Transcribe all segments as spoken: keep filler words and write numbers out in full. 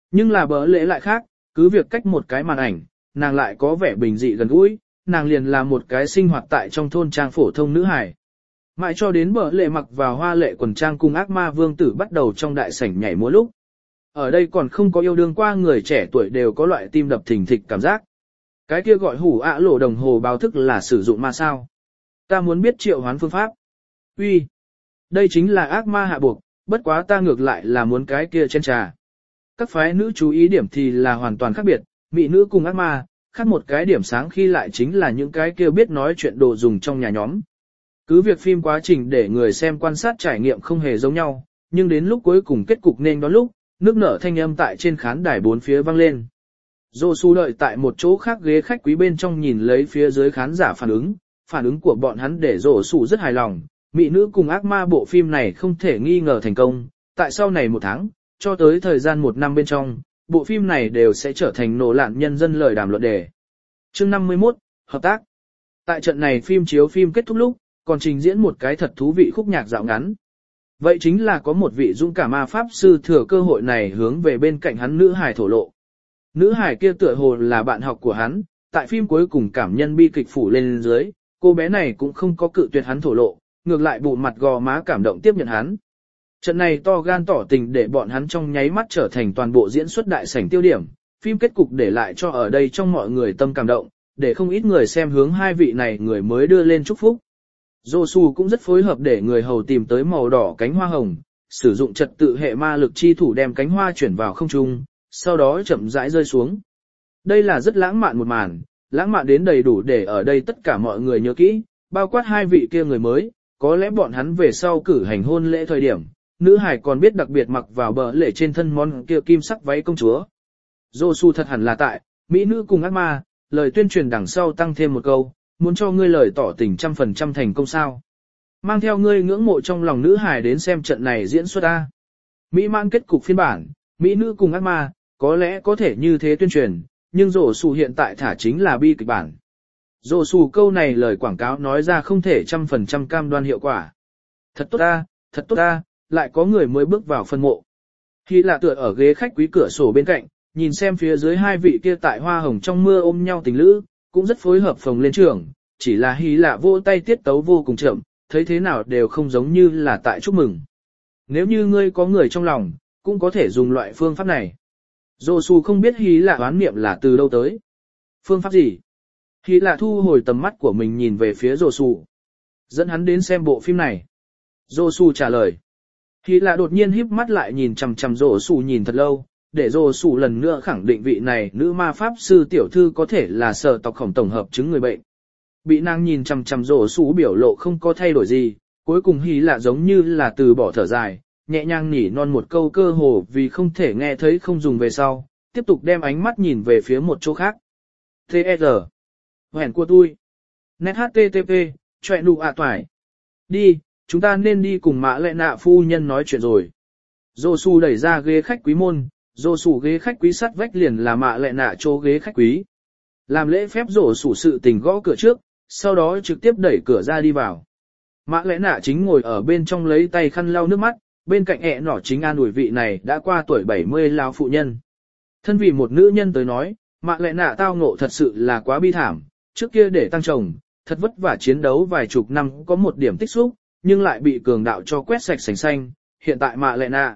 Nhưng là bỡ lễ lại khác, cứ việc cách một cái màn ảnh, nàng lại có vẻ bình dị gần gũi, nàng liền là một cái sinh hoạt tại trong thôn trang phổ thông nữ hài. Mãi cho đến bỡ lễ mặc vào hoa lệ quần trang cùng ác ma vương tử bắt đầu trong đại sảnh nhảy múa lúc. Ở đây còn không có yêu đương qua người trẻ tuổi đều có loại tim đập thình thịch cảm giác. Cái kia gọi hủ ạ lộ đồng hồ báo thức là sử dụng ma sao? Ta muốn biết triệu hoán phương pháp. Uy, đây chính là ác ma hạ buộc, bất quá ta ngược lại là muốn cái kia trên trà. Các phái nữ chú ý điểm thì là hoàn toàn khác biệt, mỹ nữ cùng ác ma, khác một cái điểm sáng khi lại chính là những cái kia biết nói chuyện đồ dùng trong nhà nhóm. Cứ việc phim quá trình để người xem quan sát trải nghiệm không hề giống nhau, nhưng đến lúc cuối cùng kết cục nên đó lúc, nước nở thanh âm tại trên khán đài bốn phía vang lên. Dô su đợi tại một chỗ khác ghế khách quý bên trong nhìn lấy phía dưới khán giả phản ứng, phản ứng của bọn hắn để dô su rất hài lòng, mỹ nữ cùng ác ma bộ phim này không thể nghi ngờ thành công, tại sau này một tháng, cho tới thời gian một năm bên trong, bộ phim này đều sẽ trở thành nổ lạn nhân dân lời đàm luận đề. Chương năm mươi mốt, hợp tác. Tại trận này phim chiếu phim kết thúc lúc, còn trình diễn một cái thật thú vị khúc nhạc dạo ngắn. Vậy chính là có một vị dũng cảm ma pháp sư thừa cơ hội này hướng về bên cạnh hắn nữ hài thổ lộ. Nữ hài kia tựa hồ là bạn học của hắn, tại phim cuối cùng cảm nhân bi kịch phủ lên dưới, cô bé này cũng không có cự tuyệt hắn thổ lộ, ngược lại bụng mặt gò má cảm động tiếp nhận hắn. Trận này to gan tỏ tình để bọn hắn trong nháy mắt trở thành toàn bộ diễn xuất đại sảnh tiêu điểm, phim kết cục để lại cho ở đây trong mọi người tâm cảm động, để không ít người xem hướng hai vị này người mới đưa lên chúc phúc. Josu cũng rất phối hợp để người hầu tìm tới màu đỏ cánh hoa hồng, sử dụng trật tự hệ ma lực chi thủ đem cánh hoa chuyển vào không trung, sau đó chậm rãi rơi xuống. Đây là rất lãng mạn một màn, lãng mạn đến đầy đủ để ở đây tất cả mọi người nhớ kỹ, bao quát hai vị kia người mới, có lẽ bọn hắn về sau cử hành hôn lễ thời điểm, nữ hải còn biết đặc biệt mặc vào bờ lễ trên thân món kia kim sắc váy công chúa. Josu thật hẳn là tại, mỹ nữ cùng ác ma, lời tuyên truyền đằng sau tăng thêm một câu, muốn cho ngươi lời tỏ tình trăm phần trăm thành công sao. Mang theo ngươi ngưỡng mộ trong lòng nữ hải đến xem trận này diễn xuất A. Mỹ mãn kết cục phiên bản, mỹ nữ cùng ác ma, có lẽ có thể như thế tuyên truyền, nhưng rổ sù hiện tại thả chính là bi kịch bản. Rổ sù câu này lời quảng cáo nói ra không thể trăm phần trăm cam đoan hiệu quả. Thật tốt A, thật tốt A, lại có người mới bước vào phân mộ. Khi là tựa ở ghế khách quý cửa sổ bên cạnh, nhìn xem phía dưới hai vị kia tại hoa hồng trong mưa ôm nhau tình lữ, cũng rất phối hợp phồng lên trường, chỉ là Hy lạ vỗ tay tiết tấu vô cùng chậm, thấy thế nào đều không giống như là tại chúc mừng. Nếu như ngươi có người trong lòng, cũng có thể dùng loại phương pháp này. Josu không biết Hy lạ đoán niệm là từ đâu tới. Phương pháp gì? Hy lạ thu hồi tầm mắt của mình nhìn về phía Josu. Dẫn hắn đến xem bộ phim này. Josu trả lời. Hy lạ đột nhiên híp mắt lại nhìn chằm chằm Josu nhìn thật lâu, để Josu lần nữa khẳng định vị này nữ ma pháp sư tiểu thư có thể là sở tộc khổng tổng hợp chứng người bệnh. Bị nàng nhìn chằm chằm Josu biểu lộ không có thay đổi gì, cuối cùng Hy lạ giống như là từ bỏ thở dài, nhẹ nhàng nỉ non một câu cơ hồ vì không thể nghe thấy không dùng về sau, tiếp tục đem ánh mắt nhìn về phía một chỗ khác. tê e rờ. Hẹn của tôi. Net http, chọe nụ ạ toải. Đi, chúng ta nên đi cùng mã lệ nạ phu nhân nói chuyện rồi. Josu đẩy ra ghế khách quý môn, Josu ghế khách quý sắt vách liền là mã lệ nạ chỗ ghế khách quý. Làm lễ phép Josu sự tình gõ cửa trước, sau đó trực tiếp đẩy cửa ra đi vào. Mã lệ nạ chính ngồi ở bên trong lấy tay khăn lau nước mắt, bên cạnh ẹ nỏ chính an ủi vị này đã qua tuổi bảy mươi lão phụ nhân. Thân vì một nữ nhân tới nói, mã lệ nạ tao ngộ thật sự là quá bi thảm, trước kia để tăng chồng, thật vất vả chiến đấu vài chục năm có một điểm tích xúc, nhưng lại bị cường đạo cho quét sạch sành xanh, hiện tại mạ lệ nạ.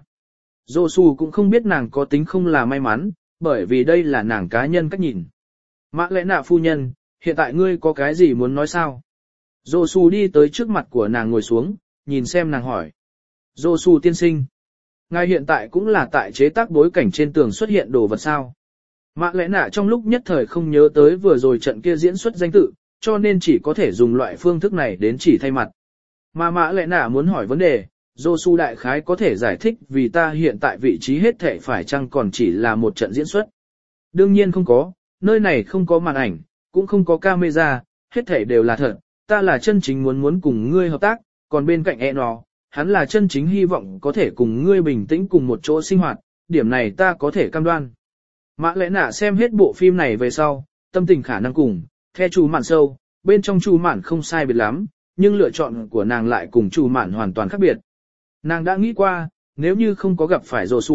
Josu cũng không biết nàng có tính không là may mắn, bởi vì đây là nàng cá nhân cách nhìn. Mạ lệ nạ phu nhân, hiện tại ngươi có cái gì muốn nói sao? Josu đi tới trước mặt của nàng ngồi xuống, nhìn xem nàng hỏi. Josu tiên sinh, ngài hiện tại cũng là tại chế tác bối cảnh trên tường xuất hiện đồ vật sao? Mạ lệ nạ trong lúc nhất thời không nhớ tới vừa rồi trận kia diễn xuất danh tự, cho nên chỉ có thể dùng loại phương thức này đến chỉ thay mặt. Mà mạ lệ nạ muốn hỏi vấn đề, Josu đại khái có thể giải thích vì ta hiện tại vị trí hết thể phải chăng còn chỉ là một trận diễn xuất. Đương nhiên không có, nơi này không có màn ảnh, cũng không có camera, hết thể đều là thật, ta là chân chính muốn muốn cùng ngươi hợp tác, còn bên cạnh e nó, hắn là chân chính hy vọng có thể cùng ngươi bình tĩnh cùng một chỗ sinh hoạt, điểm này ta có thể cam đoan. Mã lẽ nạ xem hết bộ phim này về sau, tâm tình khả năng cùng, theo chủ mạn sâu, bên trong chủ mạn không sai biệt lắm, nhưng lựa chọn của nàng lại cùng chủ mạn hoàn toàn khác biệt. Nàng đã nghĩ qua, nếu như không có gặp phải Josu,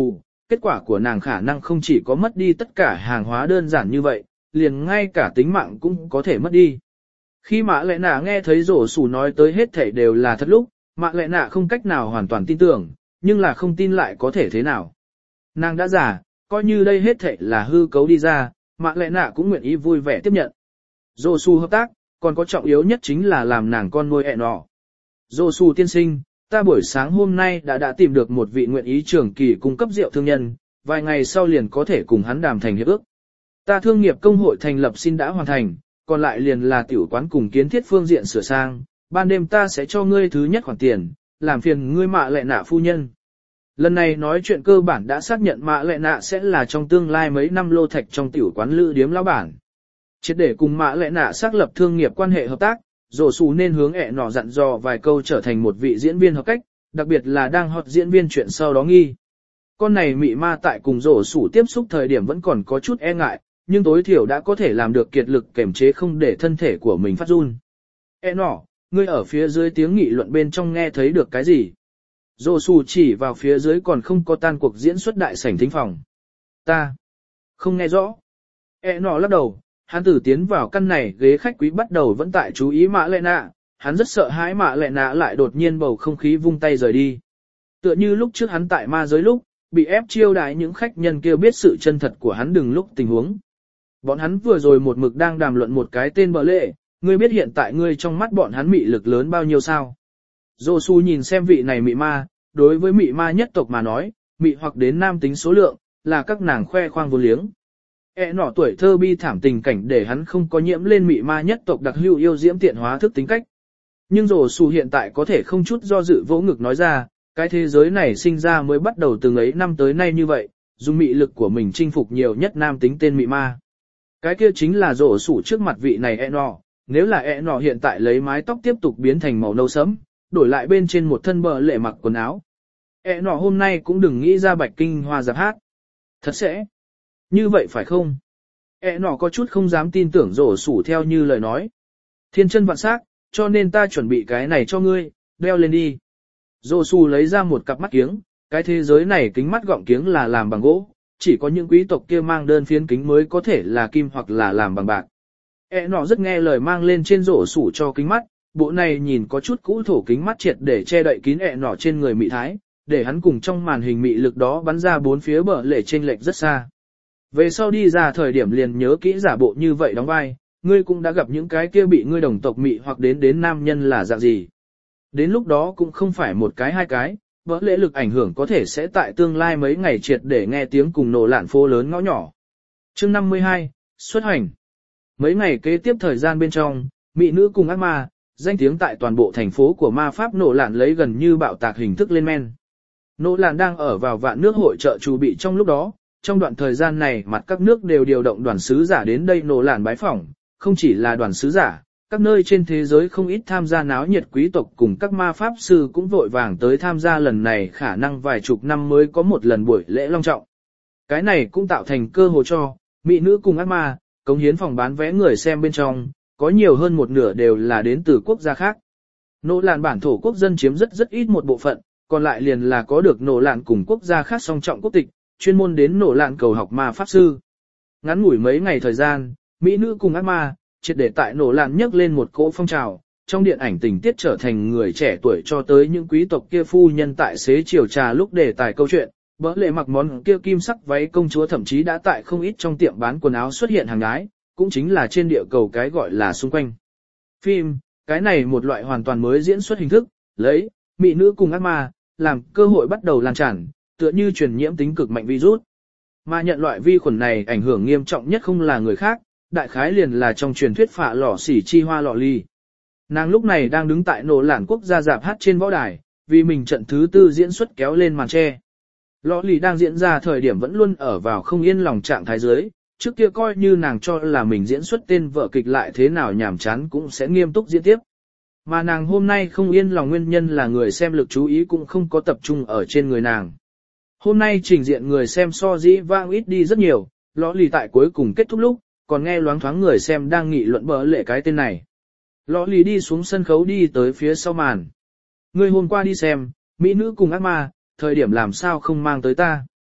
kết quả của nàng khả năng không chỉ có mất đi tất cả hàng hóa đơn giản như vậy, liền ngay cả tính mạng cũng có thể mất đi. Khi Mạ Lệ Nạ nghe thấy rổ sủ nói tới hết thảy đều là thật lúc, Mạ Lệ Nạ không cách nào hoàn toàn tin tưởng, nhưng là không tin lại có thể thế nào. Nàng đã già, coi như đây hết thảy là hư cấu đi ra, Mạ Lệ Nạ cũng nguyện ý vui vẻ tiếp nhận. Rổ sủ hợp tác, còn có trọng yếu nhất chính là làm nàng con nuôi ẹ nọ. Rổ sủ tiên sinh, ta buổi sáng hôm nay đã đã tìm được một vị nguyện ý trưởng kỳ cung cấp rượu thương nhân, vài ngày sau liền có thể cùng hắn đàm thành hiệp ước. Ta thương nghiệp công hội thành lập xin đã hoàn thành, còn lại liền là tiểu quán cùng kiến thiết phương diện sửa sang, ban đêm ta sẽ cho ngươi thứ nhất khoản tiền, làm phiền ngươi Mạ Lệ Nạ phu nhân. Lần này nói chuyện cơ bản đã xác nhận Mạ Lệ Nạ sẽ là trong tương lai mấy năm lô thạch trong tiểu quán lữ điếm lão bản. Triệt để cùng Mạ Lệ Nạ xác lập thương nghiệp quan hệ hợp tác, rổ xù nên hướng ẹ nọ dặn dò vài câu trở thành một vị diễn viên hợp cách, đặc biệt là đang hot diễn viên chuyện sau đó nghi. Con này mị ma tại cùng rổ xù tiếp xúc thời điểm vẫn còn có chút e ngại, nhưng tối thiểu đã có thể làm được kiệt lực kềm chế không để thân thể của mình phát run. Ẹ nọ, ngươi ở phía dưới tiếng nghị luận bên trong nghe thấy được cái gì? Rổ xù chỉ vào phía dưới còn không có tan cuộc diễn xuất đại sảnh thính phòng. Ta không nghe rõ. Ẹ nọ lắc đầu. Hắn tử tiến vào căn này ghế khách quý bắt đầu vẫn tại chú ý Mạ Lệ Nạ, hắn rất sợ hãi Mạ Lệ Nạ lại đột nhiên bầu không khí vung tay rời đi. Tựa như lúc trước hắn tại ma giới lúc, bị ép chiêu đãi những khách nhân kia biết sự chân thật của hắn đừng lúc tình huống. Bọn hắn vừa rồi một mực đang đàm luận một cái tên bợ lệ, ngươi biết hiện tại ngươi trong mắt bọn hắn mị lực lớn bao nhiêu sao? Dô su nhìn xem vị này mị ma, đối với mị ma nhất tộc mà nói, mị hoặc đến nam tính số lượng, là các nàng khoe khoang vô liếng. E nọ tuổi thơ bi thảm tình cảnh để hắn không có nhiễm lên mị ma nhất tộc đặc hữu yêu diễm tiện hóa thức tính cách. Nhưng rổ xù hiện tại có thể không chút do dự vỗ ngực nói ra, cái thế giới này sinh ra mới bắt đầu từng ấy năm tới nay như vậy, dùng mị lực của mình chinh phục nhiều nhất nam tính tên mị ma. Cái kia chính là rổ xù trước mặt vị này E nọ, nếu là E nọ hiện tại lấy mái tóc tiếp tục biến thành màu nâu sẫm, đổi lại bên trên một thân bờ lệ mặc quần áo. E nọ hôm nay cũng đừng nghĩ ra bạch kinh hoa giáp hát. Thật sẽ. Như vậy phải không? E nọ có chút không dám tin tưởng rổ sủ theo như lời nói. Thiên chân vạn sắc, cho nên ta chuẩn bị cái này cho ngươi, đeo lên đi. Rổ sủ lấy ra một cặp mắt kiếng, cái thế giới này kính mắt gọng kiếng là làm bằng gỗ, chỉ có những quý tộc kia mang đơn phiến kính mới có thể là kim hoặc là làm bằng bạc. E nọ rất nghe lời mang lên trên rổ sủ cho kính mắt, bộ này nhìn có chút cũ thổ kính mắt triệt để che đậy kín E nọ trên người mị thái, để hắn cùng trong màn hình mị lực đó bắn ra bốn phía bờ lệ chênh lệch rất xa. Về sau đi ra thời điểm liền nhớ kỹ giả bộ như vậy đóng vai, ngươi cũng đã gặp những cái kia bị ngươi đồng tộc mị hoặc đến đến nam nhân là dạng gì. Đến lúc đó cũng không phải một cái hai cái, vỡ lễ lực ảnh hưởng có thể sẽ tại tương lai mấy ngày triệt để nghe tiếng cùng nổ lạn phố lớn ngõ nhỏ. Chương năm mươi hai, xuất hành. Mấy ngày kế tiếp thời gian bên trong, mị nữ cùng ác ma, danh tiếng tại toàn bộ thành phố của ma pháp nổ lạn lấy gần như bạo tạc hình thức lên men. Nổ lạn đang ở vào vạn nước hội trợ chủ bị trong lúc đó. Trong đoạn thời gian này mặt các nước đều điều động đoàn sứ giả đến đây nổ lạn bái phỏng, không chỉ là đoàn sứ giả, các nơi trên thế giới không ít tham gia náo nhiệt quý tộc cùng các ma pháp sư cũng vội vàng tới tham gia lần này khả năng vài chục năm mới có một lần buổi lễ long trọng. Cái này cũng tạo thành cơ hội cho, mỹ nữ cùng ác ma, cống hiến phòng bán vé người xem bên trong, có nhiều hơn một nửa đều là đến từ quốc gia khác. Nổ lạn bản thổ quốc dân chiếm rất rất ít một bộ phận, còn lại liền là có được nổ lạn cùng quốc gia khác song trọng quốc tịch, chuyên môn đến nổ lạn cầu học ma pháp sư. Ngắn ngủi mấy ngày thời gian, mỹ nữ cùng ác ma, triệt để tại nổ lạn nhấc lên một cỗ phong trào, trong điện ảnh tình tiết trở thành người trẻ tuổi cho tới những quý tộc kia phu nhân tại xế chiều trà lúc đề tài câu chuyện, bỡ lệ mặc món kia kim sắc váy công chúa thậm chí đã tại không ít trong tiệm bán quần áo xuất hiện hàng gái, cũng chính là trên địa cầu cái gọi là xung quanh. Phim, cái này một loại hoàn toàn mới diễn xuất hình thức, lấy, mỹ nữ cùng ác ma, làm cơ hội bắt đầu lan tràn, tựa như truyền nhiễm tính cực mạnh virus. Mà nhận loại vi khuẩn này ảnh hưởng nghiêm trọng nhất không là người khác, đại khái liền là trong truyền thuyết phạ lỏ xỉ chi hoa lọ ly. Nàng lúc này đang đứng tại nổ lạn quốc gia dạp hát trên võ đài, vì mình trận thứ tư diễn xuất kéo lên màn che. Lọ ly đang diễn ra thời điểm vẫn luôn ở vào không yên lòng trạng thái dưới, trước kia coi như nàng cho là mình diễn xuất tên vợ kịch lại thế nào nhảm chán cũng sẽ nghiêm túc diễn tiếp. Mà nàng hôm nay không yên lòng nguyên nhân là người xem lực chú ý cũng không có tập trung ở trên người nàng. Hôm nay trình diện người xem so dĩ vãng ít đi rất nhiều, lõ lì tại cuối cùng kết thúc lúc, còn nghe loáng thoáng người xem đang nghị luận bỡ lệ cái tên này. Lõ lì đi xuống sân khấu đi tới phía sau màn. Người hôm qua đi xem, mỹ nữ cùng ác ma, thời điểm làm sao không mang tới ta.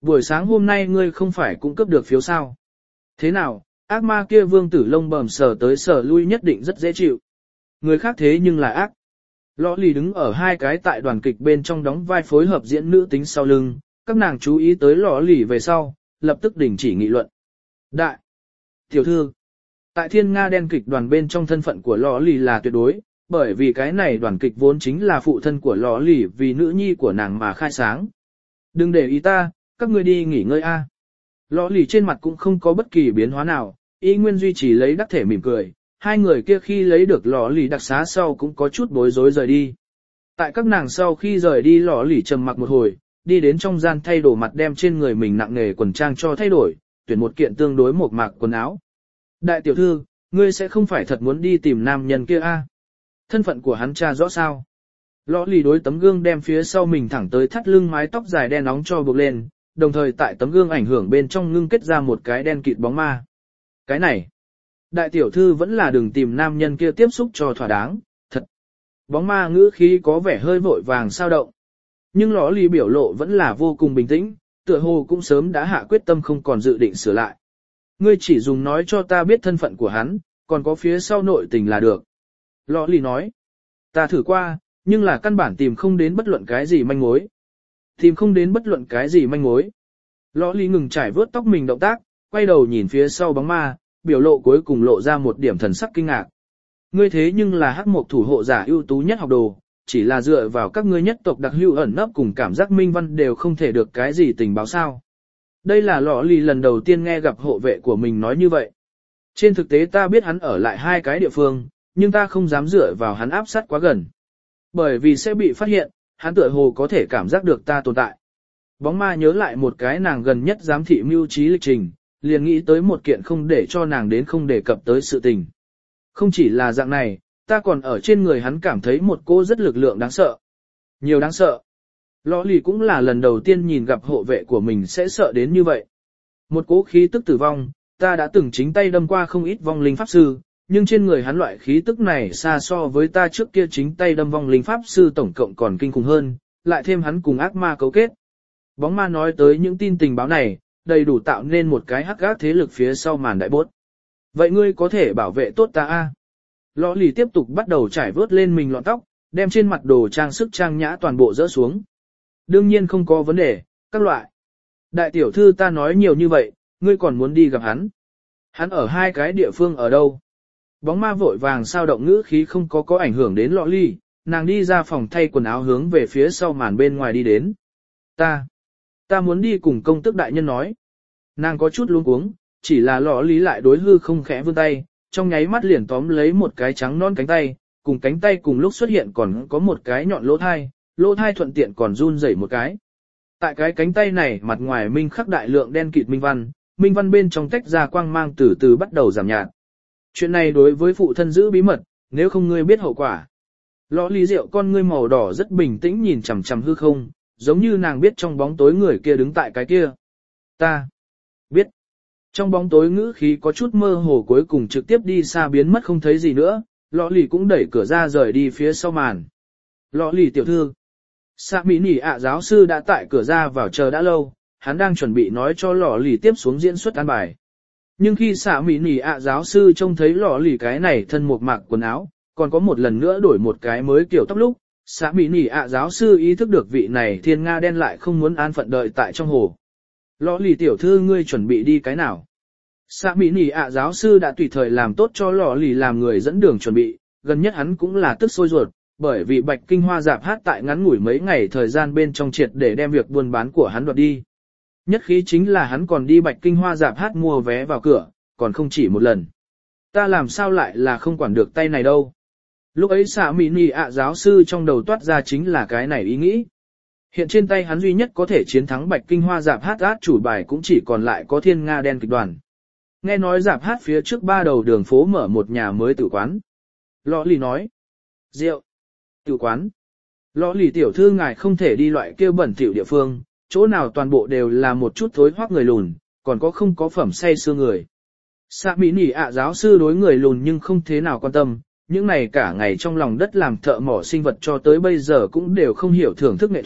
Buổi sáng hôm nay ngươi không phải cũng cấp được phiếu sao? Thế nào, ác ma kia vương tử lông bầm sờ tới sờ lui nhất định rất dễ chịu. Người khác thế nhưng là ác. Lọ lì đứng ở hai cái tại đoàn kịch bên trong đóng vai phối hợp diễn nữ tính sau lưng, các nàng chú ý tới lọ lì về sau, lập tức đình chỉ nghị luận. Đại! Tiểu thư! Tại thiên Nga đen kịch đoàn bên trong thân phận của lọ lì là tuyệt đối, bởi vì cái này đoàn kịch vốn chính là phụ thân của lọ lì vì nữ nhi của nàng mà khai sáng. Đừng để ý ta, các ngươi đi nghỉ ngơi a. Lọ lì trên mặt cũng không có bất kỳ biến hóa nào, y nguyên duy trì lấy đắc thể mỉm cười. Hai người kia khi lấy được lọ lì đặc xá sau cũng có chút bối rối rời đi. Tại các nàng sau khi rời đi lọ lì trầm mặc một hồi, đi đến trong gian thay đồ mặt đem trên người mình nặng nề quần trang cho thay đổi, tuyển một kiện tương đối mộc mạc quần áo. Đại tiểu thư, ngươi sẽ không phải thật muốn đi tìm nam nhân kia a? Thân phận của hắn cha rõ sao? Lọ lì đối tấm gương đem phía sau mình thẳng tới thắt lưng mái tóc dài đen nóng cho buộc lên, đồng thời tại tấm gương ảnh hưởng bên trong ngưng kết ra một cái đen kịt bóng ma. Cái này, đại tiểu thư vẫn là đừng tìm nam nhân kia tiếp xúc cho thỏa đáng, thật. Bóng ma ngữ khí có vẻ hơi vội vàng sao động. Nhưng lọ lì biểu lộ vẫn là vô cùng bình tĩnh, tựa hồ cũng sớm đã hạ quyết tâm không còn dự định sửa lại. Ngươi chỉ dùng nói cho ta biết thân phận của hắn, còn có phía sau nội tình là được. Lọ lì nói, ta thử qua, nhưng là căn bản tìm không đến bất luận cái gì manh mối. Tìm không đến bất luận cái gì manh mối. Lọ lì ngừng trải vớt tóc mình động tác, quay đầu nhìn phía sau bóng ma, biểu lộ cuối cùng lộ ra một điểm thần sắc kinh ngạc. Ngươi thế nhưng là hắc mộc thủ hộ giả ưu tú nhất học đồ, chỉ là dựa vào các ngươi nhất tộc đặc hữu ẩn nấp cùng cảm giác minh văn đều không thể được cái gì tình báo sao. Đây là lọ lì lần đầu tiên nghe gặp hộ vệ của mình nói như vậy. Trên thực tế ta biết hắn ở lại hai cái địa phương, nhưng ta không dám dựa vào hắn áp sát quá gần. Bởi vì sẽ bị phát hiện, hắn tựa hồ có thể cảm giác được ta tồn tại. Bóng ma nhớ lại một cái nàng gần nhất giám thị mưu trí lịch trình, liền nghĩ tới một kiện không để cho nàng đến không đề cập tới sự tình. Không chỉ là dạng này, ta còn ở trên người hắn cảm thấy một cô rất lực lượng đáng sợ. Nhiều đáng sợ. Lọ lì cũng là lần đầu tiên nhìn gặp hộ vệ của mình sẽ sợ đến như vậy. Một cố khí tức tử vong, ta đã từng chính tay đâm qua không ít vong linh pháp sư, nhưng trên người hắn loại khí tức này xa so với ta trước kia chính tay đâm vong linh pháp sư tổng cộng còn kinh khủng hơn, lại thêm hắn cùng ác ma cấu kết. Bóng ma nói tới những tin tình báo này, đầy đủ tạo nên một cái hắc gác thế lực phía sau màn đại bốt. Vậy ngươi có thể bảo vệ tốt ta a? Lọ lì tiếp tục bắt đầu trải vớt lên mình lọn tóc, đem trên mặt đồ trang sức trang nhã toàn bộ dỡ xuống. Đương nhiên không có vấn đề, các loại. Đại tiểu thư ta nói nhiều như vậy, ngươi còn muốn đi gặp hắn. Hắn ở hai cái địa phương ở đâu? Bóng ma vội vàng sao động ngữ khí không có có ảnh hưởng đến lọ lì, nàng đi ra phòng thay quần áo hướng về phía sau màn bên ngoài đi đến. Ta, ta muốn đi cùng công tước đại nhân nói. Nàng có chút luống cuống, chỉ là lọ lì lại đối hư không khẽ vươn tay, trong nháy mắt liền tóm lấy một cái trắng non cánh tay, cùng cánh tay cùng lúc xuất hiện còn có một cái nhọn lỗ thai, lỗ thai thuận tiện còn run rẩy một cái. Tại cái cánh tay này mặt ngoài minh khắc đại lượng đen kịt minh văn, minh văn bên trong tách ra quang mang từ từ bắt đầu giảm nhạt. Chuyện này đối với phụ thân giữ bí mật, nếu không ngươi biết hậu quả. Lọ lì rượu con ngươi màu đỏ rất bình tĩnh nhìn chằm chằm hư không, giống như nàng biết trong bóng tối người kia đứng tại cái kia. Ta biết. Trong bóng tối ngữ khí có chút mơ hồ cuối cùng trực tiếp đi xa biến mất không thấy gì nữa, lọ lì cũng đẩy cửa ra rời đi phía sau màn. Lọ lì tiểu thư. Sạ mỹ nỉ ạ giáo sư đã tại cửa ra vào chờ đã lâu, hắn đang chuẩn bị nói cho lọ lì tiếp xuống diễn xuất an bài. Nhưng khi sạ mỹ nỉ ạ giáo sư trông thấy lọ lì cái này thân một mạc quần áo, còn có một lần nữa đổi một cái mới kiểu tóc lúc, sạ mỹ nỉ ạ giáo sư ý thức được vị này thiên nga đen lại không muốn an phận đợi tại trong hồ. Lọ lì tiểu thư ngươi chuẩn bị đi cái nào? Sạ mỹ nỉ ạ giáo sư đã tùy thời làm tốt cho lọ lì làm người dẫn đường chuẩn bị, gần nhất hắn cũng là tức sôi ruột, bởi vì Bạch Kinh Hoa Dạp hát tại ngắn ngủi mấy ngày thời gian bên trong triệt để đem việc buôn bán của hắn đoạt đi. Nhất khí chính là hắn còn đi Bạch Kinh Hoa Dạp hát mua vé vào cửa, còn không chỉ một lần. Ta làm sao lại là không quản được tay này đâu. Lúc ấy Sạ mỹ nỉ ạ giáo sư trong đầu toát ra chính là cái này ý nghĩ. Hiện trên tay hắn duy nhất có thể chiến thắng Bạch Kinh Hoa Dạp hát át chủ bài cũng chỉ còn lại có Thiên Nga đen kịch đoàn. Nghe nói Dạp hát phía trước ba đầu đường phố mở một nhà mới tử quán. Lọ lì nói. Rượu. Tử quán. Lọ lì tiểu thư ngài không thể đi loại kêu bẩn thỉu địa phương, chỗ nào toàn bộ đều là một chút thối hoác người lùn, còn có không có phẩm say xưa người. Sạ mỹ nỉ ạ giáo sư đối người lùn nhưng không thế nào quan tâm, những này cả ngày trong lòng đất làm thợ mỏ sinh vật cho tới bây giờ cũng đều không hiểu thưởng thức nghệ thuật,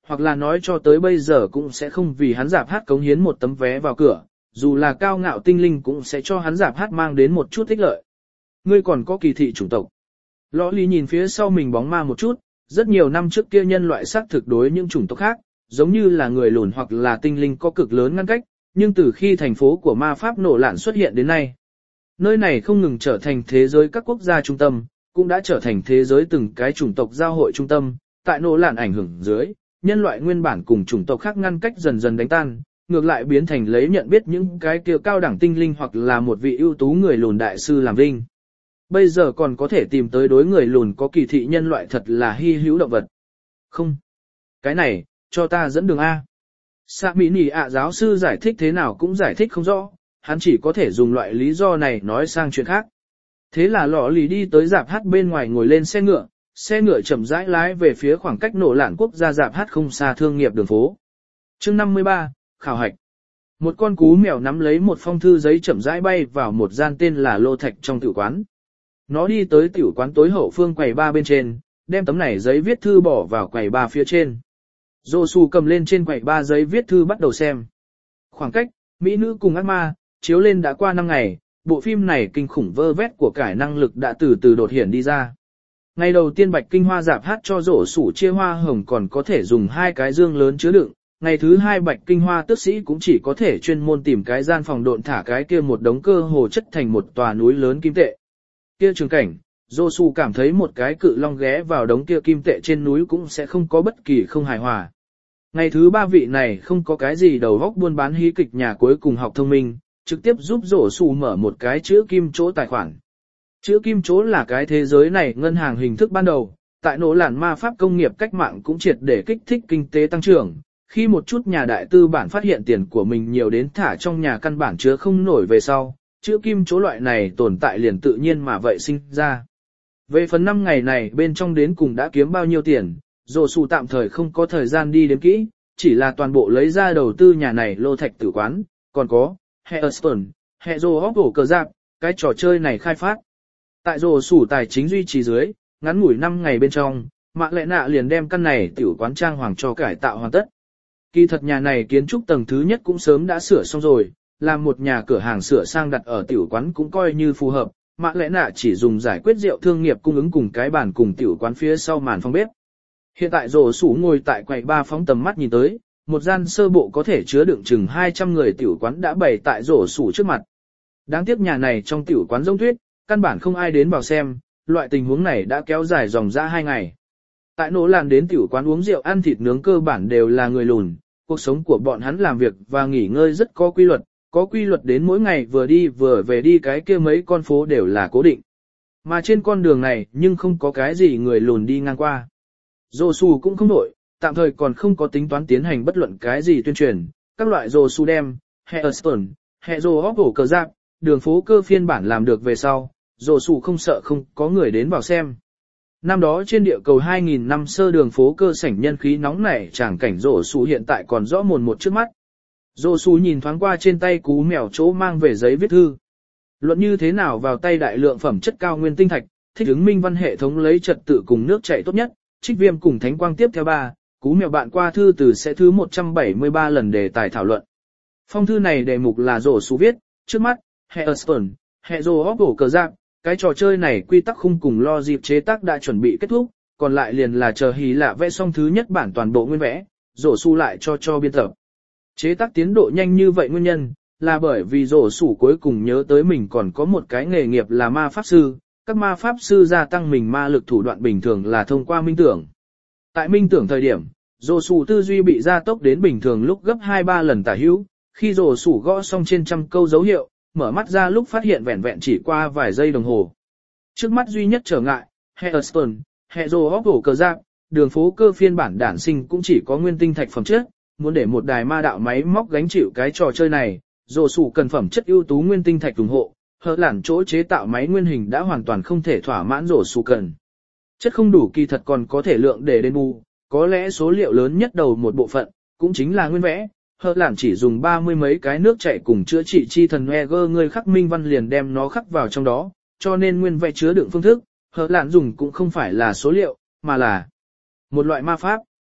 hoặc là nói cho tới bây giờ cũng sẽ không vì hắn giạp hát cống hiến một tấm vé vào cửa, dù là cao ngạo tinh linh cũng sẽ cho hắn giạp hát mang đến một chút ích lợi. Ngươi còn có kỳ thị chủng tộc. Lõ Ly nhìn phía sau mình bóng ma một chút, rất nhiều năm trước kia nhân loại xác thực đối những chủng tộc khác, giống như là người lùn hoặc là tinh linh có cực lớn ngăn cách, nhưng từ khi thành phố của ma pháp nổ lạn xuất hiện đến nay, nơi này không ngừng trở thành thế giới các quốc gia trung tâm, cũng đã trở thành thế giới từng cái chủng tộc giao hội trung tâm, tại nổ lạn ảnh hưởng dưới, nhân loại nguyên bản cùng chủng tộc khác ngăn cách dần dần đánh tan, ngược lại biến thành lấy nhận biết những cái kia cao đẳng tinh linh hoặc là một vị ưu tú người lùn đại sư làm vinh. Bây giờ còn có thể tìm tới đối người lùn có kỳ thị nhân loại thật là hy hữu động vật. Không. Cái này, cho ta dẫn đường A. Sạ Mỹ Nỉ ạ giáo sư giải thích thế nào cũng giải thích không rõ, hắn chỉ có thể dùng loại lý do này nói sang chuyện khác. Thế là Lọ Lì đi tới rạp hát bên ngoài ngồi lên xe ngựa, xe ngựa chậm rãi lái về phía khoảng cách nổ lạn quốc gia rạp hát không xa thương nghiệp đường phố. Chương năm mươi ba, khảo hạch. Một con cú mèo nắm lấy một phong thư giấy chậm rãi bay vào một gian tên là Lô Thạch trong tiểu quán. Nó đi tới tiểu quán tối hậu phương quầy ba bên trên, đem tấm này giấy viết thư bỏ vào quầy ba phía trên. Dô Su cầm lên trên quầy ba giấy viết thư bắt đầu xem. Khoảng cách, Mỹ nữ cùng ác ma, chiếu lên đã qua năm ngày, bộ phim này kinh khủng vơ vét của cải năng lực đã từ từ đột hiển đi ra. Ngày đầu tiên Bạch Kinh Hoa rạp hát cho rổ sủ chia hoa hồng còn có thể dùng hai cái dương lớn chứa đựng, ngày thứ hai Bạch Kinh Hoa tước sĩ cũng chỉ có thể chuyên môn tìm cái gian phòng độn thả cái kia một đống cơ hồ chất thành một tòa núi lớn kim tệ. Kia trường cảnh, Dô Su cảm thấy một cái cự long ghé vào đống kia kim tệ trên núi cũng sẽ không có bất kỳ không hài hòa. Ngày thứ ba vị này không có cái gì đầu góc buôn bán hí kịch nhà cuối cùng học thông minh, trực tiếp giúp Dô Su mở một cái chữ kim chỗ tài khoản. Chữ kim chỗ là cái thế giới này ngân hàng hình thức ban đầu, tại nỗ lạn ma pháp công nghiệp cách mạng cũng triệt để kích thích kinh tế tăng trưởng. Khi một chút nhà đại tư bản phát hiện tiền của mình nhiều đến thả trong nhà căn bản chứa không nổi về sau, chữ kim chỗ loại này tồn tại liền tự nhiên mà vậy sinh ra. Về phần năm ngày này bên trong đến cùng đã kiếm bao nhiêu tiền, Dô Su tạm thời không có thời gian đi đếm kỹ, chỉ là toàn bộ lấy ra đầu tư nhà này Lô Thạch tử quán, còn có, Hearthstone, Hero of Cờ Giáp, cái trò chơi này khai phát. Tại Dô Su tài chính duy trì dưới, ngắn ngủi năm ngày bên trong, Mạ Lệ Nạ liền đem căn này tiểu quán trang hoàng cho cải tạo hoàn tất. Kỳ thật nhà này kiến trúc tầng thứ nhất cũng sớm đã sửa xong rồi, làm một nhà cửa hàng sửa sang đặt ở tiểu quán cũng coi như phù hợp, Mạ Lệ Nạ chỉ dùng giải quyết rượu thương nghiệp cung ứng cùng cái bàn cùng tiểu quán phía sau màn phòng bếp. Hiện tại Dô Su ngồi tại quầy ba phóng tầm mắt nhìn tới, một gian sơ bộ có thể chứa đựng chừng hai trăm người tiểu quán đã bày tại Dô Su trước mặt. Đáng tiếc nhà này trong tiểu quán giống tuyết, căn bản không ai đến vào xem, loại tình huống này đã kéo dài dòng ra hai ngày. Tại nỗ làn đến tiểu quán uống rượu ăn thịt nướng cơ bản đều là người lùn, cuộc sống của bọn hắn làm việc và nghỉ ngơi rất có quy luật, có quy luật đến mỗi ngày vừa đi vừa về đi cái kia mấy con phố đều là cố định. Mà trên con đường này nhưng không có cái gì người lùn đi ngang qua. Dô Su cũng không nổi, tạm thời còn không có tính toán tiến hành bất luận cái gì tuyên truyền, các loại Dô Su đem, Hearthstone, Hero of Cờ Giáp, đường phố cơ phiên bản làm được về sau, Dô Su không sợ không có người đến vào xem. Năm đó trên địa cầu hai nghìn năm sơ đường phố cơ sảnh nhân khí nóng nảy tràng cảnh Dô Su hiện tại còn rõ mồn một trước mắt. Dô Su nhìn thoáng qua trên tay cú mèo chỗ mang về giấy viết thư. Luận như thế nào vào tay đại lượng phẩm chất cao nguyên tinh thạch, thích ứng minh văn hệ thống lấy trật tự cùng nước chảy tốt nhất, trích viêm cùng thánh quang tiếp theo ba, cú mèo bạn qua thư từ sẽ thứ một trăm bảy mươi ba lần đề tài thảo luận. Phong thư này đề mục là Dô Su viết, trước mắt, Hearthstone, Hero of Cờ Giáp, cái trò chơi này quy tắc khung cùng lo dịp chế tác đã chuẩn bị kết thúc, còn lại liền là chờ Hí Lạ vẽ xong thứ nhất bản toàn bộ nguyên vẽ, Dô Su lại cho cho biên tập. Chế tác tiến độ nhanh như vậy nguyên nhân, là bởi vì Dô Su cuối cùng nhớ tới mình còn có một cái nghề nghiệp là ma pháp sư, các ma pháp sư gia tăng mình ma lực thủ đoạn bình thường là thông qua minh tưởng. Tại minh tưởng thời điểm, Dô Su tư duy bị gia tốc đến bình thường lúc gấp hai ba lần tả hữu, khi Dô Su gõ xong trên trăm câu dấu hiệu, mở mắt ra lúc phát hiện vẹn vẹn chỉ qua vài giây đồng hồ. Trước mắt duy nhất trở ngại, Hearthstone, Hero of Cờ Giáp, đường phố cơ phiên bản đản sinh cũng chỉ có nguyên tinh thạch phẩm chất, muốn để một đài ma đạo máy móc gánh chịu cái trò chơi này, Dô Su cần phẩm chất ưu tú nguyên tinh thạch ủng hộ, hở lản chỗ chế tạo máy nguyên hình đã hoàn toàn không thể thỏa mãn Dô Su cần. Chất không đủ kỳ thật còn có thể lượng để đền bù, có lẽ số liệu lớn nhất đầu một bộ phận, cũng chính là nguyên vẽ. Hở lản chỉ dùng ba mươi mấy cái nước chảy cùng chữa trị chi thần Eger người khắc minh văn liền đem nó khắc vào trong đó, cho nên nguyên vẽ chứa đựng phương thức, hở lản dùng cũng không phải là số liệu, mà là một loại ma pháp.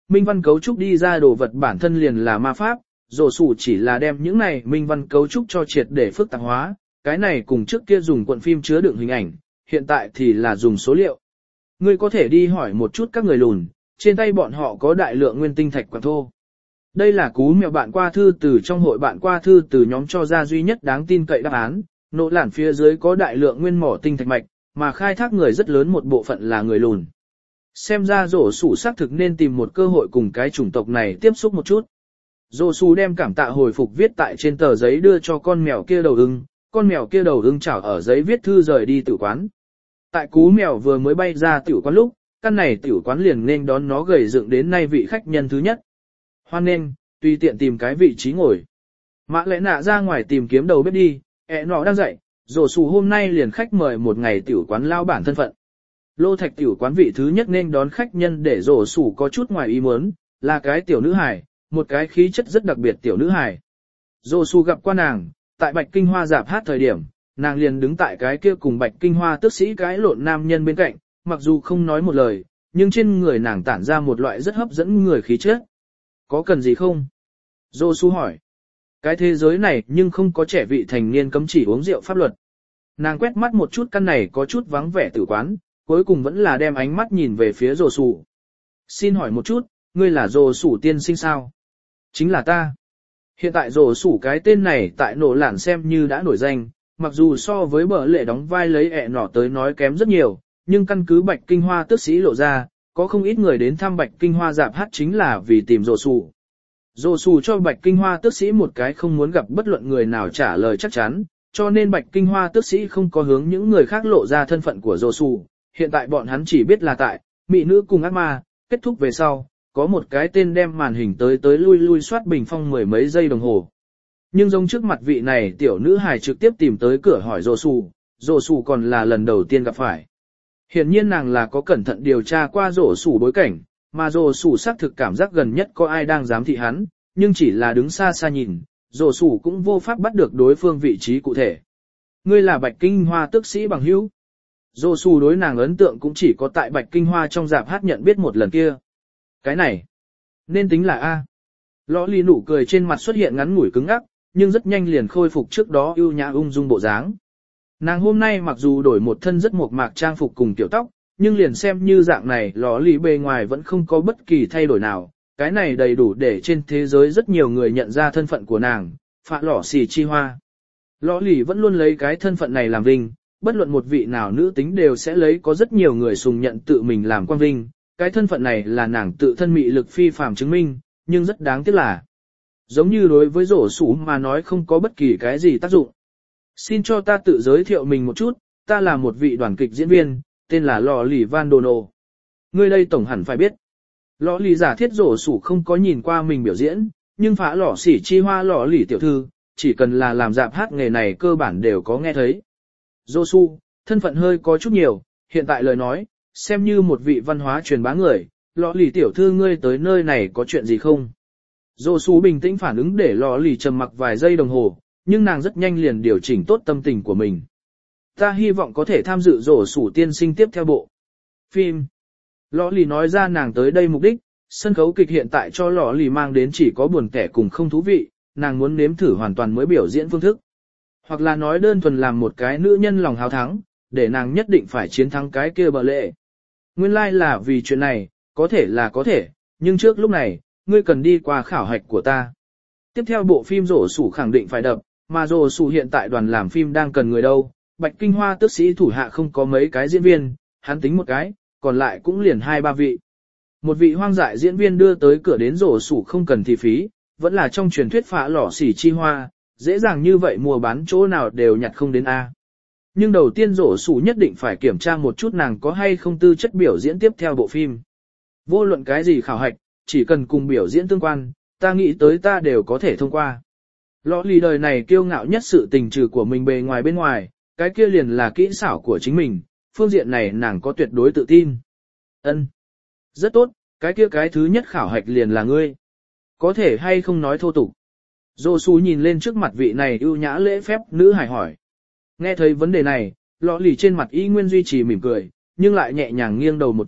minh văn cấu trúc đi ra đồ vật bản thân liền là ma pháp, rổ sủ chỉ là đem những này minh văn cấu trúc cho triệt để phức tạp hóa, cái này cùng trước kia dùng cuộn phim chứa đựng hình ảnh, hiện tại thì là dùng số liệu. Ngươi có thể đi hỏi một chút các người lùn, trên tay bọn họ có đại lượng nguyên tinh thạch quặng thô. Đây là cú mèo bạn qua thư từ trong hội bạn qua thư từ nhóm cho ra duy nhất đáng tin cậy đáp án, nỗ lản phía dưới có đại lượng nguyên mỏ tinh thạch mạch, mà khai thác người rất lớn một bộ phận là người lùn. Xem ra rổ sủ xác thực nên tìm một cơ hội cùng cái chủng tộc này tiếp xúc một chút. Rổ sủ đem cảm tạ hồi phục viết tại trên tờ giấy đưa cho con mèo kia đầu ưng, con mèo kia đầu ưng chảo ở giấy viết thư rời đi tử quán. Tại cú mèo vừa mới bay ra tiểu quán lúc, căn này tiểu quán liền nên đón nó gầy dựng đến nay vị khách nhân thứ nhất. Hoan nên, tùy tiện tìm cái vị trí ngồi. Mã lẽ nạ ra ngoài tìm kiếm đầu bếp đi, ẹ nọ đang dậy, rổ sủ hôm nay liền khách mời một ngày tiểu quán lao bản thân phận. Lô thạch tiểu quán vị thứ nhất nên đón khách nhân để rổ sủ có chút ngoài ý muốn, là cái tiểu nữ hài, một cái khí chất rất đặc biệt tiểu nữ hài. Rổ sủ gặp qua nàng, tại Bạch Kinh Hoa dạp hát thời điểm, nàng liền đứng tại cái kia cùng Bạch Kinh Hoa tước sĩ cái lộn nam nhân bên cạnh, mặc dù không nói một lời, nhưng trên người nàng tản ra một loại rất hấp dẫn người khí chất. Có cần gì không? Rổ sủ hỏi. Cái thế giới này nhưng không có trẻ vị thành niên cấm chỉ uống rượu pháp luật. Nàng quét mắt một chút căn này có chút vắng vẻ tử quán, cuối cùng vẫn là đem ánh mắt nhìn về phía rổ sủ. Xin hỏi một chút, ngươi là rổ sủ tiên sinh sao? Chính là ta. Hiện tại rổ sủ cái tên này tại nổ lản xem như đã nổi danh, mặc dù so với bờ lệ đóng vai lấy ẹ nỏ tới nói kém rất nhiều, nhưng căn cứ Bạch Kinh Hoa tước sĩ lộ ra, có không ít người đến thăm Bạch Kinh Hoa dạp hát chính là vì tìm rổ sủ. Rổ sủ cho Bạch Kinh Hoa tước sĩ một cái không muốn gặp bất luận người nào trả lời chắc chắn, cho nên Bạch Kinh Hoa tước sĩ không có hướng những người khác lộ ra thân phận của rổ sủ. Hiện tại bọn hắn chỉ biết là tại, mỹ nữ cùng ác ma, kết thúc về sau, có một cái tên đem màn hình tới tới lui lui soát bình phong mười mấy giây đồng hồ. Nhưng giống trước mặt vị này tiểu nữ hài trực tiếp tìm tới cửa hỏi rổ sủ, rổ sủ còn là lần đầu tiên gặp phải. Hiển nhiên nàng là có cẩn thận điều tra qua rổ sủ bối cảnh, mà rổ sủ xác thực cảm giác gần nhất có ai đang giám thị hắn, nhưng chỉ là đứng xa xa nhìn, rổ sủ cũng vô pháp bắt được đối phương vị trí cụ thể. Ngươi là Bạch Kinh Hoa tước sĩ bằng hữu. Rổ sủ đối nàng ấn tượng cũng chỉ có tại Bạch Kinh Hoa trong dạp hát nhận biết một lần kia. Cái này, nên tính là A. Lõ lì nụ cười trên mặt xuất hiện ngắn ngủi cứng ngắc, nhưng rất nhanh liền khôi phục trước đó ưu nhã ung dung bộ dáng. Nàng hôm nay mặc dù đổi một thân rất mộc mạc trang phục cùng tiểu tóc, nhưng liền xem như dạng này lõ lì bề ngoài vẫn không có bất kỳ thay đổi nào. Cái này đầy đủ để trên thế giới rất nhiều người nhận ra thân phận của nàng, phạ lỏ xì chi hoa. Lõ lì vẫn luôn lấy cái thân phận này làm vinh, bất luận một vị nào nữ tính đều sẽ lấy có rất nhiều người sùng nhận tự mình làm quan vinh, cái thân phận này là nàng tự thân mị lực phi phàm chứng minh, nhưng rất đáng tiếc là, giống như đối với rổ sủ mà nói không có bất kỳ cái gì tác dụng. Xin cho ta tự giới thiệu mình một chút, ta là một vị đoàn kịch diễn viên, tên là Lò Lì Van Dono. Ngươi đây tổng hẳn phải biết. Lò Lì giả thiết rổ sủ không có nhìn qua mình biểu diễn, nhưng phá lỏ xỉ chi hoa Lò Lì tiểu thư, chỉ cần là làm dạp hát nghề này cơ bản đều có nghe thấy. Rổ su, thân phận hơi có chút nhiều, hiện tại lời nói, xem như một vị văn hóa truyền bá người, Lò Lì tiểu thư ngươi tới nơi này có chuyện gì không? Rổ su bình tĩnh phản ứng để Lò Lì trầm mặc vài giây đồng hồ, nhưng nàng rất nhanh liền điều chỉnh tốt tâm tình của mình. Ta hy vọng có thể tham dự rổ sủ tiên sinh tiếp theo bộ phim. Lò Lì nói ra nàng tới đây mục đích, sân khấu kịch hiện tại cho Lò Lì mang đến chỉ có buồn tẻ cùng không thú vị, nàng muốn nếm thử hoàn toàn mới biểu diễn phương thức. Hoặc là nói đơn thuần làm một cái nữ nhân lòng háo thắng, để nàng nhất định phải chiến thắng cái kia bờ lệ. Nguyên lai like là vì chuyện này, có thể là có thể, nhưng trước lúc này, ngươi cần đi qua khảo hạch của ta. Tiếp theo bộ phim rổ sủ khẳng định phải đập, mà rổ sủ hiện tại đoàn làm phim đang cần người đâu. Bạch Kinh Hoa tước sĩ thủ hạ không có mấy cái diễn viên, hắn tính một cái, còn lại cũng liền hai ba vị. Một vị hoang dại diễn viên đưa tới cửa đến rổ sủ không cần thị phí, vẫn là trong truyền thuyết phá lỏ xỉ chi hoa, dễ dàng như vậy mua bán chỗ nào đều nhặt không đến A. Nhưng đầu tiên rổ sủ nhất định phải kiểm tra một chút nàng có hay không tư chất biểu diễn tiếp theo bộ phim. Vô luận cái gì khảo hạch, chỉ cần cùng biểu diễn tương quan, ta nghĩ tới ta đều có thể thông qua. Lõ lì đời này kiêu ngạo nhất sự tình trừ của mình bề ngoài bên ngoài, cái kia liền là kỹ xảo của chính mình, phương diện này nàng có tuyệt đối tự tin. Ân, rất tốt, cái kia cái thứ nhất khảo hạch liền là ngươi. Có thể hay không nói thô tục. Dô su nhìn lên trước mặt vị này ưu nhã lễ phép nữ hài hỏi. Nghe thấy vấn đề này, lọ lì trên mặt y nguyên duy trì mỉm cười, nhưng lại nhẹ nhàng nghiêng đầu một chút,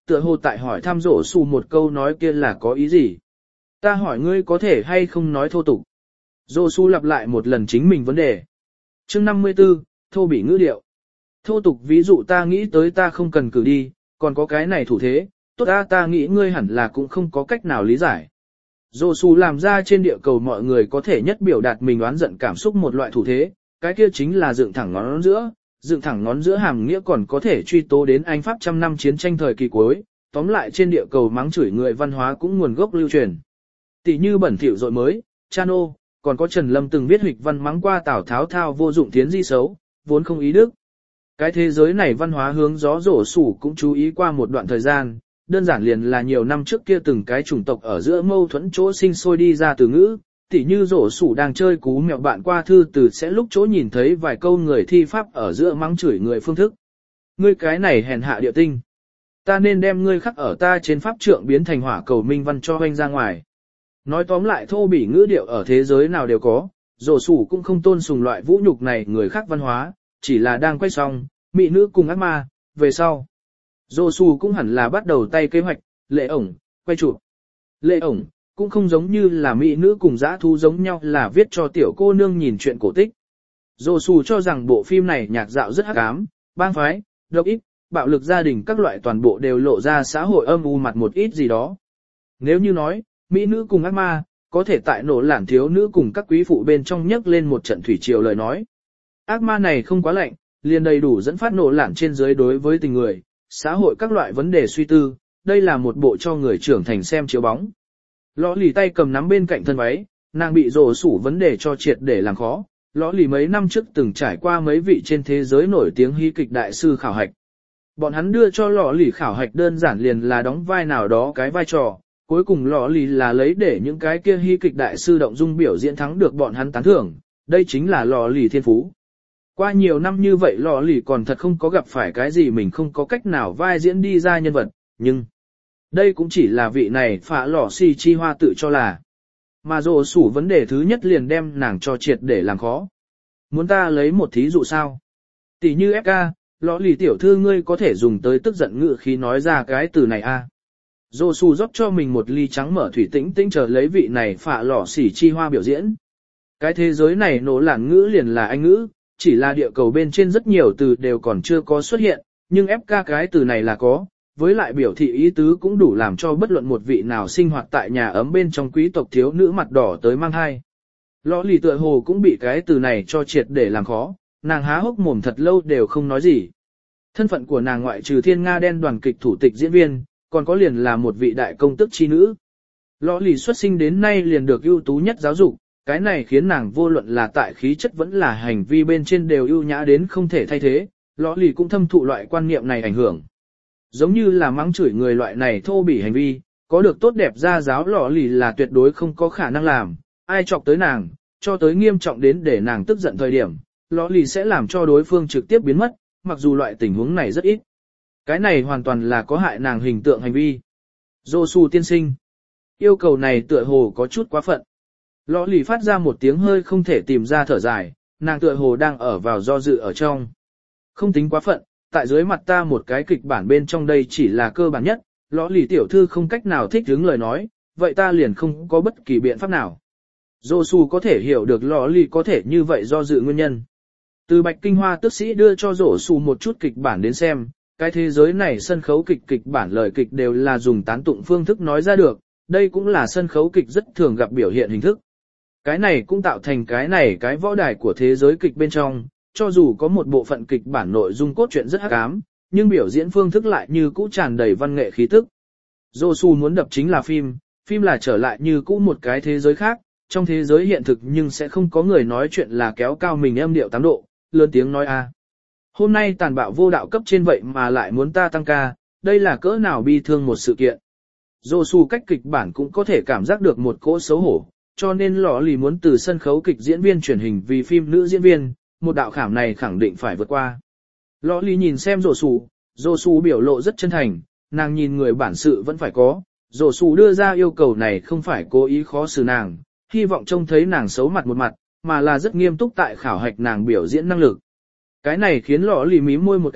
tựa hồ tại hỏi thăm rổ xù một câu nói kia là có ý gì. Ta hỏi ngươi có thể hay không nói thô tục. Rổ xù lặp lại một lần chính mình vấn đề. Chương năm mươi tư, thô bỉ ngữ điệu. Thô tục ví dụ ta nghĩ tới ta không cần cử đi, còn có cái này thủ thế, tốt ta ta nghĩ ngươi hẳn là cũng không có cách nào lý giải. Rổ xù làm ra trên địa cầu mọi người có thể nhất biểu đạt mình oán giận cảm xúc một loại thủ thế, cái kia chính là dựng thẳng ngón giữa, dựng thẳng ngón giữa hàm nghĩa còn có thể truy tố đến Anh Pháp trăm năm chiến tranh thời kỳ cuối, tóm lại trên địa cầu mắng chửi người văn hóa cũng nguồn gốc lưu truyền. Tỷ như bẩn thỉu dội mới, Chano, còn có Trần Lâm từng viết huỵch văn mắng qua Tào Tháo thao vô dụng tiến di xấu, vốn không ý đức. Cái thế giới này văn hóa hướng gió rổ sủ cũng chú ý qua một đoạn thời gian, đơn giản liền là nhiều năm trước kia từng cái chủng tộc ở giữa mâu thuẫn chỗ sinh sôi đi ra từ ngữ, tỉ như rổ sủ đang chơi cú mèo bạn qua thư từ sẽ lúc chỗ nhìn thấy vài câu người thi pháp ở giữa mắng chửi người phương thức. Ngươi cái này hèn hạ địa tinh. Ta nên đem ngươi khắc ở ta trên pháp trượng biến thành hỏa cầu minh văn cho hoanh ra ngoài. Nói tóm lại thô bỉ ngữ điệu ở thế giới nào đều có, rổ sủ cũng không tôn sùng loại vũ nhục này người khác văn hóa, chỉ là đang quay xong, mỹ nữ cùng ác ma, về sau. Rổ sủ cũng hẳn là bắt đầu tay kế hoạch, lệ ổng, quay chụp. Lệ ổng, cũng không giống như là mỹ nữ cùng dã thú giống nhau là viết cho tiểu cô nương nhìn chuyện cổ tích. Rổ sủ cho rằng bộ phim này nhạc dạo rất hắc ám, bang phái, độc ít, bạo lực gia đình các loại toàn bộ đều lộ ra xã hội âm u mặt một ít gì đó. Nếu như nói, mỹ nữ cùng ác ma, có thể tại nổ lản thiếu nữ cùng các quý phụ bên trong nhấc lên một trận thủy triều lời nói. Ác ma này không quá lạnh, liền đầy đủ dẫn phát nổ lản trên dưới đối với tình người, xã hội các loại vấn đề suy tư, đây là một bộ cho người trưởng thành xem chiếu bóng. Lõ lì tay cầm nắm bên cạnh thân váy, nàng bị rổ sủ vấn đề cho triệt để làm khó. Lõ lì mấy năm trước từng trải qua mấy vị trên thế giới nổi tiếng hí kịch đại sư khảo hạch. Bọn hắn đưa cho lõ lì khảo hạch đơn giản liền là đóng vai nào đó cái vai trò, cuối cùng lõ lì là lấy để những cái kia hí kịch đại sư động dung biểu diễn thắng được bọn hắn tán thưởng, đây chính là lõ lì thiên phú. Qua nhiều năm như vậy lõ lì còn thật không có gặp phải cái gì mình không có cách nào vai diễn đi ra nhân vật, nhưng đây cũng chỉ là vị này phá lò xì chi hoa tự cho là. Mà rổ sủ vấn đề thứ nhất liền đem nàng cho triệt để làm khó. Muốn ta lấy một thí dụ sao? Tỷ như ép ca, lõ lì tiểu thư ngươi có thể dùng tới tức giận ngữ khí nói ra cái từ này a. À. Rổ sủ rót cho mình một ly trắng mở thủy tĩnh tĩnh chờ lấy vị này phá lò xì chi hoa biểu diễn. Cái thế giới này nổ lản ngữ liền là anh ngữ, chỉ là địa cầu bên trên rất nhiều từ đều còn chưa có xuất hiện, nhưng ép ca cái từ này là có. Với lại biểu thị ý tứ cũng đủ làm cho bất luận một vị nào sinh hoạt tại nhà ấm bên trong quý tộc thiếu nữ mặt đỏ tới mang thai. Lõ lì tựa hồ cũng bị cái từ này cho triệt để làm khó, nàng há hốc mồm thật lâu đều không nói gì. Thân phận của nàng ngoại trừ thiên nga đen đoàn kịch thủ tịch diễn viên, còn có liền là một vị đại công tước chi nữ. Lõ lì xuất sinh đến nay liền được ưu tú nhất giáo dục, cái này khiến nàng vô luận là tại khí chất vẫn là hành vi bên trên đều ưu nhã đến không thể thay thế, lõ lì cũng thâm thụ loại quan niệm này ảnh hưởng. Giống như là mắng chửi người loại này thô bỉ hành vi, có được tốt đẹp ra giáo lọ lì là tuyệt đối không có khả năng làm, ai chọc tới nàng, cho tới nghiêm trọng đến để nàng tức giận thời điểm, lọ lì sẽ làm cho đối phương trực tiếp biến mất, mặc dù loại tình huống này rất ít. Cái này hoàn toàn là có hại nàng hình tượng hành vi. Josu tiên sinh. Yêu cầu này tựa hồ có chút quá phận. Lọ lì phát ra một tiếng hơi không thể tìm ra thở dài, nàng tựa hồ đang ở vào do dự ở trong. Không tính quá phận. Tại dưới mặt ta một cái kịch bản bên trong đây chỉ là cơ bản nhất, lõ lì tiểu thư không cách nào thích hướng lời nói, vậy ta liền không có bất kỳ biện pháp nào. Josu có thể hiểu được lõ lì có thể như vậy do dự nguyên nhân. Từ Bạch Kinh Hoa tước sĩ đưa cho Josu một chút kịch bản đến xem, cái thế giới này sân khấu kịch kịch bản lời kịch đều là dùng tán tụng phương thức nói ra được, đây cũng là sân khấu kịch rất thường gặp biểu hiện hình thức. Cái này cũng tạo thành cái này cái võ đài của thế giới kịch bên trong. Cho dù có một bộ phận kịch bản nội dung cốt truyện rất hắc ám, nhưng biểu diễn phương thức lại như cũ tràn đầy văn nghệ khí tức. Josu muốn đập chính là phim, phim là trở lại như cũ một cái thế giới khác, trong thế giới hiện thực nhưng sẽ không có người nói chuyện là kéo cao mình âm điệu tám độ, lớn tiếng nói a. Hôm nay tàn bạo vô đạo cấp trên vậy mà lại muốn ta tăng ca, đây là cỡ nào bi thương một sự kiện. Josu cách kịch bản cũng có thể cảm giác được một cỗ xấu hổ, cho nên lọ lì muốn từ sân khấu kịch diễn viên truyền hình vì phim nữ diễn viên. Một đạo khảm này khẳng định phải vượt qua. Lõ lì nhìn xem rổ sủ, rổ sủ biểu lộ rất chân thành, nàng nhìn người bản sự vẫn phải có, rổ sủ đưa ra yêu cầu này không phải cố ý khó xử nàng, hy vọng trông thấy nàng xấu mặt một mặt, mà là rất nghiêm túc tại khảo hạch nàng biểu diễn năng lực. Cái này khiến lõ lì mím môi một cái,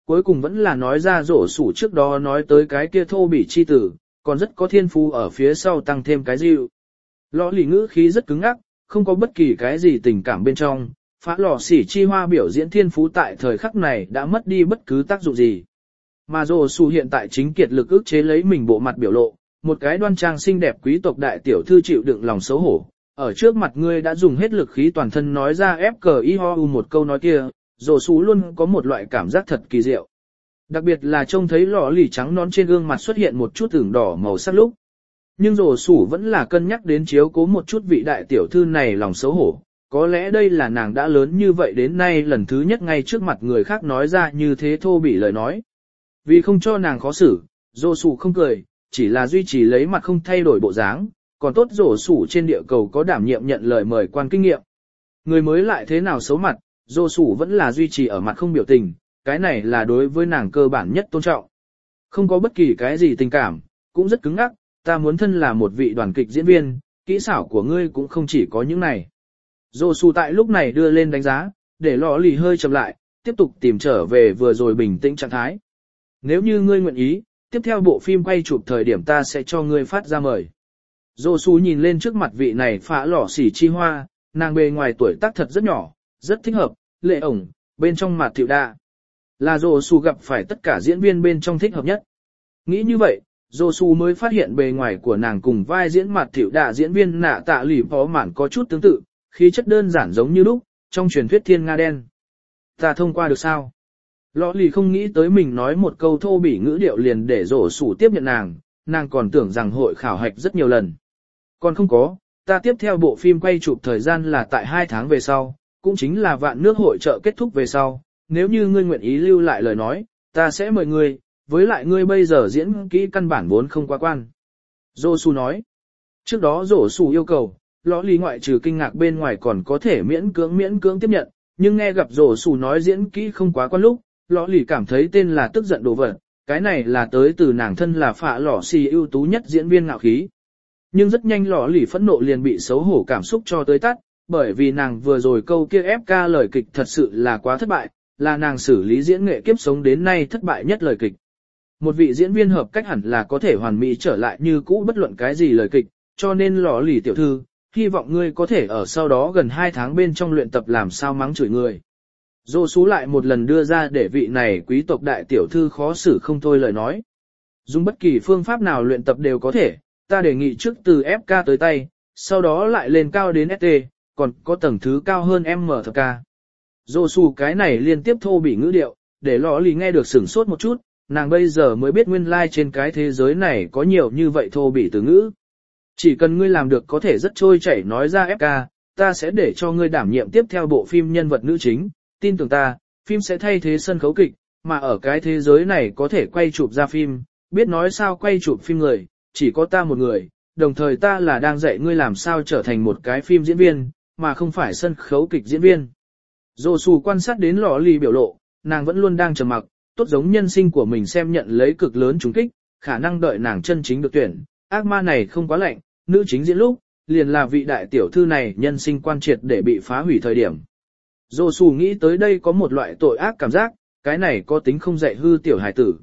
cuối cùng vẫn là nói ra rổ sủ trước đó nói tới cái kia thô bỉ chi tử, còn rất có thiên phú ở phía sau tăng thêm cái dịu. Lọ lì ngữ khí rất cứng ngắc, không có bất kỳ cái gì tình cảm bên trong, phá lò xỉ chi hoa biểu diễn thiên phú tại thời khắc này đã mất đi bất cứ tác dụng gì. Mà rổ sủ hiện tại chính kiệt lực ức chế lấy mình bộ mặt biểu lộ, một cái đoan trang xinh đẹp quý tộc đại tiểu thư chịu đựng lòng xấu hổ. Ở trước mặt ngươi đã dùng hết lực khí toàn thân nói ra ép cờ y ho u một câu nói kia, rổ sủ luôn có một loại cảm giác thật kỳ diệu. Đặc biệt là trông thấy lọ lì trắng nón trên gương mặt xuất hiện một chút ửng đỏ màu sắc lúc. Nhưng rổ sủ vẫn là cân nhắc đến chiếu cố một chút vị đại tiểu thư này lòng xấu hổ. Có lẽ đây là nàng đã lớn như vậy đến nay lần thứ nhất ngay trước mặt người khác nói ra như thế thô bỉ lời nói. Vì không cho nàng khó xử, rổ sủ không cười, chỉ là duy trì lấy mặt không thay đổi bộ dáng. Còn tốt rổ sủ trên địa cầu có đảm nhiệm nhận lời mời quan kinh nghiệm. Người mới lại thế nào xấu mặt, rổ sủ vẫn là duy trì ở mặt không biểu tình, cái này là đối với nàng cơ bản nhất tôn trọng. Không có bất kỳ cái gì tình cảm, cũng rất cứng ngắc, ta muốn thân là một vị đoàn kịch diễn viên, kỹ xảo của ngươi cũng không chỉ có những này. Rổ sủ tại lúc này đưa lên đánh giá, để lọ lì hơi chậm lại, tiếp tục tìm trở về vừa rồi bình tĩnh trạng thái. Nếu như ngươi nguyện ý, tiếp theo bộ phim quay chụp thời điểm ta sẽ cho ngươi phát ra mời. Rổ sủ nhìn lên trước mặt vị này phá lò xỉ chi hoa, nàng bề ngoài tuổi tác thật rất nhỏ, rất thích hợp, lệ ổng, bên trong mặt thiệu đa. Là rổ sủ gặp phải tất cả diễn viên bên trong thích hợp nhất. Nghĩ như vậy, rổ sủ mới phát hiện bề ngoài của nàng cùng vai diễn mặt thiệu đa diễn viên nạ tạ lì phó mạn có chút tương tự, khí chất đơn giản giống như lúc, trong truyền thuyết thiên nga đen. Ta thông qua được sao? Lọ lì không nghĩ tới mình nói một câu thô bỉ ngữ điệu liền để rổ sủ tiếp nhận nàng, nàng còn tưởng rằng hội khảo hạch rất nhiều lần. Còn không có, ta tiếp theo bộ phim quay chụp thời gian là tại hai tháng về sau, cũng chính là vạn nước hội trợ kết thúc về sau, nếu như ngươi nguyện ý lưu lại lời nói, ta sẽ mời ngươi, với lại ngươi bây giờ diễn kỹ căn bản vốn không quá quan. Rổ sủ nói, trước đó rổ sủ yêu cầu, lõ lý ngoại trừ kinh ngạc bên ngoài còn có thể miễn cưỡng miễn cưỡng tiếp nhận, nhưng nghe gặp rổ sủ nói diễn kỹ không quá quan lúc, lõ lý cảm thấy tên là tức giận đồ vật, cái này là tới từ nàng thân là phạ lỏ xì ưu tú nhất diễn viên ngạo khí. Nhưng rất nhanh lọ lì phẫn nộ liền bị xấu hổ cảm xúc cho tới tắt, bởi vì nàng vừa rồi câu kia ép ca lời kịch thật sự là quá thất bại, là nàng xử lý diễn nghệ kiếp sống đến nay thất bại nhất lời kịch. Một vị diễn viên hợp cách hẳn là có thể hoàn mỹ trở lại như cũ bất luận cái gì lời kịch, cho nên lọ lì tiểu thư, hy vọng ngươi có thể ở sau đó gần hai tháng bên trong luyện tập làm sao mắng chửi người. Dô xú lại một lần đưa ra để vị này quý tộc đại tiểu thư khó xử không thôi lời nói. Dùng bất kỳ phương pháp nào luyện tập đều có thể, ta đề nghị trước từ ép ca tới tay, sau đó lại lên cao đến ét tê, còn có tầng thứ cao hơn em em thập ca. Dô xù cái này liên tiếp thô bỉ ngữ điệu, để lọ lì nghe được sửng sốt một chút, nàng bây giờ mới biết nguyên lai like trên cái thế giới này có nhiều như vậy thô bỉ từ ngữ. Chỉ cần ngươi làm được có thể rất trôi chảy nói ra ép ca, ta sẽ để cho ngươi đảm nhiệm tiếp theo bộ phim nhân vật nữ chính, tin tưởng ta, phim sẽ thay thế sân khấu kịch, mà ở cái thế giới này có thể quay chụp ra phim, biết nói sao quay chụp phim người, chỉ có ta một người, đồng thời ta là đang dạy ngươi làm sao trở thành một cái phim diễn viên, mà không phải sân khấu kịch diễn viên. Dô xù quan sát đến lọ lì biểu lộ, nàng vẫn luôn đang trầm mặc, tốt giống nhân sinh của mình xem nhận lấy cực lớn trúng kích, khả năng đợi nàng chân chính được tuyển, ác ma này không quá lạnh, nữ chính diễn lúc, liền là vị đại tiểu thư này nhân sinh quan triệt để bị phá hủy thời điểm. Dô xù nghĩ tới đây có một loại tội ác cảm giác, cái này có tính không dạy hư tiểu hải tử.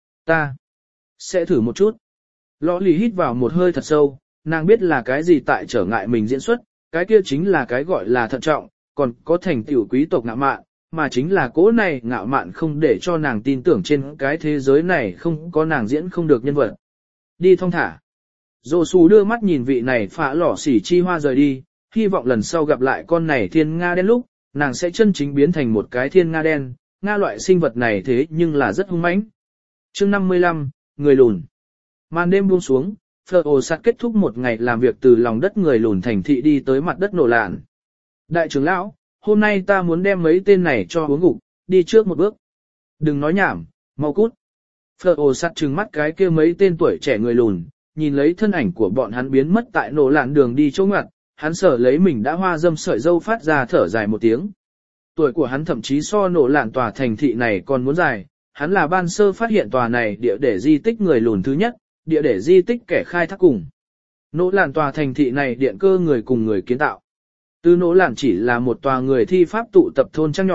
Ta sẽ thử một chút. Lọ lì hít vào một hơi thật sâu, nàng biết là cái gì tại trở ngại mình diễn xuất, cái kia chính là cái gọi là thận trọng, còn có thành tiểu quý tộc ngạo mạn, mà chính là cố này ngạo mạn không để cho nàng tin tưởng trên cái thế giới này không có nàng diễn không được nhân vật. Đi thong thả. Dô xù đưa mắt nhìn vị này phá lỏ xỉ chi hoa rời đi, hy vọng lần sau gặp lại con này thiên nga đen lúc, nàng sẽ chân chính biến thành một cái thiên nga đen, nga loại sinh vật này thế nhưng là rất hung mãnh. Chương năm mươi lăm, người lùn. Màn đêm buông xuống, Phở ồ sạt kết thúc một ngày làm việc từ lòng đất người lùn thành thị đi tới mặt đất nổ lạn. Đại trưởng lão, hôm nay ta muốn đem mấy tên này cho uống gục, đi trước một bước. Đừng nói nhảm, mau cút. Phở ồ sạt trừng mắt cái kia mấy tên tuổi trẻ người lùn, nhìn lấy thân ảnh của bọn hắn biến mất tại nổ lạn đường đi chỗ ngoặt, hắn sở lấy mình đã hoa dâm sợi dâu phát ra thở dài một tiếng. Tuổi của hắn thậm chí so nổ lạn tòa thành thị này còn muốn dài, hắn là ban sơ phát hiện tòa này địa để di tích người lùn thứ nhất, địa để di tích kẻ khai thác cùng. Nỗ lạn tòa thành thị này điện cơ người cùng người kiến tạo. Từ nỗ lạn chỉ là một tòa người thi pháp tụ tập thôn trang nhỏ,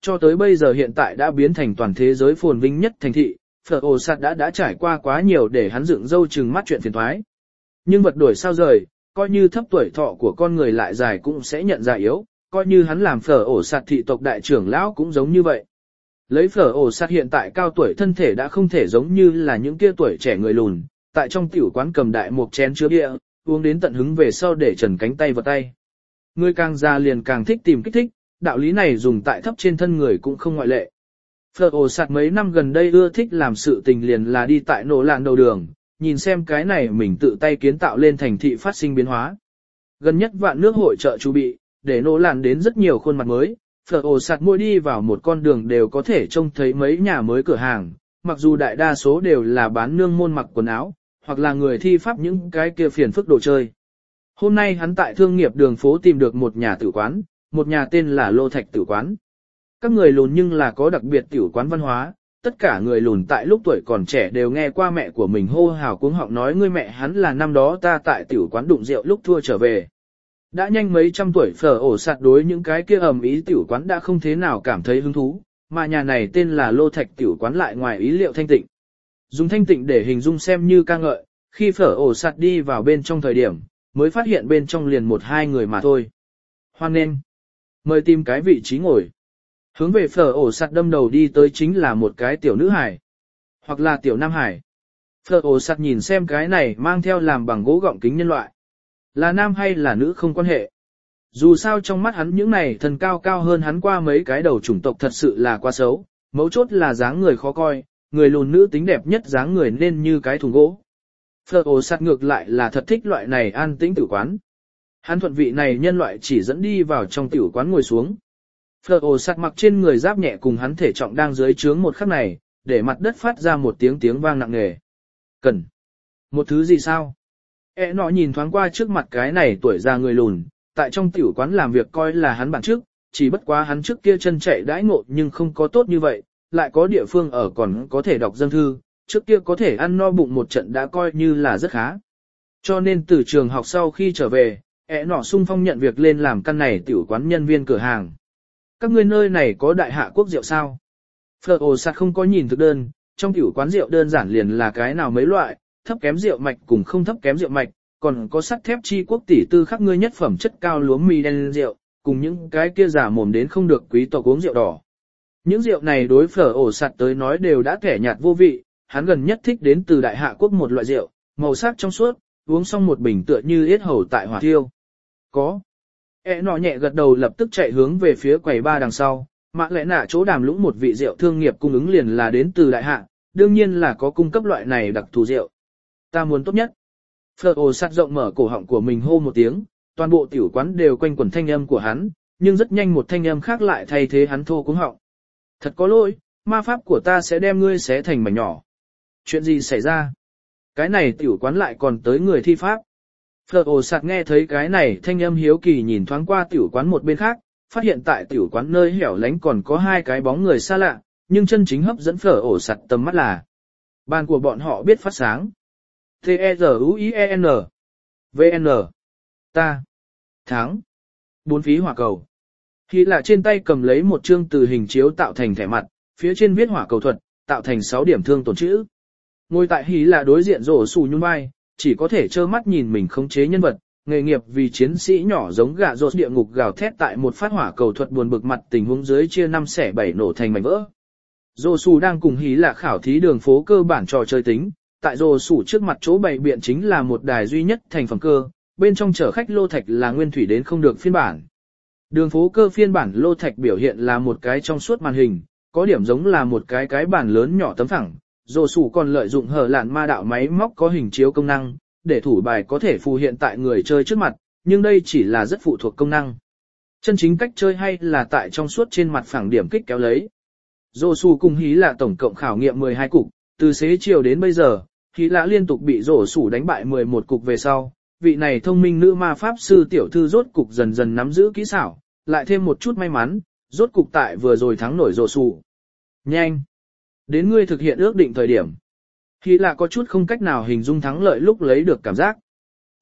cho tới bây giờ hiện tại đã biến thành toàn thế giới phồn vinh nhất thành thị, Phở ổ sạt đã đã trải qua quá nhiều để hắn dựng râu trừng mắt chuyện phiền thoái. Nhưng vật đổi sao rời, coi như thấp tuổi thọ của con người lại dài cũng sẽ nhận ra yếu, coi như hắn làm Phở ổ sạt thị tộc đại trưởng lão cũng giống như vậy. Lấy Phở ổ sạt hiện tại cao tuổi thân thể đã không thể giống như là những kia tuổi trẻ người lùn, tại trong tiểu quán cầm đại một chén chứa bia, uống đến tận hứng về sau để trần cánh tay vào tay. Người càng già liền càng thích tìm kích thích, đạo lý này dùng tại thấp trên thân người cũng không ngoại lệ. Phở ổ sạt mấy năm gần đây ưa thích làm sự tình liền là đi tại nổ lạn đầu đường, nhìn xem cái này mình tự tay kiến tạo lên thành thị phát sinh biến hóa. Gần nhất vạn nước hội trợ chu bị, để nổ lạn đến rất nhiều khuôn mặt mới, Phở ổ sạt mỗi đi vào một con đường đều có thể trông thấy mấy nhà mới cửa hàng, mặc dù đại đa số đều là bán nương môn mặc quần áo, hoặc là người thi pháp những cái kia phiền phức đồ chơi. Hôm nay hắn tại thương nghiệp đường phố tìm được một nhà tử quán, một nhà tên là Lô Thạch Tử Quán. Các người lùn nhưng là có đặc biệt tiểu quán văn hóa, tất cả người lùn tại lúc tuổi còn trẻ đều nghe qua mẹ của mình hô hào cuống họng nói ngươi mẹ hắn là năm đó ta tại tiểu quán đụng rượu lúc thua trở về. Đã nhanh mấy trăm tuổi Phở ổ sạt đối những cái kia ầm ý tiểu quán đã không thế nào cảm thấy hứng thú, mà nhà này tên là Lô Thạch Tiểu Quán lại ngoài ý liệu thanh tịnh. Dùng thanh tịnh để hình dung xem như ca ngợi, khi Phở ổ sạt đi vào bên trong thời điểm, mới phát hiện bên trong liền một hai người mà thôi. Hoan nên, mời tìm cái vị trí ngồi. Hướng về Phở ổ sạt đâm đầu đi tới chính là một cái tiểu nữ hải, hoặc là tiểu nam hải. Phở ổ sạt nhìn xem cái này mang theo làm bằng gỗ gọng kính nhân loại. Là nam hay là nữ không quan hệ. Dù sao trong mắt hắn những này thần cao cao hơn hắn qua mấy cái đầu chủng tộc thật sự là quá xấu, mấu chốt là dáng người khó coi, người lùn nữ tính đẹp nhất dáng người nên như cái thùng gỗ. Phở ổ sạt ngược lại là thật thích loại này an tĩnh tử quán. Hắn thuận vị này nhân loại chỉ dẫn đi vào trong tiểu quán ngồi xuống. Phở ổ sạt mặc trên người giáp nhẹ cùng hắn thể trọng đang dưới trướng một khắc này, để mặt đất phát ra một tiếng tiếng vang nặng nề. Cần. Một thứ gì sao? E nọ nhìn thoáng qua trước mặt cái này tuổi già người lùn, tại trong tiểu quán làm việc coi là hắn bản trước, chỉ bất quá hắn trước kia chân chạy đãi ngộ nhưng không có tốt như vậy, lại có địa phương ở còn có thể đọc dân thư, trước kia có thể ăn no bụng một trận đã coi như là rất khá. Cho nên từ trường học sau khi trở về, E nọ sung phong nhận việc lên làm căn này tiểu quán nhân viên cửa hàng. Các ngươi nơi này có đại hạ quốc rượu sao? Phở ổ sạt không có nhìn thực đơn, trong tiểu quán rượu đơn giản liền là cái nào mấy loại, thấp kém rượu mạch cùng không thấp kém rượu mạch, còn có sắt thép chi quốc tỷ tư khắc ngươi nhất phẩm chất cao lúa mì đen rượu, cùng những cái kia giả mồm đến không được quý tộc uống rượu đỏ. Những rượu này đối Phở ổ sạt tới nói đều đã kẻ nhạt vô vị, hắn gần nhất thích đến từ đại hạ quốc một loại rượu, màu sắc trong suốt, uống xong một bình tựa như yết hầu tại hỏa thiêu. Có. E nọ nhẹ gật đầu lập tức chạy hướng về phía quầy ba đằng sau, mã lẽ nạ chỗ đàm lũng một vị rượu thương nghiệp cung ứng liền là đến từ đại hạ, đương nhiên là có cung cấp loại này đặc thù rượu. Ta muốn tốt nhất. Phở ổ sạt rộng mở cổ họng của mình hô một tiếng, toàn bộ tiểu quán đều quanh quẩn thanh âm của hắn, nhưng rất nhanh một thanh âm khác lại thay thế hắn thô cuống họng. Thật có lỗi, ma pháp của ta sẽ đem ngươi xé thành mảnh nhỏ. Chuyện gì xảy ra? Cái này tiểu quán lại còn tới người thi pháp. Phở ổ sạt nghe thấy cái này thanh âm hiếu kỳ nhìn thoáng qua tiểu quán một bên khác, phát hiện tại tiểu quán nơi hẻo lánh còn có hai cái bóng người xa lạ, nhưng chân chính hấp dẫn Phở ổ sạt tầm mắt là bàn của bọn họ biết phát sáng. T E R U I E N V N Ta Thắng Bốn phí hỏa cầu. Khi là trên tay cầm lấy một chương từ hình chiếu tạo thành thẻ mặt, phía trên viết hỏa cầu thuật, tạo thành sáu điểm thương tổn chữ. Ngồi tại hí là đối diện rổ xù nhún vai, chỉ có thể trơ mắt nhìn mình khống chế nhân vật, nghề nghiệp vì chiến sĩ nhỏ giống gà rột địa ngục gào thét tại một phát hỏa cầu thuật buồn bực mặt tình huống dưới chia năm xẻ bảy nổ thành mảnh vỡ. Rổ xù đang cùng hí là khảo thí đường phố cơ bản trò chơi tính, tại rổ xù trước mặt chỗ bày biện chính là một đài duy nhất thành phẩm cơ, bên trong chở khách lô thạch là nguyên thủy đến không được phiên bản. Đường phố cơ phiên bản lô thạch biểu hiện là một cái trong suốt màn hình, có điểm giống là một cái cái bàn lớn nhỏ tấm phẳng. Rổ xù còn lợi dụng hở lạn ma đạo máy móc có hình chiếu công năng, để thủ bài có thể phù hiện tại người chơi trước mặt, nhưng đây chỉ là rất phụ thuộc công năng. Chân chính cách chơi hay là tại trong suốt trên mặt phẳng điểm kích kéo lấy. Rổ xù cùng hí là tổng cộng khảo nghiệm mười hai cục, từ xế chiều đến bây giờ, hí là liên tục bị rổ xù đánh bại mười một cục về sau. Vị này thông minh nữ ma pháp sư tiểu thư rốt cục dần dần nắm giữ kỹ xảo, lại thêm một chút may mắn, rốt cục tại vừa rồi thắng nổi rổ xù. Nhanh! Đến ngươi thực hiện ước định thời điểm. Khi là có chút không cách nào hình dung thắng lợi lúc lấy được cảm giác.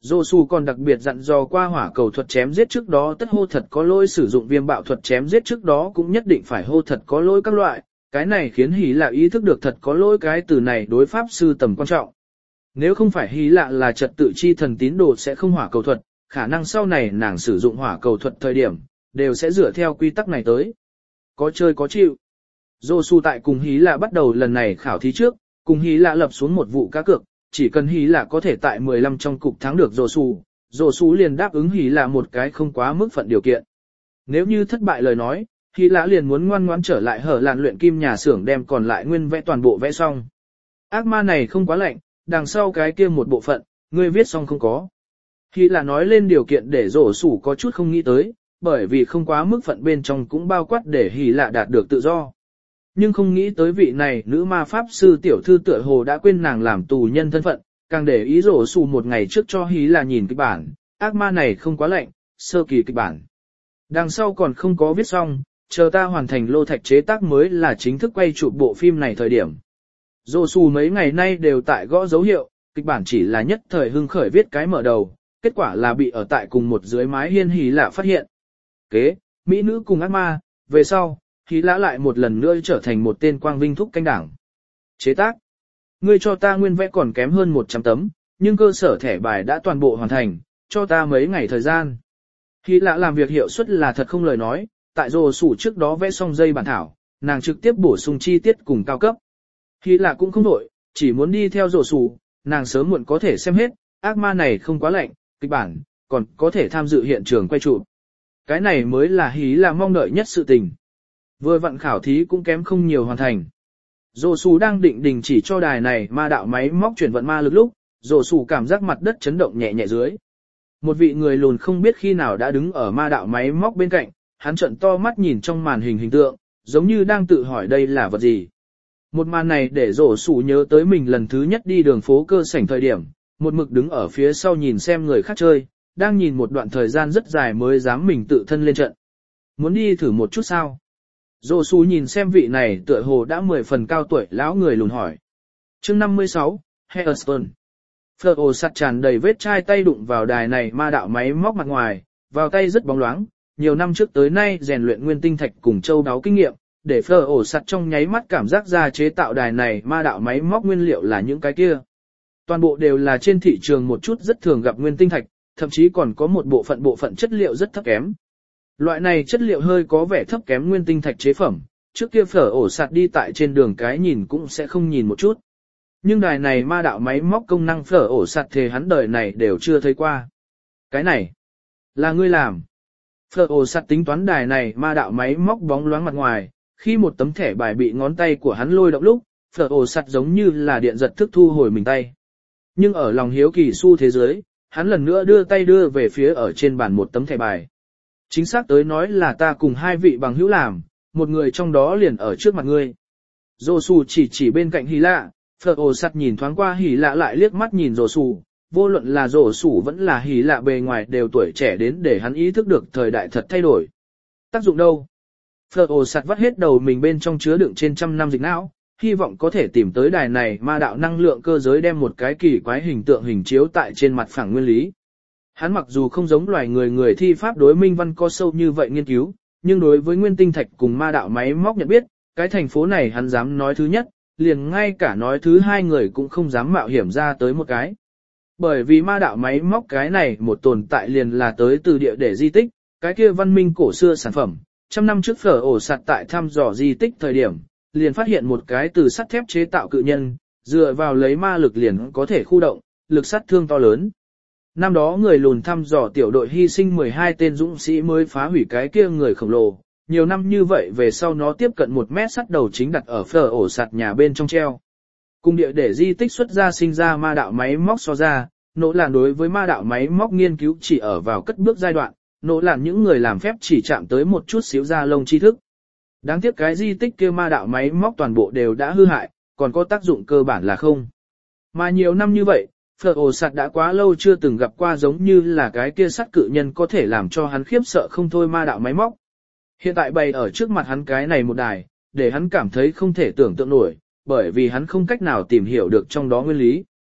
Dô su còn đặc biệt dặn dò qua hỏa cầu thuật chém giết trước đó tất hô thật có lỗi, sử dụng viêm bạo thuật chém giết trước đó cũng nhất định phải hô thật có lỗi các loại, cái này khiến Hí Lạ ý thức được thật có lỗi cái từ này đối pháp sư tầm quan trọng. Nếu không phải Hí Lạ là trật tự chi thần tín đồ sẽ không hỏa cầu thuật, khả năng sau này nàng sử dụng hỏa cầu thuật thời điểm, đều sẽ dựa theo quy tắc này tới. Có chơi có chịu. Dô su tại cùng Hí Lạ bắt đầu lần này khảo thí trước, cùng Hí Lạ lập xuống một vụ cá cược, chỉ cần Hí Lạ có thể tại mười lăm trong cục thắng được Dô su, Dô su liền đáp ứng Hí Lạ một cái không quá mức phận điều kiện. Nếu như thất bại lời nói, Hí Lạ liền muốn ngoan ngoãn trở lại hở lạn luyện kim nhà xưởng đem còn lại nguyên vẽ toàn bộ vẽ xong. Ác ma này không quá lạnh, đằng sau cái kia một bộ phận, ngươi viết xong không có. Hí Lạ nói lên điều kiện để Dô su có chút không nghĩ tới, bởi vì không quá mức phận bên trong cũng bao quát để Hí Lạ đạt được tự do. Nhưng không nghĩ tới vị này nữ ma pháp sư tiểu thư tựa hồ đã quên nàng làm tù nhân thân phận, càng để ý Dô su một ngày trước cho Hí Lạ nhìn kịch bản, ác ma này không quá lạnh, sơ kỳ kịch bản. Đằng sau còn không có viết xong, chờ ta hoàn thành lô thạch chế tác mới là chính thức quay chụp bộ phim này thời điểm. Dô su mấy ngày nay đều tại gõ dấu hiệu, kịch bản chỉ là nhất thời hưng khởi viết cái mở đầu, kết quả là bị ở tại cùng một dưới mái hiên Hí Lạ phát hiện. Kế, mỹ nữ cùng ác ma, về sau, Hí Lạ lại một lần nữa trở thành một tên quang vinh thúc canh đảng. Chế tác. Ngươi cho ta nguyên vẽ còn kém hơn một trăm tấm, nhưng cơ sở thẻ bài đã toàn bộ hoàn thành, cho ta mấy ngày thời gian. Hí Lạ làm việc hiệu suất là thật không lời nói, tại Dô su trước đó vẽ xong dây bản thảo, nàng trực tiếp bổ sung chi tiết cùng cao cấp. Hí Lạ cũng không đổi, chỉ muốn đi theo Dô su, nàng sớm muộn có thể xem hết, ác ma này không quá lạnh, kịch bản, còn có thể tham dự hiện trường quay chụp. Cái này mới là Hí Lạ mong đợi nhất sự tình. Vừa vặn khảo thí cũng kém không nhiều hoàn thành. Dô su đang định đình chỉ cho đài này ma đạo máy móc chuyển vận ma lực lúc, Dô su cảm giác mặt đất chấn động nhẹ nhẹ dưới. Một vị người lùn không biết khi nào đã đứng ở ma đạo máy móc bên cạnh, hắn trợn to mắt nhìn trong màn hình hình tượng, giống như đang tự hỏi đây là vật gì. Một màn này để Dô su nhớ tới mình lần thứ nhất đi đường phố cơ sảnh thời điểm, một mực đứng ở phía sau nhìn xem người khác chơi, đang nhìn một đoạn thời gian rất dài mới dám mình tự thân lên trận. Muốn đi thử một chút sao? Dô su nhìn xem vị này tựa hồ đã mười phần cao tuổi lão người lùn hỏi. Chương năm mươi sáu, Hearthstone. Phở ồ sạt tràn đầy vết chai tay đụng vào đài này ma đạo máy móc mặt ngoài, vào tay rất bóng loáng, nhiều năm trước tới nay rèn luyện nguyên tinh thạch cùng châu đáo kinh nghiệm, để phở ồ sạt trong nháy mắt cảm giác ra chế tạo đài này ma đạo máy móc nguyên liệu là những cái kia. Toàn bộ đều là trên thị trường một chút rất thường gặp nguyên tinh thạch, thậm chí còn có một bộ phận bộ phận chất liệu rất thấp kém. Loại này chất liệu hơi có vẻ thấp kém nguyên tinh thạch chế phẩm, trước kia phở ổ sạt đi tại trên đường cái nhìn cũng sẽ không nhìn một chút. Nhưng đài này ma đạo máy móc công năng phở ổ sạt thì hắn đời này đều chưa thấy qua. Cái này, là ngươi làm. Phở ổ sạt tính toán đài này ma đạo máy móc bóng loáng mặt ngoài, khi một tấm thẻ bài bị ngón tay của hắn lôi động lúc, phở ổ sạt giống như là điện giật thức thu hồi mình tay. Nhưng ở lòng hiếu kỳ su thế giới, hắn lần nữa đưa tay đưa về phía ở trên bàn một tấm thẻ bài. Chính xác tới nói là ta cùng hai vị bằng hữu làm, một người trong đó liền ở trước mặt ngươi. Dô su chỉ chỉ bên cạnh Hí Lạ, Phở ồ sạt nhìn thoáng qua Hí Lạ lại liếc mắt nhìn Dô su, vô luận là Dô su vẫn là Hí Lạ bề ngoài đều tuổi trẻ đến để hắn ý thức được thời đại thật thay đổi. Tác dụng đâu? Phở ồ sạt vắt hết đầu mình bên trong chứa đựng trên trăm năm dịch não, hy vọng có thể tìm tới đài này ma đạo năng lượng cơ giới đem một cái kỳ quái hình tượng hình chiếu tại trên mặt phẳng nguyên lý. Hắn mặc dù không giống loài người người thi pháp đối minh văn có sâu như vậy nghiên cứu, nhưng đối với nguyên tinh thạch cùng ma đạo máy móc nhận biết, cái thành phố này hắn dám nói thứ nhất, liền ngay cả nói thứ hai người cũng không dám mạo hiểm ra tới một cái. Bởi vì ma đạo máy móc cái này một tồn tại liền là tới từ địa để di tích, cái kia văn minh cổ xưa sản phẩm, trăm năm trước phở ổ sạt tại thăm dò di tích thời điểm, liền phát hiện một cái từ sắt thép chế tạo cự nhân, dựa vào lấy ma lực liền có thể khu động, lực sát thương to lớn. Năm đó người lùn thăm dò tiểu đội hy sinh mười hai tên dũng sĩ mới phá hủy cái kia người khổng lồ, nhiều năm như vậy về sau nó tiếp cận một mét sắt đầu chính đặt ở phở ổ sạt nhà bên trong treo. Cùng địa để di tích xuất ra sinh ra ma đạo máy móc so ra, nỗ làn đối với ma đạo máy móc nghiên cứu chỉ ở vào cất bước giai đoạn, nỗ làn những người làm phép chỉ chạm tới một chút xíu da lông tri thức. Đáng tiếc cái di tích kia ma đạo máy móc toàn bộ đều đã hư hại, còn có tác dụng cơ bản là không. Mà nhiều năm như vậy, phở ổ sạt đã quá lâu chưa từng gặp qua giống như là cái kia sắt cự nhân có thể làm cho hắn khiếp sợ không thôi ma đạo máy móc. Hiện tại bày ở trước mặt hắn cái này một đài, để hắn cảm thấy không thể tưởng tượng nổi, bởi vì hắn không cách nào tìm hiểu được trong đó nguyên lý.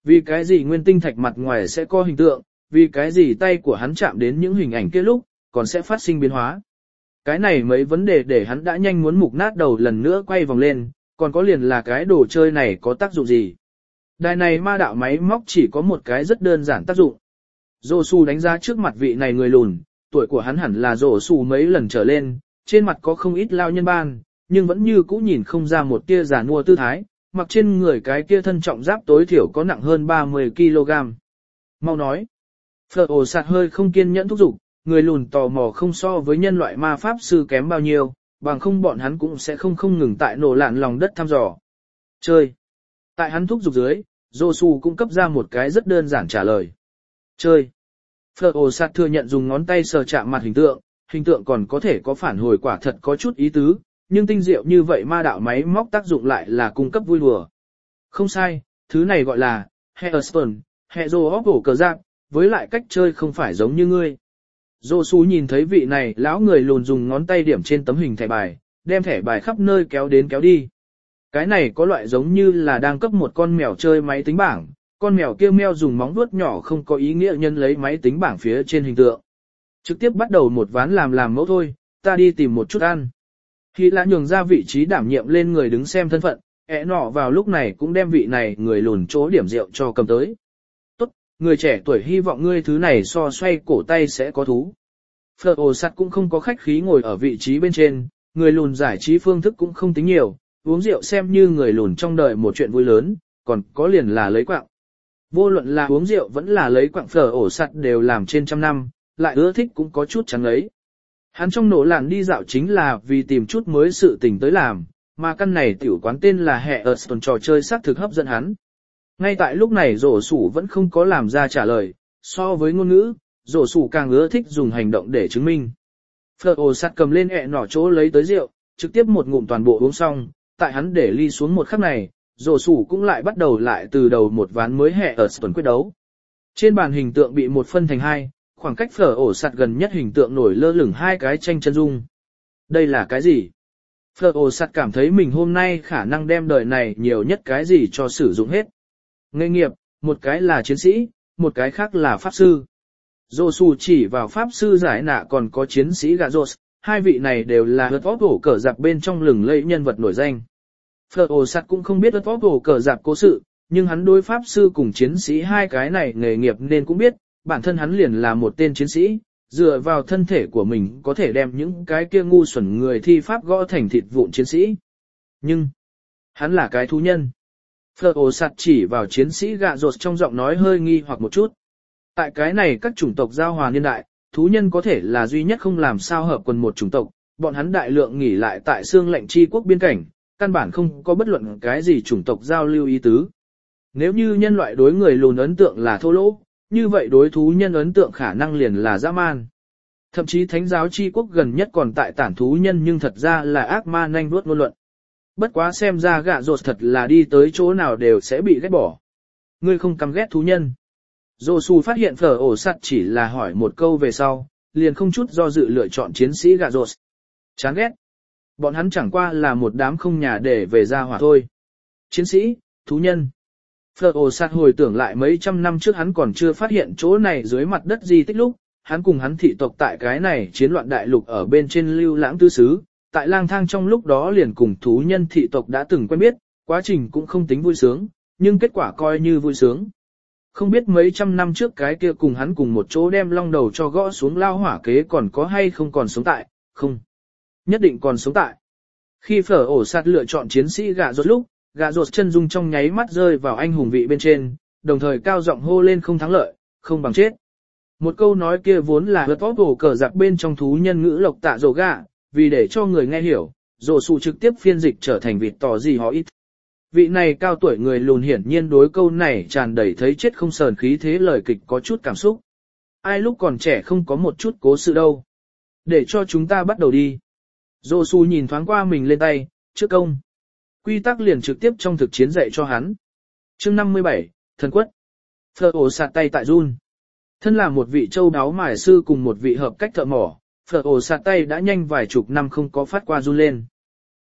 Vì cái gì nguyên tinh thạch mặt ngoài sẽ có hình tượng, vì cái gì tay của hắn chạm đến những hình ảnh kia lúc, còn sẽ phát sinh biến hóa. Cái này mấy vấn đề để hắn đã nhanh muốn mục nát đầu lần nữa quay vòng lên, còn có liền là cái đồ chơi này có tác dụng gì. Đài này ma đạo máy móc chỉ có một cái rất đơn giản tác dụng. Dô su đánh giá trước mặt vị này người lùn, tuổi của hắn hẳn là dô su mấy lần trở lên, trên mặt có không ít lao nhân ban, nhưng vẫn như cũ nhìn không ra một tia giả nua tư thái, mặc trên người cái kia thân trọng giáp tối thiểu có nặng hơn ba mươi ki lô gam. Mau nói. Phở ổ sạt hơi không kiên nhẫn thúc giục, người lùn tò mò không so với nhân loại ma pháp sư kém bao nhiêu, bằng không bọn hắn cũng sẽ không không ngừng tại nổ lạn lòng đất thăm dò. Chơi. Tại hắn thúc giục dưới, Josu cũng cấp ra một cái rất đơn giản trả lời. Chơi. Phở ổ sạt thừa nhận dùng ngón tay sờ chạm mặt hình tượng, hình tượng còn có thể có phản hồi quả thật có chút ý tứ, nhưng tinh diệu như vậy ma đạo máy móc tác dụng lại là cung cấp vui đùa. Không sai, thứ này gọi là Hearthstone, Hero of cổ cờ giáp, với lại cách chơi không phải giống như ngươi. Josu nhìn thấy vị này lão người lùn dùng ngón tay điểm trên tấm hình thẻ bài, đem thẻ bài khắp nơi kéo đến kéo đi. Cái này có loại giống như là đang cấp một con mèo chơi máy tính bảng, con mèo kia meo dùng móng vuốt nhỏ không có ý nghĩa nhân lấy máy tính bảng phía trên hình tượng. Trực tiếp bắt đầu một ván làm làm mẫu thôi, ta đi tìm một chút ăn. Khi là nhường ra vị trí đảm nhiệm lên người đứng xem thân phận, ẹ nọ vào lúc này cũng đem vị này người lùn chỗ điểm rượu cho cầm tới. Tốt, người trẻ tuổi hy vọng ngươi thứ này so xoay cổ tay sẽ có thú. Phở ổ sạt cũng không có khách khí ngồi ở vị trí bên trên, người lùn giải trí phương thức cũng không tính nhiều, uống rượu xem như người lùn trong đời một chuyện vui lớn, còn có liền là lấy quạng. Vô luận là uống rượu vẫn là lấy quạng, phở ổ sạt đều làm trên trăm năm, lại ưa thích cũng có chút chẳng lấy. Hắn trong nổ làn đi dạo chính là vì tìm chút mới sự tình tới làm, mà căn này tiểu quán tên là Hearthstone trò chơi xác thực hấp dẫn hắn. Ngay tại lúc này rổ sủ vẫn không có làm ra trả lời, so với ngôn ngữ, rổ sủ càng ưa thích dùng hành động để chứng minh. Phở ổ sạt cầm lên ẹ nỏ chỗ lấy tới rượu, trực tiếp một ngụm toàn bộ uống xong, tại hắn để ly xuống một khắc này, rổ sủ cũng lại bắt đầu lại từ đầu một ván mới Hearthstone quyết đấu. Trên bàn hình tượng bị một phân thành hai, khoảng cách phở ổ sạt gần nhất hình tượng nổi lơ lửng hai cái tranh chân dung. Đây là cái gì? Phở ổ sạt cảm thấy mình hôm nay khả năng đem đời này nhiều nhất cái gì cho sử dụng hết. Nghề nghiệp, một cái là chiến sĩ, một cái khác là pháp sư. Josu chỉ vào pháp sư giải nạ còn có chiến sĩ Gazos, hai vị này đều là ớt vót hổ cờ giặc bên trong lừng lẫy nhân vật nổi danh. Phở ổ sạt cũng không biết ớt vót hổ cờ giặc cố sự, nhưng hắn đối pháp sư cùng chiến sĩ hai cái này nghề nghiệp nên cũng biết, bản thân hắn liền là một tên chiến sĩ, dựa vào thân thể của mình có thể đem những cái kia ngu xuẩn người thi pháp gõ thành thịt vụn chiến sĩ. Nhưng, hắn là cái thú nhân. Phở ổ sạt chỉ vào chiến sĩ gạ rột trong giọng nói hơi nghi hoặc một chút. Tại cái này các chủng tộc giao hòa niên đại, thú nhân có thể là duy nhất không làm sao hợp quần một chủng tộc, bọn hắn đại lượng nghỉ lại tại xương lệnh chi quốc biên cảnh, căn bản không có bất luận cái gì chủng tộc giao lưu ý tứ. Nếu như nhân loại đối người lùn ấn tượng là thô lỗ, như vậy đối thú nhân ấn tượng khả năng liền là dã man. Thậm chí thánh giáo chi quốc gần nhất còn tại tản thú nhân nhưng thật ra là ác ma nhanh vuốt ngôn luận. Bất quá xem ra gạ rột thật là đi tới chỗ nào đều sẽ bị ghét bỏ. Ngươi không căm ghét thú nhân. Josu phát hiện phở ổ sạt chỉ là hỏi một câu về sau, liền không chút do dự lựa chọn chiến sĩ gạ rột. Chán ghét. Bọn hắn chẳng qua là một đám không nhà để về ra hỏa thôi. Chiến sĩ, thú nhân. Phở ổ sạt hồi tưởng lại mấy trăm năm trước hắn còn chưa phát hiện chỗ này dưới mặt đất di tích lúc, hắn cùng hắn thị tộc tại cái này chiến loạn đại lục ở bên trên lưu lãng tứ xứ, tại lang thang trong lúc đó liền cùng thú nhân thị tộc đã từng quen biết, quá trình cũng không tính vui sướng, nhưng kết quả coi như vui sướng. Không biết mấy trăm năm trước cái kia cùng hắn cùng một chỗ đem long đầu cho gõ xuống lao hỏa kế còn có hay không còn sống tại, không. Nhất định còn sống tại. Khi phở ổ sạt lựa chọn chiến sĩ gạ rột lúc, gạ rột chân dung trong nháy mắt rơi vào anh hùng vị bên trên, đồng thời cao giọng hô lên không thắng lợi, không bằng chết. Một câu nói kia vốn là vượt vót cổ cờ giặc bên trong thú nhân ngữ lộc tạ rổ gạ, vì để cho người nghe hiểu, rổ sụ trực tiếp phiên dịch trở thành vịt tỏ gì họ ít. Vị này cao tuổi người lùn hiển nhiên đối câu này tràn đầy thấy chết không sờn khí thế lời kịch có chút cảm xúc. Ai lúc còn trẻ không có một chút cố sự đâu. Để cho chúng ta bắt đầu đi. Rổ sụ nhìn thoáng qua mình lên tay, trước công. Quy tắc liền trực tiếp trong thực chiến dạy cho hắn. Chương năm mươi bảy, thần quất. Phở ổ sạt tay tại run. Thân là một vị châu đáo mài sư cùng một vị hợp cách thợ mỏ, phở ổ sạt tay đã nhanh vài chục năm không có phát qua run lên.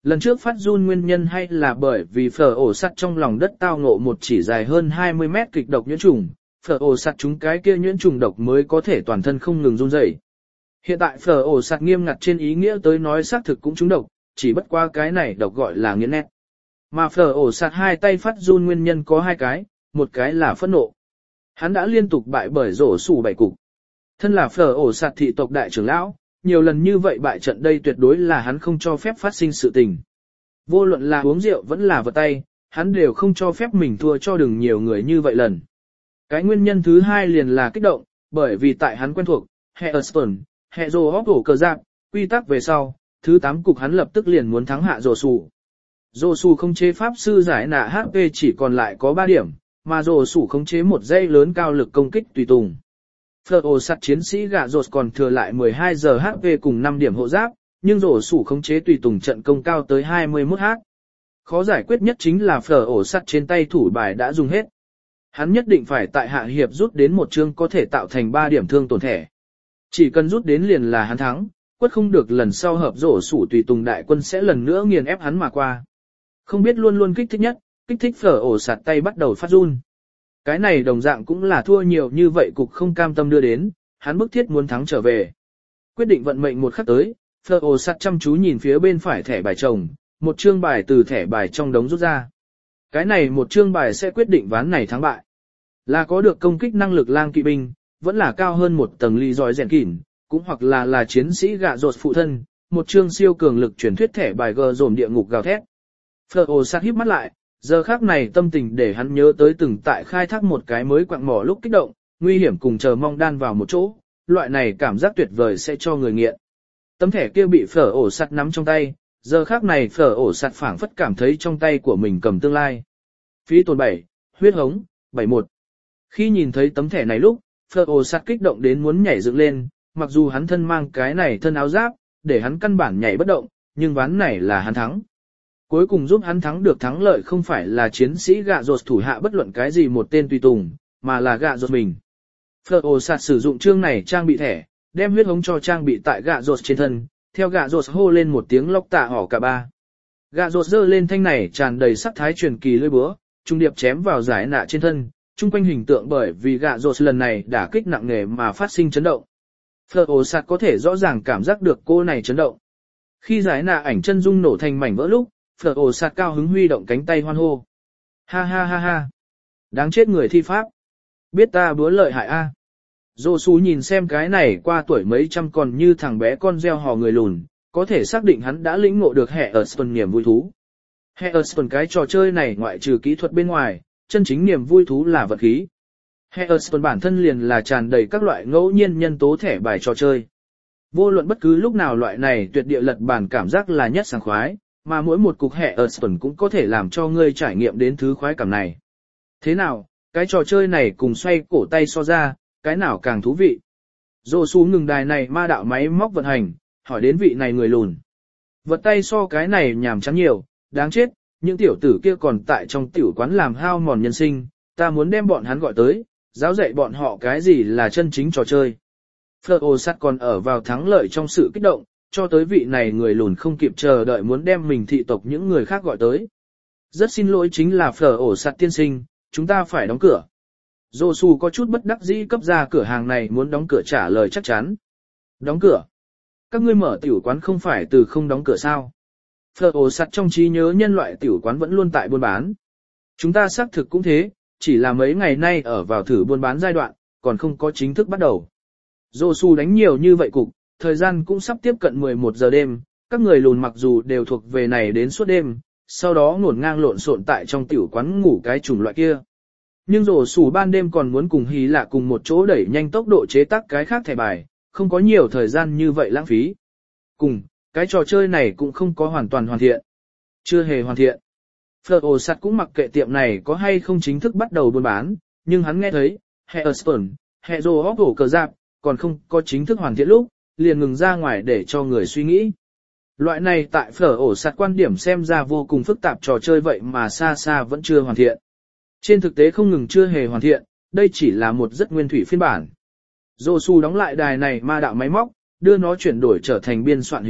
Lần trước phát run nguyên nhân hay là bởi vì phở ổ sắt trong lòng đất tao ngộ một chỉ dài hơn hai mươi mét kịch độc nhuyễn trùng, phở ổ sắt chúng cái kia nhuyễn trùng độc mới có thể toàn thân không ngừng run rẩy. Hiện tại phở ổ sắt nghiêm ngặt trên ý nghĩa tới nói xác thực cũng trúng độc, chỉ bất qua cái này độc gọi là nghiện nét. Mà phở ổ sắt hai tay phát run nguyên nhân có hai cái, một cái là phẫn nộ. Hắn đã liên tục bại bởi rổ sủ bảy cục. Thân là phở ổ sạt thị tộc đại trưởng lão, nhiều lần như vậy bại trận đây tuyệt đối là hắn không cho phép phát sinh sự tình. Vô luận là uống rượu vẫn là vật tay, hắn đều không cho phép mình thua cho đừng nhiều người như vậy lần. Cái nguyên nhân thứ hai liền là kích động, bởi vì tại hắn quen thuộc, hệ Erston, hệ rồ hóc hổ cờ giáp, quy tắc về sau, thứ tám cục hắn lập tức liền muốn thắng hạ rổ sủ. Rổ sủ không chế pháp sư giải nạ hát pê chỉ còn lại có ba điểm, mà rổ sủ không chế một dây lớn cao lực công kích tùy tùng. Phở ổ sắt chiến sĩ gạ rột còn thừa lại mười hai giờ hát pê cùng năm điểm hộ giáp, nhưng rổ sủ khống chế tùy tùng trận công cao tới hai mươi mốt h. Khó giải quyết nhất chính là phở ổ sắt trên tay thủ bài đã dùng hết. Hắn nhất định phải tại hạ hiệp rút đến một chương có thể tạo thành ba điểm thương tổn thẻ. Chỉ cần rút đến liền là hắn thắng, quất không được lần sau hợp rổ sủ tùy tùng đại quân sẽ lần nữa nghiền ép hắn mà qua. Không biết luôn luôn kích thích nhất, kích thích phở ổ sạt tay bắt đầu phát run. Cái này đồng dạng cũng là thua nhiều như vậy cục không cam tâm đưa đến, hắn bức thiết muốn thắng trở về. Quyết định vận mệnh một khắc tới, phở ổ sạt chăm chú nhìn phía bên phải thẻ bài chồng, một chương bài từ thẻ bài trong đống rút ra. Cái này một chương bài sẽ quyết định ván này thắng bại. Là có được công kích năng lực lang kỵ binh, vẫn là cao hơn một tầng ly giỏi rèn kỉn, cũng hoặc là là chiến sĩ gạ rột phụ thân, một chương siêu cường lực truyền thuyết thẻ bài gờ dồn địa ngục gào thét. Phở ổ sạt híp mắt lại, giờ khác này tâm tình để hắn nhớ tới từng tại khai thác một cái mới quạng mỏ lúc kích động, nguy hiểm cùng chờ mong đan vào một chỗ, loại này cảm giác tuyệt vời sẽ cho người nghiện. Tấm thẻ kia bị phở ổ sạt nắm trong tay, giờ khác này phở ổ sạt phảng phất cảm thấy trong tay của mình cầm tương lai. Phí tồn bảy, huyết hống, bảy một. Khi nhìn thấy tấm thẻ này lúc, phở ổ sạt kích động đến muốn nhảy dựng lên, mặc dù hắn thân mang cái này thân áo giáp, để hắn căn bản nhảy bất động, nhưng ván này là hắn thắng. Cuối cùng giúp hắn thắng được thắng lợi không phải là chiến sĩ gạ rột thủ hạ bất luận cái gì một tên tùy tùng, mà là gạ rột mình. Phở ổ sạt sử dụng chương này trang bị thẻ, đem huyết hống cho trang bị tại gạ rột trên thân, theo gạ rột hô lên một tiếng lóc tạ hỏ cả ba. Gạ rột giơ lên thanh này tràn đầy sắc thái truyền kỳ lưỡi búa, trung điệp chém vào giải nạ trên thân, chung quanh hình tượng bởi vì gạ rột lần này đã kích nặng nề mà phát sinh chấn động. Phở ổ sạt có thể rõ ràng cảm giác được cô này chấn động. Khi giải nạ ảnh chân dung nổ thành mảnh vỡ lúc, phở ổ sạt cao hứng huy động cánh tay hoan hô. Ha ha ha ha. Đáng chết người thi pháp. Biết ta búa lợi hại a. Dô su nhìn xem cái này qua tuổi mấy trăm còn như thằng bé con gieo hò người lùn, có thể xác định hắn đã lĩnh ngộ được hệ ở Stone niềm vui thú. Hệ ở Stone cái trò chơi này ngoại trừ kỹ thuật bên ngoài, chân chính niềm vui thú là vật khí. Hệ ở Stone bản thân liền là tràn đầy các loại ngẫu nhiên nhân tố thẻ bài trò chơi. Vô luận bất cứ lúc nào loại này tuyệt địa lật bản cảm giác là nhất sảng khoái, mà mỗi một cục hệ ở Stone cũng có thể làm cho ngươi trải nghiệm đến thứ khoái cảm này. Thế nào, cái trò chơi này cùng xoay cổ tay so ra, cái nào càng thú vị? Dô su ngừng đài này ma đạo máy móc vận hành, hỏi đến vị này người lùn. Vật tay so cái này nhàm chán nhiều, đáng chết, những tiểu tử kia còn tại trong tiểu quán làm hao mòn nhân sinh, ta muốn đem bọn hắn gọi tới, giáo dạy bọn họ cái gì là chân chính trò chơi. Phở ổ sắt còn ở vào thắng lợi trong sự kích động, cho tới vị này người lùn không kịp chờ đợi muốn đem mình thị tộc những người khác gọi tới. Rất xin lỗi chính là phở ổ sắt tiên sinh, chúng ta phải đóng cửa. Dô su có chút bất đắc dĩ cấp ra cửa hàng này muốn đóng cửa trả lời chắc chắn. Đóng cửa? Các ngươi mở tiểu quán không phải từ không đóng cửa sao? Phở ổ sắt trong trí nhớ nhân loại tiểu quán vẫn luôn tại buôn bán. Chúng ta xác thực cũng thế, chỉ là mấy ngày nay ở vào thử buôn bán giai đoạn, còn không có chính thức bắt đầu. Dô su đánh nhiều như vậy cục, thời gian cũng sắp tiếp cận mười một giờ đêm, các người lùn mặc dù đều thuộc về này đến suốt đêm, sau đó ngổn ngang lộn xộn tại trong tiểu quán ngủ cái chủng loại kia. Nhưng rổ sủ ban đêm còn muốn cùng hí lạ cùng một chỗ đẩy nhanh tốc độ chế tác cái khác thẻ bài, không có nhiều thời gian như vậy lãng phí. Cùng, cái trò chơi này cũng không có hoàn toàn hoàn thiện. Chưa hề hoàn thiện. Phở ổ sắt cũng mặc kệ tiệm này có hay không chính thức bắt đầu buôn bán, nhưng hắn nghe thấy, hệ ở Stone, hệ rồ hóc hổ cờ giáp, còn không có chính thức hoàn thiện lúc, liền ngừng ra ngoài để cho người suy nghĩ. Loại này tại phở ổ sắt quan điểm xem ra vô cùng phức tạp trò chơi vậy mà xa xa vẫn chưa hoàn thiện. Trên thực tế không ngừng chưa hề hoàn thiện, đây chỉ là một rất nguyên thủy phiên bản. Dô su đóng lại đài này ma đạo máy móc, đưa nó chuyển đổi trở thành biên soạn hình thức,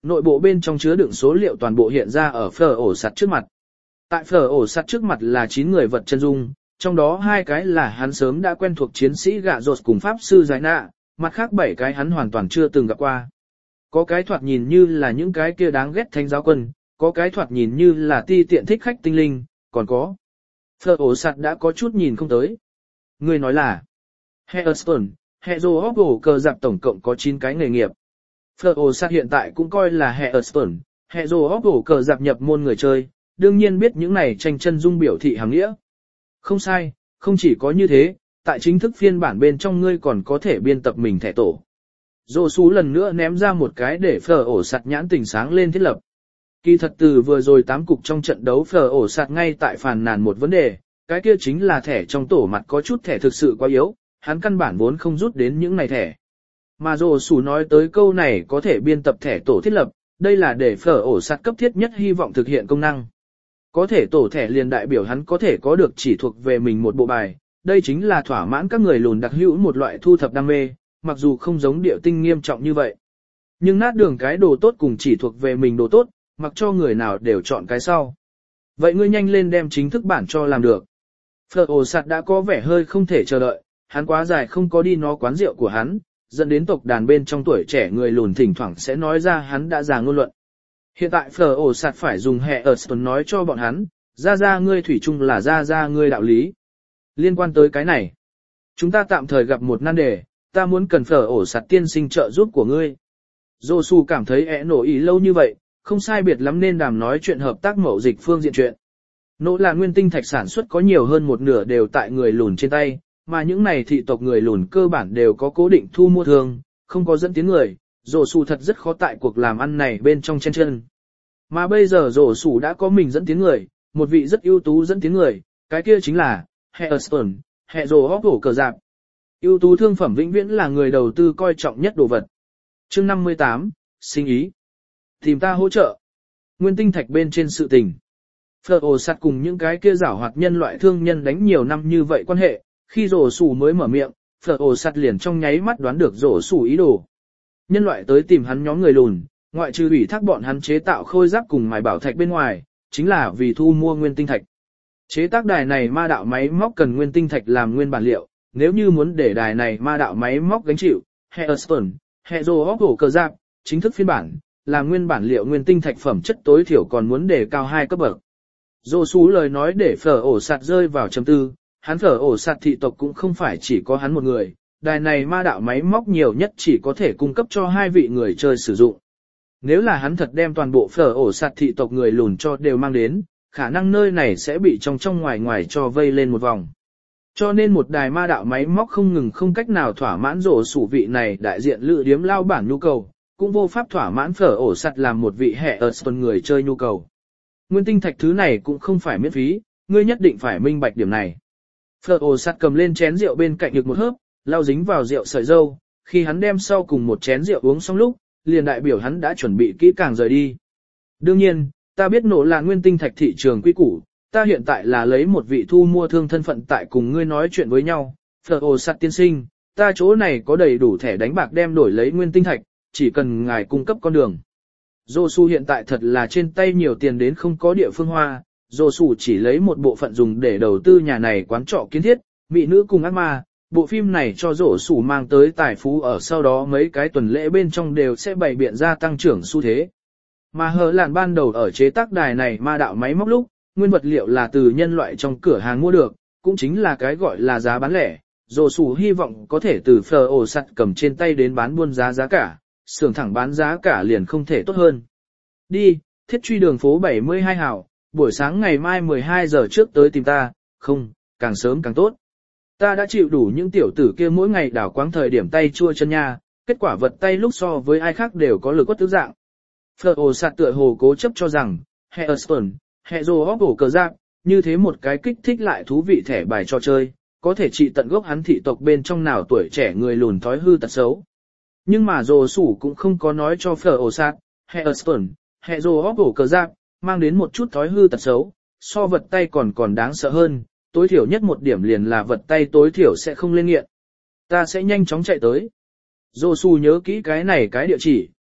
nội bộ bên trong chứa đựng số liệu toàn bộ hiện ra ở phở ổ sạt trước mặt. Tại phở ổ sạt trước mặt là chín người vật chân dung, trong đó hai cái là hắn sớm đã quen thuộc chiến sĩ gạ rột cùng pháp sư giải nạ, mặt khác bảy cái hắn hoàn toàn chưa từng gặp qua. Có cái thoạt nhìn như là những cái kia đáng ghét thánh giáo quân, có cái thoạt nhìn như là ti tiện thích khách tinh linh, còn có. Phở ổ sạt đã có chút nhìn không tới. Người nói là Hearthstone, Hero of Ổ cờ giặc tổng cộng có chín cái nghề nghiệp. Phở ổ sạt hiện tại cũng coi là Hearthstone, Hero of Ổ cờ giặc nhập môn người chơi, đương nhiên biết những này tranh chân dung biểu thị hàng nghĩa. Không sai, không chỉ có như thế, tại chính thức phiên bản bên trong ngươi còn có thể biên tập mình thẻ tổ. Dô sú lần nữa ném ra một cái để phở ổ sạt nhãn tỉnh sáng lên thiết lập. Kỳ thật từ vừa rồi tám cục trong trận đấu phở ổ sạt ngay tại phàn nàn một vấn đề, cái kia chính là thẻ trong tổ mặt có chút thẻ thực sự quá yếu, hắn căn bản vốn không rút đến những này thẻ. Mà dô sú nói tới câu này có thể biên tập thẻ tổ thiết lập, đây là để phở ổ sạt cấp thiết nhất hy vọng thực hiện công năng. Có thể tổ thẻ liền đại biểu hắn có thể có được chỉ thuộc về mình một bộ bài, đây chính là thỏa mãn các người lùn đặc hữu một loại thu thập đam mê, mặc dù không giống điệu tinh nghiêm trọng như vậy. Nhưng nát đường cái đồ tốt cùng chỉ thuộc về mình đồ tốt, mặc cho người nào đều chọn cái sau. Vậy ngươi nhanh lên đem chính thức bản cho làm được. Phở ổ sạt đã có vẻ hơi không thể chờ đợi, hắn quá dài không có đi nó quán rượu của hắn, dẫn đến tộc đàn bên trong tuổi trẻ người lùn thỉnh thoảng sẽ nói ra hắn đã già ngôn luận. Hiện tại phở ổ sạt phải dùng hệ ở Stone nói cho bọn hắn, ra ra ngươi thủy chung là ra ra ngươi đạo lý. Liên quan tới cái này, chúng ta tạm thời gặp một nan đề, ta muốn cần phở ổ sạt tiên sinh trợ giúp của ngươi. Dô su cảm thấy ẻ nổ ý lâu như vậy, không sai biệt lắm nên đàm nói chuyện hợp tác mậu dịch phương diện chuyện. Nỗ là nguyên tinh thạch sản xuất có nhiều hơn một nửa đều tại người lùn trên tay, mà những này thị tộc người lùn cơ bản đều có cố định thu mua thương, không có dẫn tiếng người, rổ sủ thật rất khó tại cuộc làm ăn này bên trong chen chân. Mà bây giờ rổ sủ đã có mình dẫn tiếng người, một vị rất ưu tú dẫn tiếng người, cái kia chính là Hearthstone, hệ rổ hóc hổ cờ giạp. Ưu tú thương phẩm vĩnh viễn là người đầu tư coi trọng nhất đồ vật. Chương năm mươi tám, sinh ý. Tìm ta hỗ trợ. Nguyên tinh thạch bên trên sự tình. Phở ổ sạt cùng những cái kia giảo hoạt nhân loại thương nhân đánh nhiều năm như vậy quan hệ, khi rổ sủ mới mở miệng, phở ổ sạt liền trong nháy mắt đoán được rổ sủ ý đồ. Nhân loại tới tìm hắn nhóm người lùn, ngoại trừ ủy thác bọn hắn chế tạo khôi giáp cùng mài bảo thạch bên ngoài, chính là vì thu mua nguyên tinh thạch. Chế tác đài này ma đạo máy móc cần nguyên tinh thạch làm nguyên bản liệu, nếu như muốn để đài này ma đạo máy móc gánh chịu, Hearthstone, Hero of Ổ cờ giạp, chính thức phiên bản, là nguyên bản liệu nguyên tinh thạch phẩm chất tối thiểu còn muốn đề cao hai cấp bậc. Dô sú lời nói để phở ổ sạt rơi vào trầm tư, hắn phở ổ sạt thị tộc cũng không phải chỉ có hắn một người, đài này ma đạo máy móc nhiều nhất chỉ có thể cung cấp cho hai vị người chơi sử dụng. Nếu là hắn thật đem toàn bộ phở ổ sạt thị tộc người lùn cho đều mang đến, khả năng nơi này sẽ bị trong trong ngoài ngoài cho vây lên một vòng. Cho nên một đài ma đạo máy móc không ngừng không cách nào thỏa mãn rổ sủ vị này đại diện lựa điếm lao bản nhu cầu, cũng vô pháp thỏa mãn phở ổ sạt làm một vị hệ ở Stone người chơi nhu cầu. Nguyên tinh thạch thứ này cũng không phải miễn phí, ngươi nhất định phải minh bạch điểm này. Phở ổ sạt cầm lên chén rượu bên cạnh được một hớp, lau dính vào rượu sợi dâu, khi hắn đem sau cùng một chén rượu uống xong lúc, liền đại biểu hắn đã chuẩn bị kỹ càng rời đi. Đương nhiên, ta biết nổ là nguyên tinh thạch thị trường quy củ, ta hiện tại là lấy một vị thu mua thương thân phận tại cùng ngươi nói chuyện với nhau, phở ổ sạt tiên sinh, ta chỗ này có đầy đủ thẻ đánh bạc đem đổi lấy nguyên tinh thạch, chỉ cần ngài cung cấp con đường. Dô su hiện tại thật là trên tay nhiều tiền đến không có địa phương hoa, dô su chỉ lấy một bộ phận dùng để đầu tư nhà này quán trọ kiến thiết, mỹ nữ cùng ác ma, bộ phim này cho dô su mang tới tài phú ở sau đó mấy cái tuần lễ bên trong đều sẽ bày biện ra tăng trưởng xu thế. Mà hờ làn ban đầu ở chế tác đài này ma đạo máy móc lúc, nguyên vật liệu là từ nhân loại trong cửa hàng mua được, cũng chính là cái gọi là giá bán lẻ, dô su hy vọng có thể từ phở ổ sạt cầm trên tay đến bán buôn giá giá cả. Xưởng thẳng bán giá cả liền không thể tốt hơn. Đi, thiết truy đường phố bảy mươi hai hào, buổi sáng ngày mai mười hai giờ trước tới tìm ta, không, càng sớm càng tốt. Ta đã chịu đủ những tiểu tử kia mỗi ngày đảo quáng thời điểm tay chua chân nha, kết quả vật tay lúc so với ai khác đều có lực quất tứ dạng. Phở ổ sạt tựa hồ cố chấp cho rằng, Hearthstone, Hero of Ổ cờ giạp, như thế một cái kích thích lại thú vị thẻ bài trò chơi, có thể trị tận gốc hắn thị tộc bên trong nào tuổi trẻ người lùn thói hư tật xấu. Nhưng mà rồ sủ cũng không có nói cho phở ổ sạt, Hearthstone, Hero of Ổ cờ giạp, mang đến một chút thói hư tật xấu, so vật tay còn còn đáng sợ hơn, tối thiểu nhất một điểm liền là vật tay tối thiểu sẽ không lên nghiện. Ta sẽ nhanh chóng chạy tới. Rồ sủ nhớ kỹ cái này cái địa chỉ,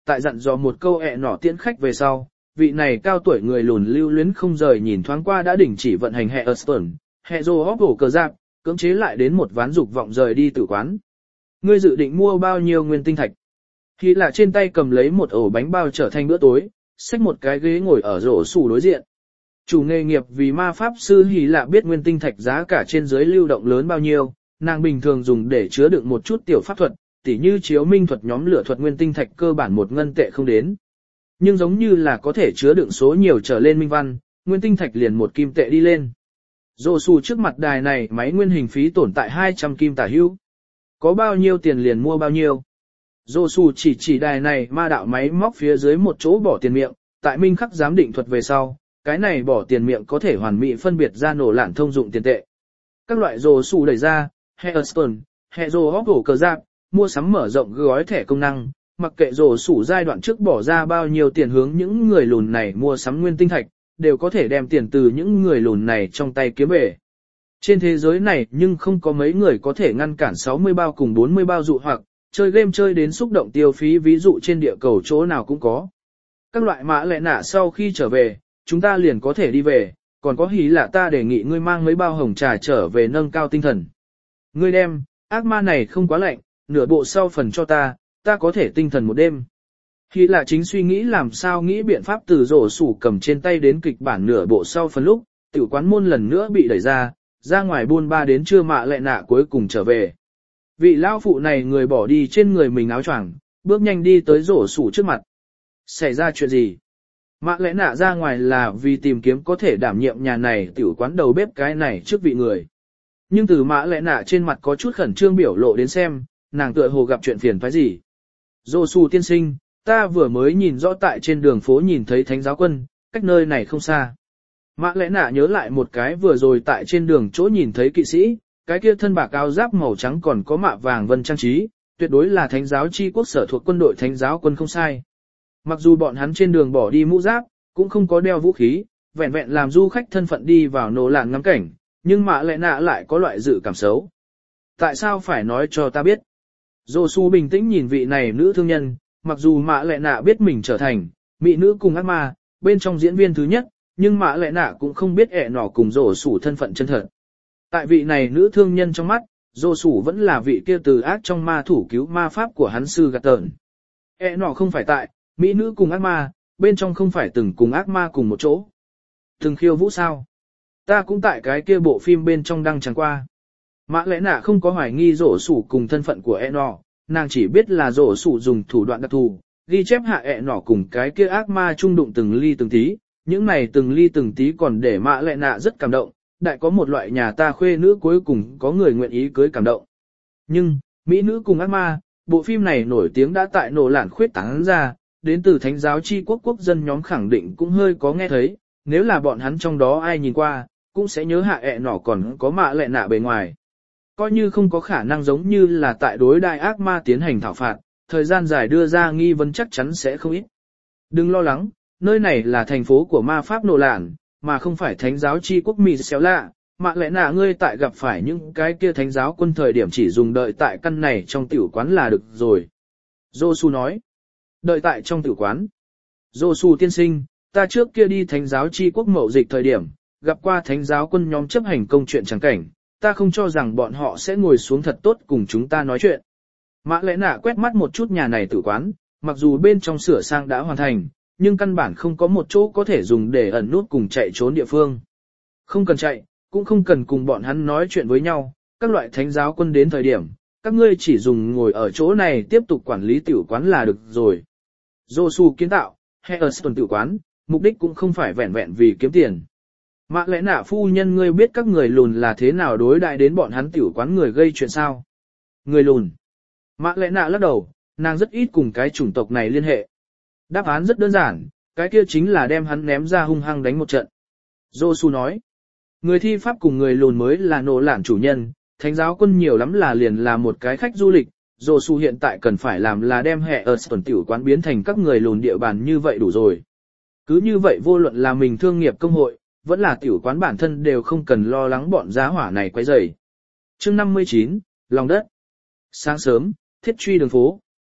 tại dặn dò một câu ẹ nỏ tiễn khách về sau, vị này cao tuổi người lùn lưu luyến không rời nhìn thoáng qua đã đình chỉ vận hành hệ Aston, hệ rô hóc hổ cờ giáp, cưỡng chế lại đến một ván dục vọng rời đi tử quán. Ngươi dự định mua bao nhiêu nguyên tinh thạch? Khi là trên tay cầm lấy một ổ bánh bao trở thành bữa tối, xách một cái ghế ngồi ở rổ sủ đối diện. Chủ nghề nghiệp vì ma pháp sư Hí Lạ biết nguyên tinh thạch giá cả trên dưới lưu động lớn bao nhiêu, nàng bình thường dùng để chứa đựng một chút tiểu pháp thuật, tỉ như chiếu minh thuật nhóm lửa thuật nguyên tinh thạch cơ bản một ngân tệ không đến. Nhưng giống như là có thể chứa đựng số nhiều trở lên minh văn, nguyên tinh thạch liền một kim tệ đi lên. Rổ sủ trước mặt đài này máy nguyên hình phí tổn tại hai trăm kim tả hữu. Có bao nhiêu tiền liền mua bao nhiêu. Rổ sủ chỉ chỉ đài này ma đạo máy móc phía dưới một chỗ bỏ tiền miệng, tại minh khắc giám định thuật về sau, cái này bỏ tiền miệng có thể hoàn mỹ phân biệt ra nổ lạn thông dụng tiền tệ. Các loại rổ sủ đẩy ra, Hearthstone, hệ rổ hóc hổ cờ giáp, mua sắm mở rộng gói thẻ công năng, mặc kệ rổ sủ giai đoạn trước bỏ ra bao nhiêu tiền hướng những người lùn này mua sắm nguyên tinh thạch, đều có thể đem tiền từ những người lùn này trong tay kiếm về. Trên thế giới này nhưng không có mấy người có thể ngăn cản sáu mươi bao cùng bốn mươi bao dụ hoặc, chơi game chơi đến xúc động tiêu phí ví dụ trên địa cầu chỗ nào cũng có. Các loại mã lệ nạ sau khi trở về, chúng ta liền có thể đi về, còn có Hí Lạ ta đề nghị ngươi mang mấy bao hồng trà trở về nâng cao tinh thần. Ngươi đem, ác ma này không quá lạnh, nửa bộ sau phần cho ta, ta có thể tinh thần một đêm. Hí Lạ chính suy nghĩ làm sao nghĩ biện pháp từ rổ sủ cầm trên tay đến kịch bản nửa bộ sau phần lúc, tiểu quán môn lần nữa bị đẩy ra, ra ngoài buôn ba đến trưa mạ lệ nạ cuối cùng trở về. Vị lao phụ này người bỏ đi trên người mình áo choàng, bước nhanh đi tới rổ sủ trước mặt. Xảy ra chuyện gì? Mạ lẽ nạ ra ngoài là vì tìm kiếm có thể đảm nhiệm nhà này tiểu quán đầu bếp cái này trước vị người. Nhưng từ mạ lẽ nạ trên mặt có chút khẩn trương biểu lộ đến xem, nàng tựa hồ gặp chuyện phiền phái gì. Dô su tiên sinh, ta vừa mới nhìn rõ tại trên đường phố nhìn thấy thánh giáo quân, cách nơi này không xa. Mạ lẽ nạ nhớ lại một cái vừa rồi tại trên đường chỗ nhìn thấy kỵ sĩ, cái kia thân bạc áo giáp màu trắng còn có mạ vàng vân trang trí, tuyệt đối là thánh giáo chi quốc sở thuộc quân đội thánh giáo quân không sai. Mặc dù bọn hắn trên đường bỏ đi mũ giáp, cũng không có đeo vũ khí, vẹn vẹn làm du khách thân phận đi vào nổ lạn ngắm cảnh, nhưng mạ lẽ nạ lại có loại dự cảm xấu. Tại sao phải nói cho ta biết? Dô su bình tĩnh nhìn vị này nữ thương nhân, mặc dù mạ lẽ nạ biết mình trở thành mỹ nữ cùng ác ma, bên trong diễn viên thứ nhất, nhưng mạ lẽ nạ cũng không biết ẹ nỏ cùng dô su thân phận chân thật. Tại vị này nữ thương nhân trong mắt, dô su vẫn là vị kia từ ác trong ma thủ cứu ma pháp của hắn sư gạt tờn. Ẹ nỏ không phải tại, mỹ nữ cùng ác ma, bên trong không phải từng cùng ác ma cùng một chỗ. Từng khiêu vũ sao? Ta cũng tại cái kia bộ phim bên trong đăng chẳng qua. Mã lẽ nạ không có hoài nghi rổ sủ cùng thân phận của ẹ nọ, nàng chỉ biết là rổ sủ dùng thủ đoạn đặc thù, ghi chép hạ ẹ nọ cùng cái kia ác ma trung đụng từng ly từng tí, những này từng ly từng tí còn để mã lẽ nạ rất cảm động, đại có một loại nhà ta khuê nữ cuối cùng có người nguyện ý cưới cảm động. Nhưng, mỹ nữ cùng ác ma, bộ phim này nổi tiếng đã tại nổ lạn khuyết tán ra, đến từ thánh giáo chi quốc quốc dân nhóm khẳng định cũng hơi có nghe thấy, nếu là bọn hắn trong đó ai nhìn qua, cũng sẽ nhớ hạ ẹ nọ còn có mạ lẹ nạ bề ngoài. Coi như không có khả năng giống như là tại đối đại ác ma tiến hành thảo phạt, thời gian dài đưa ra nghi vấn chắc chắn sẽ không ít. Đừng lo lắng, nơi này là thành phố của ma pháp nổ lạn, mà không phải thánh giáo chi quốc mì xéo lạ, mạ lẹ nạ ngươi tại gặp phải những cái kia thánh giáo quân thời điểm chỉ dùng đợi tại căn này trong tiểu quán là được rồi. Josu nói. Đợi tại trong tử quán. Dô su tiên sinh, ta trước kia đi thánh giáo chi quốc mậu dịch thời điểm, gặp qua thánh giáo quân nhóm chấp hành công chuyện chẳng cảnh, ta không cho rằng bọn họ sẽ ngồi xuống thật tốt cùng chúng ta nói chuyện. Mã lẽ nạ quét mắt một chút nhà này tử quán, mặc dù bên trong sửa sang đã hoàn thành, nhưng căn bản không có một chỗ có thể dùng để ẩn nút cùng chạy trốn địa phương. Không cần chạy, cũng không cần cùng bọn hắn nói chuyện với nhau, các loại thánh giáo quân đến thời điểm, các ngươi chỉ dùng ngồi ở chỗ này tiếp tục quản lý tiểu quán là được rồi. Josu kiến tạo, Hearthstone tiểu quán, mục đích cũng không phải vẹn vẹn vì kiếm tiền. Mạ lẽ nạ phu nhân ngươi biết các người lùn là thế nào đối đại đến bọn hắn tiểu quán người gây chuyện sao? Người lùn. Mạ lẽ nạ lắc đầu, nàng rất ít cùng cái chủng tộc này liên hệ. Đáp án rất đơn giản, cái kia chính là đem hắn ném ra hung hăng đánh một trận. Josu nói, người thi pháp cùng người lùn mới là nổ lạn chủ nhân, thánh giáo quân nhiều lắm là liền là một cái khách du lịch. Josu hiện tại cần phải làm là đem hệ ở tuần tiểu quán biến thành các người lùn địa bàn như vậy đủ rồi. Cứ như vậy vô luận là mình thương nghiệp công hội, vẫn là tiểu quán bản thân đều không cần lo lắng bọn giá hỏa này quấy rầy. Chương năm mươi chín, lòng đất. Sáng sớm, thiết truy đường phố.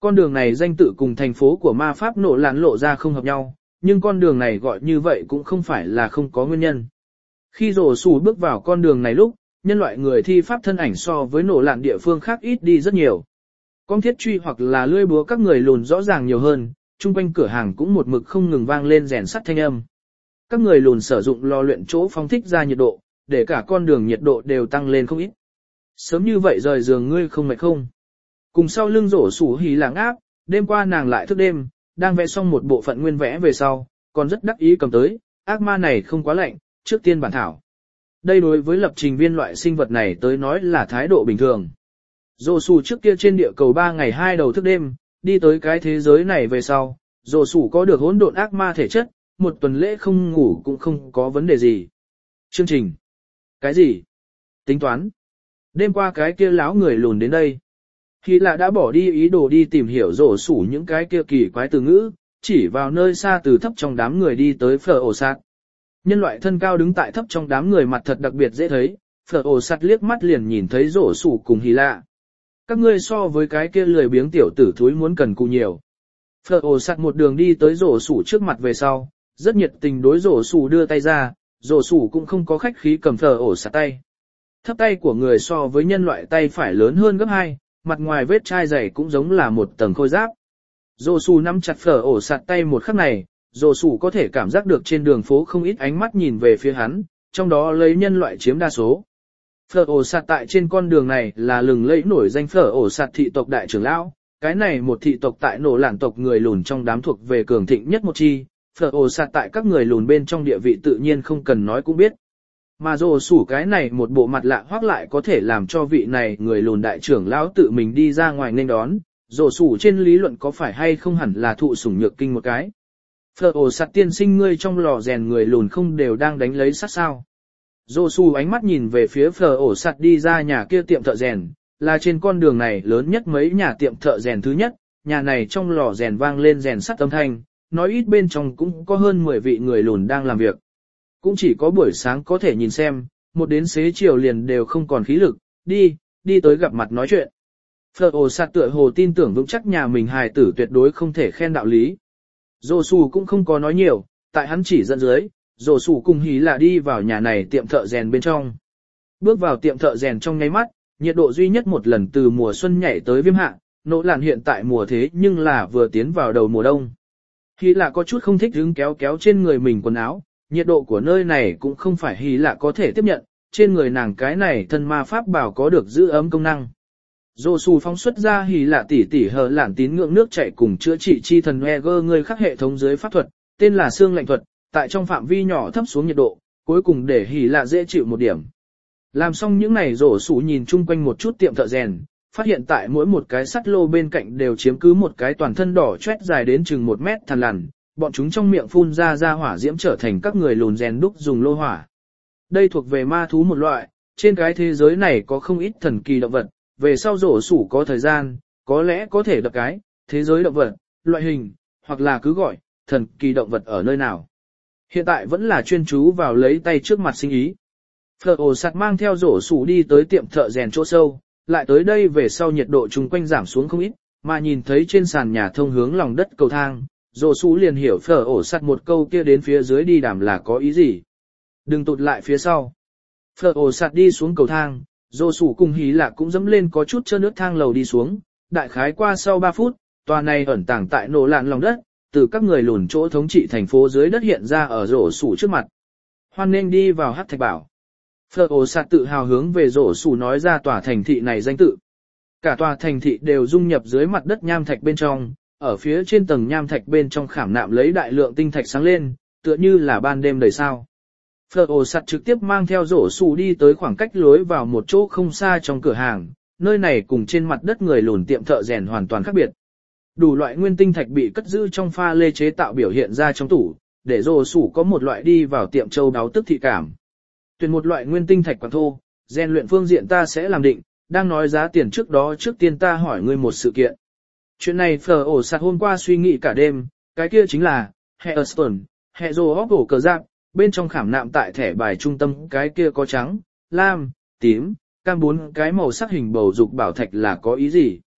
Con đường này danh tự cùng thành phố của ma pháp nổ lạn lộ ra không hợp nhau, nhưng con đường này gọi như vậy cũng không phải là không có nguyên nhân. Khi rổ sủ bước vào con đường này lúc, nhân loại người thi pháp thân ảnh so với nổ lạn địa phương khác ít đi rất nhiều. Con thiết truy hoặc là lưỡi búa các người lùn rõ ràng nhiều hơn, chung quanh cửa hàng cũng một mực không ngừng vang lên rèn sắt thanh âm. Các người lùn sử dụng lò luyện chỗ phóng thích ra nhiệt độ, để cả con đường nhiệt độ đều tăng lên không ít. Sớm như vậy rời giường ngươi không mệt không? Cùng sau lưng rổ sủ hí làng áp, đêm qua nàng lại thức đêm, đang vẽ xong một bộ phận nguyên vẽ về sau, còn rất đắc ý cầm tới, ác ma này không quá lạnh, trước tiên bản thảo. Đây đối với lập trình viên loại sinh vật này tới nói là thái độ bình thường. Rổ sủ trước kia trên địa cầu ba ngày hai đầu thức đêm, đi tới cái thế giới này về sau, rổ sủ có được hỗn độn ác ma thể chất, một tuần lễ không ngủ cũng không có vấn đề gì. Chương trình. Cái gì? Tính toán. Đêm qua cái kia láo người lùn đến đây. Khi là đã bỏ đi ý đồ đi tìm hiểu rổ sủ những cái kia kỳ quái từ ngữ, chỉ vào nơi xa từ thấp trong đám người đi tới phở ổ sạt. Nhân loại thân cao đứng tại thấp trong đám người mặt thật đặc biệt dễ thấy, phở ổ sạt liếc mắt liền nhìn thấy rổ sủ cùng Hy lạ. Các ngươi so với cái kia lười biếng tiểu tử thúi muốn cần cù nhiều. Phở ổ sạt một đường đi tới rổ sủ trước mặt về sau, rất nhiệt tình đối rổ sủ đưa tay ra, rổ sủ cũng không có khách khí cầm phở ổ sạt tay. Thấp tay của người so với nhân loại tay phải lớn hơn gấp hai, mặt ngoài vết chai dày cũng giống là một tầng khôi giáp. Rổ sủ nắm chặt phở ổ sạt tay một khắc này, rổ sủ có thể cảm giác được trên đường phố không ít ánh mắt nhìn về phía hắn, trong đó lấy nhân loại chiếm đa số. Phở ổ sạt tại trên con đường này là lừng lẫy nổi danh phở ổ sạt thị tộc đại trưởng lão, cái này một thị tộc tại nổ lản tộc người lùn trong đám thuộc về cường thịnh nhất một chi, phở ổ sạt tại các người lùn bên trong địa vị tự nhiên không cần nói cũng biết. Mà rổ sủ cái này một bộ mặt lạ hoắc lại có thể làm cho vị này người lùn đại trưởng lão tự mình đi ra ngoài nên đón, rổ sủ trên lý luận có phải hay không hẳn là thụ sủng nhược kinh một cái. Phở ổ sạt tiên sinh ngươi trong lò rèn người lùn không đều đang đánh lấy sát sao. Rổ sủ ánh mắt nhìn về phía phở ổ sạt đi ra nhà kia tiệm thợ rèn, là trên con đường này lớn nhất mấy nhà tiệm thợ rèn thứ nhất, nhà này trong lò rèn vang lên rèn sắt âm thanh, nói ít bên trong cũng có hơn mười vị người lùn đang làm việc. Cũng chỉ có buổi sáng có thể nhìn xem, một đến xế chiều liền đều không còn khí lực, đi, đi tới gặp mặt nói chuyện. Phở ổ sạt tựa hồ tin tưởng vững chắc nhà mình hài tử tuyệt đối không thể khen đạo lý. Rổ sủ cũng không có nói nhiều, tại hắn chỉ dẫn dưới, rổ sủ cùng hí là đi vào nhà này tiệm thợ rèn bên trong. Bước vào tiệm thợ rèn trong nháy mắt, nhiệt độ duy nhất một lần từ mùa xuân nhảy tới viêm hạ, nỗ làn hiện tại mùa thế nhưng là vừa tiến vào đầu mùa đông. Hí là có chút không thích hứng kéo kéo trên người mình quần áo, nhiệt độ của nơi này cũng không phải hí là có thể tiếp nhận, trên người nàng cái này thân ma pháp bảo có được giữ ấm công năng. Rổ sủ phóng xuất ra hí là tỉ tỉ hờ lản tín ngưỡng nước chảy cùng chữa trị chi thần Eger người khắc hệ thống dưới pháp thuật, tên là xương lạnh thuật, tại trong phạm vi nhỏ thấp xuống nhiệt độ, cuối cùng để hí là dễ chịu một điểm. Làm xong những này rổ sủ nhìn chung quanh một chút tiệm thợ rèn, phát hiện tại mỗi một cái sắt lô bên cạnh đều chiếm cứ một cái toàn thân đỏ chét dài đến chừng một mét thằn lằn, bọn chúng trong miệng phun ra ra hỏa diễm trở thành các người lùn rèn đúc dùng lô hỏa. Đây thuộc về ma thú một loại, trên cái thế giới này có không ít thần kỳ động vật, về sau rổ sủ có thời gian, có lẽ có thể đập cái, thế giới động vật, loại hình, hoặc là cứ gọi, thần kỳ động vật ở nơi nào. Hiện tại vẫn là chuyên chú vào lấy tay trước mặt sinh ý. Phở ổ sạt mang theo rổ sủ đi tới tiệm thợ rèn chỗ sâu, lại tới đây về sau nhiệt độ chung quanh giảm xuống không ít, mà nhìn thấy trên sàn nhà thông hướng lòng đất cầu thang, rổ sủ liền hiểu phở ổ sạt một câu kia đến phía dưới đi đàm là có ý gì. Đừng tụt lại phía sau. Phở ổ sạt đi xuống cầu thang, rổ sủ cùng hí lạc cũng dẫm lên có chút trơn nước thang lầu đi xuống, đại khái qua sau ba phút, tòa này ẩn tàng tại nổ lạn lòng đất, từ các người lùn chỗ thống trị thành phố dưới đất hiện ra ở rổ sủ trước mặt. Hoan nên đi vào hắc thạch bảo. Phở ổ sạt tự hào hướng về rổ sủ nói ra tòa thành thị này danh tự. Cả tòa thành thị đều dung nhập dưới mặt đất nham thạch bên trong, ở phía trên tầng nham thạch bên trong khảm nạm lấy đại lượng tinh thạch sáng lên, tựa như là ban đêm đầy sao. Phở ổ sạt trực tiếp mang theo rổ sủ đi tới khoảng cách lối vào một chỗ không xa trong cửa hàng, nơi này cùng trên mặt đất người lùn tiệm thợ rèn hoàn toàn khác biệt. Đủ loại nguyên tinh thạch bị cất giữ trong pha lê chế tạo biểu hiện ra trong tủ, để rổ sủ có một loại đi vào tiệm châu đáo tức thị cảm. Tuyển một loại nguyên tinh thạch quảng thô, rèn luyện phương diện ta sẽ làm định, đang nói giá tiền trước đó trước tiên ta hỏi ngươi một sự kiện. Chuyện này phở ổ sạt hôm qua suy nghĩ cả đêm, cái kia chính là, hệ Stone, hệ rô óc ổ cờ giáp, bên trong khảm nạm tại thẻ bài trung tâm cái kia có trắng, lam, tím, cam bốn cái màu sắc hình bầu dục bảo thạch là có ý gì.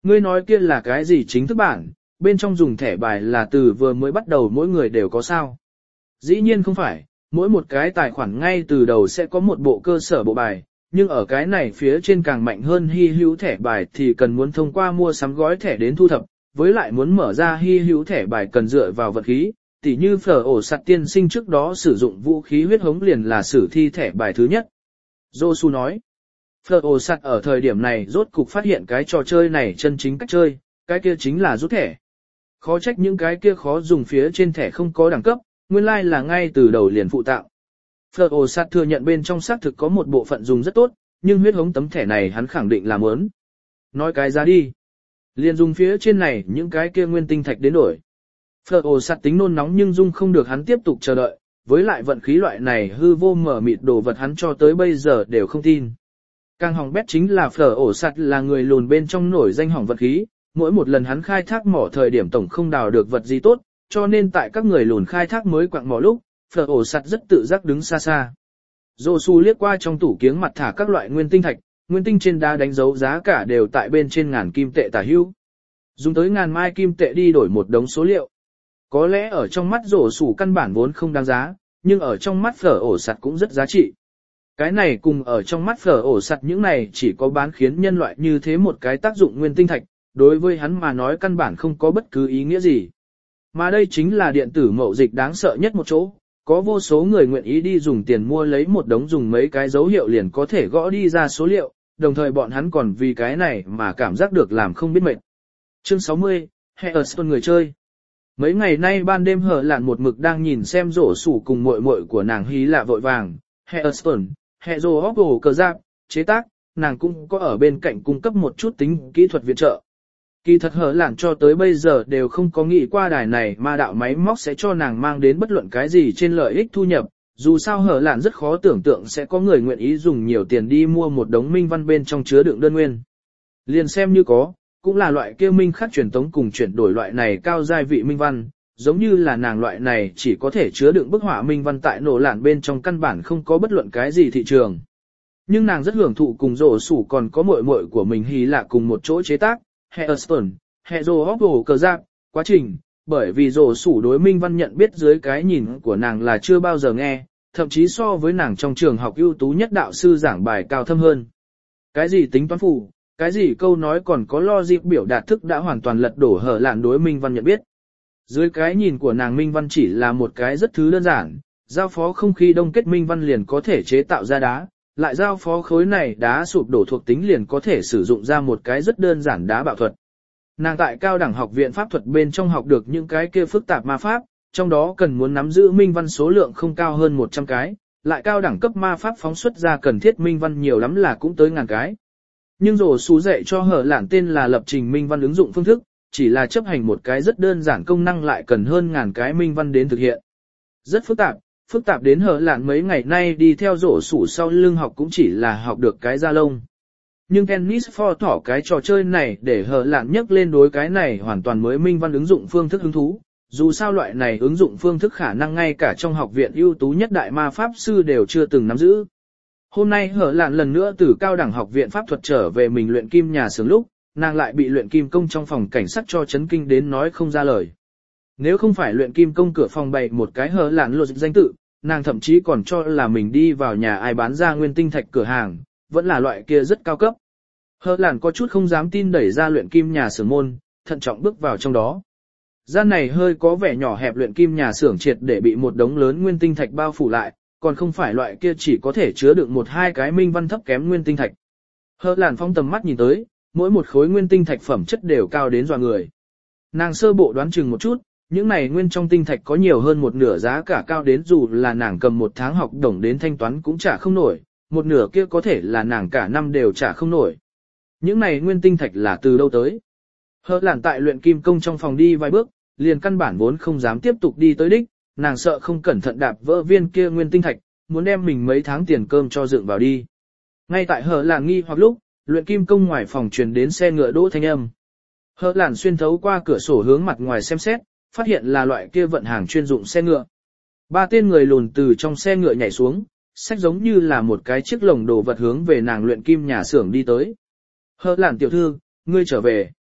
Ngươi nói kia là cái gì chính thức bản, bên trong dùng thẻ bài là từ vừa mới bắt đầu mỗi người đều có sao? Dĩ nhiên không phải, mỗi một cái tài khoản ngay từ đầu sẽ có một bộ cơ sở bộ bài, nhưng ở cái này phía trên càng mạnh hơn hy hữu thẻ bài thì cần muốn thông qua mua sắm gói thẻ đến thu thập, với lại muốn mở ra hy hữu thẻ bài cần dựa vào vật khí, tỉ như phở ổ sạt tiên sinh trước đó sử dụng vũ khí huyết hống liền là sử thi thẻ bài thứ nhất. Josu nói, phở ổ sạt ở thời điểm này rốt cục phát hiện cái trò chơi này chân chính cách chơi, cái kia chính là rút thẻ. Khó trách những cái kia khó dùng phía trên thẻ không có đẳng cấp, nguyên lai like là ngay từ đầu liền phụ tạo. Phở ổ sạt thừa nhận bên trong xác thực có một bộ phận dùng rất tốt, nhưng huyết hống tấm thẻ này hắn khẳng định là muốn. Nói cái giá đi. Liền dùng phía trên này những cái kia nguyên tinh thạch đến đổi. Phở ổ sạt tính nôn nóng nhưng dung không được hắn tiếp tục chờ đợi, với lại vận khí loại này hư vô mở mịt đồ vật hắn cho tới bây giờ đều không tin. Càng hỏng bét chính là phở ổ sạt là người lùn bên trong nổi danh hỏng vật khí, mỗi một lần hắn khai thác mỏ thời điểm tổng không đào được vật gì tốt, cho nên tại các người lùn khai thác mới quặng mỏ lúc, phở ổ sạt rất tự giác đứng xa xa. Josu liếc qua trong tủ kiếng mặt thả các loại nguyên tinh thạch, nguyên tinh trên đá đánh dấu giá cả đều tại bên trên ngàn kim tệ tả hữu. Dùng tới ngàn mai kim tệ đi đổi một đống số liệu. Có lẽ ở trong mắt Josu căn bản vốn không đáng giá, nhưng ở trong mắt phở ổ sạt cũng rất giá trị. Cái này cùng ở trong mắt phở ổ sạt những này chỉ có bán khiến nhân loại như thế một cái tác dụng nguyên tinh thạch, đối với hắn mà nói căn bản không có bất cứ ý nghĩa gì. Mà đây chính là điện tử mậu dịch đáng sợ nhất một chỗ, có vô số người nguyện ý đi dùng tiền mua lấy một đống dùng mấy cái dấu hiệu liền có thể gõ đi ra số liệu, đồng thời bọn hắn còn vì cái này mà cảm giác được làm không biết mệt. Chương sáu mươi, Hearthstone người chơi. Mấy ngày nay ban đêm hở lạn một mực đang nhìn xem rổ sủ cùng muội muội của nàng hí lạ vội vàng, Hearthstone, Hero of the cờ giáp, chế tác, nàng cũng có ở bên cạnh cung cấp một chút tính kỹ thuật viện trợ. Kỳ thật hở lạn cho tới bây giờ đều không có nghĩ qua đài này mà đạo máy móc sẽ cho nàng mang đến bất luận cái gì trên lợi ích thu nhập, dù sao hở lạn rất khó tưởng tượng sẽ có người nguyện ý dùng nhiều tiền đi mua một đống minh văn bên trong chứa đựng đơn nguyên. Liền xem như có, cũng là loại kia minh khắc truyền tống cùng chuyển đổi loại này cao giai vị minh văn, giống như là nàng loại này chỉ có thể chứa đựng bức họa minh văn tại nổ lạn bên trong căn bản không có bất luận cái gì thị trường. Nhưng nàng rất hưởng thụ cùng rổ sủ còn có muội muội của mình hí lạ cùng một chỗ chế tác, Hearthstone, Hero of the cờ giáp, quá trình, bởi vì rổ sủ đối minh văn nhận biết dưới cái nhìn của nàng là chưa bao giờ nghe, thậm chí so với nàng trong trường học ưu tú nhất đạo sư giảng bài cao thâm hơn. Cái gì tính toán phù, cái gì câu nói còn có logic biểu đạt thức đã hoàn toàn lật đổ hở lạn đối minh văn nhận biết. Dưới cái nhìn của nàng minh văn chỉ là một cái rất thứ đơn giản, giao phó không khí đông kết minh văn liền có thể chế tạo ra đá, lại giao phó khối này đá sụp đổ thuộc tính liền có thể sử dụng ra một cái rất đơn giản đá bạo thuật. Nàng tại cao đẳng học viện pháp thuật bên trong học được những cái kia phức tạp ma pháp, trong đó cần muốn nắm giữ minh văn số lượng không cao hơn một trăm cái, lại cao đẳng cấp ma pháp phóng xuất ra cần thiết minh văn nhiều lắm là cũng tới ngàn cái. Nhưng rổ xú dạy cho hở lạn tên là lập trình minh văn ứng dụng phương thức, chỉ là chấp hành một cái rất đơn giản công năng lại cần hơn ngàn cái minh văn đến thực hiện. Rất phức tạp, phức tạp đến hở lạn mấy ngày nay đi theo rổ sủ sau lưng học cũng chỉ là học được cái da lông. Nhưng Tennis for thỏ cái trò chơi này để hở lạn nhắc lên đối cái này hoàn toàn mới minh văn ứng dụng phương thức hứng thú, dù sao loại này ứng dụng phương thức khả năng ngay cả trong học viện ưu tú nhất đại ma pháp sư đều chưa từng nắm giữ. Hôm nay hở lạn lần nữa từ cao đẳng học viện pháp thuật trở về mình luyện kim nhà xưởng lúc, nàng lại bị luyện kim công trong phòng cảnh sát cho chấn kinh đến nói không ra lời. Nếu không phải luyện kim công cửa phòng bày một cái hở lạn lột danh tự, nàng thậm chí còn cho là mình đi vào nhà ai bán ra nguyên tinh thạch cửa hàng, vẫn là loại kia rất cao cấp. Hở lạn có chút không dám tin đẩy ra luyện kim nhà xưởng môn, thận trọng bước vào trong đó. Gian này hơi có vẻ nhỏ hẹp luyện kim nhà xưởng triệt để bị một đống lớn nguyên tinh thạch bao phủ lại, còn không phải loại kia chỉ có thể chứa đựng một hai cái minh văn thấp kém nguyên tinh thạch. Hở lạn phong tầm mắt nhìn tới, mỗi một khối nguyên tinh thạch phẩm chất đều cao đến dọa người. Nàng sơ bộ đoán chừng một chút, những này nguyên trong tinh thạch có nhiều hơn một nửa giá cả cao đến dù là nàng cầm một tháng học đồng đến thanh toán cũng trả không nổi, một nửa kia có thể là nàng cả năm đều trả không nổi. Những này nguyên tinh thạch là từ đâu tới? Hở lạn tại luyện kim công trong phòng đi vài bước, liền căn bản vốn không dám tiếp tục đi tới đích, nàng sợ không cẩn thận đạp vỡ viên kia nguyên tinh thạch, muốn đem mình mấy tháng tiền cơm cho dựng vào đi. Ngay tại hở lạn nghi hoặc lúc, luyện kim công ngoài phòng truyền đến xe ngựa đỗ thanh âm. Hở lạn xuyên thấu qua cửa sổ hướng mặt ngoài xem xét, phát hiện là loại kia vận hàng chuyên dụng xe ngựa. Ba tên người lùn từ trong xe ngựa nhảy xuống, xách giống như là một cái chiếc lồng đồ vật hướng về nàng luyện kim nhà xưởng đi tới. Hở lạn tiểu thư, ngươi trở về.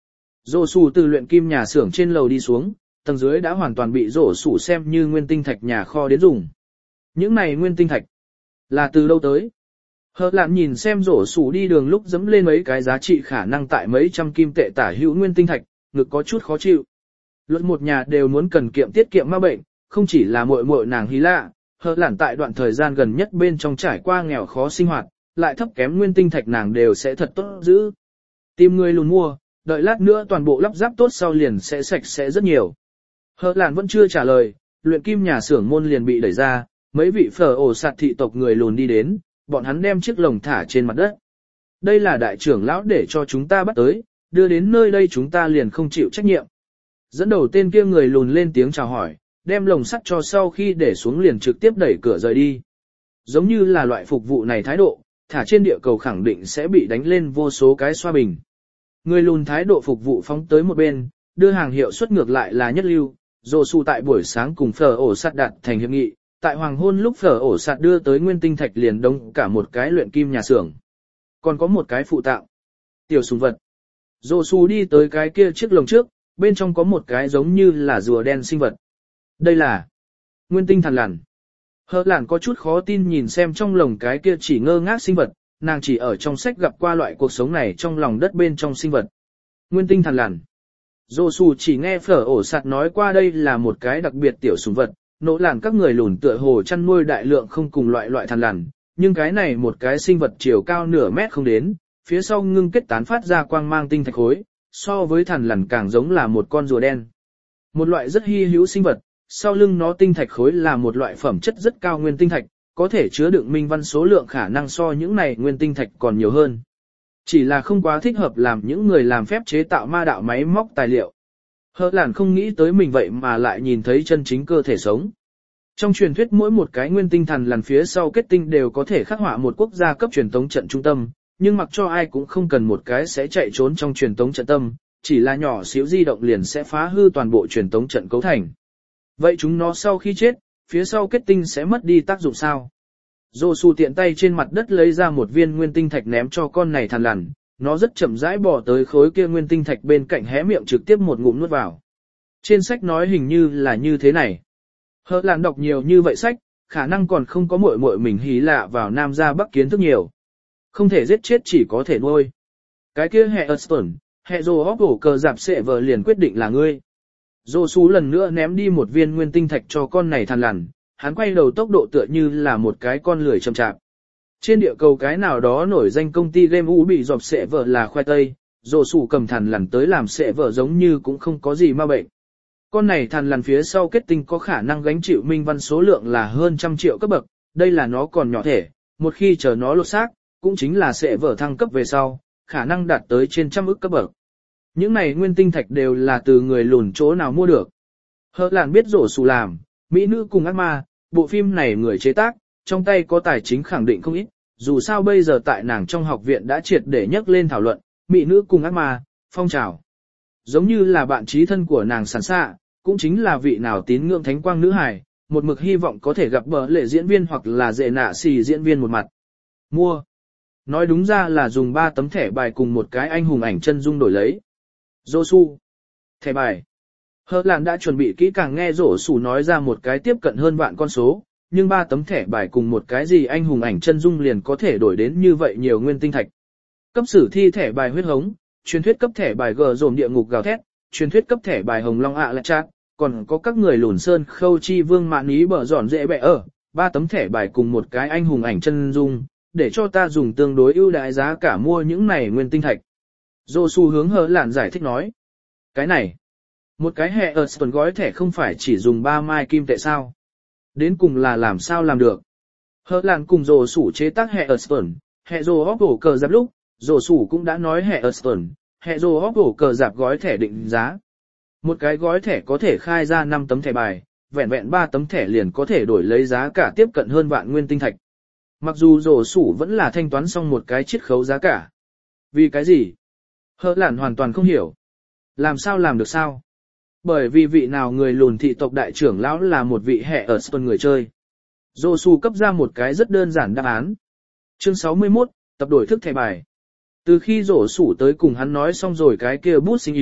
Rổ sủ từ luyện kim nhà xưởng trên lầu đi xuống, tầng dưới đã hoàn toàn bị rổ sủ xem như nguyên tinh thạch nhà kho đến dùng. Những này nguyên tinh thạch là từ đâu tới? Hờ lạn nhìn xem rổ sủ đi đường lúc dẫm lên mấy cái giá trị khả năng tại mấy trăm kim tệ tả hữu nguyên tinh thạch, ngực có chút khó chịu. Luật một nhà đều muốn cần kiệm tiết kiệm ma bệnh, không chỉ là muội muội nàng Hy lạ, hờ lạn tại đoạn thời gian gần nhất bên trong trải qua nghèo khó sinh hoạt, lại thấp kém nguyên tinh thạch nàng đều sẽ thật tốt giữ. Tìm người lùn mua, đợi lát nữa toàn bộ lắp ráp tốt sau liền sẽ sạch sẽ rất nhiều. Hờ lạn vẫn chưa trả lời, luyện kim nhà xưởng môn liền bị đẩy ra, mấy vị phở ổ sạt thị tộc người lùn đi đến, bọn hắn đem chiếc lồng thả trên mặt đất. Đây là đại trưởng lão để cho chúng ta bắt tới, đưa đến nơi đây chúng ta liền không chịu trách nhiệm. Dẫn đầu tên kia người lùn lên tiếng chào hỏi, đem lồng sắt cho sau khi để xuống liền trực tiếp đẩy cửa rời đi. Giống như là loại phục vụ này thái độ, thả trên địa cầu khẳng định sẽ bị đánh lên vô số cái xoa bình. Người lùn thái độ phục vụ phóng tới một bên, đưa hàng hiệu suất ngược lại là nhất lưu, Dô Su tại buổi sáng cùng phở ổ sạt đạt thành hiệp nghị, tại hoàng hôn lúc phở ổ sạt đưa tới nguyên tinh thạch liền đông cả một cái luyện kim nhà xưởng. Còn có một cái phụ tạo. Tiểu sùng vật. Dô Su đi tới cái kia chiếc lồng trước, bên trong có một cái giống như là rùa đen sinh vật. Đây là nguyên tinh thằn lằn. Hờ lạn có chút khó tin nhìn xem trong lồng cái kia chỉ ngơ ngác sinh vật, nàng chỉ ở trong sách gặp qua loại cuộc sống này trong lòng đất bên trong sinh vật. Nguyên tinh thằn lằn. Dô Su chỉ nghe phở ổ sạt nói qua đây là một cái đặc biệt tiểu sùng vật, nỗ làn các người lùn tựa hồ chăn nuôi đại lượng không cùng loại loại thằn lằn, nhưng cái này một cái sinh vật chiều cao nửa mét không đến, phía sau ngưng kết tán phát ra quang mang tinh thạch khối, so với thằn lằn càng giống là một con rùa đen. Một loại rất hy hữu sinh vật, sau lưng nó tinh thạch khối là một loại phẩm chất rất cao nguyên tinh thạch, có thể chứa đựng minh văn số lượng khả năng so những này nguyên tinh thạch còn nhiều hơn. Chỉ là không quá thích hợp làm những người làm phép chế tạo ma đạo máy móc tài liệu. Hờ lạn không nghĩ tới mình vậy mà lại nhìn thấy chân chính cơ thể sống. Trong truyền thuyết mỗi một cái nguyên tinh thằn lằn phía sau kết tinh đều có thể khắc họa một quốc gia cấp truyền tống trận trung tâm, nhưng mặc cho ai cũng không cần một cái sẽ chạy trốn trong truyền tống trận tâm, chỉ là nhỏ xíu di động liền sẽ phá hư toàn bộ truyền tống trận cấu thành. Vậy chúng nó sau khi chết, phía sau kết tinh sẽ mất đi tác dụng sao? Dô Su tiện tay trên mặt đất lấy ra một viên nguyên tinh thạch ném cho con này thằn lằn, nó rất chậm rãi bò tới khối kia nguyên tinh thạch bên cạnh hé miệng trực tiếp một ngụm nuốt vào. Trên sách nói hình như là như thế này. Hờ lạn đọc nhiều như vậy sách, khả năng còn không có muội muội mình hí lạ vào Nam ra Bắc kiến thức nhiều. Không thể giết chết chỉ có thể nuôi. Cái kia hệ Erston, hệ Dô Hóc hổ cờ dạp sệ vợ liền quyết định là ngươi. Dô Su lần nữa ném đi một viên nguyên tinh thạch cho con này thằn lằn, hắn quay đầu tốc độ tựa như là một cái con lười chậm chạp. Trên địa cầu cái nào đó nổi danh công ty game u bị dọp sệ vợ là khoai tây, Dô Su cầm thằn lằn tới làm sệ vợ giống như cũng không có gì ma bệnh. Con này thằn lằn phía sau kết tinh có khả năng gánh chịu minh văn số lượng là hơn trăm triệu cấp bậc, đây là nó còn nhỏ thể, một khi chờ nó lột xác, cũng chính là sệ vợ thăng cấp về sau, khả năng đạt tới trên trăm ức cấp bậc. Những này nguyên tinh thạch đều là từ người lùn chỗ nào mua được. Hờ lạn biết Dô Su làm, mỹ nữ cùng ác ma, bộ phim này người chế tác, trong tay có tài chính khẳng định không ít, dù sao bây giờ tại nàng trong học viện đã triệt để nhắc lên thảo luận, mỹ nữ cùng ác ma, phong trào. Giống như là bạn trí thân của nàng sẵn xạ, cũng chính là vị nào tín ngưỡng thánh quang nữ hài, một mực hy vọng có thể gặp bờ lệ diễn viên hoặc là dệ nạ xì diễn viên một mặt. Mua. Nói đúng ra là dùng ba tấm thẻ bài cùng một cái anh hùng ảnh chân dung đổi lấy. Dô Su. Thẻ bài. Hờ lạn đã chuẩn bị kỹ càng nghe Dô Su nói ra một cái tiếp cận hơn vạn con số, nhưng ba tấm thẻ bài cùng một cái gì anh hùng ảnh chân dung liền có thể đổi đến như vậy nhiều nguyên tinh thạch. Cấp sử thi thẻ bài huyết hống, truyền thuyết cấp thẻ bài gờ dồn địa ngục gào thét, truyền thuyết cấp thẻ bài hồng long ạ lạ chát, còn có các người lùn sơn khâu chi vương mạn ý bở giòn dễ bẹ ở, ba tấm thẻ bài cùng một cái anh hùng ảnh chân dung, để cho ta dùng tương đối ưu đãi giá cả mua những này nguyên tinh thạch. Dô Su hướng Hờ lạn giải thích nói. Cái này, một cái hệ ở tuần gói thẻ không phải chỉ dùng ba mai kim tệ sao? Đến cùng là làm sao làm được? Hờ lạn cùng Dô Su chế tác hệ ở tuần, hệ Dô Hóc hổ cờ giáp lúc, Dô Su cũng đã nói hệ ở tuần, hệ Dô Hóc hổ cờ giáp gói thẻ định giá. Một cái gói thẻ có thể khai ra năm tấm thẻ bài, vẹn vẹn ba tấm thẻ liền có thể đổi lấy giá cả tiếp cận hơn vạn nguyên tinh thạch. Mặc dù Dô Su vẫn là thanh toán xong một cái chiết khấu giá cả. Vì cái gì? Hờ lạn hoàn toàn không hiểu. Làm sao làm được sao? Bởi vì vị nào người lùn thị tộc đại trưởng lão là một vị hệ ở Stone người chơi. Dô Su cấp ra một cái rất đơn giản đáp án. Chương sáu mươi mốt, tập đổi thức thẻ bài. Từ khi Dô Su tới cùng hắn nói xong rồi cái kia bút sinh ý,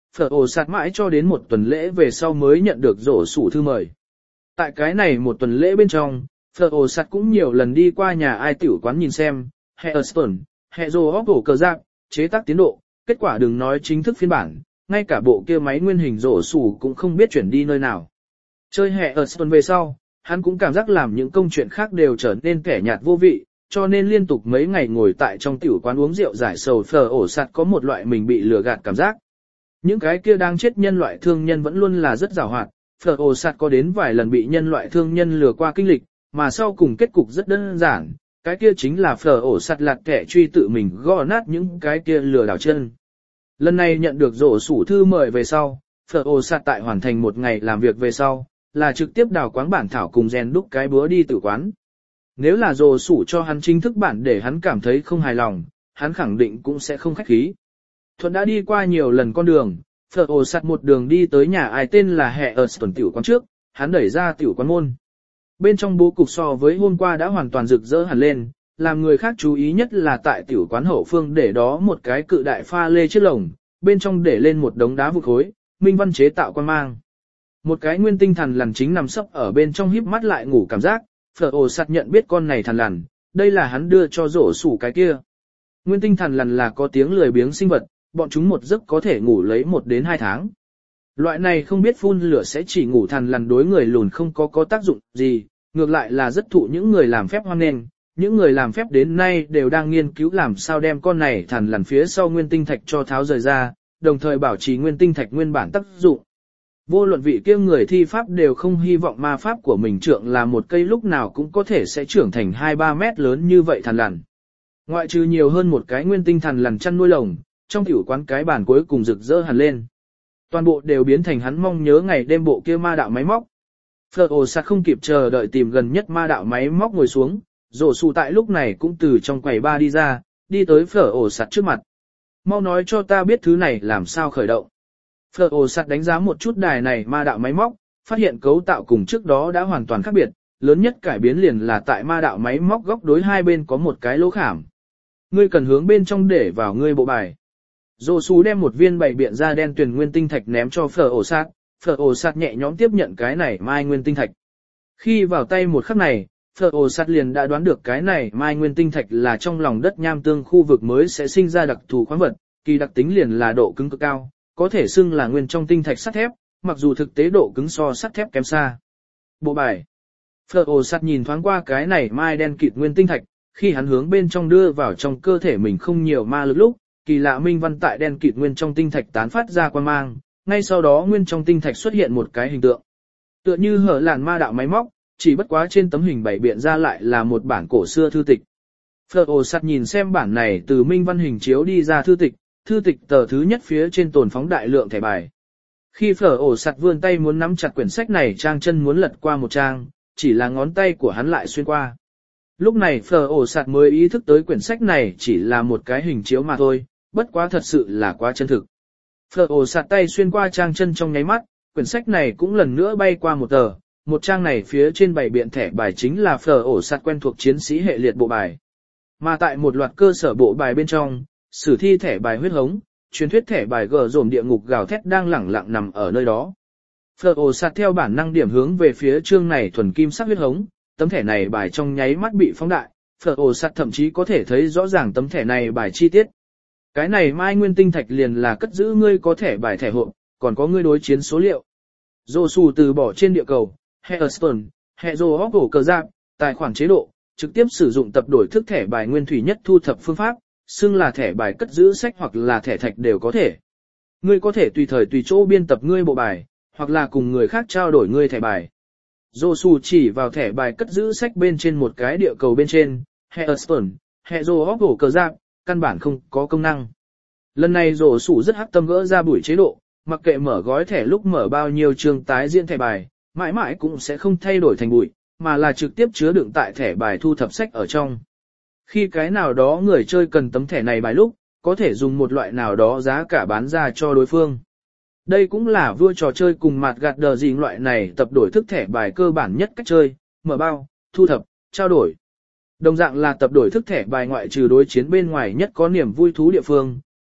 phở ổ sạt mãi cho đến một tuần lễ về sau mới nhận được rổ sủ thư mời. Tại cái này một tuần lễ bên trong, phở ổ sạt cũng nhiều lần đi qua nhà ai tiểu quán nhìn xem, Hearthstone, hệ rồ hóc ổ cờ giáp, chế tác tiến độ, kết quả đừng nói chính thức phiên bản, ngay cả bộ kia máy nguyên hình rổ sủ cũng không biết chuyển đi nơi nào. Chơi Hearthstone về sau, hắn cũng cảm giác làm những công chuyện khác đều trở nên kẻ nhạt vô vị, cho nên liên tục mấy ngày ngồi tại trong tiểu quán uống rượu giải sầu phở ổ sạt có một loại mình bị lừa gạt cảm giác. Những cái kia đang chết nhân loại thương nhân vẫn luôn là rất giàu hoạt, phở ổ sạt có đến vài lần bị nhân loại thương nhân lừa qua kinh lịch, mà sau cùng kết cục rất đơn giản, cái kia chính là phở ổ sạt lạt kẻ truy tự mình gõ nát những cái kia lừa đảo chân. Lần này nhận được rổ sủ thư mời về sau, phở ổ sạt tại hoàn thành một ngày làm việc về sau, là trực tiếp đào quán bản thảo cùng rèn đúc cái búa đi tử quán. Nếu là rổ sủ cho hắn chính thức bản để hắn cảm thấy không hài lòng, hắn khẳng định cũng sẽ không khách khí. Thuận đã đi qua nhiều lần con đường, phở ổ sạt một đường đi tới nhà ai tên là Hẹ ở tuần tiểu quán trước, hắn đẩy ra tiểu quán môn. Bên trong bố cục so với hôm qua đã hoàn toàn rực rỡ hẳn lên, làm người khác chú ý nhất là tại tiểu quán hậu phương để đó một cái cự đại pha lê chiếc lồng, bên trong để lên một đống đá vụn khối, minh văn chế tạo quan mang. Một cái nguyên tinh thần lằn chính nằm sấp ở bên trong híp mắt lại ngủ cảm giác, phở ổ sạt nhận biết con này thần lằn, đây là hắn đưa cho rổ sủ cái kia. Nguyên tinh thần lằn là có tiếng lười biếng sinh vật, bọn chúng một giấc có thể ngủ lấy một đến hai tháng. Loại này không biết phun lửa sẽ chỉ ngủ thần lằn đối người lùn không có có tác dụng gì, ngược lại là rất thụ những người làm phép hoan nghênh. Những người làm phép đến nay đều đang nghiên cứu làm sao đem con này thần lằn phía sau nguyên tinh thạch cho tháo rời ra, đồng thời bảo trì nguyên tinh thạch nguyên bản tác dụng. Vô luận vị kia người thi pháp đều không hy vọng ma pháp của mình trượng là một cây lúc nào cũng có thể sẽ trưởng thành hai ba mét lớn như vậy thần lằn. Ngoại trừ nhiều hơn một cái nguyên tinh thần lằn chăn nuôi lồng, trong tiểu quán cái bàn cuối cùng rực rỡ hẳn lên. Toàn bộ đều biến thành hắn mong nhớ ngày đêm bộ kia ma đạo máy móc. Phở ổ sạt không kịp chờ đợi tìm gần nhất ma đạo máy móc ngồi xuống, rổ sủ tại lúc này cũng từ trong quầy ba đi ra, đi tới phở ổ sạt trước mặt. Mau nói cho ta biết thứ này làm sao khởi động. Phở ổ sạt đánh giá một chút đài này ma đạo máy móc, phát hiện cấu tạo cùng trước đó đã hoàn toàn khác biệt, lớn nhất cải biến liền là tại ma đạo máy móc góc đối hai bên có một cái lỗ khảm. Ngươi cần hướng bên trong để vào ngươi bộ bài. Rổ sủ đem một viên bảy biện da đen tuyền nguyên tinh thạch ném cho phở ổ sạt, phở ổ sạt nhẹ nhõm tiếp nhận cái này mai nguyên tinh thạch. Khi vào tay một khắc này, phở ổ sạt liền đã đoán được cái này mai nguyên tinh thạch là trong lòng đất nham tương khu vực mới sẽ sinh ra đặc thù khoáng vật, kỳ đặc tính liền là độ cứng cực cao, có thể xưng là nguyên trong tinh thạch sắt thép, mặc dù thực tế độ cứng so sắt thép kém xa. Bộ bài. Phở ổ sạt nhìn thoáng qua cái này mai đen kịt nguyên tinh thạch, khi hắn hướng bên trong đưa vào trong cơ thể mình không nhiều ma lực lúc, kỳ lạ minh văn tại đen kịt nguyên trong tinh thạch tán phát ra quang mang, ngay sau đó nguyên trong tinh thạch xuất hiện một cái hình tượng. Tựa như hở làn ma đạo máy móc, chỉ bất quá trên tấm hình bày biện ra lại là một bản cổ xưa thư tịch. Phở ổ sạt nhìn xem bản này từ minh văn hình chiếu đi ra thư tịch, thư tịch tờ thứ nhất phía trên tồn phóng đại lượng thẻ bài. Khi phở ổ sạt vươn tay muốn nắm chặt quyển sách này trang chân muốn lật qua một trang, chỉ là ngón tay của hắn lại xuyên qua. Lúc này phở ổ sạt mới ý thức tới quyển sách này chỉ là một cái hình chiếu mà thôi, bất quá thật sự là quá chân thực. Phở ổ sạt tay xuyên qua trang chân trong nháy mắt, quyển sách này cũng lần nữa bay qua một tờ, một trang này phía trên bày biện thẻ bài chính là phở ổ sạt quen thuộc chiến sĩ hệ liệt bộ bài. Mà tại một loạt cơ sở bộ bài bên trong, sử thi thẻ bài huyết hống, truyền thuyết thẻ bài gờ dồn địa ngục gào thét đang lẳng lặng nằm ở nơi đó. Phở ổ sạt theo bản năng điểm hướng về phía chương này thuần kim sắc huyết hống, tấm thẻ này bài trong nháy mắt bị phóng đại, phở ổ sạt thậm chí có thể thấy rõ ràng tấm thẻ này bài chi tiết. Cái này mai nguyên tinh thạch liền là cất giữ ngươi có thẻ bài thẻ hộp, còn có ngươi đối chiến số liệu. Rổ sủ từ bỏ trên địa cầu, Hearthstone, hệ rồ hóc ổ cờ giáp, tài khoản chế độ, trực tiếp sử dụng tập đổi thức thẻ bài nguyên thủy nhất thu thập phương pháp, xưng là thẻ bài cất giữ sách hoặc là thẻ thạch đều có thể. Ngươi có thể tùy thời tùy chỗ biên tập ngươi bộ bài, hoặc là cùng người khác trao đổi ngươi thẻ bài. Rổ sủ chỉ vào thẻ bài cất giữ sách bên trên một cái địa cầu bên trên, Hearthstone, hệ rồ hóc ổ cờ giáp, căn bản không có công năng. Lần này rổ sủ rất hắc tâm gỡ ra buổi chế độ, mặc kệ mở gói thẻ lúc mở bao nhiêu trường tái diễn thẻ bài, mãi mãi cũng sẽ không thay đổi thành bụi, mà là trực tiếp chứa đựng tại thẻ bài thu thập sách ở trong. Khi cái nào đó người chơi cần tấm thẻ này bài lúc, có thể dùng một loại nào đó giá cả bán ra cho đối phương. Đây cũng là vua trò chơi cùng mặt gạt đờ gì loại này tập đổi thức thẻ bài cơ bản nhất cách chơi, mở bao, thu thập, trao đổi. Đồng dạng là tập đổi thức thẻ bài ngoại trừ đối chiến bên ngoài nhất có niềm vui thú địa phương,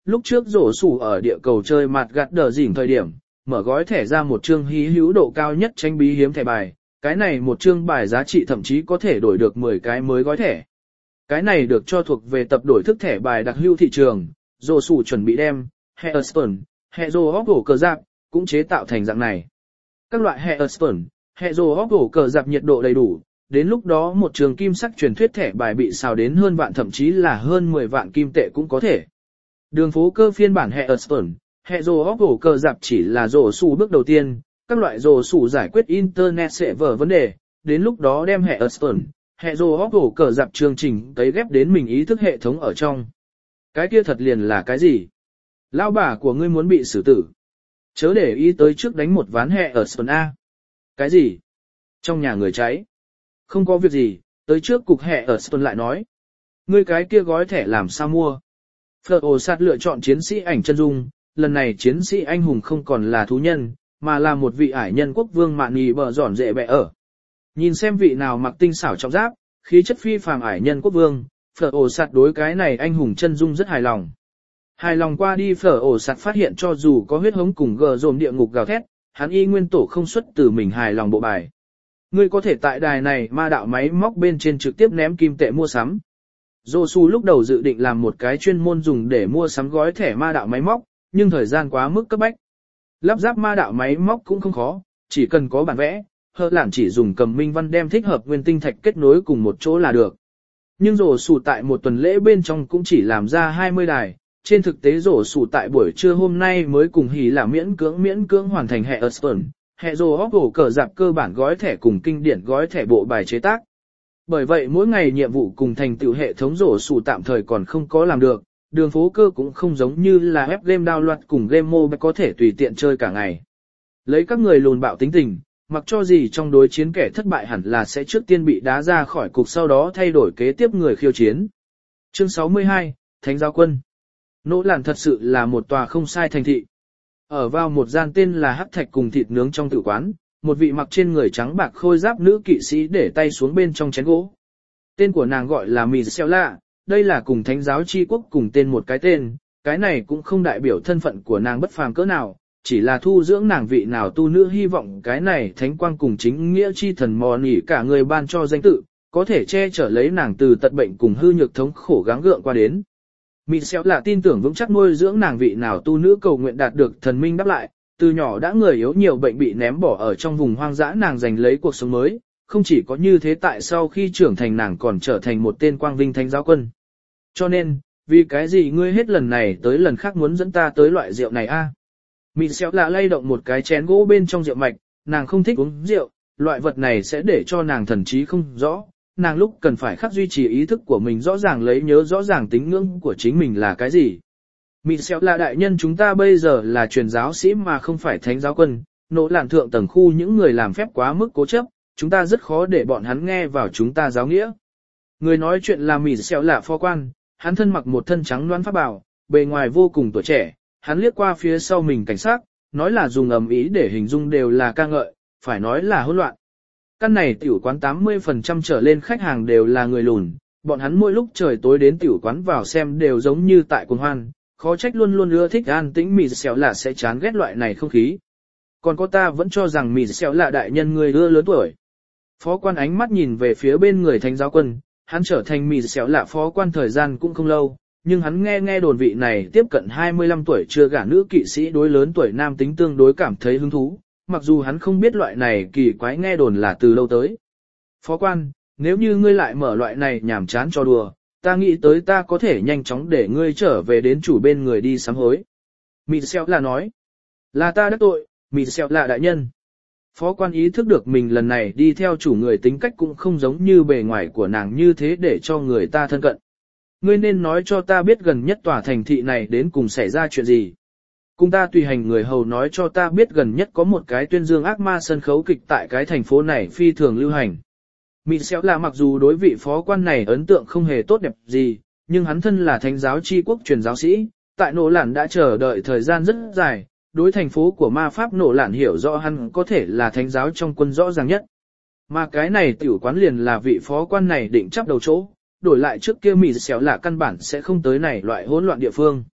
lúc trước rổ sủ ở địa cầu chơi mặt gạt đờ dỉn thời điểm, mở gói thẻ ra một chương hí hữu độ cao nhất tranh bí hiếm thẻ bài, cái này một chương bài giá trị thậm chí có thể đổi được mười cái mới gói thẻ. Cái này được cho thuộc về tập đổi thức thẻ bài đặc hữu thị trường, rổ sủ chuẩn bị đem, Hearthstone, hệ rổ hóc hổ cờ giáp, cũng chế tạo thành dạng này. Các loại Hearthstone, hệ rổ hóc hổ cờ giáp nhiệt độ đầy đủ, đến lúc đó một trường kim sắc truyền thuyết thẻ bài bị xào đến hơn vạn thậm chí là hơn mười vạn kim tệ cũng có thể. Đường phố cơ phiên bản Hearthstone, hệ rổ hóc hổ cờ giáp chỉ là rổ sủ bước đầu tiên, các loại rổ sủ giải quyết internet sẽ vở vấn đề, đến lúc đó đem Hearthstone, hệ rổ hóc hổ cờ giáp chương trình tấy ghép đến mình ý thức hệ thống ở trong. Cái kia thật liền là cái gì? Lão bà của ngươi muốn bị xử tử. Chớ để ý tới trước đánh một ván Hearthstone A. Cái gì? Trong nhà người cháy. Không có việc gì, tới trước cục Hearthstone lại nói. Ngươi cái kia gói thẻ làm sao mua? Fleur sát lựa chọn chiến sĩ ảnh chân dung, lần này chiến sĩ anh hùng không còn là thú nhân, mà là một vị ải nhân quốc vương mạn nhì bờ giỏn dễ bẹ ở. Nhìn xem vị nào mặc tinh xảo trọng giáp, khí chất phi phàm ải nhân quốc vương, Fleur sát đối cái này anh hùng chân dung rất hài lòng. Hài lòng qua đi Fleur sát phát hiện cho dù có huyết hống cùng gờ dồn địa ngục gào thét, hắn y nguyên tổ không xuất từ mình hài lòng bộ bài. Ngươi có thể tại đài này ma đạo máy móc bên trên trực tiếp ném kim tệ mua sắm. Josu lúc đầu dự định làm một cái chuyên môn dùng để mua sắm gói thẻ ma đạo máy móc, nhưng thời gian quá mức cấp bách. Lắp ráp ma đạo máy móc cũng không khó, chỉ cần có bản vẽ, hờ lản chỉ dùng cầm minh văn đem thích hợp nguyên tinh thạch kết nối cùng một chỗ là được. Nhưng Josu tại một tuần lễ bên trong cũng chỉ làm ra hai mươi đài, trên thực tế Josu tại buổi trưa hôm nay mới cùng hỉ là miễn cưỡng miễn cưỡng hoàn thành hệ Hearthstone, hệ rồ hóc hổ cờ dạp cơ bản gói thẻ cùng kinh điển gói thẻ bộ bài chế tác. Bởi vậy mỗi ngày nhiệm vụ cùng thành tựu hệ thống rổ sủ tạm thời còn không có làm được, đường phố cơ cũng không giống như là web game download cùng game mobile có thể tùy tiện chơi cả ngày. Lấy các người lùn bạo tính tình, mặc cho gì trong đối chiến kẻ thất bại hẳn là sẽ trước tiên bị đá ra khỏi cục sau đó thay đổi kế tiếp người khiêu chiến. Chương sáu mươi hai, Thánh Giáo Quân. Nỗ Lạn thật sự là một tòa không sai thành thị. Ở vào một gian tên là Hắc Thạch cùng thịt nướng trong tử quán, một vị mặc trên người trắng bạc khôi giáp nữ kỵ sĩ để tay xuống bên trong chén gỗ. Tên của nàng gọi là Michela, đây là cùng Thánh giáo chi quốc cùng tên một cái tên, cái này cũng không đại biểu thân phận của nàng bất phàm cỡ nào, chỉ là thu dưỡng nàng vị nào tu nữ hy vọng cái này thánh quang cùng chính nghĩa chi thần mò nỉ cả người ban cho danh tự, có thể che chở lấy nàng từ tận bệnh cùng hư nhược thống khổ gắng gượng qua đến. Michela tin tưởng vững chắc nuôi dưỡng nàng vị nào tu nữ cầu nguyện đạt được thần minh đáp lại, từ nhỏ đã người yếu nhiều bệnh bị ném bỏ ở trong vùng hoang dã nàng giành lấy cuộc sống mới, không chỉ có như thế tại sau khi trưởng thành nàng còn trở thành một tên quang vinh thánh giáo quân. Cho nên, vì cái gì ngươi hết lần này tới lần khác muốn dẫn ta tới loại rượu này a? À? Michela lay động một cái chén gỗ bên trong rượu mạch, nàng không thích uống rượu, loại vật này sẽ để cho nàng thần trí không rõ, nàng lúc cần phải khắc duy trì ý thức của mình rõ ràng lấy nhớ rõ ràng tính ngưỡng của chính mình là cái gì. Michela đại nhân chúng ta bây giờ là truyền giáo sĩ mà không phải thánh giáo quân, nỗ lạn thượng tầng khu những người làm phép quá mức cố chấp, chúng ta rất khó để bọn hắn nghe vào chúng ta giáo nghĩa. Người nói chuyện là Michela phó quan, hắn thân mặc một thân trắng loan pháp bào, bề ngoài vô cùng tuổi trẻ, hắn liếc qua phía sau mình cảnh sát, nói là dùng ầm ý để hình dung đều là ca ngợi, phải nói là hỗn loạn. Căn này tiểu quán tám mươi phần trăm trở lên khách hàng đều là người lùn, bọn hắn mỗi lúc trời tối đến tiểu quán vào xem đều giống như tại cuồng hoan, khó trách luôn luôn ưa thích an tĩnh Michela sẽ chán ghét loại này không khí. Còn có ta vẫn cho rằng Michela đại nhân người ưa lớn tuổi. Phó quan ánh mắt nhìn về phía bên người thánh giáo quân, hắn trở thành Michela phó quan thời gian cũng không lâu, nhưng hắn nghe nghe đồn vị này tiếp cận hai mươi lăm tuổi chưa gả nữ kỵ sĩ đối lớn tuổi nam tính tương đối cảm thấy hứng thú, mặc dù hắn không biết loại này kỳ quái nghe đồn là từ lâu tới. Phó quan, nếu như ngươi lại mở loại này nhảm chán cho đùa, ta nghĩ tới ta có thể nhanh chóng để ngươi trở về đến chủ bên người đi sám hối. Michela nói, là ta đắc tội, Michela đại nhân. Phó quan ý thức được mình lần này đi theo chủ người tính cách cũng không giống như bề ngoài của nàng như thế để cho người ta thân cận. Ngươi nên nói cho ta biết gần nhất tòa thành thị này đến cùng xảy ra chuyện gì. Cùng ta tùy hành người hầu nói cho ta biết gần nhất có một cái tuyên dương ác ma sân khấu kịch tại cái thành phố này phi thường lưu hành. Michela mặc dù đối vị phó quan này ấn tượng không hề tốt đẹp gì, nhưng hắn thân là thánh giáo chi quốc truyền giáo sĩ, tại Nỗ Lạn đã chờ đợi thời gian rất dài, đối thành phố của ma pháp Nỗ Lạn hiểu rõ hắn có thể là thánh giáo trong quân rõ ràng nhất. Mà cái này tiểu quán liền là vị phó quan này định chấp đầu chỗ, đổi lại trước kia Michela căn bản sẽ không tới này loại hỗn loạn địa phương.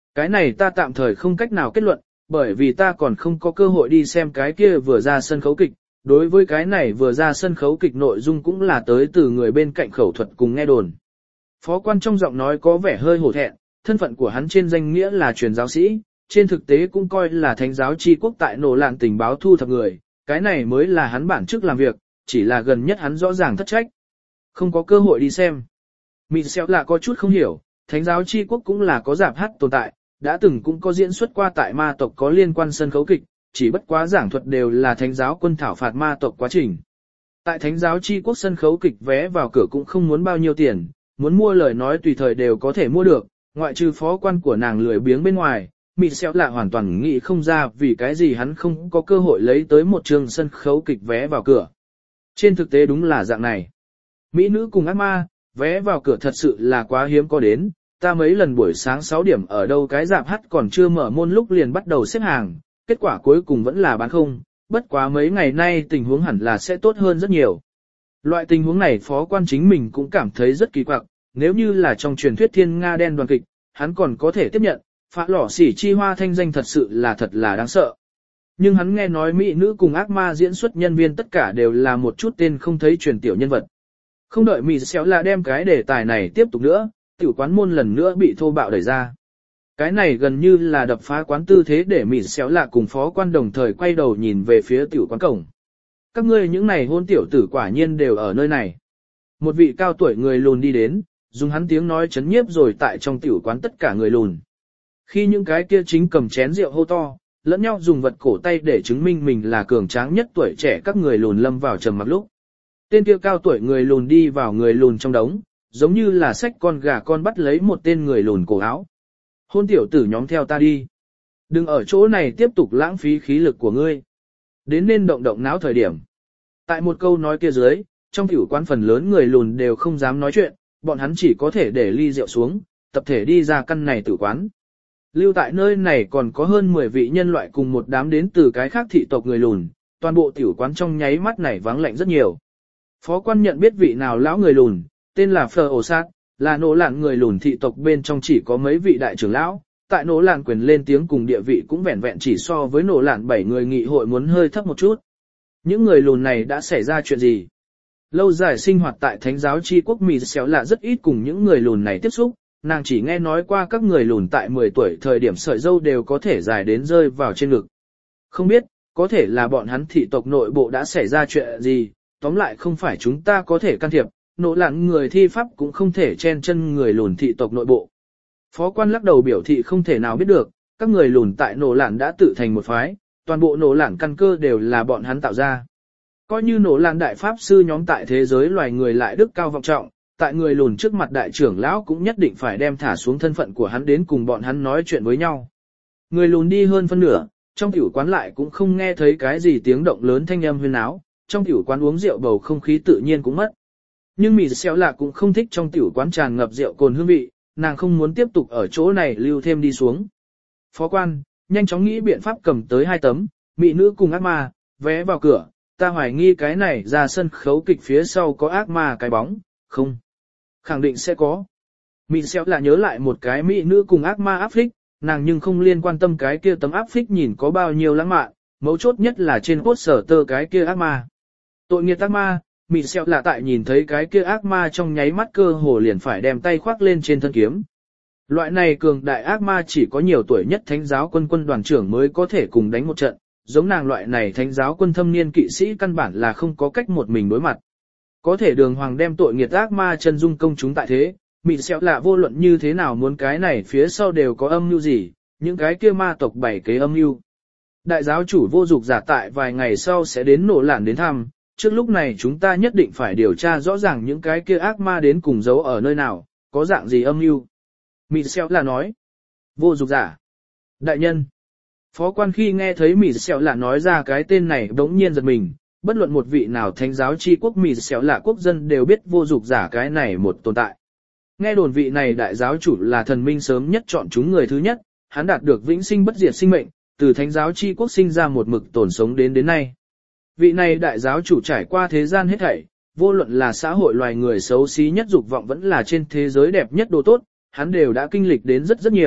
Cái này ta tạm thời không cách nào kết luận, bởi vì ta còn không có cơ hội đi xem cái kia vừa ra sân khấu kịch. Đối với cái này vừa ra sân khấu kịch nội dung cũng là tới từ người bên cạnh khẩu thuật cùng nghe đồn. Phó quan trong giọng nói có vẻ hơi hổ thẹn, thân phận của hắn trên danh nghĩa là truyền giáo sĩ, trên thực tế cũng coi là thánh giáo chi quốc tại nổ lạn tình báo thu thập người, cái này mới là hắn bản chức làm việc, chỉ là gần nhất hắn rõ ràng thất trách. Không có cơ hội đi xem. Mị xéo là có chút không hiểu, thánh giáo chi quốc cũng là có rạp hát tồn tại, đã từng cũng có diễn xuất qua tại ma tộc có liên quan sân khấu kịch, chỉ bất quá giảng thuật đều là thánh giáo quân thảo phạt ma tộc quá trình. Tại thánh giáo chi quốc sân khấu kịch vé vào cửa cũng không muốn bao nhiêu tiền, muốn mua lời nói tùy thời đều có thể mua được, ngoại trừ phó quan của nàng lười biếng bên ngoài, Mị xéo là hoàn toàn nghĩ không ra vì cái gì hắn không có cơ hội lấy tới một trường sân khấu kịch vé vào cửa. Trên thực tế đúng là dạng này. Mỹ nữ cùng ác ma, vé vào cửa thật sự là quá hiếm có đến, ta mấy lần buổi sáng sáu điểm ở đâu cái rạp hát còn chưa mở môn lúc liền bắt đầu xếp hàng, kết quả cuối cùng vẫn là bán không, bất quá mấy ngày nay tình huống hẳn là sẽ tốt hơn rất nhiều. Loại tình huống này phó quan chính mình cũng cảm thấy rất kỳ quặc, nếu như là trong truyền thuyết thiên Nga đen đoàn kịch, hắn còn có thể tiếp nhận, phá lỏ xỉ chi hoa thanh danh thật sự là thật là đáng sợ. Nhưng hắn nghe nói mỹ nữ cùng ác ma diễn xuất nhân viên tất cả đều là một chút tên không thấy truyền tiểu nhân vật. Không đợi Mị xéo là đem cái đề tài này tiếp tục nữa, tiểu quán môn lần nữa bị thô bạo đẩy ra. Cái này gần như là đập phá quán tư thế để Mị xéo là cùng phó quan đồng thời quay đầu nhìn về phía tiểu quán cổng. Các ngươi những này hôn tiểu tử quả nhiên đều ở nơi này. Một vị cao tuổi người lùn đi đến, dùng hắn tiếng nói chấn nhiếp rồi tại trong tiểu quán tất cả người lùn. Khi những cái kia chính cầm chén rượu hô to, lẫn nhau dùng vật cổ tay để chứng minh mình là cường tráng nhất tuổi trẻ các người lùn lâm vào trầm mặc lúc. Tên kia cao tuổi người lùn đi vào người lùn trong đống, giống như là xách con gà con bắt lấy một tên người lùn cổ áo. Hôn tiểu tử nhóm theo ta đi. Đừng ở chỗ này tiếp tục lãng phí khí lực của ngươi. Đến nên động động não thời điểm. Tại một câu nói kia dưới, trong tiểu quán phần lớn người lùn đều không dám nói chuyện, bọn hắn chỉ có thể để ly rượu xuống, tập thể đi ra căn này tử quán. Lưu tại nơi này còn có hơn mười vị nhân loại cùng một đám đến từ cái khác thị tộc người lùn, toàn bộ tiểu quán trong nháy mắt này vắng lạnh rất nhiều. Phó quan nhận biết vị nào lão người lùn, tên là Phờ Ổ Sát, là nỗ lạn người lùn thị tộc bên trong chỉ có mấy vị đại trưởng lão, tại nỗ lạn quyền lên tiếng cùng địa vị cũng vẹn vẹn chỉ so với nỗ lạn bảy người nghị hội muốn hơi thấp một chút. Những người lùn này đã xảy ra chuyện gì? Lâu dài sinh hoạt tại thánh giáo chi quốc Mị xéo là rất ít cùng những người lùn này tiếp xúc, nàng chỉ nghe nói qua các người lùn tại mười tuổi thời điểm sợi râu đều có thể dài đến rơi vào trên ngực. Không biết, có thể là bọn hắn thị tộc nội bộ đã xảy ra chuyện gì, tóm lại không phải chúng ta có thể can thiệp, nỗ lạn người thi pháp cũng không thể chen chân người lùn thị tộc nội bộ. Phó quan lắc đầu biểu thị không thể nào biết được, các người lùn tại nỗ lạn đã tự thành một phái, toàn bộ nỗ lạn căn cơ đều là bọn hắn tạo ra. Coi như nỗ lạn đại pháp sư nhóm tại thế giới loài người lại đức cao vọng trọng, tại người lùn trước mặt đại trưởng lão cũng nhất định phải đem thả xuống thân phận của hắn đến cùng bọn hắn nói chuyện với nhau. Người lùn đi hơn phân nửa, trong tiểu quán lại cũng không nghe thấy cái gì tiếng động lớn thanh âm huyên náo, trong tiểu quán uống rượu bầu không khí tự nhiên cũng mất. Nhưng Mị xéo là cũng không thích trong tiểu quán tràn ngập rượu cồn hương vị, nàng không muốn tiếp tục ở chỗ này lưu thêm đi xuống. Phó quan, nhanh chóng nghĩ biện pháp cầm tới hai tấm, mỹ nữ cùng ác ma, vé vào cửa, ta hoài nghi cái này ra sân khấu kịch phía sau có ác ma cái bóng, không? Khẳng định sẽ có. Mị xéo là nhớ lại một cái mỹ nữ cùng ác ma áp phích, nàng nhưng không liên quan tâm cái kia tấm áp phích nhìn có bao nhiêu lãng mạn, mấu chốt nhất là trên cốt sở tơ cái kia ác ma. Tội nghiệt ác ma, Mị xéo là tại nhìn thấy cái kia ác ma trong nháy mắt cơ hồ liền phải đem tay khoác lên trên thân kiếm. Loại này cường đại ác ma chỉ có nhiều tuổi nhất thánh giáo quân quân đoàn trưởng mới có thể cùng đánh một trận, giống nàng loại này thánh giáo quân thâm niên kỵ sĩ căn bản là không có cách một mình đối mặt. Có thể đường hoàng đem tội nghiệt ác ma chân dung công chúng tại thế, Mị xéo là vô luận như thế nào muốn cái này phía sau đều có âm mưu gì, những cái kia ma tộc bảy kế âm mưu. Đại giáo chủ vô dục giả tại vài ngày sau sẽ đến nổ lạn đến thăm, trước lúc này chúng ta nhất định phải điều tra rõ ràng những cái kia ác ma đến cùng giấu ở nơi nào, có dạng gì âm mưu. Mị xéo là nói. Vô dục giả. Đại nhân. Phó quan khi nghe thấy Mị xéo là nói ra cái tên này bỗng nhiên giật mình, bất luận một vị nào thánh giáo chi quốc Mị xéo là quốc dân đều biết vô dục giả cái này một tồn tại. Nghe đồn vị này đại giáo chủ là thần minh sớm nhất chọn chúng người thứ nhất, hắn đạt được vĩnh sinh bất diệt sinh mệnh, từ thánh giáo chi quốc sinh ra một mực tồn sống đến đến nay. Vị này đại giáo chủ trải qua thế gian hết thảy, vô luận là xã hội loài người xấu xí nhất dục vọng vẫn là trên thế giới đẹp nhất đồ tốt, hắn đều đã kinh lịch đến rất rất nhiều,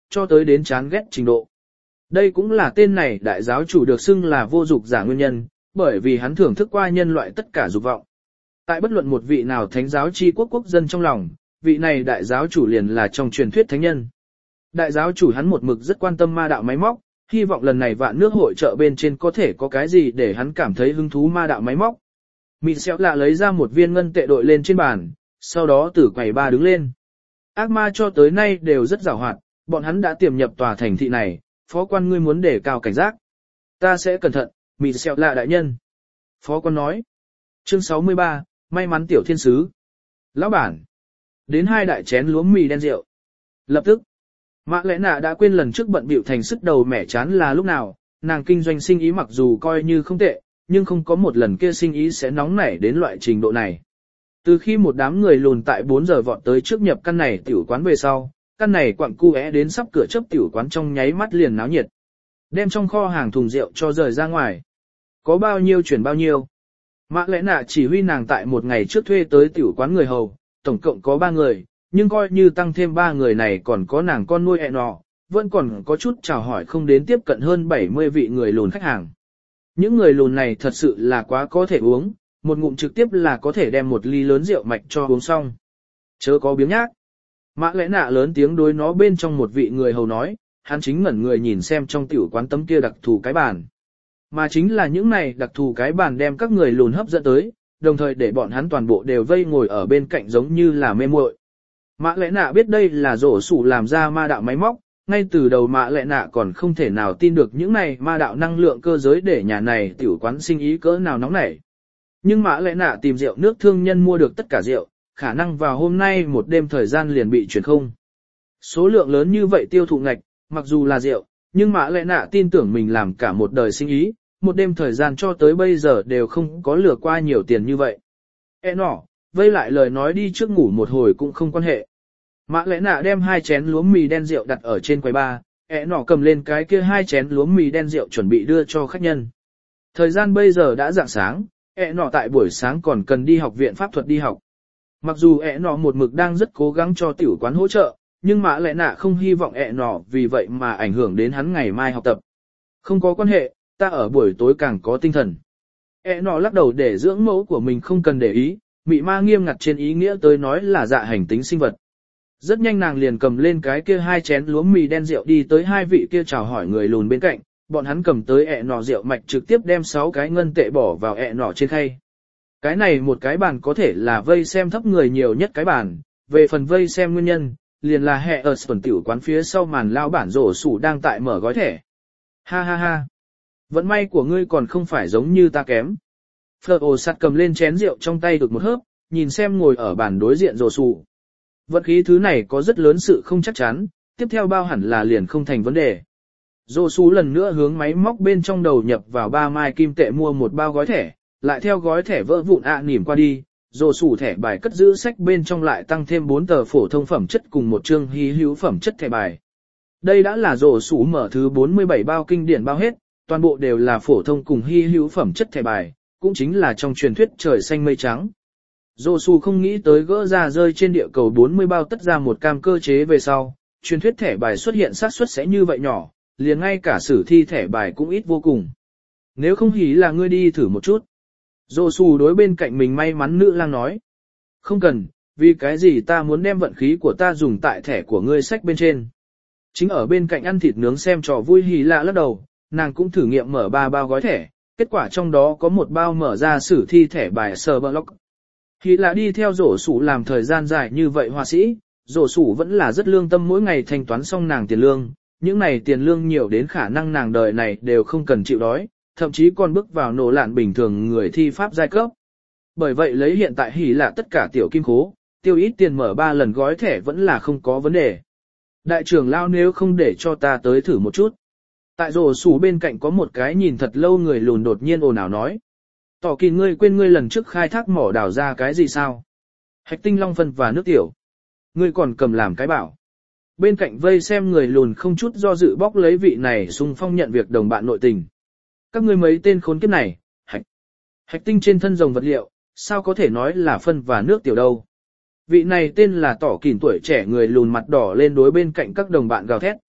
cho tới đến chán ghét trình độ. Đây cũng là tên này đại giáo chủ được xưng là vô dục giả nguyên nhân, bởi vì hắn thưởng thức qua nhân loại tất cả dục vọng. Tại bất luận một vị nào thánh giáo chi quốc quốc dân trong lòng, vị này đại giáo chủ liền là trong truyền thuyết thánh nhân. Đại giáo chủ hắn một mực rất quan tâm ma đạo máy móc, hy vọng lần này vạn nước hội trợ bên trên có thể có cái gì để hắn cảm thấy hứng thú ma đạo máy móc. Mị xéo lạ lấy ra một viên ngân tệ đội lên trên bàn, sau đó từ quầy ba đứng lên. Ác ma cho tới nay đều rất giàu hoạt, bọn hắn đã tiềm nhập tòa thành thị này, phó quan ngươi muốn đề cao cảnh giác. Ta sẽ cẩn thận, Mị xéo lạ đại nhân. Phó quan nói. Chương sáu mươi ba, may mắn tiểu thiên sứ. Lão bản. Đến hai đại chén lúa mì đen rượu. Lập tức. Mã lẽ nạ đã quên lần trước bận bịu thành sức đầu mẻ chán là lúc nào, nàng kinh doanh sinh ý mặc dù coi như không tệ, nhưng không có một lần kia sinh ý sẽ nóng nảy đến loại trình độ này. Từ khi một đám người lùn tại bốn giờ vọt tới trước nhập căn này tiểu quán về sau, căn này quặng cu é đến sắp cửa chấp tiểu quán trong nháy mắt liền náo nhiệt. Đem trong kho hàng thùng rượu cho rời ra ngoài. Có bao nhiêu chuyển bao nhiêu. Mã lẽ nạ chỉ huy nàng tại một ngày trước thuê tới tiểu quán người hầu, tổng cộng có ba người, nhưng coi như tăng thêm ba người này còn có nàng con nuôi ẹ nọ, vẫn còn có chút chào hỏi không đến tiếp cận hơn bảy mươi vị người lùn khách hàng. Những người lùn này thật sự là quá có thể uống, một ngụm trực tiếp là có thể đem một ly lớn rượu mạch cho uống xong. Chớ có biếng nhác. Mã lẽ nạ lớn tiếng đối nó bên trong một vị người hầu nói, hắn chính ngẩn người nhìn xem trong tiểu quán tấm kia đặc thù cái bàn. Mà chính là những này đặc thù cái bàn đem các người lùn hấp dẫn tới, đồng thời để bọn hắn toàn bộ đều vây ngồi ở bên cạnh giống như là mê muội. Mã lẽ nạ biết đây là rổ sủ làm ra ma đạo máy móc, ngay từ đầu mã lẽ nạ còn không thể nào tin được những này ma đạo năng lượng cơ giới để nhà này tiểu quán sinh ý cỡ nào nóng nảy. Nhưng mã lẽ nạ tìm rượu nước thương nhân mua được tất cả rượu, khả năng vào hôm nay một đêm thời gian liền bị chuyển không. Số lượng lớn như vậy tiêu thụ ngạch, mặc dù là rượu, nhưng mã lẽ nạ tin tưởng mình làm cả một đời sinh ý, một đêm thời gian cho tới bây giờ đều không có lừa qua nhiều tiền như vậy. E nọ, vây lại lời nói đi trước ngủ một hồi cũng không quan hệ. Mã lẽ nạ đem hai chén lúa mì đen rượu đặt ở trên quầy bar, ẹ nọ cầm lên cái kia hai chén lúa mì đen rượu chuẩn bị đưa cho khách nhân. Thời gian bây giờ đã rạng sáng, ẹ nọ tại buổi sáng còn cần đi học viện pháp thuật đi học. Mặc dù ẹ nọ một mực đang rất cố gắng cho tiểu quán hỗ trợ, nhưng mã lẽ nạ không hy vọng ẹ nọ vì vậy mà ảnh hưởng đến hắn ngày mai học tập. Không có quan hệ, ta ở buổi tối càng có tinh thần. Ẹ nọ lắc đầu để dưỡng mẫu của mình không cần để ý, mị ma nghiêm ngặt trên ý nghĩa tới nói là dạ hành tính sinh vật. Rất nhanh nàng liền cầm lên cái kia hai chén lúa mì đen rượu đi tới hai vị kia chào hỏi người lùn bên cạnh, bọn hắn cầm tới ẹ nọ rượu mạch trực tiếp đem sáu cái ngân tệ bỏ vào ẹ nọ trên khay. Cái này một cái bàn có thể là vây xem thấp người nhiều nhất cái bàn, về phần vây xem nguyên nhân, liền là hệ ở phần tiểu quán phía sau màn lao bản rổ sủ đang tại mở gói thẻ. Ha ha ha, vận may của ngươi còn không phải giống như ta kém. Phở ồ sạt cầm lên chén rượu trong tay được một hớp, nhìn xem ngồi ở bàn đối diện rổ sủ. Vận khí thứ này có rất lớn sự không chắc chắn, tiếp theo bao hẳn là liền không thành vấn đề. Rổ sủ lần nữa hướng máy móc bên trong đầu nhập vào ba mai kim tệ mua một bao gói thẻ, lại theo gói thẻ vỡ vụn ạ à nỉm qua đi, rổ sủ thẻ bài cất giữ sách bên trong lại tăng thêm bốn tờ phổ thông phẩm chất cùng một chương hy hữu phẩm chất thẻ bài. Đây đã là rổ sủ mở thứ bốn mươi bảy bao kinh điển bao hết, toàn bộ đều là phổ thông cùng hy hữu phẩm chất thẻ bài, cũng chính là trong truyền thuyết trời xanh mây trắng. Rổ sủ không nghĩ tới gỡ ra rơi trên địa cầu bốn mươi bao tất ra một cam cơ chế về sau, truyền thuyết thẻ bài xuất hiện xác suất sẽ như vậy nhỏ, liền ngay cả sử thi thẻ bài cũng ít vô cùng. Nếu không hỉ là ngươi đi thử một chút. Rổ sủ đối bên cạnh mình may mắn nữ lang nói. Không cần, vì cái gì ta muốn đem vận khí của ta dùng tại thẻ của ngươi sách bên trên. Chính ở bên cạnh ăn thịt nướng xem trò vui hỉ lạ lắc đầu, nàng cũng thử nghiệm mở ba bao gói thẻ, kết quả trong đó có một bao mở ra sử thi thẻ bài sờ block. Hỉ lạ đi theo rổ sủ làm thời gian dài như vậy họa sĩ, rổ sủ vẫn là rất lương tâm mỗi ngày thanh toán xong nàng tiền lương, những này tiền lương nhiều đến khả năng nàng đời này đều không cần chịu đói, thậm chí còn bước vào nổ lạn bình thường người thi pháp giai cấp. Bởi vậy lấy hiện tại hỉ lạ tất cả tiểu kim khố, tiêu ít tiền mở ba lần gói thẻ vẫn là không có vấn đề. Đại trưởng lao nếu không để cho ta tới thử một chút. Tại rổ sủ bên cạnh có một cái nhìn thật lâu người lùn đột nhiên ồn ào nói. Tỏ kỳ ngươi quên ngươi lần trước khai thác mỏ đào ra cái gì sao? Hạch tinh long phân và nước tiểu. Ngươi còn cầm làm cái bảo. Bên cạnh vây xem người lùn không chút do dự bóc lấy vị này xung phong nhận việc đồng bạn nội tình. Các ngươi mấy tên khốn kiếp này, hạch. Hạch tinh trên thân rồng vật liệu, sao có thể nói là phân và nước tiểu đâu? Vị này tên là tỏ kỉn tuổi trẻ người lùn mặt đỏ lên đối bên cạnh các đồng bạn gào thét.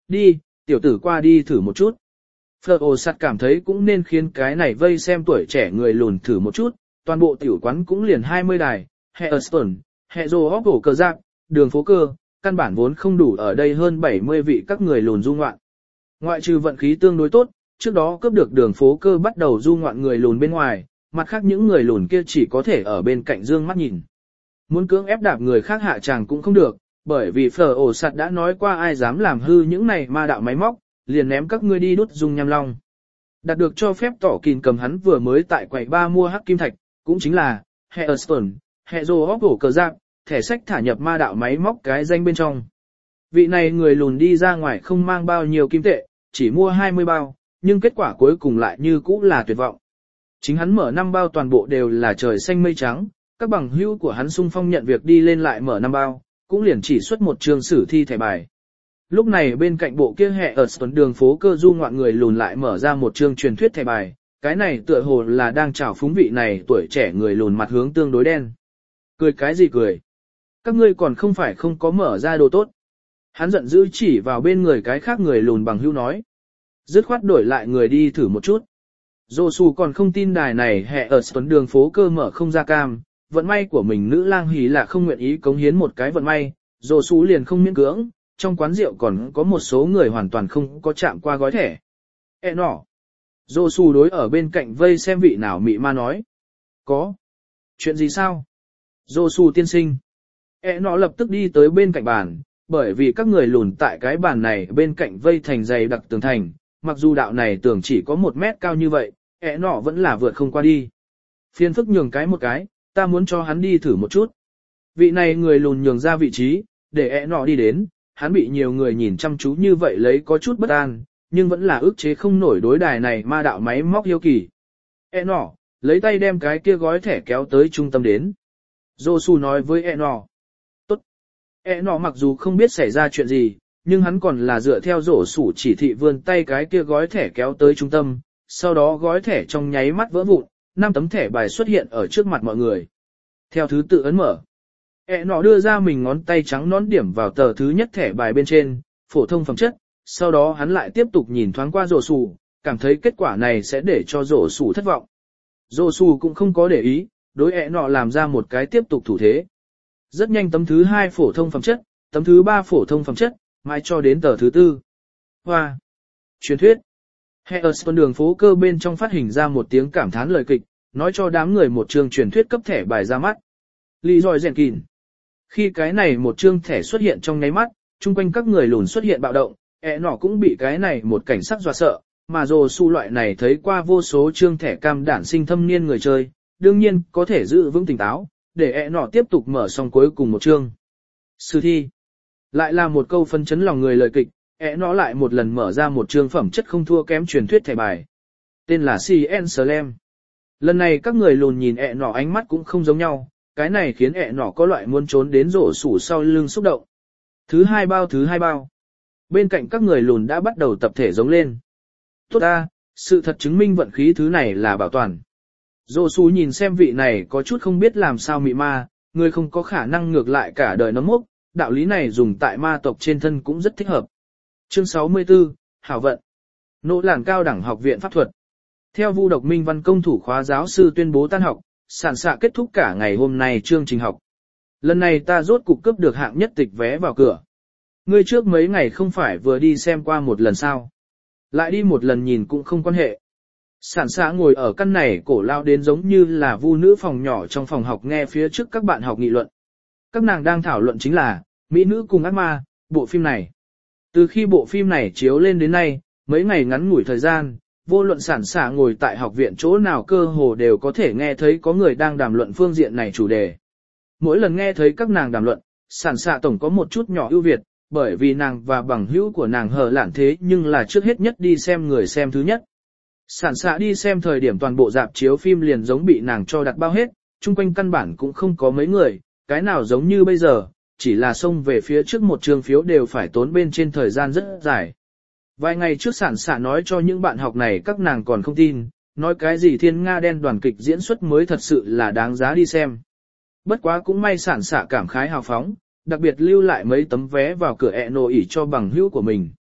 đi, tiểu tử qua đi thử một chút. Fleur ồ sạt cảm thấy cũng nên khiến cái này vây xem tuổi trẻ người lùn thử một chút, toàn bộ tiểu quán cũng liền hai mươi đài, Heatherstone, Hezo hóc hổ cờ giặc, đường phố cơ, căn bản vốn không đủ ở đây hơn bảy mươi vị các người lùn du ngoạn. Ngoại trừ vận khí tương đối tốt, trước đó cướp được đường phố cơ bắt đầu du ngoạn người lùn bên ngoài, mặt khác những người lùn kia chỉ có thể ở bên cạnh dương mắt nhìn. Muốn cưỡng ép đạp người khác hạ tràng cũng không được, bởi vì Fleur ổ sạt đã nói qua ai dám làm hư những này ma đạo máy móc, liền ném các ngươi đi đút dung nham long. Đạt được cho phép tỏ kìn cầm hắn vừa mới tại quầy ba mua hắc kim thạch, cũng chính là Heatherstone, Hezo hóc hổ cờ giặc, thẻ sách thả nhập ma đạo máy móc cái danh bên trong. Vị này người lùn đi ra ngoài không mang bao nhiêu kim tệ, chỉ mua hai mươi bao, nhưng kết quả cuối cùng lại như cũ là tuyệt vọng. Chính hắn mở năm bao toàn bộ đều là trời xanh mây trắng, các bằng hữu của hắn xung phong nhận việc đi lên lại mở năm bao, cũng liền chỉ xuất một trường sử thi thẻ bài. Lúc này bên cạnh bộ kia hẹ ở tuần đường phố cơ du ngoạn người lùn lại mở ra một chương truyền thuyết thẻ bài, cái này tựa hồ là đang chào phúng vị này tuổi trẻ người lùn mặt hướng tương đối đen. Cười cái gì cười? Các ngươi còn không phải không có mở ra đồ tốt. Hắn giận dữ chỉ vào bên người cái khác người lùn bằng hữu nói. Dứt khoát đổi lại người đi thử một chút. Dô Sù còn không tin đài này hẹ ở tuần đường phố cơ mở không ra cam, vận may của mình nữ lang hí là không nguyện ý cống hiến một cái vận may, Dô Sù liền không miễn cưỡng, trong quán rượu còn có một số người hoàn toàn không có chạm qua gói thẻ. E nọ. Dô Sù đối ở bên cạnh vây xem vị nào mị ma nói. Có. Chuyện gì sao? Dô Sù tiên sinh. E nọ lập tức đi tới bên cạnh bàn, bởi vì các người lùn tại cái bàn này bên cạnh vây thành dày đặc tường thành, mặc dù đạo này tưởng chỉ có một mét cao như vậy, E nọ vẫn là vượt không qua đi. Phiền phức nhường cái một cái, ta muốn cho hắn đi thử một chút. Vị này người lùn nhường ra vị trí, để E nọ đi đến, hắn bị nhiều người nhìn chăm chú như vậy lấy có chút bất an, nhưng vẫn là ức chế không nổi đối đài này ma đạo máy móc hiếu kỳ. E nọ, lấy tay đem cái kia gói thẻ kéo tới trung tâm đến. Dô Su nói với E nọ. Tốt. E nọ mặc dù không biết xảy ra chuyện gì, nhưng hắn còn là dựa theo rổ sủ chỉ thị vươn tay cái kia gói thẻ kéo tới trung tâm, sau đó gói thẻ trong nháy mắt vỡ vụn, năm tấm thẻ bài xuất hiện ở trước mặt mọi người. Theo thứ tự ấn mở. E nọ đưa ra mình ngón tay trắng nón điểm vào tờ thứ nhất thẻ bài bên trên, phổ thông phẩm chất, sau đó hắn lại tiếp tục nhìn thoáng qua rổ sủ, cảm thấy kết quả này sẽ để cho rổ sủ thất vọng. Rổ sủ cũng không có để ý, đối E nọ làm ra một cái tiếp tục thủ thế. Rất nhanh tấm thứ hai phổ thông phẩm chất, tấm thứ ba phổ thông phẩm chất, mãi cho đến tờ thứ tư. Hoa! Truyền thuyết! Heatherstone đường phố cơ bên trong phát hình ra một tiếng cảm thán lời kịch, nói cho đám người một chương truyền thuyết cấp thẻ bài ra mắt. Lý dòi rèn kìn. Khi cái này một chương thẻ xuất hiện trong nháy mắt, chung quanh các người lùn xuất hiện bạo động, ẹ nọ cũng bị cái này một cảnh sắc dọa sợ, mà Dô Su loại này thấy qua vô số chương thẻ cam đản sinh thâm niên người chơi, đương nhiên có thể giữ vững tỉnh táo, để ẹ nọ tiếp tục mở xong cuối cùng một chương. Sử thi. Lại là một câu phân chấn lòng người lời kịch, ẹ nọ lại một lần mở ra một chương phẩm chất không thua kém truyền thuyết thẻ bài. Tên là xê en Slam. Lần này các người lùn nhìn ẹ nọ ánh mắt cũng không giống nhau, cái này khiến ẹ nọ có loại muốn trốn đến rổ sủ sau lưng xúc động. Thứ hai bao thứ hai bao. Bên cạnh các người lùn đã bắt đầu tập thể giống lên. Tốt ta, sự thật chứng minh vận khí thứ này là bảo toàn. Rổ sủ nhìn xem vị này có chút không biết làm sao mị ma, người không có khả năng ngược lại cả đời nấm mốc, đạo lý này dùng tại ma tộc trên thân cũng rất thích hợp. Chương sáu mươi tư, Hảo vận. Nỗ Lản cao đẳng học viện pháp thuật. Theo Vu Độc Minh Văn công thủ khóa giáo sư tuyên bố tan học, sản xạ kết thúc cả ngày hôm nay chương trình học. Lần này ta rốt cục cướp được hạng nhất tịch vé vào cửa. Ngươi trước mấy ngày không phải vừa đi xem qua một lần sao? Lại đi một lần nhìn cũng không quan hệ. Sản xạ ngồi ở căn này cổ lao đến giống như là vu nữ phòng nhỏ trong phòng học nghe phía trước các bạn học nghị luận. Các nàng đang thảo luận chính là, Mỹ nữ cùng ác ma, bộ phim này. Từ khi bộ phim này chiếu lên đến nay, mấy ngày ngắn ngủi thời gian, vô luận sản xạ ngồi tại học viện chỗ nào cơ hồ đều có thể nghe thấy có người đang đàm luận phương diện này chủ đề. Mỗi lần nghe thấy các nàng đàm luận, sản xạ tổng có một chút nhỏ ưu việt, bởi vì nàng và bằng hữu của nàng hờ lạn thế nhưng là trước hết nhất đi xem người xem thứ nhất. Sản xạ đi xem thời điểm toàn bộ dạp chiếu phim liền giống bị nàng cho đặt bao hết, chung quanh căn bản cũng không có mấy người, cái nào giống như bây giờ, chỉ là xông về phía trước một trường phiếu đều phải tốn bên trên thời gian rất dài. Vài ngày trước sản xạ nói cho những bạn học này các nàng còn không tin, nói cái gì thiên nga đen đoàn kịch diễn xuất mới thật sự là đáng giá đi xem. Bất quá cũng may sản xạ cảm khái hào phóng, đặc biệt lưu lại mấy tấm vé vào cửa ẹ nổ ỉ cho bằng hữu của mình.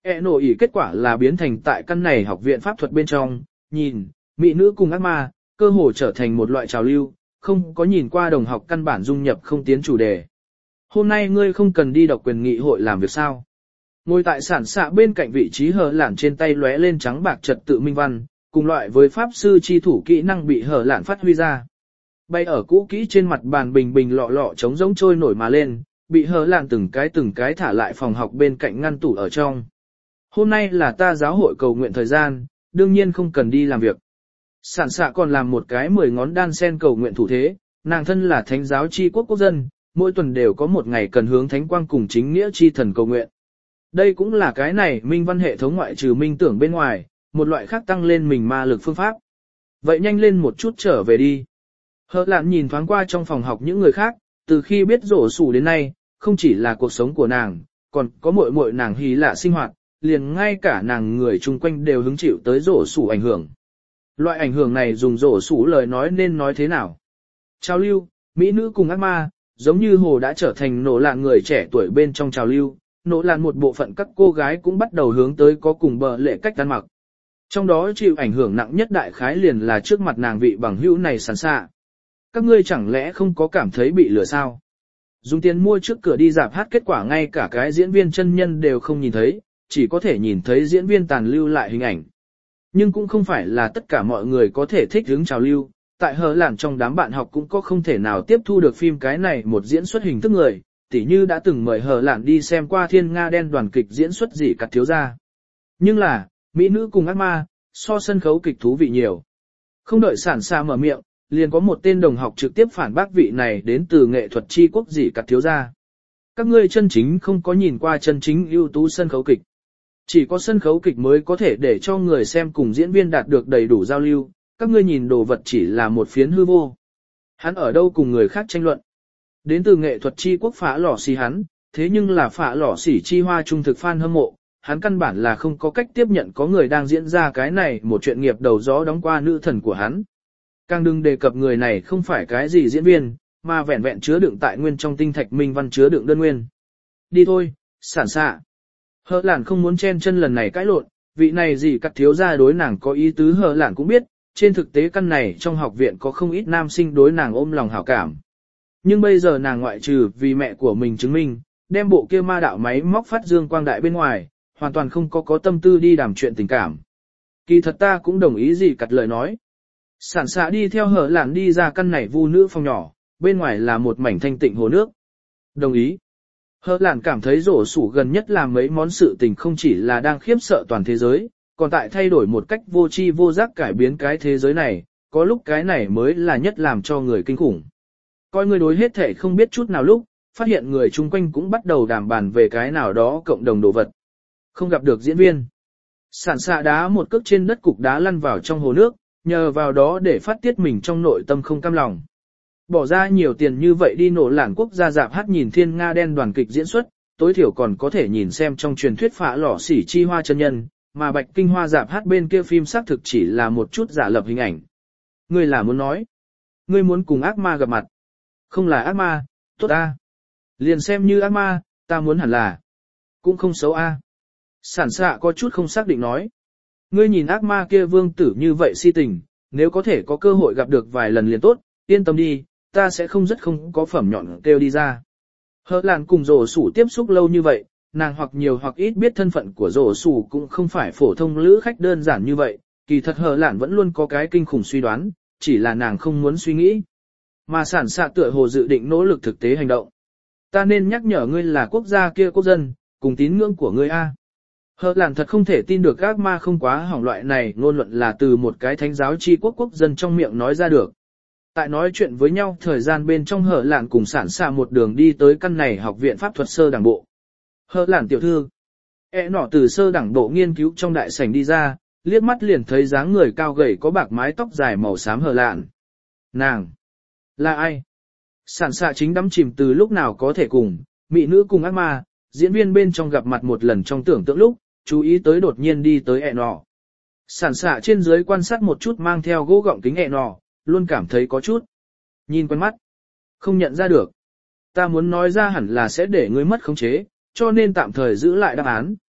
E nổ ỉ kết quả là biến thành tại căn này học viện pháp thuật bên trong, nhìn, mỹ nữ cùng ác ma, cơ hồ trở thành một loại trào lưu, không có nhìn qua đồng học căn bản dung nhập không tiến chủ đề. Hôm nay ngươi không cần đi đọc quyền nghị hội làm việc sao? Ngồi tại sản xạ bên cạnh vị trí hờ lản trên tay lóe lên trắng bạc trật tự minh văn, cùng loại với pháp sư chi thủ kỹ năng bị hờ lản phát huy ra. Bay ở cũ kỹ trên mặt bàn bình bình lọ lọ trống rỗng trôi nổi mà lên, bị hờ lản từng cái từng cái thả lại phòng học bên cạnh ngăn tủ ở trong. Hôm nay là ta giáo hội cầu nguyện thời gian, đương nhiên không cần đi làm việc. Sản xạ còn làm một cái mười ngón đan sen cầu nguyện thủ thế, nàng thân là thánh giáo chi quốc quốc dân, mỗi tuần đều có một ngày cần hướng thánh quang cùng chính nghĩa chi thần cầu nguyện. Đây cũng là cái này minh văn hệ thống ngoại trừ minh tưởng bên ngoài, một loại khác tăng lên mình ma lực phương pháp. Vậy nhanh lên một chút trở về đi. Hờ lạn nhìn thoáng qua trong phòng học những người khác, từ khi biết rổ sủ đến nay, không chỉ là cuộc sống của nàng, còn có muội muội nàng hí lạ sinh hoạt, liền ngay cả nàng người chung quanh đều hứng chịu tới rổ sủ ảnh hưởng. Loại ảnh hưởng này dùng rổ sủ lời nói nên nói thế nào? Trào lưu, mỹ nữ cùng ác ma, giống như hồ đã trở thành nổ lạn người trẻ tuổi bên trong trào lưu, nổ lạn một bộ phận các cô gái cũng bắt đầu hướng tới có cùng bờ lệ cách ăn mặc. Trong đó chịu ảnh hưởng nặng nhất đại khái liền là trước mặt nàng vị bằng hữu này sẵn xạ. Các ngươi chẳng lẽ không có cảm thấy bị lừa sao? Dùng tiền mua trước cửa đi dạp hát kết quả ngay cả cái diễn viên chân nhân đều không nhìn thấy, chỉ có thể nhìn thấy diễn viên tàn lưu lại hình ảnh. Nhưng cũng không phải là tất cả mọi người có thể thích hứng trào lưu, tại hờ lản trong đám bạn học cũng có không thể nào tiếp thu được phim cái này một diễn xuất hình thức người, tỉ như đã từng mời hờ lản đi xem qua Thiên Nga Đen đoàn kịch diễn xuất gì cặt thiếu gia. Nhưng là, mỹ nữ cùng ác ma, so sân khấu kịch thú vị nhiều. Không đợi sản xa mở miệng, liền có một tên đồng học trực tiếp phản bác vị này đến từ nghệ thuật chi quốc gì cặt thiếu gia. Các ngươi chân chính không có nhìn qua chân chính ưu tú sân khấu kịch. Chỉ có sân khấu kịch mới có thể để cho người xem cùng diễn viên đạt được đầy đủ giao lưu, các ngươi nhìn đồ vật chỉ là một phiến hư vô. Hắn ở đâu cùng người khác tranh luận. Đến từ nghệ thuật chi quốc phá lỏ xì hắn, thế nhưng là phá lỏ xỉ chi hoa trung thực fan hâm mộ, hắn căn bản là không có cách tiếp nhận có người đang diễn ra cái này một chuyện nghiệp đầu gió đóng qua nữ thần của hắn. Càng đừng đề cập người này không phải cái gì diễn viên, mà vẹn vẹn chứa đựng tại nguyên trong tinh thạch minh văn chứa đựng đơn nguyên. Đi thôi, sản xạ. Hờ lản không muốn chen chân lần này cãi lộn, vị này gì cắt thiếu gia đối nàng có ý tứ hờ lản cũng biết, trên thực tế căn này trong học viện có không ít nam sinh đối nàng ôm lòng hảo cảm. Nhưng bây giờ nàng ngoại trừ vì mẹ của mình chứng minh, đem bộ kia ma đạo máy móc phát dương quang đại bên ngoài, hoàn toàn không có có tâm tư đi đàm chuyện tình cảm. Kỳ thật ta cũng đồng ý gì cắt lời nói. Sản xạ đi theo hờ lản đi ra căn này vu nữ phòng nhỏ, bên ngoài là một mảnh thanh tịnh hồ nước. Đồng ý. Hờ lản cảm thấy rổ sủ gần nhất làm mấy món sự tình không chỉ là đang khiếp sợ toàn thế giới, còn tại thay đổi một cách vô tri vô giác cải biến cái thế giới này, có lúc cái này mới là nhất làm cho người kinh khủng. Coi người đối hết thể không biết chút nào lúc, phát hiện người chung quanh cũng bắt đầu đàm bàn về cái nào đó cộng đồng đồ vật. Không gặp được diễn viên. Sản xạ đá một cước trên đất cục đá lăn vào trong hồ nước, nhờ vào đó để phát tiết mình trong nội tâm không cam lòng. Bỏ ra nhiều tiền như vậy đi nổ lản quốc gia dạp hát nhìn Thiên Nga Đen đoàn kịch diễn xuất, tối thiểu còn có thể nhìn xem trong truyền thuyết phá lỏ xỉ chi hoa chân nhân, mà Bạch Kinh Hoa dạp hát bên kia phim xác thực chỉ là một chút giả lập hình ảnh. Ngươi là muốn nói, ngươi muốn cùng ác ma gặp mặt. Không là ác ma, tốt a. Liền xem như ác ma, ta muốn hẳn là, cũng không xấu a. Sản xạ có chút không xác định nói. Ngươi nhìn ác ma kia vương tử như vậy si tình, nếu có thể có cơ hội gặp được vài lần liền tốt, yên tâm đi, ta sẽ không rất không có phẩm nhọn kêu đi ra. Hờ lạn cùng rổ sủ tiếp xúc lâu như vậy, nàng hoặc nhiều hoặc ít biết thân phận của rổ sủ cũng không phải phổ thông lữ khách đơn giản như vậy, kỳ thật hờ lạn vẫn luôn có cái kinh khủng suy đoán, chỉ là nàng không muốn suy nghĩ. Mà sản xạ tựa hồ dự định nỗ lực thực tế hành động. Ta nên nhắc nhở ngươi là quốc gia kia quốc dân, cùng tín ngưỡng của ngươi a. Hờ lạn thật không thể tin được ác ma không quá hỏng loại này ngôn luận là từ một cái thánh giáo chi quốc quốc dân trong miệng nói ra được. Tại nói chuyện với nhau thời gian bên trong hờ lạn cùng sản xạ một đường đi tới căn này học viện pháp thuật sơ đẳng bộ. Hờ lạn tiểu thư. E nọ từ sơ đẳng bộ nghiên cứu trong đại sảnh đi ra, liếc mắt liền thấy dáng người cao gầy có bạc mái tóc dài màu xám hờ lạn. Nàng. Là ai? Sản xạ chính đắm chìm từ lúc nào có thể cùng, mỹ nữ cùng ác ma, diễn viên bên trong gặp mặt một lần trong tưởng tượng lúc, chú ý tới đột nhiên đi tới E nọ. Sản xạ trên dưới quan sát một chút mang theo gỗ gọng kính E nọ, luôn cảm thấy có chút. Nhìn quen mắt. Không nhận ra được. Ta muốn nói ra hẳn là sẽ để ngươi mất khống chế, cho nên tạm thời giữ lại đáp án.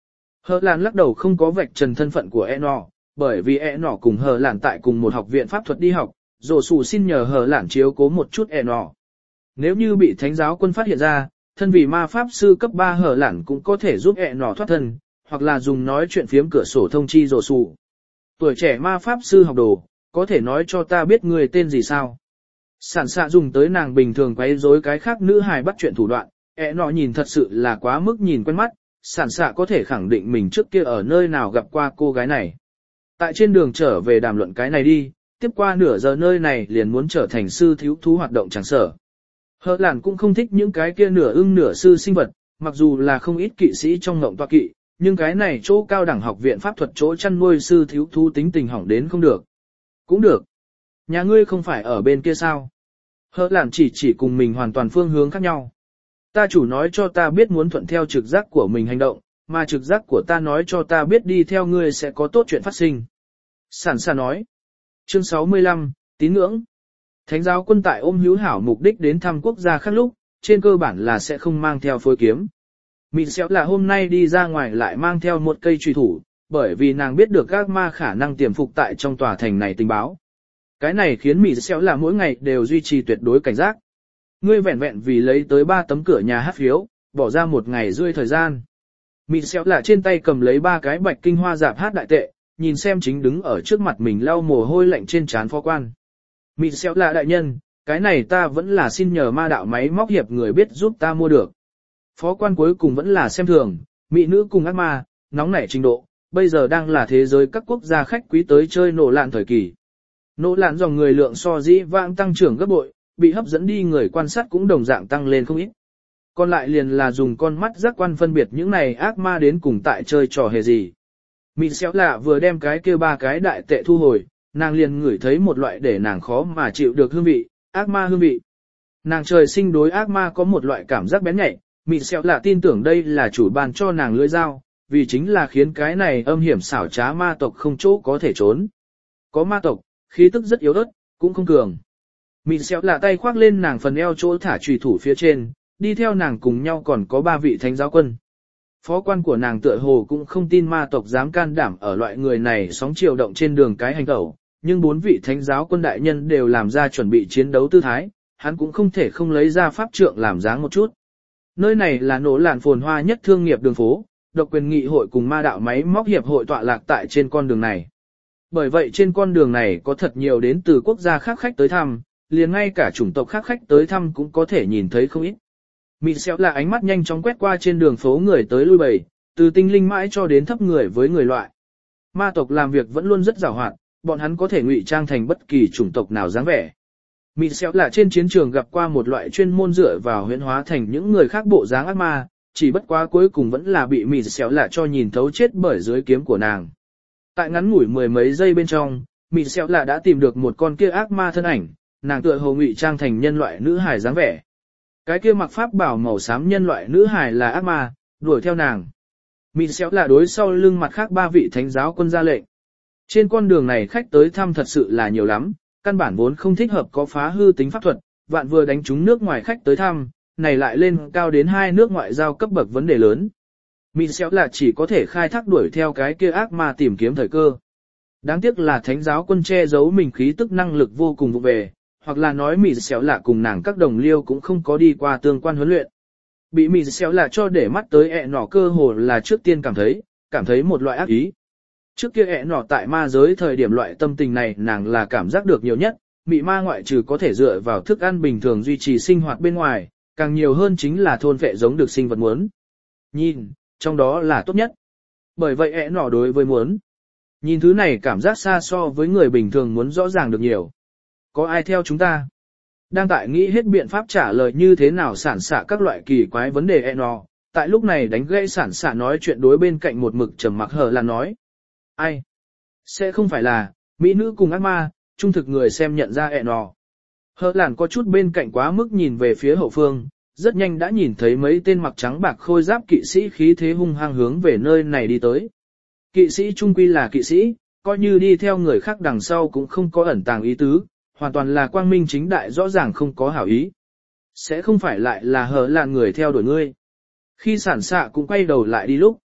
Hờ Lạn lắc đầu không có vạch trần thân phận của e nọ, bởi vì e nọ cùng Hờ Lạn tại cùng một học viện pháp thuật đi học, Dỗ Sủ xin nhờ Hờ Lạn chiếu cố một chút e nọ. Nếu như bị thánh giáo quân phát hiện ra, thân vì ma pháp sư cấp ba Hờ Lạn cũng có thể giúp e nọ thoát thân, hoặc là dùng nói chuyện phiếm cửa sổ thông chi Dỗ Sủ. Tuổi trẻ ma pháp sư học đồ, có thể nói cho ta biết người tên gì sao? Sản xạ dùng tới nàng bình thường quấy rối cái khác nữ hài bắt chuyện thủ đoạn, e nọ nhìn thật sự là quá mức nhìn quen mắt, sản xạ có thể khẳng định mình trước kia ở nơi nào gặp qua cô gái này. Tại trên đường trở về đàm luận cái này đi, tiếp qua nửa giờ nơi này liền muốn trở thành sư thiếu thú hoạt động chẳng sở. Hờ Lạn cũng không thích những cái kia nửa ưng nửa sư sinh vật, mặc dù là không ít kỵ sĩ trong ngộng toa kỵ, nhưng cái này chỗ cao đẳng học viện pháp thuật chỗ chăn nuôi sư thiếu thú tính tình hỏng đến không được. Cũng được. Nhà ngươi không phải ở bên kia sao? Hờ Lạn chỉ chỉ cùng mình hoàn toàn phương hướng khác nhau. Ta chủ nói cho ta biết muốn thuận theo trực giác của mình hành động, mà trực giác của ta nói cho ta biết đi theo ngươi sẽ có tốt chuyện phát sinh. Sản xạ nói. Chương sáu mươi lăm, tín ngưỡng. Thánh giáo quân tại ôm hữu hảo mục đích đến thăm quốc gia khác lúc, trên cơ bản là sẽ không mang theo phối kiếm. Mịn xéo là hôm nay đi ra ngoài lại mang theo một cây truy thủ, bởi vì nàng biết được các ma khả năng tiềm phục tại trong tòa thành này tình báo. Cái này khiến Mịn xéo là mỗi ngày đều duy trì tuyệt đối cảnh giác. Ngươi vẹn vẹn vì lấy tới ba tấm cửa nhà hát phiếu, bỏ ra một ngày rưỡi thời gian. Mịn xéo là trên tay cầm lấy ba cái bạch kinh hoa dạp hát đại tệ, nhìn xem chính đứng ở trước mặt mình lau mồ hôi lạnh trên trán phó quan. Mịn xéo là đại nhân, cái này ta vẫn là xin nhờ ma đạo máy móc hiệp người biết giúp ta mua được. Phó quan cuối cùng vẫn là xem thường, mỹ nữ cùng ác ma, nóng nảy trình độ, bây giờ đang là thế giới các quốc gia khách quý tới chơi nổ lạn thời kỳ. Nổ lạn dòng người lượng so dĩ vãng tăng trưởng gấp bội, bị hấp dẫn đi người quan sát cũng đồng dạng tăng lên không ít. Còn lại liền là dùng con mắt giác quan phân biệt những này ác ma đến cùng tại chơi trò hề gì. Mịn xéo lạ vừa đem cái kia ba cái đại tệ thu hồi, nàng liền ngửi thấy một loại để nàng khó mà chịu được hương vị, ác ma hương vị. Nàng trời sinh đối ác ma có một loại cảm giác bén nhạy, mịn xéo lạ tin tưởng đây là chủ ban cho nàng lưỡi dao, vì chính là khiến cái này âm hiểm xảo trá ma tộc không chỗ có thể trốn. Có ma tộc, khí tức rất yếu ớt, cũng không cường. Mịn xéo lạ tay khoác lên nàng phần eo chỗ thả chùy thủ phía trên, đi theo nàng cùng nhau còn có ba vị thánh giáo quân. Phó quan của nàng tựa hồ cũng không tin ma tộc dám can đảm ở loại người này sóng chiều động trên đường cái hành tẩu, nhưng bốn vị thánh giáo quân đại nhân đều làm ra chuẩn bị chiến đấu tư thái, hắn cũng không thể không lấy ra pháp trượng làm dáng một chút. Nơi này là nổ lạn phồn hoa nhất thương nghiệp đường phố, độc quyền nghị hội cùng ma đạo máy móc hiệp hội tọa lạc tại trên con đường này. Bởi vậy trên con đường này có thật nhiều đến từ quốc gia khác khách tới thăm, liền ngay cả chủng tộc khác khách tới thăm cũng có thể nhìn thấy không ít. Mịn xéo là ánh mắt nhanh chóng quét qua trên đường phố người tới lui bầy, từ tinh linh mãi cho đến thấp người với người loại. Ma tộc làm việc vẫn luôn rất giàu hoạt, bọn hắn có thể ngụy trang thành bất kỳ chủng tộc nào dáng vẻ. Mịn xéo là trên chiến trường gặp qua một loại chuyên môn dựa vào huyễn hóa thành những người khác bộ dáng ác ma, chỉ bất quá cuối cùng vẫn là bị mịn xéo là cho nhìn thấu chết bởi dưới kiếm của nàng. Tại ngắn ngủi mười mấy giây bên trong, mịn xéo là đã tìm được một con kia ác ma thân ảnh, nàng tựa hồ ngụy trang thành nhân loại nữ hài dáng vẻ. Cái kia mặc pháp bảo màu xám nhân loại nữ hài là ác ma, đuổi theo nàng. Mịn xéo là đối sau lưng mặt khác ba vị thánh giáo quân ra lệnh. Trên con đường này khách tới thăm thật sự là nhiều lắm, căn bản vốn không thích hợp có phá hư tính pháp thuật, vạn vừa đánh trúng nước ngoài khách tới thăm, này lại lên cao đến hai nước ngoại giao cấp bậc vấn đề lớn. Mịn xéo là chỉ có thể khai thác đuổi theo cái kia ác ma tìm kiếm thời cơ. Đáng tiếc là thánh giáo quân che giấu mình khí tức năng lực vô cùng vụ về, hoặc là nói mịn xéo là cùng nàng các đồng liêu cũng không có đi qua tương quan huấn luyện. Bị mịn xéo là cho để mắt tới ẹ nỏ cơ hồ là trước tiên cảm thấy, cảm thấy một loại ác ý. Trước kia ẹ nỏ tại ma giới thời điểm loại tâm tình này nàng là cảm giác được nhiều nhất, mị ma ngoại trừ có thể dựa vào thức ăn bình thường duy trì sinh hoạt bên ngoài, càng nhiều hơn chính là thôn vệ giống được sinh vật muốn. Nhìn, trong đó là tốt nhất. Bởi vậy ẹ nỏ đối với muốn. Nhìn thứ này cảm giác xa so với người bình thường muốn rõ ràng được nhiều. Có ai theo chúng ta? Đang tại nghĩ hết biện pháp trả lời như thế nào sản xạ các loại kỳ quái vấn đề ẹ nỏ, tại lúc này đánh gãy sản xạ nói chuyện đối bên cạnh một mực trầm mặc hờ là nói. Ai? Sẽ không phải là, mỹ nữ cùng ác ma, trung thực người xem nhận ra ẹ nỏ. Hờ làn có chút bên cạnh quá mức nhìn về phía hậu phương, rất nhanh đã nhìn thấy mấy tên mặc trắng bạc khôi giáp kỵ sĩ khí thế hung hăng hướng về nơi này đi tới. Kỵ sĩ trung quy là kỵ sĩ, coi như đi theo người khác đằng sau cũng không có ẩn tàng ý tứ, hoàn toàn là quang minh chính đại rõ ràng không có hảo ý. Sẽ không phải lại là hờ làn người theo đuổi ngươi. Khi sản xạ cũng quay đầu lại đi lúc,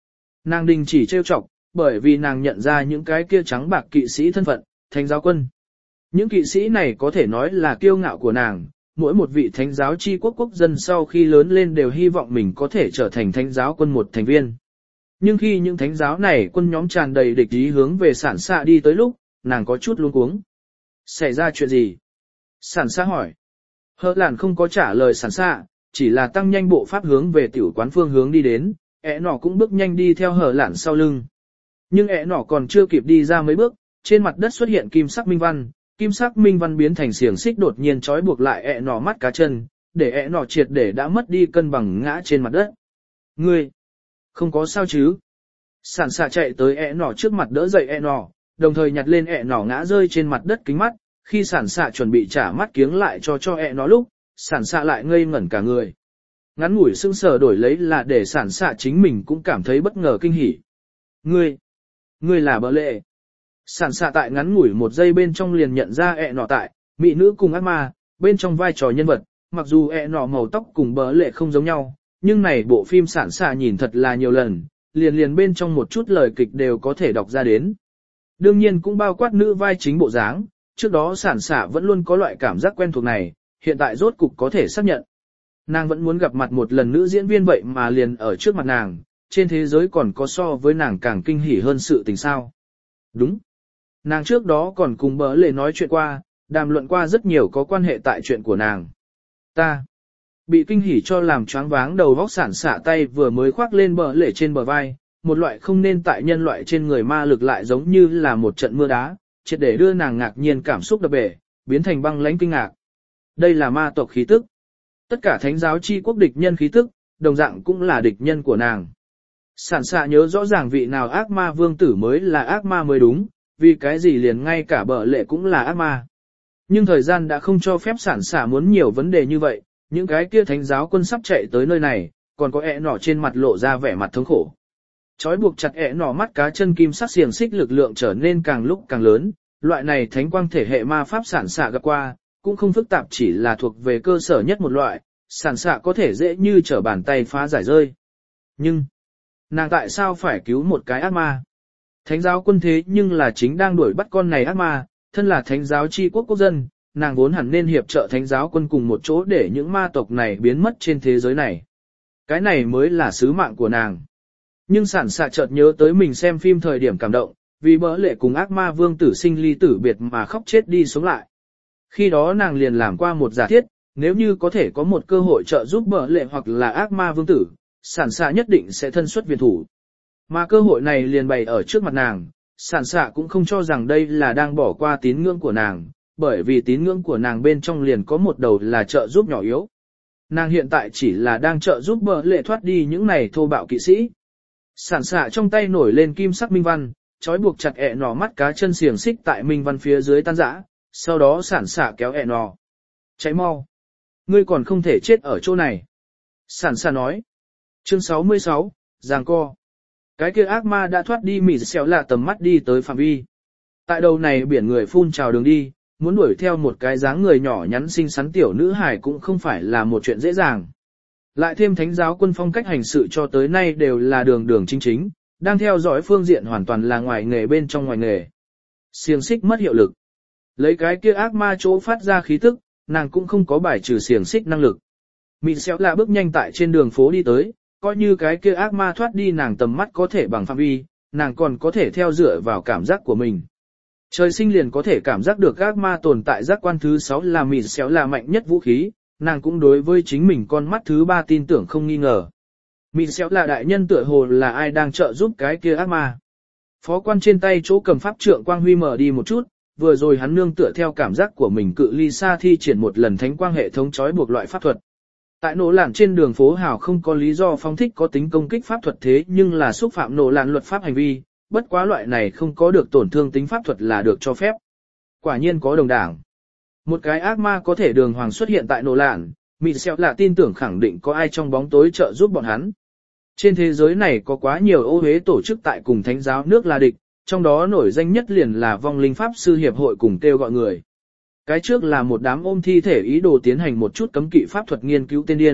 Nàng đình chỉ trêu chọc, bởi vì nàng nhận ra những cái kia trắng bạc kỵ sĩ thân phận, thánh giáo quân. Những kỵ sĩ này có thể nói là kiêu ngạo của nàng, mỗi một vị thánh giáo chi quốc quốc dân sau khi lớn lên đều hy vọng mình có thể trở thành thánh giáo quân một thành viên. Nhưng khi những thánh giáo này quân nhóm tràn đầy địch ý hướng về sản xạ đi tới lúc, nàng có chút luống cuống. Xảy ra chuyện gì? Sản xạ hỏi. Hờ làn không có trả lời sản xạ, chỉ là tăng nhanh bộ pháp hướng về tiểu quán phương hướng đi đến, ẻ nỏ cũng bước nhanh đi theo hờ làn sau lưng. Nhưng ẻ nỏ còn chưa kịp đi ra mấy bước, trên mặt đất xuất hiện kim sắc minh văn, kim sắc minh văn biến thành xiềng xích đột nhiên trói buộc lại ẻ nỏ mắt cá chân, để ẻ nỏ triệt để đã mất đi cân bằng ngã trên mặt đất. Ngươi, không có sao chứ? Sản xạ chạy tới ẻ nỏ trước mặt đỡ dậy ẻ nỏ, đồng thời nhặt lên ẻ nỏ ngã rơi trên mặt đất kính mắt, khi sản xạ chuẩn bị trả mắt kiếng lại cho cho ẻ nỏ lúc, sản xạ lại ngây ngẩn cả người. Ngắn ngủi sưng sờ đổi lấy là để sản xạ chính mình cũng cảm thấy bất ngờ kinh hỉ. Ngươi, ngươi là bờ lệ. Sản xạ tại ngắn ngủi một giây bên trong liền nhận ra ẹ nọ tại, mỹ nữ cùng ác ma, bên trong vai trò nhân vật, mặc dù ẹ nọ màu tóc cùng bờ lệ không giống nhau, nhưng này bộ phim sản xạ nhìn thật là nhiều lần, liền liền bên trong một chút lời kịch đều có thể đọc ra đến. Đương nhiên cũng bao quát nữ vai chính bộ dáng, trước đó sản xạ vẫn luôn có loại cảm giác quen thuộc này, hiện tại rốt cục có thể xác nhận. Nàng vẫn muốn gặp mặt một lần nữ diễn viên vậy mà liền ở trước mặt nàng, trên thế giới còn có so với nàng càng kinh hỉ hơn sự tình sao. Đúng. Nàng trước đó còn cùng bỡ lệ nói chuyện qua, đàm luận qua rất nhiều có quan hệ tại chuyện của nàng. Ta bị kinh hỉ cho làm choáng váng đầu vóc sản xạ tay vừa mới khoác lên bỡ lệ trên bờ vai, một loại không nên tại nhân loại trên người ma lực lại giống như là một trận mưa đá, triệt để đưa nàng ngạc nhiên cảm xúc đập bể, biến thành băng lãnh kinh ngạc. Đây là ma tộc khí tức. Tất cả thánh giáo chi quốc địch nhân khí tức, đồng dạng cũng là địch nhân của nàng. Sản xạ nhớ rõ ràng vị nào ác ma vương tử mới là ác ma mới đúng, vì cái gì liền ngay cả bợ lệ cũng là ác ma. Nhưng thời gian đã không cho phép sản xạ muốn nhiều vấn đề như vậy, những cái kia thánh giáo quân sắp chạy tới nơi này, còn có ẹ nỏ trên mặt lộ ra vẻ mặt thống khổ. Chói buộc chặt ẹ nỏ mắt cá chân kim sắc xiềng xích lực lượng trở nên càng lúc càng lớn, loại này thánh quang thể hệ ma pháp sản xạ gặp qua, cũng không phức tạp chỉ là thuộc về cơ sở nhất một loại, sản xạ có thể dễ như trở bàn tay phá giải rơi. Nhưng, nàng tại sao phải cứu một cái ác ma? Thánh giáo quân thế nhưng là chính đang đuổi bắt con này ác ma, thân là thánh giáo chi quốc quốc dân, nàng vốn hẳn nên hiệp trợ thánh giáo quân cùng một chỗ để những ma tộc này biến mất trên thế giới này. Cái này mới là sứ mạng của nàng. Nhưng sản xạ chợt nhớ tới mình xem phim thời điểm cảm động, vì bỡ lệ cùng ác ma vương tử sinh ly tử biệt mà khóc chết đi sống lại. Khi đó nàng liền làm qua một giả thiết, nếu như có thể có một cơ hội trợ giúp bỡ lệ hoặc là ác ma vương tử, sản xạ nhất định sẽ thân xuất viện thủ. Mà cơ hội này liền bày ở trước mặt nàng, sản xạ cũng không cho rằng đây là đang bỏ qua tín ngưỡng của nàng, bởi vì tín ngưỡng của nàng bên trong liền có một đầu là trợ giúp nhỏ yếu. Nàng hiện tại chỉ là đang trợ giúp bỡ lệ thoát đi những này thô bạo kỵ sĩ. Sản xạ trong tay nổi lên kim sắc minh văn, trói buộc chặt ẹ nỏ mắt cá chân xiềng xích tại minh văn phía dưới tan rã, sau đó sản xạ kéo ẹ nỏ. Cháy mau! Ngươi còn không thể chết ở chỗ này. Sản xạ nói. Chương sáu mươi sáu, giằng co. Cái kia ác ma đã thoát đi mỉ xéo lạ tầm mắt đi tới phạm vi. Tại đầu này biển người phun trào đường đi, muốn đuổi theo một cái dáng người nhỏ nhắn xinh xắn tiểu nữ hài cũng không phải là một chuyện dễ dàng. Lại thêm thánh giáo quân phong cách hành sự cho tới nay đều là đường đường chính chính, đang theo dõi phương diện hoàn toàn là ngoài nghề bên trong ngoài nghề. Xiềng xích mất hiệu lực. Lấy cái kia ác ma chỗ phát ra khí tức, nàng cũng không có bài trừ xiềng xích năng lực. Mị xéo lạ bước nhanh tại trên đường phố đi tới, coi như cái kia ác ma thoát đi nàng tầm mắt có thể bằng phạm vi, nàng còn có thể theo dựa vào cảm giác của mình. Trời sinh liền có thể cảm giác được ác ma tồn tại, giác quan thứ sáu là mị xéo là mạnh nhất vũ khí, nàng cũng đối với chính mình con mắt thứ ba tin tưởng không nghi ngờ. Mị xéo là đại nhân tựa hồ là ai đang trợ giúp cái kia ác ma. Phó quan trên tay chỗ cầm pháp trượng quang huy mở đi một chút, vừa rồi hắn nương tựa theo cảm giác của mình cự ly xa thi triển một lần thánh quang hệ thống trói buộc loại pháp thuật. Tại nổ lạn trên đường phố hào không có lý do phong thích có tính công kích pháp thuật thế nhưng là xúc phạm nổ lạn luật pháp hành vi, bất quá loại này không có được tổn thương tính pháp thuật là được cho phép. Quả nhiên có đồng đảng. Một cái ác ma có thể đường hoàng xuất hiện tại nổ lạn, mị xẹo là tin tưởng khẳng định có ai trong bóng tối trợ giúp bọn hắn. Trên thế giới này có quá nhiều ô uế tổ chức tại cùng thánh giáo nước là địch, trong đó nổi danh nhất liền là vong linh pháp sư hiệp hội cùng kêu gọi người. Cái trước là một đám ôm thi thể ý đồ tiến hành một chút cấm kỵ pháp thuật nghiên cứu tiên điên,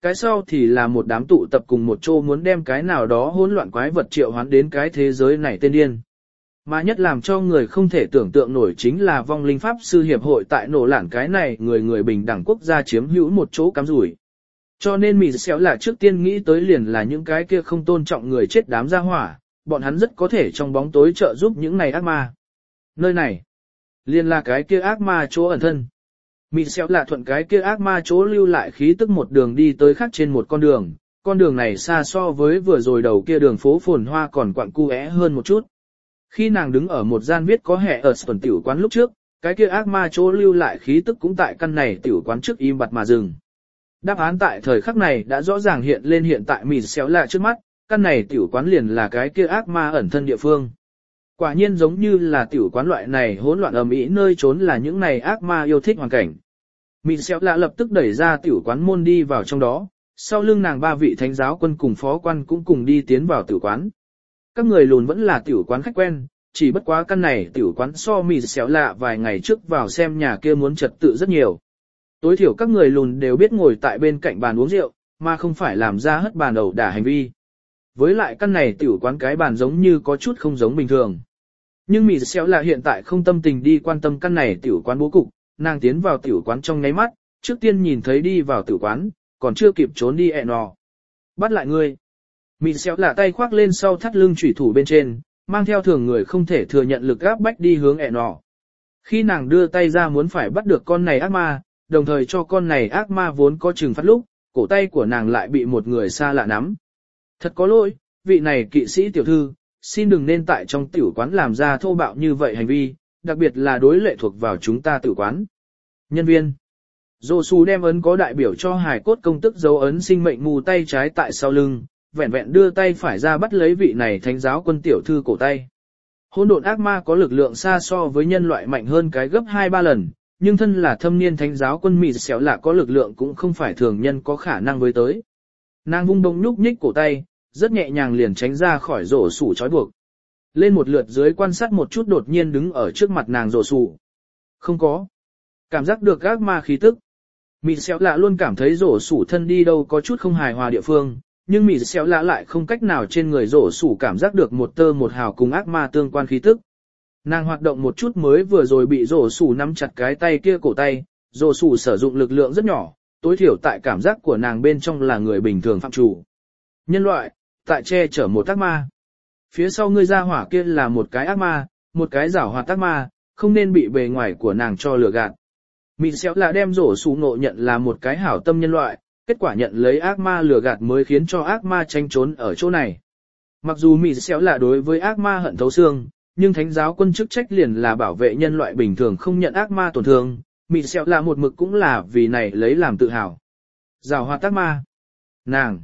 cái sau thì là một đám tụ tập cùng một chỗ muốn đem cái nào đó hỗn loạn quái vật triệu hoán đến cái thế giới này tên điên. Mà nhất làm cho người không thể tưởng tượng nổi chính là vong linh pháp sư hiệp hội tại nổ lản cái này người người bình đẳng quốc gia chiếm hữu một chỗ cắm rủi. Cho nên mì xéo là trước tiên nghĩ tới liền là những cái kia không tôn trọng người chết đám gia hỏa, bọn hắn rất có thể trong bóng tối trợ giúp những này ác ma. Nơi này, liền là cái kia ác ma chỗ ẩn thân. Mị xéo lạ thuận cái kia ác ma chỗ lưu lại khí tức một đường đi tới khác trên một con đường, con đường này xa so với vừa rồi đầu kia đường phố phồn hoa còn quặng cu é hơn một chút. Khi nàng đứng ở một gian viết có hệ ở tuần tiểu quán lúc trước, cái kia ác ma chỗ lưu lại khí tức cũng tại căn này tiểu quán trước im bặt mà dừng. Đáp án tại thời khắc này đã rõ ràng hiện lên hiện tại mị xéo lạ trước mắt, căn này tiểu quán liền là cái kia ác ma ẩn thân địa phương. Quả nhiên giống như là tiểu quán loại này hỗn loạn ầm ĩ nơi trốn là những này ác ma yêu thích hoàn cảnh. Mị xéo lạ lập tức đẩy ra tiểu quán môn đi vào trong đó, sau lưng nàng ba vị thánh giáo quân cùng phó quan cũng cùng đi tiến vào tiểu quán. Các người lùn vẫn là tiểu quán khách quen, chỉ bất quá căn này tiểu quán so mị xéo lạ vài ngày trước vào xem nhà kia muốn trật tự rất nhiều. Tối thiểu các người lùn đều biết ngồi tại bên cạnh bàn uống rượu, mà không phải làm ra hất bàn ẩu đả hành vi. Với lại căn này tiểu quán cái bàn giống như có chút không giống bình thường. Nhưng mị xéo lạ hiện tại không tâm tình đi quan tâm căn này tiểu quán bố cục, nàng tiến vào tiểu quán trong nháy mắt, trước tiên nhìn thấy đi vào tiểu quán, còn chưa kịp trốn đi ẹ nọ. Bắt lại ngươi. Mị xéo lạ tay khoác lên sau thắt lưng chủy thủ bên trên, mang theo thường người không thể thừa nhận lực áp bách đi hướng ẹ nọ. Khi nàng đưa tay ra muốn phải bắt được con này ác ma, đồng thời cho con này ác ma vốn có trừng phạt lúc, cổ tay của nàng lại bị một người xa lạ nắm. Thật có lỗi, vị này kỵ sĩ tiểu thư, xin đừng nên tại trong tiểu quán làm ra thô bạo như vậy hành vi, đặc biệt là đối lệ thuộc vào chúng ta tiểu quán. Nhân viên. Dô Su đem ấn có đại biểu cho hài cốt công tức dấu ấn sinh mệnh mù tay trái tại sau lưng, vẹn vẹn đưa tay phải ra bắt lấy vị này thánh giáo quân tiểu thư cổ tay. Hỗn độn ác ma có lực lượng xa so với nhân loại mạnh hơn cái gấp hai ba lần, nhưng thân là thâm niên thánh giáo quân mị xéo lạ có lực lượng cũng không phải thường nhân có khả năng với tới. Nàng vung đông nhúc nhích cổ tay, rất nhẹ nhàng liền tránh ra khỏi rổ sủ trói buộc. Lên một lượt dưới quan sát một chút đột nhiên đứng ở trước mặt nàng rổ sủ. Không có. Cảm giác được ác ma khí tức. Mị xéo lạ luôn cảm thấy rổ sủ thân đi đâu có chút không hài hòa địa phương, nhưng mị xéo lạ lại không cách nào trên người rổ sủ cảm giác được một tơ một hào cùng ác ma tương quan khí tức. Nàng hoạt động một chút mới vừa rồi bị rổ sủ nắm chặt cái tay kia cổ tay, rổ sủ sử dụng lực lượng rất nhỏ, tối thiểu tại cảm giác của nàng bên trong là người bình thường phạm chủ. Nhân loại, tại che chở một ác ma. Phía sau ngươi ra hỏa kia là một cái ác ma, một cái giảo hoạt ác ma, không nên bị bề ngoài của nàng cho lừa gạt. Mị xéo là đem rổ sủ ngộ nhận là một cái hảo tâm nhân loại, kết quả nhận lấy ác ma lừa gạt mới khiến cho ác ma tranh trốn ở chỗ này. Mặc dù mị xéo là đối với ác ma hận thấu xương, nhưng thánh giáo quân chức trách liền là bảo vệ nhân loại bình thường không nhận ác ma tổn thương, mị xéo là một mực cũng là vì này lấy làm tự hào. Giảo hoạt ác ma. Nàng.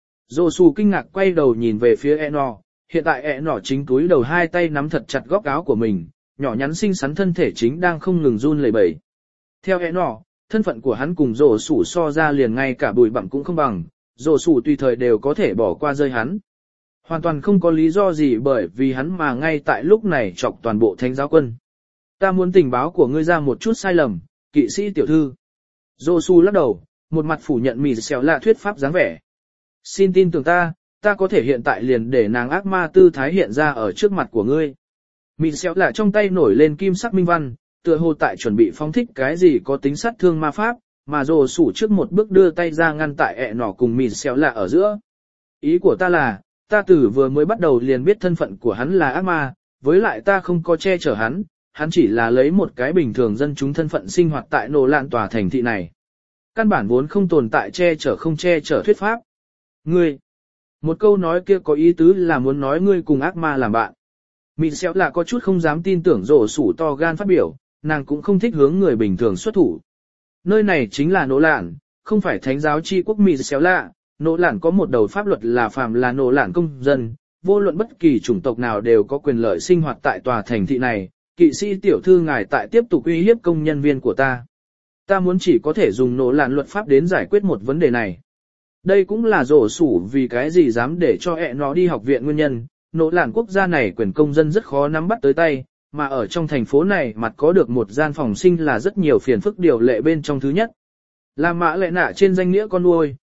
Dô Su kinh ngạc quay đầu nhìn về phía e nọ, hiện tại e nọ chính túi đầu hai tay nắm thật chặt góc áo của mình, nhỏ nhắn xinh xắn thân thể chính đang không ngừng run lẩy bẩy. Theo e nọ, thân phận của hắn cùng Dô Su so ra liền ngay cả bụi bặm cũng không bằng, Dô Su tùy thời đều có thể bỏ qua rơi hắn. Hoàn toàn không có lý do gì bởi vì hắn mà ngay tại lúc này chọc toàn bộ thánh giáo quân. Ta muốn tình báo của ngươi ra một chút sai lầm, kỵ sĩ tiểu thư. Dô Su lắc đầu, một mặt phủ nhận mì xéo lạ thuyết pháp dáng vẻ. Xin tin tưởng ta, ta có thể hiện tại liền để nàng ác ma tư thái hiện ra ở trước mặt của ngươi. Mị xéo lạ trong tay nổi lên kim sắc minh văn, tựa hồ tại chuẩn bị phóng thích cái gì có tính sát thương ma pháp, mà rồ sủ trước một bước đưa tay ra ngăn tại ẹ nỏ cùng mị xéo lạ ở giữa. Ý của ta là, ta tử vừa mới bắt đầu liền biết thân phận của hắn là ác ma, với lại ta không có che chở hắn, hắn chỉ là lấy một cái bình thường dân chúng thân phận sinh hoạt tại nổ lạn tòa thành thị này. Căn bản vốn không tồn tại che chở không che chở thuyết pháp. Ngươi, một câu nói kia có ý tứ là muốn nói ngươi cùng ác ma làm bạn. Mị xéo là có chút không dám tin tưởng rổ sủ to gan phát biểu, nàng cũng không thích hướng người bình thường xuất thủ. Nơi này chính là nỗ lạn, không phải thánh giáo chi quốc mị xéo lạ, nỗ lạn có một đầu pháp luật là phàm là nỗ lạn công dân, vô luận bất kỳ chủng tộc nào đều có quyền lợi sinh hoạt tại tòa thành thị này, kỵ sĩ tiểu thư ngài tại tiếp tục uy hiếp công nhân viên của ta. Ta muốn chỉ có thể dùng nỗ lạn luật pháp đến giải quyết một vấn đề này. Đây cũng là rổ sủ vì cái gì dám để cho ẹ nó đi học viện nguyên nhân, nỗ lạn quốc gia này quyền công dân rất khó nắm bắt tới tay, mà ở trong thành phố này mặt có được một gian phòng sinh là rất nhiều phiền phức điều lệ bên trong thứ nhất. Là mã lệ nạ trên danh nghĩa con nuôi,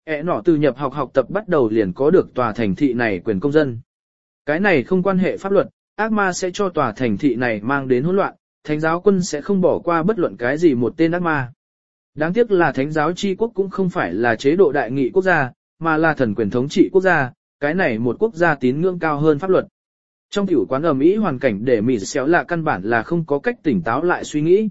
ẹ nọ từ nhập học học tập bắt đầu liền có được tòa thành thị này quyền công dân. Cái này không quan hệ pháp luật, ác ma sẽ cho tòa thành thị này mang đến hỗn loạn, thánh giáo quân sẽ không bỏ qua bất luận cái gì một tên ác ma. Đáng tiếc là thánh giáo chi quốc cũng không phải là chế độ đại nghị quốc gia, mà là thần quyền thống trị quốc gia, cái này một quốc gia tín ngưỡng cao hơn pháp luật. Trong tiểu quán ầm ĩ hoàn cảnh để mịt xéo là căn bản là không có cách tỉnh táo lại suy nghĩ.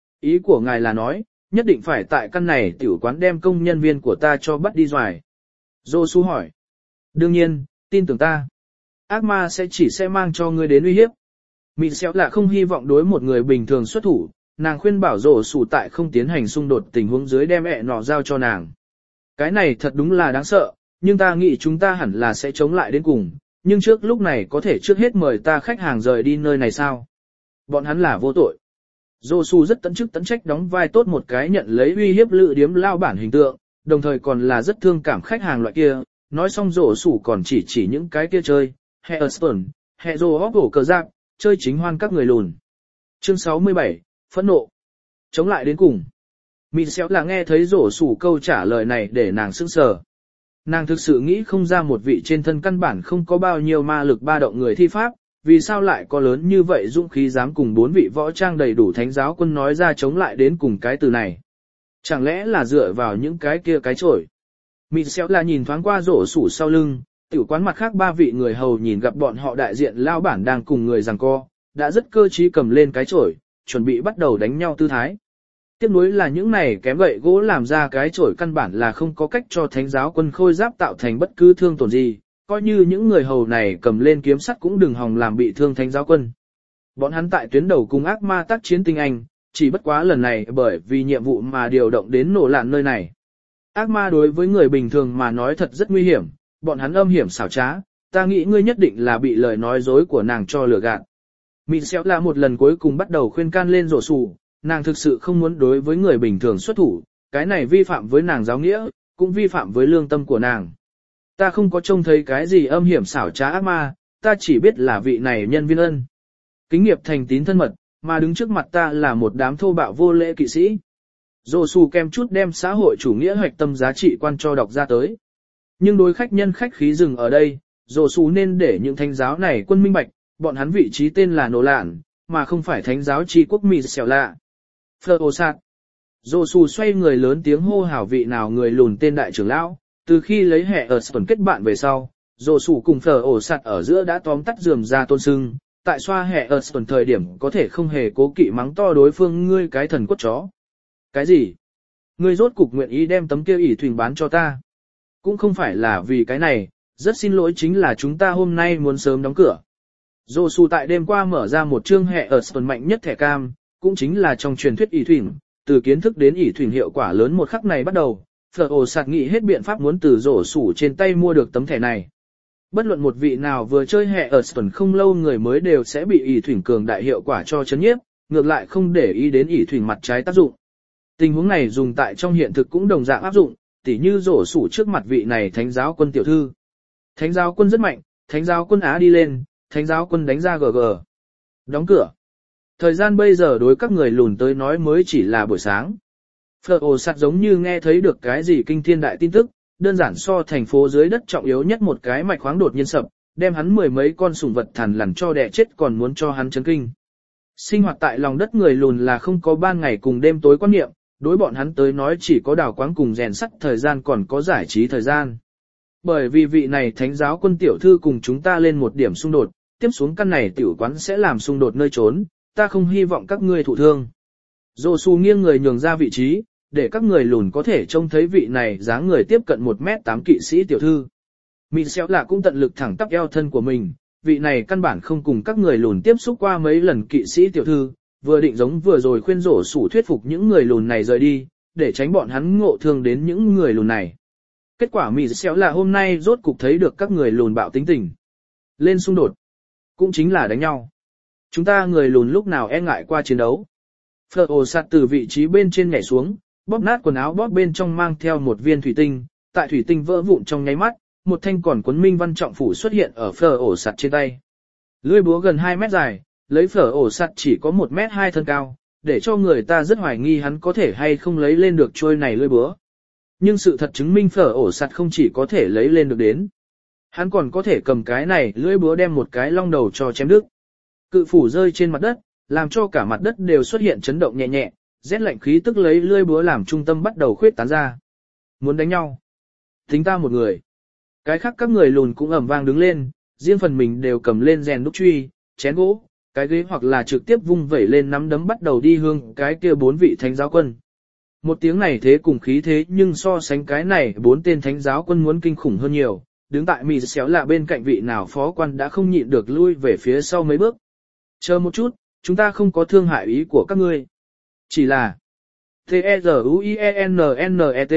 Ý của ngài là nói, nhất định phải tại căn này tiểu quán đem công nhân viên của ta cho bắt đi doài. Dô su hỏi. Đương nhiên, tin tưởng ta. Ác ma sẽ chỉ sẽ mang cho ngươi đến uy hiếp. Mịt xéo là không hy vọng đối một người bình thường xuất thủ, nàng khuyên bảo Dô su tại không tiến hành xung đột tình huống dưới đem ẹ nọ giao cho nàng. Cái này thật đúng là đáng sợ, nhưng ta nghĩ chúng ta hẳn là sẽ chống lại đến cùng, nhưng trước lúc này có thể trước hết mời ta khách hàng rời đi nơi này sao? Bọn hắn là vô tội. Dô su rất tận chức tận trách đóng vai tốt một cái nhận lấy uy hiếp lự điếm lao bản hình tượng, đồng thời còn là rất thương cảm khách hàng loại kia, nói xong Dô su còn chỉ chỉ những cái kia chơi, hệ Aston, hệ Dô hóc hổ cờ giáp, chơi chính hoan các người lùn. Chương sáu mươi bảy, phẫn nộ. Chống lại đến cùng. Mị xéo là nghe thấy Dô su câu trả lời này để nàng sững sờ. Nàng thực sự nghĩ không ra một vị trên thân căn bản không có bao nhiêu ma lực ba động người thi pháp, vì sao lại có lớn như vậy dũng khí dám cùng bốn vị võ trang đầy đủ thánh giáo quân nói ra chống lại đến cùng cái từ này. Chẳng lẽ là dựa vào những cái kia cái chổi. Mị xéo là nhìn thoáng qua rổ sủ sau lưng, tiểu quán mặt khác ba vị người hầu nhìn gặp bọn họ đại diện lao bản đang cùng người giằng co, đã rất cơ trí cầm lên cái chổi, chuẩn bị bắt đầu đánh nhau tư thái. Tiếp nối là những này kém gậy gỗ làm ra cái chổi căn bản là không có cách cho thánh giáo quân khôi giáp tạo thành bất cứ thương tổn gì, coi như những người hầu này cầm lên kiếm sắt cũng đừng hòng làm bị thương thánh giáo quân. Bọn hắn tại tuyến đầu cùng ác ma tác chiến tinh anh, chỉ bất quá lần này bởi vì nhiệm vụ mà điều động đến nổ lạn nơi này. Ác ma đối với người bình thường mà nói thật rất nguy hiểm, bọn hắn âm hiểm xảo trá, ta nghĩ ngươi nhất định là bị lời nói dối của nàng cho lừa gạt. Mịn xéo là một lần cuối cùng bắt đầu khuyên can lên rổ sủ, nàng thực sự không muốn đối với người bình thường xuất thủ, cái này vi phạm với nàng giáo nghĩa, cũng vi phạm với lương tâm của nàng. Ta không có trông thấy cái gì âm hiểm xảo trá ác ma, ta chỉ biết là vị này nhân viên ân. Kính nghiệp thành tín thân mật, mà đứng trước mặt ta là một đám thô bạo vô lễ kỵ sĩ. Dô su kem chút đem xã hội chủ nghĩa hoạch tâm giá trị quan cho đọc ra tới. Nhưng đối khách nhân khách khí dừng ở đây, dô su nên để những thánh giáo này quân minh bạch, bọn hắn vị trí tên là nổ lạn, mà không phải thánh giáo chi quốc mì xẻo lạ. Phờ ô sạt. Dô su xoay người lớn tiếng hô hào vị nào người lùn tên đại trưởng lão, từ khi lấy hệ ở tuần kết bạn về sau, dô su cùng phờ ổ sạt ở giữa đã tóm tắt dườm ra tôn sưng, tại xoa hệ ở tuần thời điểm có thể không hề cố kỵ mắng to đối phương ngươi cái thần quất chó. Cái gì? Ngươi rốt cục nguyện ý đem tấm kia ỷ thuyền bán cho ta. Cũng không phải là vì cái này, rất xin lỗi chính là chúng ta hôm nay muốn sớm đóng cửa. Dô su tại đêm qua mở ra một chương hệ ở tuần mạnh nhất thẻ cam, cũng chính là trong truyền thuyết ỷ thuyền, từ kiến thức đến ỷ thuyền hiệu quả lớn một khắc này bắt đầu, phở ổ sạt nghĩ hết biện pháp muốn từ rổ sủ trên tay mua được tấm thẻ này. Bất luận một vị nào vừa chơi hệ ở tuần không lâu người mới đều sẽ bị ỷ thuyền cường đại hiệu quả cho chấn nhiếp, ngược lại không để ý đến ỷ thuyền mặt trái tác dụng. Tình huống này dùng tại trong hiện thực cũng đồng dạng áp dụng, tỉ như rổ sủ trước mặt vị này thánh giáo quân tiểu thư. Thánh giáo quân rất mạnh, thánh giáo quân Á đi lên, thánh giáo quân đánh ra gg. Đóng cửa. Thời gian bây giờ đối các người lùn tới nói mới chỉ là buổi sáng. Phở ồ sạt giống như nghe thấy được cái gì kinh thiên đại tin tức, đơn giản so thành phố dưới đất trọng yếu nhất một cái mạch khoáng đột nhiên sập, đem hắn mười mấy con sủng vật thằn lằn cho đẻ chết còn muốn cho hắn chấn kinh. Sinh hoạt tại lòng đất người lùn là không có ban ngày cùng đêm tối quan niệm, đối bọn hắn tới nói chỉ có đào quáng cùng rèn sắt thời gian còn có giải trí thời gian. Bởi vì vị này thánh giáo quân tiểu thư cùng chúng ta lên một điểm xung đột, tiếp xuống căn này tiểu quán sẽ làm xung đột nơi trốn, ta không hy vọng các ngươi thụ thương. Dô su nghiêng người nhường ra vị trí, để các người lùn có thể trông thấy vị này dáng người tiếp cận một mét tám kỵ sĩ tiểu thư. Mị xéo là cũng tận lực thẳng tắp eo thân của mình, vị này căn bản không cùng các người lùn tiếp xúc qua mấy lần kỵ sĩ tiểu thư, vừa định giống vừa rồi khuyên rổ sủ thuyết phục những người lùn này rời đi, để tránh bọn hắn ngộ thương đến những người lùn này. Kết quả mị xéo là hôm nay rốt cục thấy được các người lùn bạo tính tình. Lên xung đột, cũng chính là đánh nhau. Chúng ta người lùn lúc nào e ngại qua chiến đấu. Phở ồ sạt từ vị trí bên trên nhảy xuống, bóp nát quần áo bóp bên trong mang theo một viên thủy tinh, tại thủy tinh vỡ vụn trong nháy mắt, một thanh còn cuốn minh văn trọng phủ xuất hiện ở phở ổ sạt trên tay. Lưỡi búa gần hai mét dài, lấy phở ổ sạt chỉ có một mét hai thân cao, để cho người ta rất hoài nghi hắn có thể hay không lấy lên được trôi này lưỡi búa. Nhưng sự thật chứng minh phở ổ sạt không chỉ có thể lấy lên được đến. Hắn còn có thể cầm cái này lưỡi búa đem một cái long đầu cho chém đứt. Cự phủ rơi trên mặt đất, làm cho cả mặt đất đều xuất hiện chấn động nhẹ nhẹ, rét lạnh khí tức lấy lưỡi búa làm trung tâm bắt đầu khuyết tán ra. Muốn đánh nhau? Tính ta một người. Cái khác các người lùn cũng ầm vang đứng lên, riêng phần mình đều cầm lên rèn đúc truy, chén gỗ, cái ghế hoặc là trực tiếp vung vẩy lên nắm đấm bắt đầu đi hương cái kia bốn vị thánh giáo quân. Một tiếng này thế cùng khí thế nhưng so sánh cái này bốn tên thánh giáo quân muốn kinh khủng hơn nhiều, đứng tại mì xéo lạ bên cạnh vị nào phó quan đã không nhịn được lui về phía sau mấy bước. Chờ một chút, chúng ta không có thương hại ý của các ngươi. Chỉ là T-E-Z-U-I-E-N-N-E-T.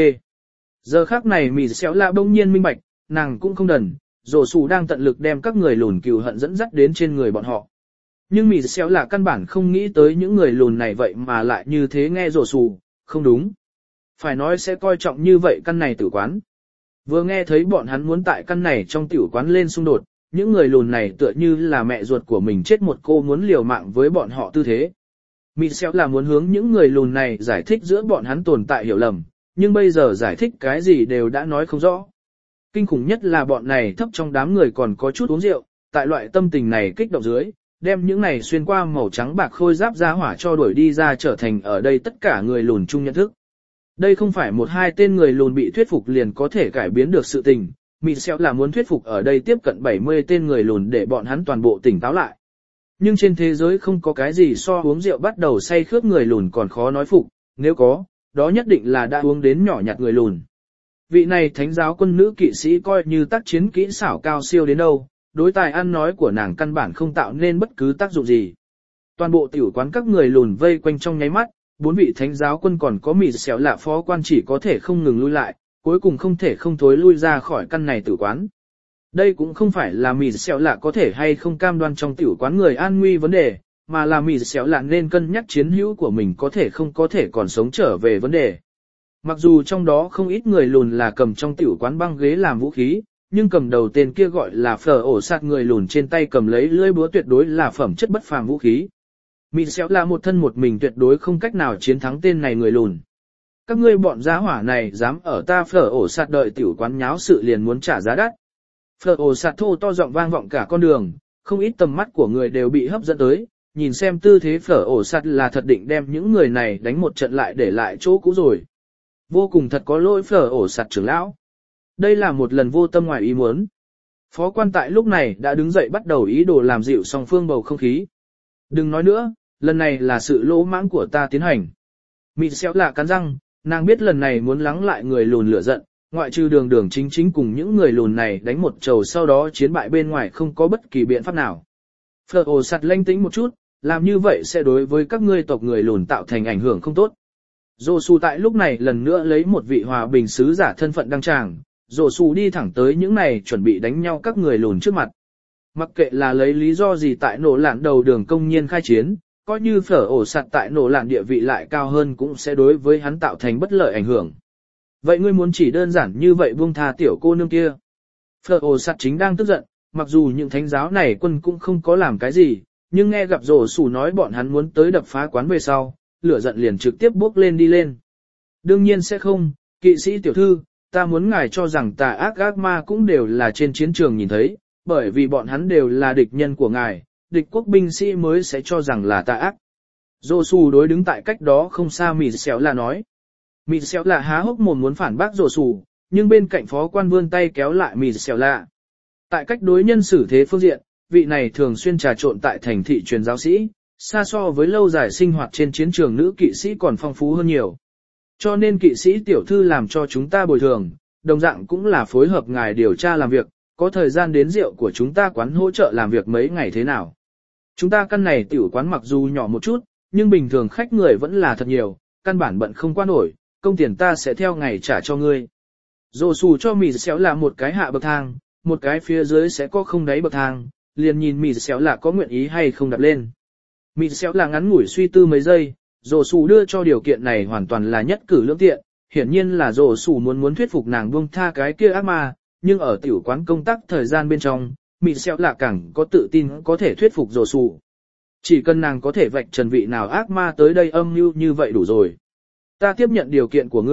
Giờ khác này mì xéo lạ bỗng nhiên minh bạch, nàng cũng không đần, rổ sủ đang tận lực đem các người lùn cừu hận dẫn dắt đến trên người bọn họ. Nhưng mì xéo lạ căn bản không nghĩ tới những người lùn này vậy mà lại như thế nghe rổ sủ, không đúng. Phải nói sẽ coi trọng như vậy căn này tử quán. Vừa nghe thấy bọn hắn muốn tại căn này trong tiểu quán lên xung đột, những người lùn này tựa như là mẹ ruột của mình chết một cô muốn liều mạng với bọn họ tư thế. Michel là muốn hướng những người lùn này giải thích giữa bọn hắn tồn tại hiểu lầm, nhưng bây giờ giải thích cái gì đều đã nói không rõ. Kinh khủng nhất là bọn này thấp trong đám người còn có chút uống rượu, tại loại tâm tình này kích động dưới, đem những này xuyên qua màu trắng bạc khôi giáp ra hỏa cho đuổi đi ra trở thành ở đây tất cả người lùn chung nhận thức. Đây không phải một hai tên người lùn bị thuyết phục liền có thể cải biến được sự tình, Michel là muốn thuyết phục ở đây tiếp cận bảy mươi tên người lùn để bọn hắn toàn bộ tỉnh táo lại. Nhưng trên thế giới không có cái gì so uống rượu bắt đầu say khướt người lùn còn khó nói phục, nếu có, đó nhất định là đã uống đến nhỏ nhặt người lùn. Vị này thánh giáo quân nữ kỵ sĩ coi như tác chiến kỹ xảo cao siêu đến đâu, đối tài ăn nói của nàng căn bản không tạo nên bất cứ tác dụng gì. Toàn bộ tiểu quán các người lùn vây quanh trong nháy mắt, bốn vị thánh giáo quân còn có mì xéo lạ phó quan chỉ có thể không ngừng lui lại, cuối cùng không thể không thối lui ra khỏi căn này tử quán. Đây cũng không phải là mì xéo lạ có thể hay không cam đoan trong tiểu quán người an nguy vấn đề, mà là mì xéo lạ nên cân nhắc chiến hữu của mình có thể không có thể còn sống trở về vấn đề. Mặc dù trong đó không ít người lùn là cầm trong tiểu quán băng ghế làm vũ khí, nhưng cầm đầu tên kia gọi là phở ổ sạt người lùn trên tay cầm lấy lưỡi búa tuyệt đối là phẩm chất bất phàm vũ khí. Mì xéo là một thân một mình tuyệt đối không cách nào chiến thắng tên này người lùn. Các ngươi bọn giá hỏa này dám ở ta phở ổ sạt đợi tiểu quán nháo sự liền muốn trả giá đắt. Phở ổ sạt thô to giọng vang vọng cả con đường, không ít tầm mắt của người đều bị hấp dẫn tới, nhìn xem tư thế phở ổ sạt là thật định đem những người này đánh một trận lại để lại chỗ cũ rồi. Vô cùng thật có lỗi phở ổ sạt trưởng lão. Đây là một lần vô tâm ngoài ý muốn. Phó quan tại lúc này đã đứng dậy bắt đầu ý đồ làm dịu song phương bầu không khí. Đừng nói nữa, lần này là sự lỗ mãng của ta tiến hành. Mịt xéo là cắn răng, nàng biết lần này muốn lắng lại người lùn lửa giận, ngoại trừ đường đường chính chính cùng những người lùn này đánh một trầu sau đó chiến bại bên ngoài không có bất kỳ biện pháp nào. Phở ổ sạt lanh tĩnh một chút, làm như vậy sẽ đối với các ngươi tộc người lùn tạo thành ảnh hưởng không tốt. Dô su tại lúc này lần nữa lấy một vị hòa bình sứ giả thân phận đăng tràng, Dô su đi thẳng tới những này chuẩn bị đánh nhau các người lùn trước mặt. Mặc kệ là lấy lý do gì tại nổ lạn đầu đường công nhiên khai chiến, coi như phở ổ sạt tại nổ lạn địa vị lại cao hơn cũng sẽ đối với hắn tạo thành bất lợi ảnh hưởng. Vậy ngươi muốn chỉ đơn giản như vậy buông tha tiểu cô nương kia. Phở ổ sạt chính đang tức giận, mặc dù những thánh giáo này quân cũng không có làm cái gì, nhưng nghe gặp Dô su nói bọn hắn muốn tới đập phá quán về sau, lửa giận liền trực tiếp bốc lên đi lên. Đương nhiên sẽ không, kỵ sĩ tiểu thư, ta muốn ngài cho rằng tà ác ác ma cũng đều là trên chiến trường nhìn thấy, bởi vì bọn hắn đều là địch nhân của ngài, địch quốc binh sĩ mới sẽ cho rằng là tà ác. Dô su đối đứng tại cách đó không xa mịt xéo là nói. Mịt xéo là há hốc mồm muốn phản bác Dô su, nhưng bên cạnh phó quan vươn tay kéo lại mịt xéo là. Tại cách đối nhân xử thế phương diện, vị này thường xuyên trà trộn tại thành thị truyền giáo sĩ, xa so với lâu dài sinh hoạt trên chiến trường nữ kỵ sĩ còn phong phú hơn nhiều. Cho nên kỵ sĩ tiểu thư làm cho chúng ta bồi thường, đồng dạng cũng là phối hợp ngài điều tra làm việc, có thời gian đến rượu của chúng ta quán hỗ trợ làm việc mấy ngày thế nào. Chúng ta căn này tiểu quán mặc dù nhỏ một chút, nhưng bình thường khách người vẫn là thật nhiều, căn bản bận không qua nổi, công tiền ta sẽ theo ngày trả cho ngươi. Dô xù cho mì xéo là một cái hạ bậc thang, một cái phía dưới sẽ có không đáy bậc thang, liền nhìn mì xéo là có nguyện ý hay không đạp lên. Mì xéo là ngắn ngủi suy tư mấy giây, Dô xù đưa cho điều kiện này hoàn toàn là nhất cử lưỡng tiện, hiển nhiên là Dô xù muốn muốn thuyết phục nàng buông tha cái kia ác ma, nhưng ở tiểu quán công tác thời gian bên trong, mì xéo là càng có tự tin có thể thuyết phục Dô xù. Chỉ cần nàng có thể vạch trần vị nào ác ma tới đây âm mưu như vậy đủ rồi. Ta tiếp nhận điều kiện của ngươi,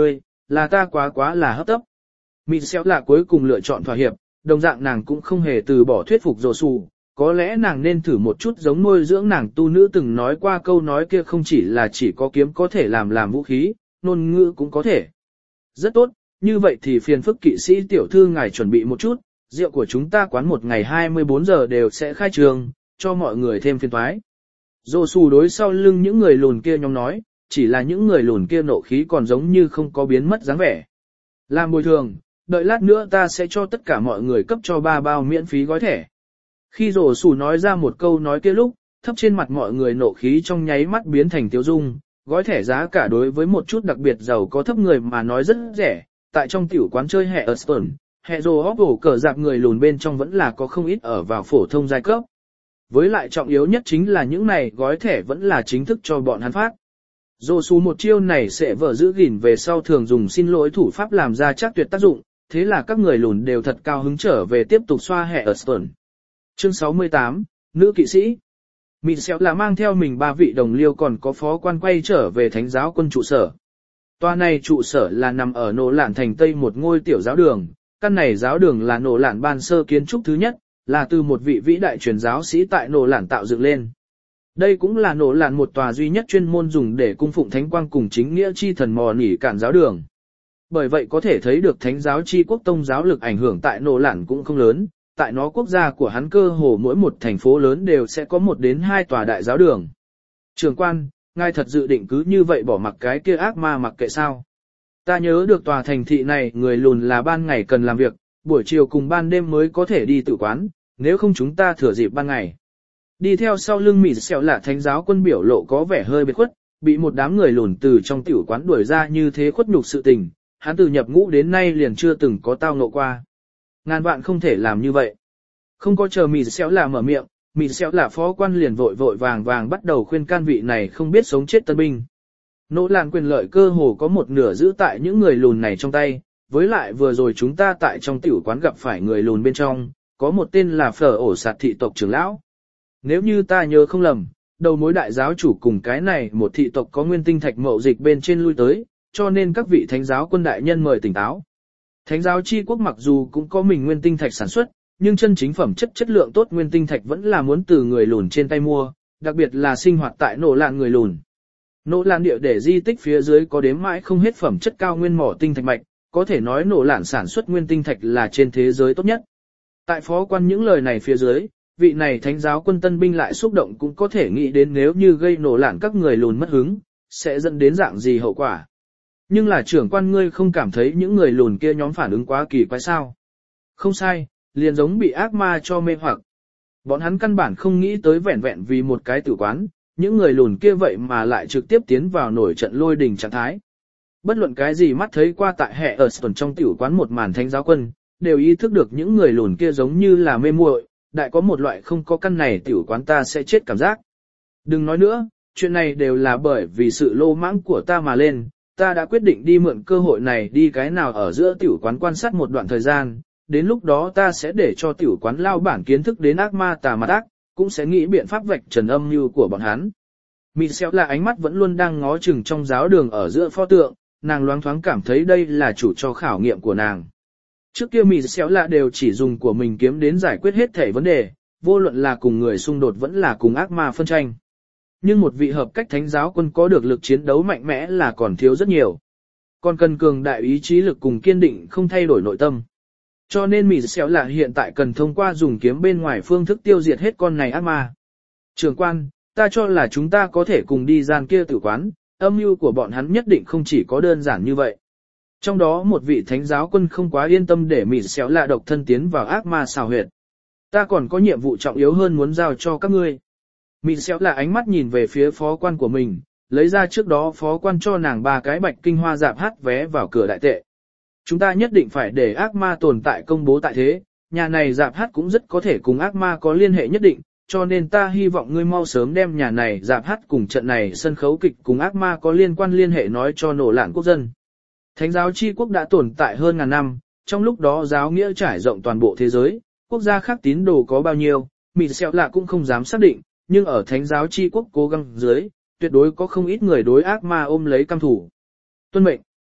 là ta quá quá là hấp tấp. Mị xéo là cuối cùng lựa chọn thỏa hiệp, đồng dạng nàng cũng không hề từ bỏ thuyết phục rồ sủ, có lẽ nàng nên thử một chút giống nuôi dưỡng nàng tu nữ từng nói qua câu nói kia không chỉ là chỉ có kiếm có thể làm làm vũ khí, ngôn ngữ cũng có thể. Rất tốt, như vậy thì phiền phức kỵ sĩ tiểu thư ngài chuẩn bị một chút, rượu của chúng ta quán một ngày hai mươi bốn giờ đều sẽ khai trường, cho mọi người thêm phiền toái. Rồ sủ đối sau lưng những người lùn kia nhóm nói, chỉ là những người lùn kia nộ khí còn giống như không có biến mất dáng vẻ. Làm bồi thường, đợi lát nữa ta sẽ cho tất cả mọi người cấp cho ba bao miễn phí gói thẻ. Khi rồ sủ nói ra một câu nói kia lúc, thấp trên mặt mọi người nộ khí trong nháy mắt biến thành tiêu dung, gói thẻ giá cả đối với một chút đặc biệt giàu có thấp người mà nói rất rẻ, tại trong tiểu quán chơi hẹ ở Stern, hẹ rồ hóc hổ cờ dạp người lùn bên trong vẫn là có không ít ở vào phổ thông giai cấp. Với lại trọng yếu nhất chính là những này gói thẻ vẫn là chính thức cho bọn hắn phát. Rồ sủ một chiêu này sẽ vợ giữ gìn về sau thường dùng xin lỗi thủ pháp làm ra chắc tuyệt tác dụng, thế là các người lùn đều thật cao hứng trở về tiếp tục xoa hẹ ở Stern. Chương sáu mươi tám, Nữ kỵ sĩ. Mị xéo là mang theo mình ba vị đồng liêu còn có phó quan quay trở về thánh giáo quân trụ sở. Tòa này trụ sở là nằm ở nổ lạn thành Tây một ngôi tiểu giáo đường, căn này giáo đường là nổ lạn ban sơ kiến trúc thứ nhất, là từ một vị vĩ đại truyền giáo sĩ tại nổ lạn tạo dựng lên. Đây cũng là nổ lạn một tòa duy nhất chuyên môn dùng để cung phụng thánh quang cùng chính nghĩa chi thần mò nỉ cản giáo đường. Bởi vậy có thể thấy được thánh giáo chi quốc tông giáo lực ảnh hưởng tại nổ lạn cũng không lớn, tại nó quốc gia của hắn cơ hồ mỗi một thành phố lớn đều sẽ có một đến hai tòa đại giáo đường. Trưởng quan, ngài thật dự định cứ như vậy bỏ mặc cái kia ác ma mặc kệ sao? Ta nhớ được tòa thành thị này người lùn là ban ngày cần làm việc, buổi chiều cùng ban đêm mới có thể đi tự quán, nếu không chúng ta thừa dịp ban ngày. Đi theo sau lưng mị xẹo là thánh giáo quân biểu lộ có vẻ hơi biệt khuất, bị một đám người lùn từ trong tiểu quán đuổi ra như thế khuất nhục sự tình, hắn từ nhập ngũ đến nay liền chưa từng có tao ngộ qua. Ngàn vạn không thể làm như vậy. Không có chờ mị xẹo là mở miệng, mị xẹo là phó quan liền vội vội vàng vàng bắt đầu khuyên can vị này không biết sống chết tân binh. Nỗ làn quyền lợi cơ hồ có một nửa giữ tại những người lùn này trong tay, với lại vừa rồi chúng ta tại trong tiểu quán gặp phải người lùn bên trong, có một tên là phở ổ sạt thị tộc trưởng lão. Nếu như ta nhớ không lầm, đầu mối đại giáo chủ cùng cái này một thị tộc có nguyên tinh thạch mậu dịch bên trên lui tới, cho nên các vị thánh giáo quân đại nhân mời tỉnh táo. Thánh giáo chi quốc mặc dù cũng có mình nguyên tinh thạch sản xuất, nhưng chân chính phẩm chất chất lượng tốt nguyên tinh thạch vẫn là muốn từ người lùn trên tay mua, đặc biệt là sinh hoạt tại nổ lạn người lùn. Nổ lạn địa để di tích phía dưới có đếm mãi không hết phẩm chất cao nguyên mỏ tinh thạch mạch, có thể nói nổ lạn sản xuất nguyên tinh thạch là trên thế giới tốt nhất. Tại phó quan những lời này phía dưới, vị này thánh giáo quân tân binh lại xúc động cũng có thể nghĩ đến nếu như gây nổ lạn các người lùn mất hứng, sẽ dẫn đến dạng gì hậu quả. Nhưng là trưởng quan ngươi không cảm thấy những người lùn kia nhóm phản ứng quá kỳ quái sao? Không sai, liền giống bị ác ma cho mê hoặc. Bọn hắn căn bản không nghĩ tới vẹn vẹn vì một cái tử quán, những người lùn kia vậy mà lại trực tiếp tiến vào nổi trận lôi đình trạng thái. Bất luận cái gì mắt thấy qua tại hệ ở tuần trong tiểu quán một màn thánh giáo quân, đều ý thức được những người lùn kia giống như là mê muội, đại có một loại không có căn này tiểu quán ta sẽ chết cảm giác. Đừng nói nữa, chuyện này đều là bởi vì sự lô mãng của ta mà lên, ta đã quyết định đi mượn cơ hội này đi cái nào ở giữa tiểu quán quan sát một đoạn thời gian, đến lúc đó ta sẽ để cho tiểu quán lao bản kiến thức đến ác ma tà mặt ác, cũng sẽ nghĩ biện pháp vạch trần âm mưu của bọn hắn. Michelle là ánh mắt vẫn luôn đang ngó chừng trong giáo đường ở giữa pho tượng, nàng loáng thoáng cảm thấy đây là chủ cho khảo nghiệm của nàng. Trước kia Michelle là đều chỉ dùng của mình kiếm đến giải quyết hết thể vấn đề, vô luận là cùng người xung đột vẫn là cùng ác ma phân tranh. Nhưng một vị hợp cách thánh giáo quân có được lực chiến đấu mạnh mẽ là còn thiếu rất nhiều. Còn cần cường đại ý chí lực cùng kiên định không thay đổi nội tâm. Cho nên Michelle là hiện tại cần thông qua dùng kiếm bên ngoài phương thức tiêu diệt hết con này ác ma. Trưởng quan, ta cho là chúng ta có thể cùng đi gian kia tử quán, âm mưu của bọn hắn nhất định không chỉ có đơn giản như vậy. Trong đó một vị thánh giáo quân không quá yên tâm để Michelle là độc thân tiến vào ác ma xào huyệt. Ta còn có nhiệm vụ trọng yếu hơn muốn giao cho các ngươi. Michelle là ánh mắt nhìn về phía phó quan của mình, lấy ra trước đó phó quan cho nàng ba cái bạch kinh hoa dạp hát vé vào cửa đại tệ. Chúng ta nhất định phải để ác ma tồn tại công bố tại thế, nhà này dạp hát cũng rất có thể cùng ác ma có liên hệ nhất định, cho nên ta hy vọng ngươi mau sớm đem nhà này dạp hát cùng trận này sân khấu kịch cùng ác ma có liên quan liên hệ nói cho nổ lạn quốc dân. Thánh giáo chi quốc đã tồn tại hơn ngàn năm, trong lúc đó giáo nghĩa trải rộng toàn bộ thế giới, quốc gia khác tín đồ có bao nhiêu, Michelle là cũng không dám xác định, nhưng ở thánh giáo chi quốc cố gắng dưới, tuyệt đối có không ít người đối ác ma ôm lấy căm thủ. Tuân mệnh.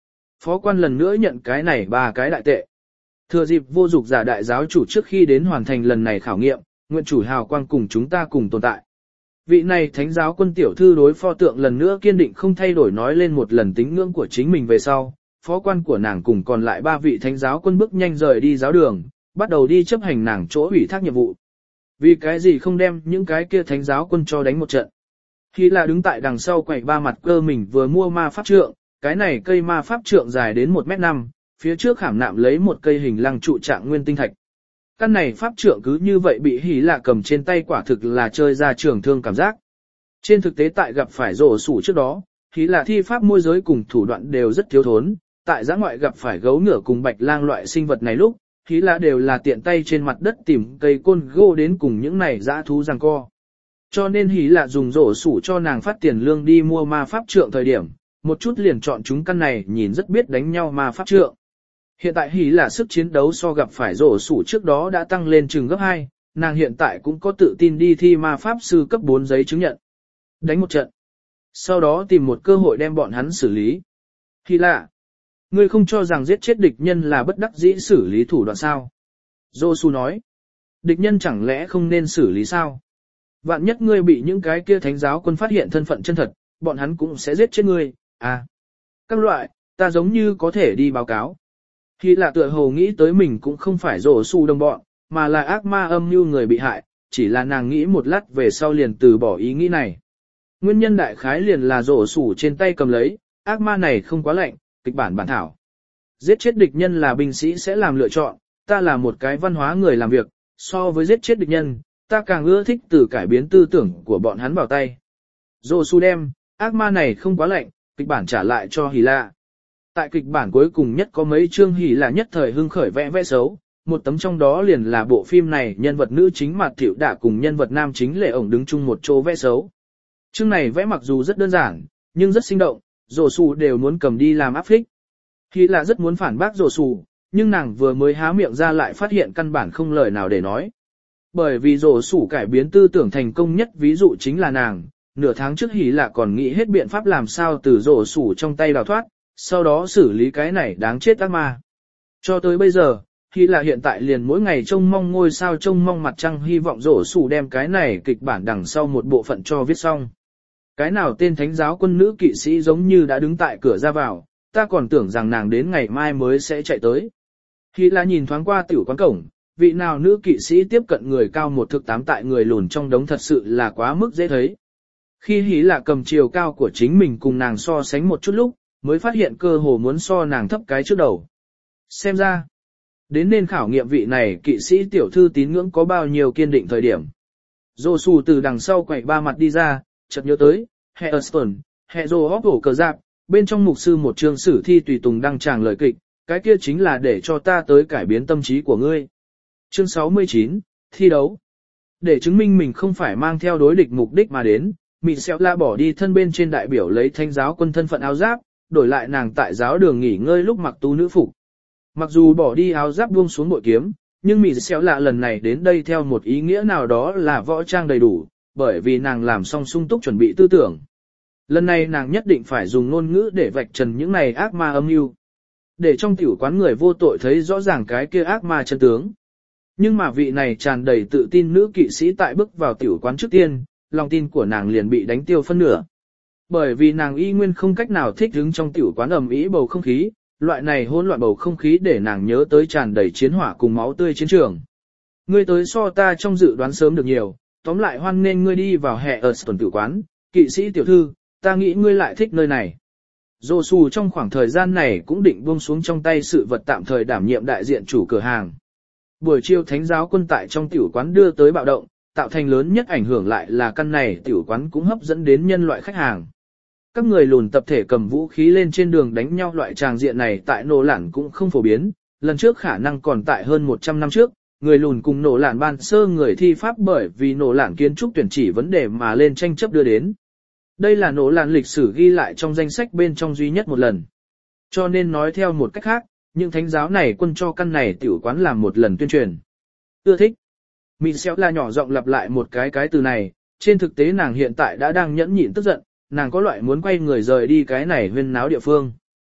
phó quan lần nữa nhận cái này ba cái đại tệ. Thừa dịp vô dục giả đại giáo chủ trước khi đến hoàn thành lần này khảo nghiệm, nguyện chủ hào quang cùng chúng ta cùng tồn tại. Vị này thánh giáo quân tiểu thư đối pho tượng lần nữa kiên định không thay đổi nói lên một lần tín ngưỡng của chính mình về sau, phó quan của nàng cùng còn lại ba vị thánh giáo quân bước nhanh rời đi giáo đường, bắt đầu đi chấp hành nàng chỗ ủy thác nhiệm vụ. Vì cái gì không đem những cái kia thánh giáo quân cho đánh một trận. Khi là đứng tại đằng sau quầy ba mặt cơ mình vừa mua ma pháp trượng, cái này cây ma pháp trượng dài đến một mét năm, phía trước khảm nạm lấy một cây hình lăng trụ trạng nguyên tinh thạch. Căn này pháp trượng cứ như vậy bị hỉ lạ cầm trên tay quả thực là chơi ra trường thương cảm giác. Trên thực tế tại gặp phải rổ sủ trước đó, hỉ lạ thi pháp môi giới cùng thủ đoạn đều rất thiếu thốn, tại giã ngoại gặp phải gấu ngựa cùng bạch lang loại sinh vật này lúc, hỉ lạ đều là tiện tay trên mặt đất tìm cây côn gỗ đến cùng những này dã thú giằng co. Cho nên hỉ lạ dùng rổ sủ cho nàng phát tiền lương đi mua ma pháp trượng thời điểm, một chút liền chọn chúng căn này nhìn rất biết đánh nhau ma pháp trượng. Hiện tại hỉ là sức chiến đấu so gặp phải rổ sủ trước đó đã tăng lên chừng gấp hai, nàng hiện tại cũng có tự tin đi thi ma pháp sư cấp bốn giấy chứng nhận. Đánh một trận. Sau đó tìm một cơ hội đem bọn hắn xử lý. Hỉ là, ngươi không cho rằng giết chết địch nhân là bất đắc dĩ xử lý thủ đoạn sao? Rổ sủ nói, địch nhân chẳng lẽ không nên xử lý sao? Vạn nhất ngươi bị những cái kia thánh giáo quân phát hiện thân phận chân thật, bọn hắn cũng sẽ giết chết ngươi, à. Các loại, ta giống như có thể đi báo cáo. Khi là tựa hồ nghĩ tới mình cũng không phải rổ xù đồng bọn, mà là ác ma âm mưu người bị hại, chỉ là nàng nghĩ một lát về sau liền từ bỏ ý nghĩ này. Nguyên nhân đại khái liền là rổ xù trên tay cầm lấy, ác ma này không quá lạnh, kịch bản bản thảo. Giết chết địch nhân là binh sĩ sẽ làm lựa chọn, ta là một cái văn hóa người làm việc, so với giết chết địch nhân, ta càng ưa thích từ cải biến tư tưởng của bọn hắn vào tay. Rổ xù đem, ác ma này không quá lạnh, kịch bản trả lại cho Hỉ Lạ. Tại kịch bản cuối cùng nhất có mấy chương Hỉ Lạ nhất thời hưng khởi vẽ vẽ xấu, một tấm trong đó liền là bộ phim này nhân vật nữ chính Mạt Thiệu Đạ cùng nhân vật nam chính Lệ ổng đứng chung một chỗ vẽ xấu. Chương này vẽ mặc dù rất đơn giản, nhưng rất sinh động, rổ xù đều muốn cầm đi làm áp phích. Hỉ Lạ rất muốn phản bác rổ xù, nhưng nàng vừa mới há miệng ra lại phát hiện căn bản không lời nào để nói. Bởi vì rổ xù cải biến tư tưởng thành công nhất ví dụ chính là nàng. Nửa tháng trước Hỉ Lạ còn nghĩ hết biện pháp làm sao từ rổ sủ trong tay đào thoát, sau đó xử lý cái này đáng chết ác ma. Cho tới bây giờ, Hỉ Lạ hiện tại liền mỗi ngày trông mong ngôi sao trông mong mặt trăng hy vọng rổ sủ đem cái này kịch bản đằng sau một bộ phận cho viết xong. Cái nào tên thánh giáo quân nữ kỵ sĩ giống như đã đứng tại cửa ra vào, ta còn tưởng rằng nàng đến ngày mai mới sẽ chạy tới. Hỉ Lạ nhìn thoáng qua tiểu quán cổng, vị nào nữ kỵ sĩ tiếp cận người cao một thước tám tại người lùn trong đống thật sự là quá mức dễ thấy. Khi Hỉ Lạ cầm chiều cao của chính mình cùng nàng so sánh một chút lúc, mới phát hiện cơ hồ muốn so nàng thấp cái trước đầu. Xem ra, đến nên khảo nghiệm vị này kỵ sĩ tiểu thư tín ngưỡng có bao nhiêu kiên định thời điểm. Dô xù từ đằng sau quậy ba mặt đi ra, chợt nhớ tới, hệ Aston, hệ Dô hóc hổ cờ giáp, bên trong mục sư một chương sử thi tùy tùng đăng tràng lời kịch, cái kia chính là để cho ta tới cải biến tâm trí của ngươi. Chương sáu mươi chín, thi đấu. Để chứng minh mình không phải mang theo đối địch mục đích mà đến, Mị Xéo La bỏ đi thân bên trên đại biểu lấy thánh giáo quân thân phận áo giáp, đổi lại nàng tại giáo đường nghỉ ngơi lúc mặc tu nữ phục. Mặc dù bỏ đi áo giáp buông xuống bội kiếm, nhưng Mị Xéo La lần này đến đây theo một ý nghĩa nào đó là võ trang đầy đủ, bởi vì nàng làm xong sung túc chuẩn bị tư tưởng. Lần này nàng nhất định phải dùng ngôn ngữ để vạch trần những này ác ma âm mưu, để trong tiểu quán người vô tội thấy rõ ràng cái kia ác ma chân tướng. Nhưng mà vị này tràn đầy tự tin nữ kỵ sĩ tại bước vào tiểu quán trước tiên, lòng tin của nàng liền bị đánh tiêu phân nửa. Bởi vì nàng y nguyên không cách nào thích ứng trong tiểu quán ầm ĩ bầu không khí, loại này hỗn loạn bầu không khí để nàng nhớ tới tràn đầy chiến hỏa cùng máu tươi chiến trường. Ngươi tới so ta trong dự đoán sớm được nhiều, tóm lại hoan nên ngươi đi vào hè ở tuần tiểu quán, kỵ sĩ tiểu thư, ta nghĩ ngươi lại thích nơi này. Dô xù trong khoảng thời gian này cũng định buông xuống trong tay sự vật tạm thời đảm nhiệm đại diện chủ cửa hàng. Buổi chiều thánh giáo quân tại trong tiểu quán đưa tới bạo động, tạo thành lớn nhất ảnh hưởng lại là căn này tiểu quán cũng hấp dẫn đến nhân loại khách hàng. Các người lùn tập thể cầm vũ khí lên trên đường đánh nhau loại tràng diện này tại nổ lản cũng không phổ biến, lần trước khả năng còn tại hơn một trăm năm trước, người lùn cùng nổ lản ban sơ người thi pháp bởi vì nổ lản kiến trúc tuyển chỉ vấn đề mà lên tranh chấp đưa đến. Đây là nổ lản lịch sử ghi lại trong danh sách bên trong duy nhất một lần. Cho nên nói theo một cách khác, những thánh giáo này quân cho căn này tiểu quán làm một lần tuyên truyền. Ưa thích. Mị Xéo La nhỏ giọng lặp lại một cái cái từ này, trên thực tế nàng hiện tại đã đang nhẫn nhịn tức giận, nàng có loại muốn quay người rời đi cái này huyên náo địa phương.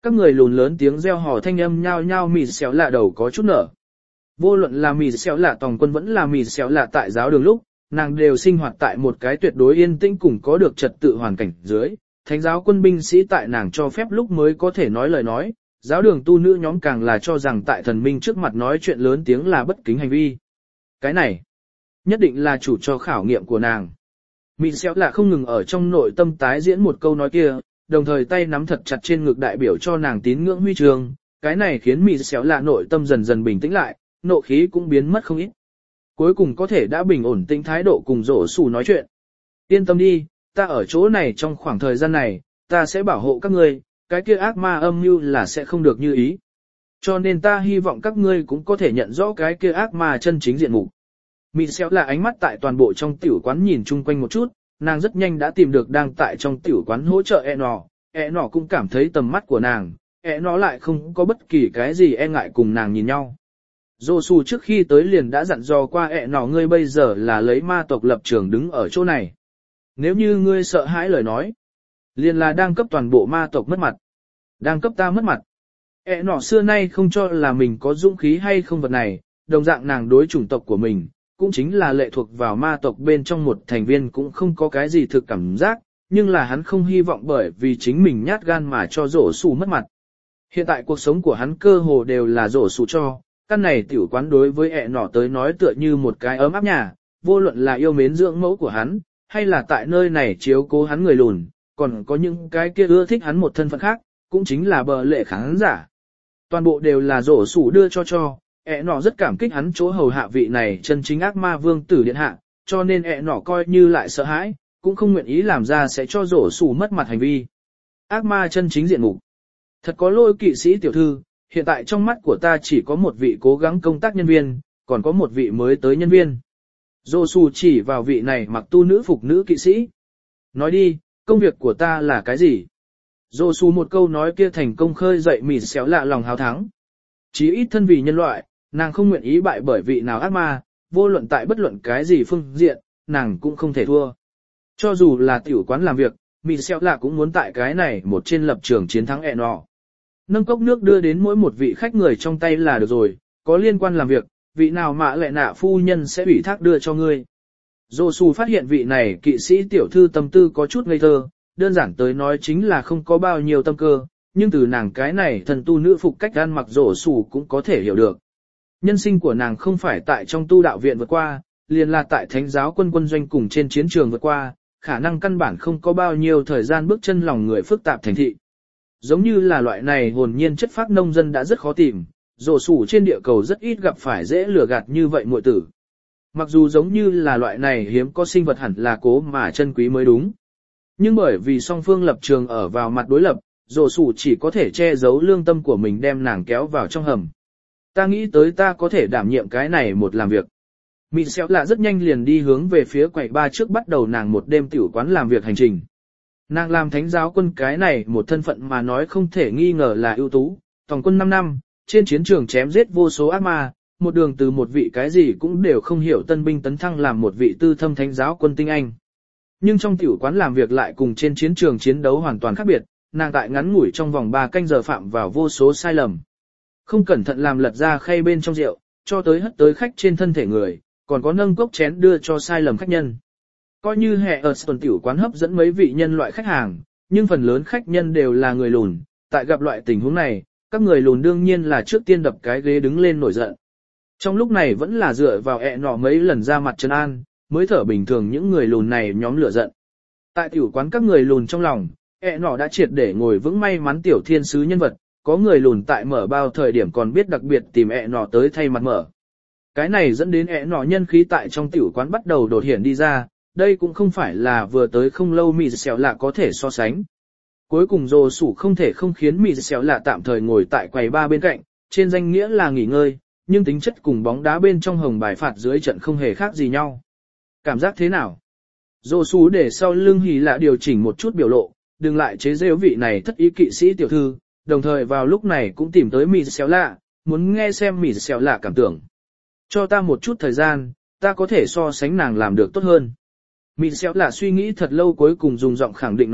Các người lùn lớn tiếng reo hò thanh âm nhao nhao mịt xéo lạ đầu có chút nở. Vô luận là mịt xéo lạ tòng quân vẫn là mịt xéo lạ tại giáo đường lúc, nàng đều sinh hoạt tại một cái tuyệt đối yên tĩnh cùng có được trật tự hoàn cảnh dưới. Thánh giáo quân binh sĩ tại nàng cho phép lúc mới có thể nói lời nói, giáo đường tu nữ nhóm càng là cho rằng tại thần minh trước mặt nói chuyện lớn tiếng là bất kính hành vi. Cái này, nhất định là chủ cho khảo nghiệm của nàng. Mịt xéo lạ không ngừng ở trong nội tâm tái diễn một câu nói kia, đồng thời tay nắm thật chặt trên ngực đại biểu cho nàng tín ngưỡng huy chương, cái này khiến mịt xéo lạ nội tâm dần dần bình tĩnh lại, nộ khí cũng biến mất không ít. Cuối cùng có thể đã bình ổn tĩnh thái độ cùng rổ sủ nói chuyện. Yên tâm đi, ta ở chỗ này trong khoảng thời gian này, ta sẽ bảo hộ các ngươi, cái kia ác ma âm mưu là sẽ không được như ý. Cho nên ta hy vọng các ngươi cũng có thể nhận rõ cái kia ác ma chân chính diện mục. Mịt xéo là ánh mắt tại toàn bộ trong tiểu quán nhìn chung quanh một chút, nàng rất nhanh đã tìm được đang tại trong tiểu quán hỗ trợ e nọ, e nọ cũng cảm thấy tầm mắt của nàng, e nọ lại không có bất kỳ cái gì e ngại cùng nàng nhìn nhau. Dô su trước khi tới liền đã dặn dò qua e nọ ngươi bây giờ là lấy ma tộc lập trường đứng ở chỗ này. Nếu như ngươi sợ hãi lời nói, liền là đang cấp toàn bộ ma tộc mất mặt. Đang cấp ta mất mặt. E nọ xưa nay không cho là mình có dũng khí hay không vật này, đồng dạng nàng đối chủng tộc của mình, cũng chính là lệ thuộc vào ma tộc bên trong một thành viên cũng không có cái gì thực cảm giác, nhưng là hắn không hy vọng bởi vì chính mình nhát gan mà cho rổ xù mất mặt. Hiện tại cuộc sống của hắn cơ hồ đều là rổ xù cho, căn này tiểu quán đối với ẹ nọ tới nói tựa như một cái ấm áp nhà, vô luận là yêu mến dưỡng mẫu của hắn, hay là tại nơi này chiếu cố hắn người lùn, còn có những cái kia ưa thích hắn một thân phận khác, cũng chính là bờ lệ khán giả. Toàn bộ đều là rổ xù đưa cho cho. ẹ nọ rất cảm kích hắn chỗ hầu hạ vị này chân chính ác ma vương tử điện hạ, cho nên ẹ nọ coi như lại sợ hãi, cũng không nguyện ý làm ra sẽ cho rổ xù mất mặt hành vi. Ác ma chân chính diện mục. Thật có lỗi kỵ sĩ tiểu thư, hiện tại trong mắt của ta chỉ có một vị cố gắng công tác nhân viên, còn có một vị mới tới nhân viên. Rổ xù chỉ vào vị này mặc tu nữ phục nữ kỵ sĩ. Nói đi, công việc của ta là cái gì? Rổ xù một câu nói kia thành công khơi dậy mịt xéo lạ lòng háo thắng. Chí ít thân vì nhân loại, nàng không nguyện ý bại bởi vị nào ác ma, vô luận tại bất luận cái gì phương diện, nàng cũng không thể thua. Cho dù là tiểu quán làm việc, mịt xéo lạ cũng muốn tại cái này một trên lập trường chiến thắng ẹ nọ. Nâng cốc nước đưa đến mỗi một vị khách người trong tay là được rồi, có liên quan làm việc, vị nào mạ lệ nạ phu nhân sẽ ủy thác đưa cho ngươi. Dô su phát hiện vị này kỵ sĩ tiểu thư tâm tư có chút ngây thơ, đơn giản tới nói chính là không có bao nhiêu tâm cơ, nhưng từ nàng cái này thần tu nữ phục cách ăn mặc rổ sủ cũng có thể hiểu được. Nhân sinh của nàng không phải tại trong tu đạo viện vượt qua, liền là tại thánh giáo quân quân doanh cùng trên chiến trường vượt qua, khả năng căn bản không có bao nhiêu thời gian bước chân lòng người phức tạp thành thị. Giống như là loại này hồn nhiên chất phác nông dân đã rất khó tìm, rổ sủ trên địa cầu rất ít gặp phải dễ lừa gạt như vậy muội tử. Mặc dù giống như là loại này hiếm có sinh vật hẳn là cố mà chân quý mới đúng. Nhưng bởi vì song phương lập trường ở vào mặt đối lập, rổ sủ chỉ có thể che giấu lương tâm của mình đem nàng kéo vào trong hầm. Ta nghĩ tới ta có thể đảm nhiệm cái này một làm việc. Mịt xéo lạ rất nhanh liền đi hướng về phía quầy ba trước bắt đầu nàng một đêm tiểu quán làm việc hành trình. Nàng làm thánh giáo quân cái này một thân phận mà nói không thể nghi ngờ là ưu tú, tổng quân năm năm, trên chiến trường chém giết vô số ác ma, một đường từ một vị cái gì cũng đều không hiểu tân binh tấn thăng làm một vị tư thâm thánh giáo quân tinh anh. Nhưng trong tiểu quán làm việc lại cùng trên chiến trường chiến đấu hoàn toàn khác biệt, nàng tại ngắn ngủi trong vòng ba canh giờ phạm vào vô số sai lầm. Không cẩn thận làm lật ra khay bên trong rượu, cho tới hất tới khách trên thân thể người, còn có nâng cốc chén đưa cho sai lầm khách nhân. Coi như hệ ở tuần tiểu quán hấp dẫn mấy vị nhân loại khách hàng, nhưng phần lớn khách nhân đều là người lùn, tại gặp loại tình huống này, các người lùn đương nhiên là trước tiên đập cái ghế đứng lên nổi giận. Trong lúc này vẫn là dựa vào ẹ nọ mấy lần ra mặt trấn an, mới thở bình thường những người lùn này nhóm lửa giận. Tại tiểu quán các người lùn trong lòng, ẹ nọ đã triệt để ngồi vững may mắn tiểu thiên sứ nhân vật, có người lùn tại mở bao thời điểm còn biết đặc biệt tìm ẹ nọ tới thay mặt mở. Cái này dẫn đến ẹ nọ nhân khí tại trong tiểu quán bắt đầu đột hiện đi ra, đây cũng không phải là vừa tới không lâu mì xèo lạ có thể so sánh. Cuối cùng rồ sủ không thể không khiến mì xèo lạ tạm thời ngồi tại quầy ba bên cạnh, trên danh nghĩa là nghỉ ngơi, nhưng tính chất cùng bóng đá bên trong hồng bài phạt dưới trận không hề khác gì nhau. Cảm giác thế nào? Rồ sủ để sau lưng hì lạ điều chỉnh một chút biểu lộ, đừng lại chế giễu vị này thất ý kỵ sĩ tiểu thư, đồng thời vào lúc này cũng tìm tới mì xèo lạ, muốn nghe xem mì xèo lạ cảm tưởng. Cho ta một chút thời gian, ta có thể so sánh nàng làm được tốt hơn. Mị xéo là suy nghĩ thật lâu cuối cùng dùng giọng khẳng định nói,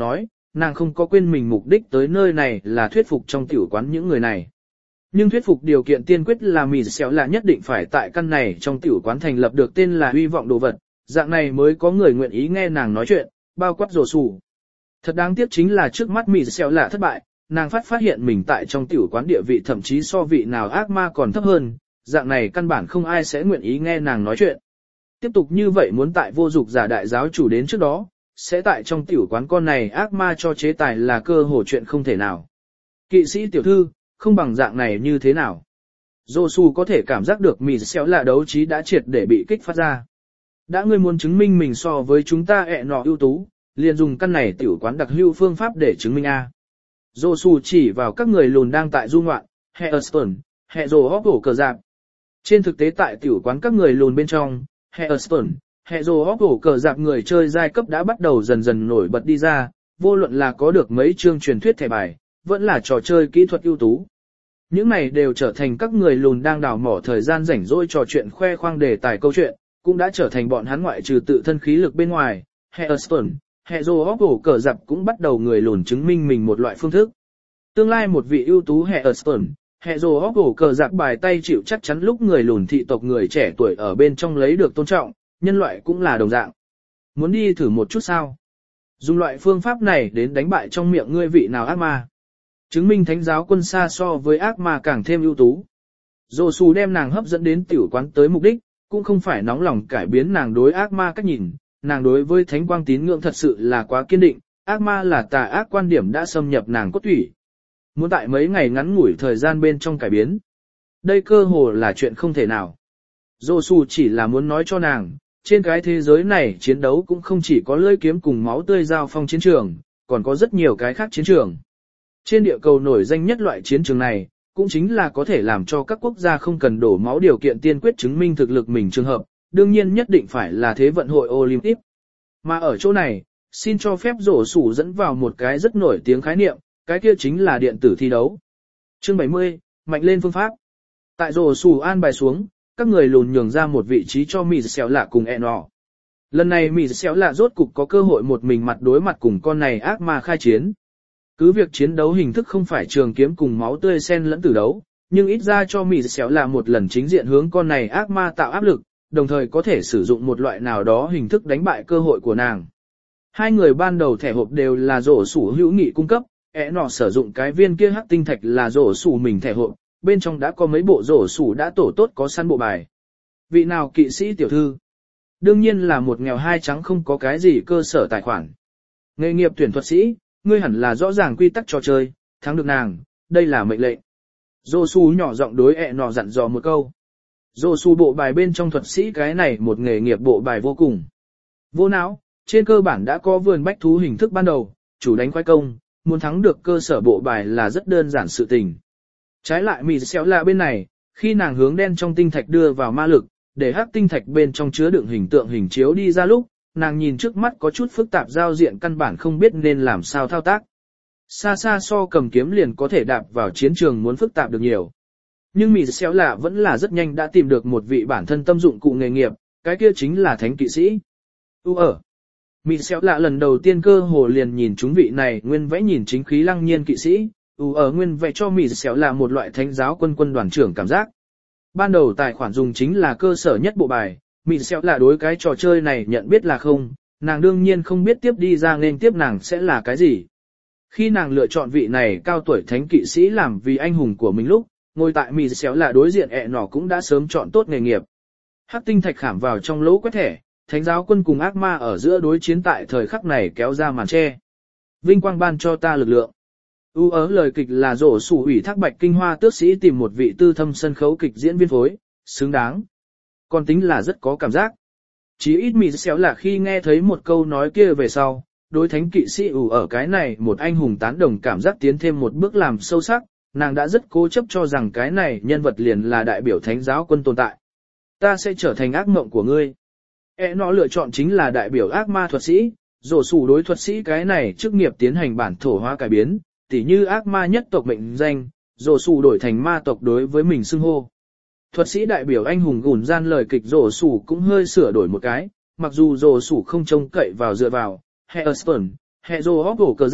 nàng không có quên mình mục đích tới nơi này là thuyết phục trong tiểu quán những người này. Nhưng thuyết phục điều kiện tiên quyết là mì xéo là nhất định phải tại căn này trong tiểu quán thành lập được tên là hy vọng đồ vật, dạng này mới có người nguyện ý nghe nàng nói chuyện, bao quát rổ sủ. Thật đáng tiếc chính là trước mắt mì xéo là thất bại, nàng phát phát hiện mình tại trong tiểu quán địa vị thậm chí so vị nào ác ma còn thấp hơn, dạng này căn bản không ai sẽ nguyện ý nghe nàng nói chuyện. Tiếp tục như vậy muốn tại vô dục giả đại giáo chủ đến trước đó, sẽ tại trong tiểu quán con này ác ma cho chế tài là cơ hồ chuyện không thể nào. Kỵ sĩ tiểu thư, không bằng dạng này như thế nào? Josu có thể cảm giác được mì xéo là đấu trí đã triệt để bị kích phát ra. Đã ngươi muốn chứng minh mình so với chúng ta ẹ nọ ưu tú, liền dùng căn này tiểu quán đặc hữu phương pháp để chứng minh A. Josu chỉ vào các người lùn đang tại du ngoạn, hệ Aston, hệ rồ hóc hổ cờ dạp. Trên thực tế tại tiểu quán các người lùn bên trong, hệ Aston, hệ rồ hóc hổ cờ dạp người chơi giai cấp đã bắt đầu dần dần nổi bật đi ra, vô luận là có được mấy chương truyền thuyết thẻ bài, vẫn là trò chơi kỹ thuật ưu tú. Những này đều trở thành các người lùn đang đào mỏ thời gian rảnh rỗi trò chuyện khoe khoang đề tài câu chuyện, cũng đã trở thành bọn hắn ngoại trừ tự thân khí lực bên ngoài. Hệ Aston, hệ rồ hóc hổ cờ dạp cũng bắt đầu người lùn chứng minh mình một loại phương thức. Tương lai một vị ưu tú hệ Aston, hệ rồ hóc hổ cờ dạp bài tay chịu chắc chắn lúc người lùn thị tộc người trẻ tuổi ở bên trong lấy được tôn trọng, nhân loại cũng là đồng dạng. Muốn đi thử một chút sao? Dùng loại phương pháp này đến đánh bại trong miệng ngươi vị nào ác ma. Chứng minh thánh giáo quân xa so với ác ma càng thêm ưu tú. Josu đem nàng hấp dẫn đến tiểu quán tới mục đích, cũng không phải nóng lòng cải biến nàng đối ác ma cách nhìn, nàng đối với thánh quang tín ngưỡng thật sự là quá kiên định, ác ma là tà ác quan điểm đã xâm nhập nàng cốt thủy. Muốn tại mấy ngày ngắn ngủi thời gian bên trong cải biến. Đây cơ hồ là chuyện không thể nào. Josu chỉ là muốn nói cho nàng, trên cái thế giới này chiến đấu cũng không chỉ có lưỡi kiếm cùng máu tươi giao phong chiến trường, còn có rất nhiều cái khác chiến trường. Trên địa cầu nổi danh nhất loại chiến trường này, cũng chính là có thể làm cho các quốc gia không cần đổ máu điều kiện tiên quyết chứng minh thực lực mình trường hợp, đương nhiên nhất định phải là Thế vận hội Olympic. Mà ở chỗ này, xin cho phép rổ sủ dẫn vào một cái rất nổi tiếng khái niệm, cái kia chính là điện tử thi đấu. Chương bảy mươi, mạnh lên phương pháp. Tại rổ sủ an bài xuống, các người lùn nhường ra một vị trí cho mì xéo lạ cùng ẹ nọ. Lần này mì xéo lạ rốt cục có cơ hội một mình mặt đối mặt cùng con này ác ma khai chiến. Cứ việc chiến đấu hình thức không phải trường kiếm cùng máu tươi xen lẫn tử đấu, nhưng ít ra cho mì xéo lạ một lần chính diện hướng con này ác ma tạo áp lực, đồng thời có thể sử dụng một loại nào đó hình thức đánh bại cơ hội của nàng. Hai người ban đầu thẻ hộp đều là rổ sủ hữu nghị cung cấp, ẹ nọ sử dụng cái viên kia hắc tinh thạch là rổ sủ mình thẻ hộp, bên trong đã có mấy bộ rổ sủ đã tổ tốt có sẵn bộ bài. Vị nào kỵ sĩ tiểu thư? Đương nhiên là một nghèo hai trắng không có cái gì cơ sở tài khoản. Nghề nghiệp tuyển thuật sĩ, ngươi hẳn là rõ ràng quy tắc trò chơi, thắng được nàng, đây là mệnh lệnh. Josu nhỏ giọng đối ẹ nọ dặn dò một câu. Josu bộ bài bên trong thuật sĩ cái này một nghề nghiệp bộ bài vô cùng vô não, trên cơ bản đã có vườn bách thú hình thức ban đầu, chủ đánh khoái công, muốn thắng được cơ sở bộ bài là rất đơn giản sự tình. Trái lại mì xéo là bên này, khi nàng hướng đen trong tinh thạch đưa vào ma lực, để hắc tinh thạch bên trong chứa đựng hình tượng hình chiếu đi ra lúc, nàng nhìn trước mắt có chút phức tạp giao diện căn bản không biết nên làm sao thao tác. Xa xa so cầm kiếm liền có thể đạp vào chiến trường muốn phức tạp được nhiều. Nhưng mì xéo lạ vẫn là rất nhanh đã tìm được một vị bản thân tâm dụng cụ nghề nghiệp, cái kia chính là thánh kỵ sĩ. U ở. Mì xéo lạ lần đầu tiên cơ hồ liền nhìn chúng vị này nguyên vẽ nhìn chính khí lăng nhiên kỵ sĩ, U ở nguyên vẽ cho mì xéo là một loại thánh giáo quân quân đoàn trưởng cảm giác. Ban đầu tài khoản dùng chính là cơ sở nhất bộ bài, mì xéo là đối cái trò chơi này nhận biết là không, nàng đương nhiên không biết tiếp đi ra nên tiếp nàng sẽ là cái gì. Khi nàng lựa chọn vị này cao tuổi thánh kỵ sĩ làm vì anh hùng của mình lúc, ngồi tại mì xéo là đối diện ẹ nọ cũng đã sớm chọn tốt nghề nghiệp. Hắc tinh thạch khảm vào trong lỗ quét thẻ, thánh giáo quân cùng ác ma ở giữa đối chiến tại thời khắc này kéo ra màn che. Vinh quang ban cho ta lực lượng. U ớ lời kịch là rổ sủ ủy thác bạch kinh hoa tước sĩ tìm một vị tư thâm sân khấu kịch diễn viên phối, xứng đáng. Còn tính là rất có cảm giác. Chí ít mì xéo là khi nghe thấy một câu nói kia về sau, đối thánh kỵ sĩ ủ ở cái này một anh hùng tán đồng cảm giác tiến thêm một bước làm sâu sắc, nàng đã rất cố chấp cho rằng cái này nhân vật liền là đại biểu thánh giáo quân tồn tại. Ta sẽ trở thành ác mộng của ngươi. E nó lựa chọn chính là đại biểu ác ma thuật sĩ, rổ sủ đối thuật sĩ cái này chức nghiệp tiến hành bản thổ hóa cải biến, tỉ như ác ma nhất tộc mệnh danh, rổ sủ đổi thành ma tộc đối với mình xưng hô. Thuật sĩ đại biểu anh hùng gùn gian lời kịch rổ sủ cũng hơi sửa đổi một cái, mặc dù rổ sủ không trông cậy vào dựa vào, hệ Aston, hệ rổ hóc hổ cờ giáp,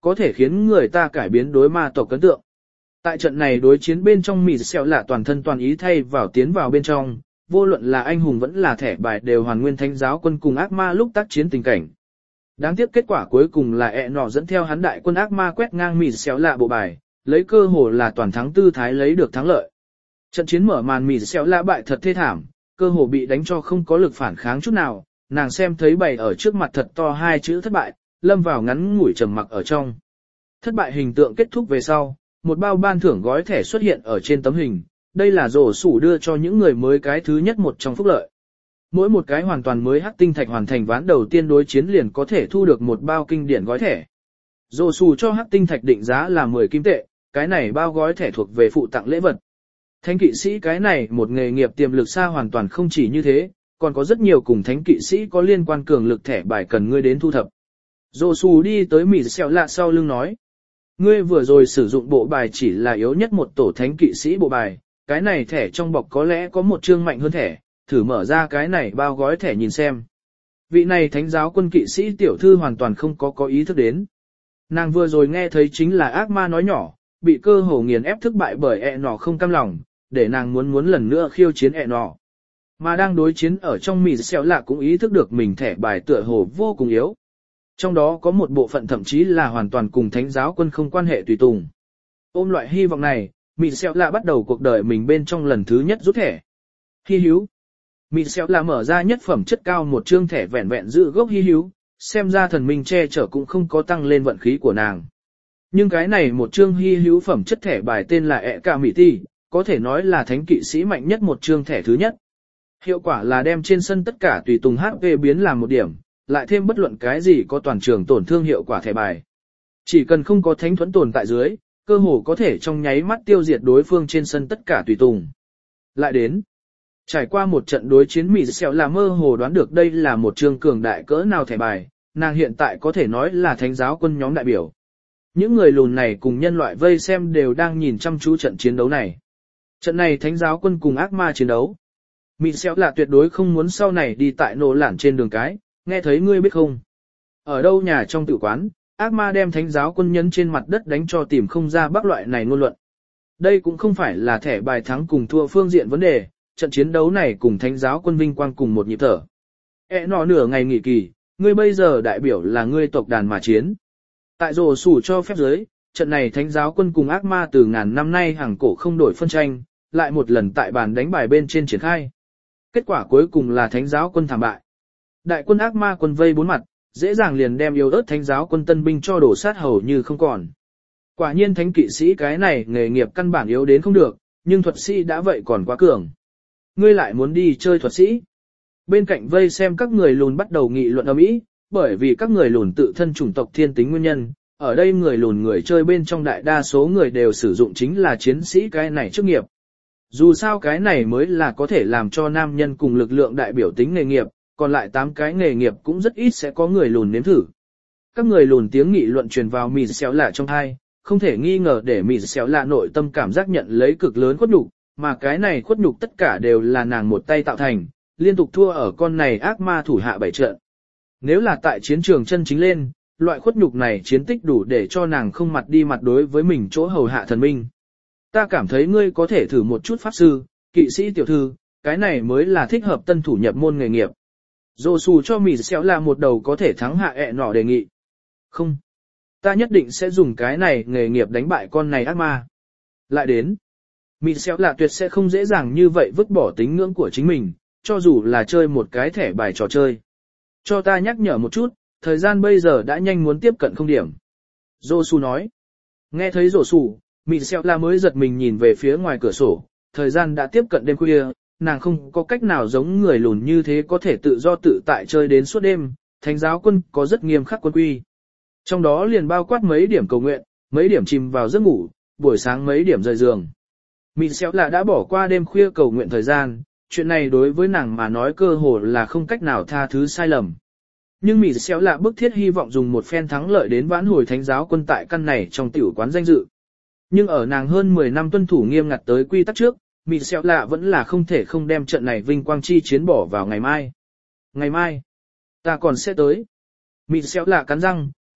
có thể khiến người ta cải biến đối ma tộc ấn tượng. Tại trận này đối chiến bên trong mịt xẹo lạ toàn thân toàn ý thay vào tiến vào bên trong, vô luận là anh hùng vẫn là thẻ bài đều hoàn nguyên thánh giáo quân cùng ác ma lúc tác chiến tình cảnh. Đáng tiếc kết quả cuối cùng là ẹ nọ dẫn theo hắn đại quân ác ma quét ngang mịt xẹo lạ bộ bài, lấy cơ hồ là toàn thắng tư thái lấy được thắng lợi. Trận chiến mở màn mịt xẹo lạ bại thật thê thảm, cơ hồ bị đánh cho không có lực phản kháng chút nào, nàng xem thấy bày ở trước mặt thật to hai chữ thất bại, lâm vào ngắn ngủi trầm mặc ở trong. Thất bại hình tượng kết thúc về sau, một bao ban thưởng gói thẻ xuất hiện ở trên tấm hình, đây là rổ sủ đưa cho những người mới cái thứ nhất một trong phúc lợi. Mỗi một cái hoàn toàn mới hắc tinh thạch hoàn thành ván đầu tiên đối chiến liền có thể thu được một bao kinh điển gói thẻ. Rổ sủ cho hắc tinh thạch định giá là mười kim tệ, cái này bao gói thẻ thuộc về phụ tặng lễ vật. Thánh kỵ sĩ cái này một nghề nghiệp tiềm lực xa hoàn toàn không chỉ như thế, còn có rất nhiều cùng thánh kỵ sĩ có liên quan cường lực thẻ bài cần ngươi đến thu thập. Rổ sủ đi tới mỉ xẹo lạ sau lưng nói. Ngươi vừa rồi sử dụng bộ bài chỉ là yếu nhất một tổ thánh kỵ sĩ bộ bài, cái này thẻ trong bọc có lẽ có một chương mạnh hơn thẻ, thử mở ra cái này bao gói thẻ nhìn xem. Vị này thánh giáo quân kỵ sĩ tiểu thư hoàn toàn không có có ý thức đến. Nàng vừa rồi nghe thấy chính là ác ma nói nhỏ, bị cơ hồ nghiền ép thất bại bởi ẹ nọ không cam lòng, để nàng muốn muốn lần nữa khiêu chiến ẹ nọ. Mà đang đối chiến ở trong mì xẹo lạ cũng ý thức được mình thẻ bài tựa hồ vô cùng yếu. Trong đó có một bộ phận thậm chí là hoàn toàn cùng thánh giáo quân không quan hệ tùy tùng. Ôm loại hy vọng này, mì xẹo lạ bắt đầu cuộc đời mình bên trong lần thứ nhất rút thẻ. Hi hữu. Mì xẹo lạ mở ra nhất phẩm chất cao một chương thẻ vẹn vẹn giữ gốc hi hữu, xem ra thần minh che chở cũng không có tăng lên vận khí của nàng. Nhưng cái này một chương hi hữu phẩm chất thẻ bài tên là ẹ cả mỹ ti, có thể nói là thánh kỵ sĩ mạnh nhất một chương thẻ thứ nhất. Hiệu quả là đem trên sân tất cả tùy tùng hát pê biến làm một điểm, lại thêm bất luận cái gì có toàn trường tổn thương hiệu quả thẻ bài. Chỉ cần không có thánh thuẫn tồn tại dưới, cơ hồ có thể trong nháy mắt tiêu diệt đối phương trên sân tất cả tùy tùng. Lại đến, trải qua một trận đối chiến mì xẹo là mơ hồ đoán được đây là một chương cường đại cỡ nào thẻ bài, nàng hiện tại có thể nói là thánh giáo quân nhóm đại biểu. Những người lùn này cùng nhân loại vây xem đều đang nhìn chăm chú trận chiến đấu này. Trận này thánh giáo quân cùng ác ma chiến đấu. Mị xéo là tuyệt đối không muốn sau này đi tại nổ lản trên đường cái, nghe thấy ngươi biết không? Ở đâu nhà trong tử quán, ác ma đem thánh giáo quân nhấn trên mặt đất đánh cho tìm không ra bắc loại này ngôn luận. Đây cũng không phải là thẻ bài thắng cùng thua phương diện vấn đề, trận chiến đấu này cùng thánh giáo quân vinh quang cùng một nhịp thở. E nọ nửa ngày nghỉ kỳ, ngươi bây giờ đại biểu là ngươi tộc đàn mà chiến. Tại rồ sủ cho phép giới, trận này thánh giáo quân cùng ác ma từ ngàn năm nay hàng cổ không đổi phân tranh, lại một lần tại bàn đánh bài bên trên triển khai. Kết quả cuối cùng là thánh giáo quân thảm bại. Đại quân ác ma quân vây bốn mặt, dễ dàng liền đem yếu ớt thánh giáo quân tân binh cho đổ sát hầu như không còn. Quả nhiên thánh kỵ sĩ cái này nghề nghiệp căn bản yếu đến không được, nhưng thuật sĩ đã vậy còn quá cường. Ngươi lại muốn đi chơi thuật sĩ. Bên cạnh vây xem các người lùn bắt đầu nghị luận ầm ĩ, bởi vì các người lùn tự thân chủng tộc thiên tính nguyên nhân, ở đây người lùn người chơi bên trong đại đa số người đều sử dụng chính là chiến sĩ cái này chức nghiệp. Dù sao cái này mới là có thể làm cho nam nhân cùng lực lượng đại biểu tính nghề nghiệp, còn lại tám cái nghề nghiệp cũng rất ít sẽ có người lùn nếm thử. Các người lùn tiếng nghị luận truyền vào mì xéo lạ trong tai, không thể nghi ngờ để mì xéo lạ nội tâm cảm giác nhận lấy cực lớn khuất nhục, mà cái này khuất nhục tất cả đều là nàng một tay tạo thành, liên tục thua ở con này ác ma thủ hạ bảy trận. Nếu là tại chiến trường chân chính lên, loại khuất nhục này chiến tích đủ để cho nàng không mặt đi mặt đối với mình chỗ hầu hạ thần minh. Ta cảm thấy ngươi có thể thử một chút pháp sư, kỵ sĩ tiểu thư, cái này mới là thích hợp tân thủ nhập môn nghề nghiệp. Dô xù cho mì xéo là một đầu có thể thắng hạ ẹ nọ đề nghị. Không. Ta nhất định sẽ dùng cái này nghề nghiệp đánh bại con này ác ma. Lại đến. Mì xéo là tuyệt sẽ không dễ dàng như vậy vứt bỏ tính ngưỡng của chính mình, cho dù là chơi một cái thẻ bài trò chơi. Cho ta nhắc nhở một chút, thời gian bây giờ đã nhanh muốn tiếp cận không điểm. Dô xù nói. Nghe thấy Dô xù, mì xéo là mới giật mình nhìn về phía ngoài cửa sổ, thời gian đã tiếp cận đêm khuya, nàng không có cách nào giống người lùn như thế có thể tự do tự tại chơi đến suốt đêm, thánh giáo quân có rất nghiêm khắc quân quy. Trong đó liền bao quát mấy điểm cầu nguyện, mấy điểm chìm vào giấc ngủ, buổi sáng mấy điểm rời giường. Mị xéo là đã bỏ qua đêm khuya cầu nguyện thời gian, chuyện này đối với nàng mà nói cơ hồ là không cách nào tha thứ sai lầm. Nhưng Mị xéo là bức thiết hy vọng dùng một phen thắng lợi đến vãn hồi thánh giáo quân tại căn này trong tiểu quán danh dự. Nhưng ở nàng hơn mười năm tuân thủ nghiêm ngặt tới quy tắc trước, Mị xéo lạ vẫn là không thể không đem trận này vinh quang chi chiến bỏ vào ngày mai. Ngày mai, ta còn sẽ tới. Mị xéo lạ cắn răng,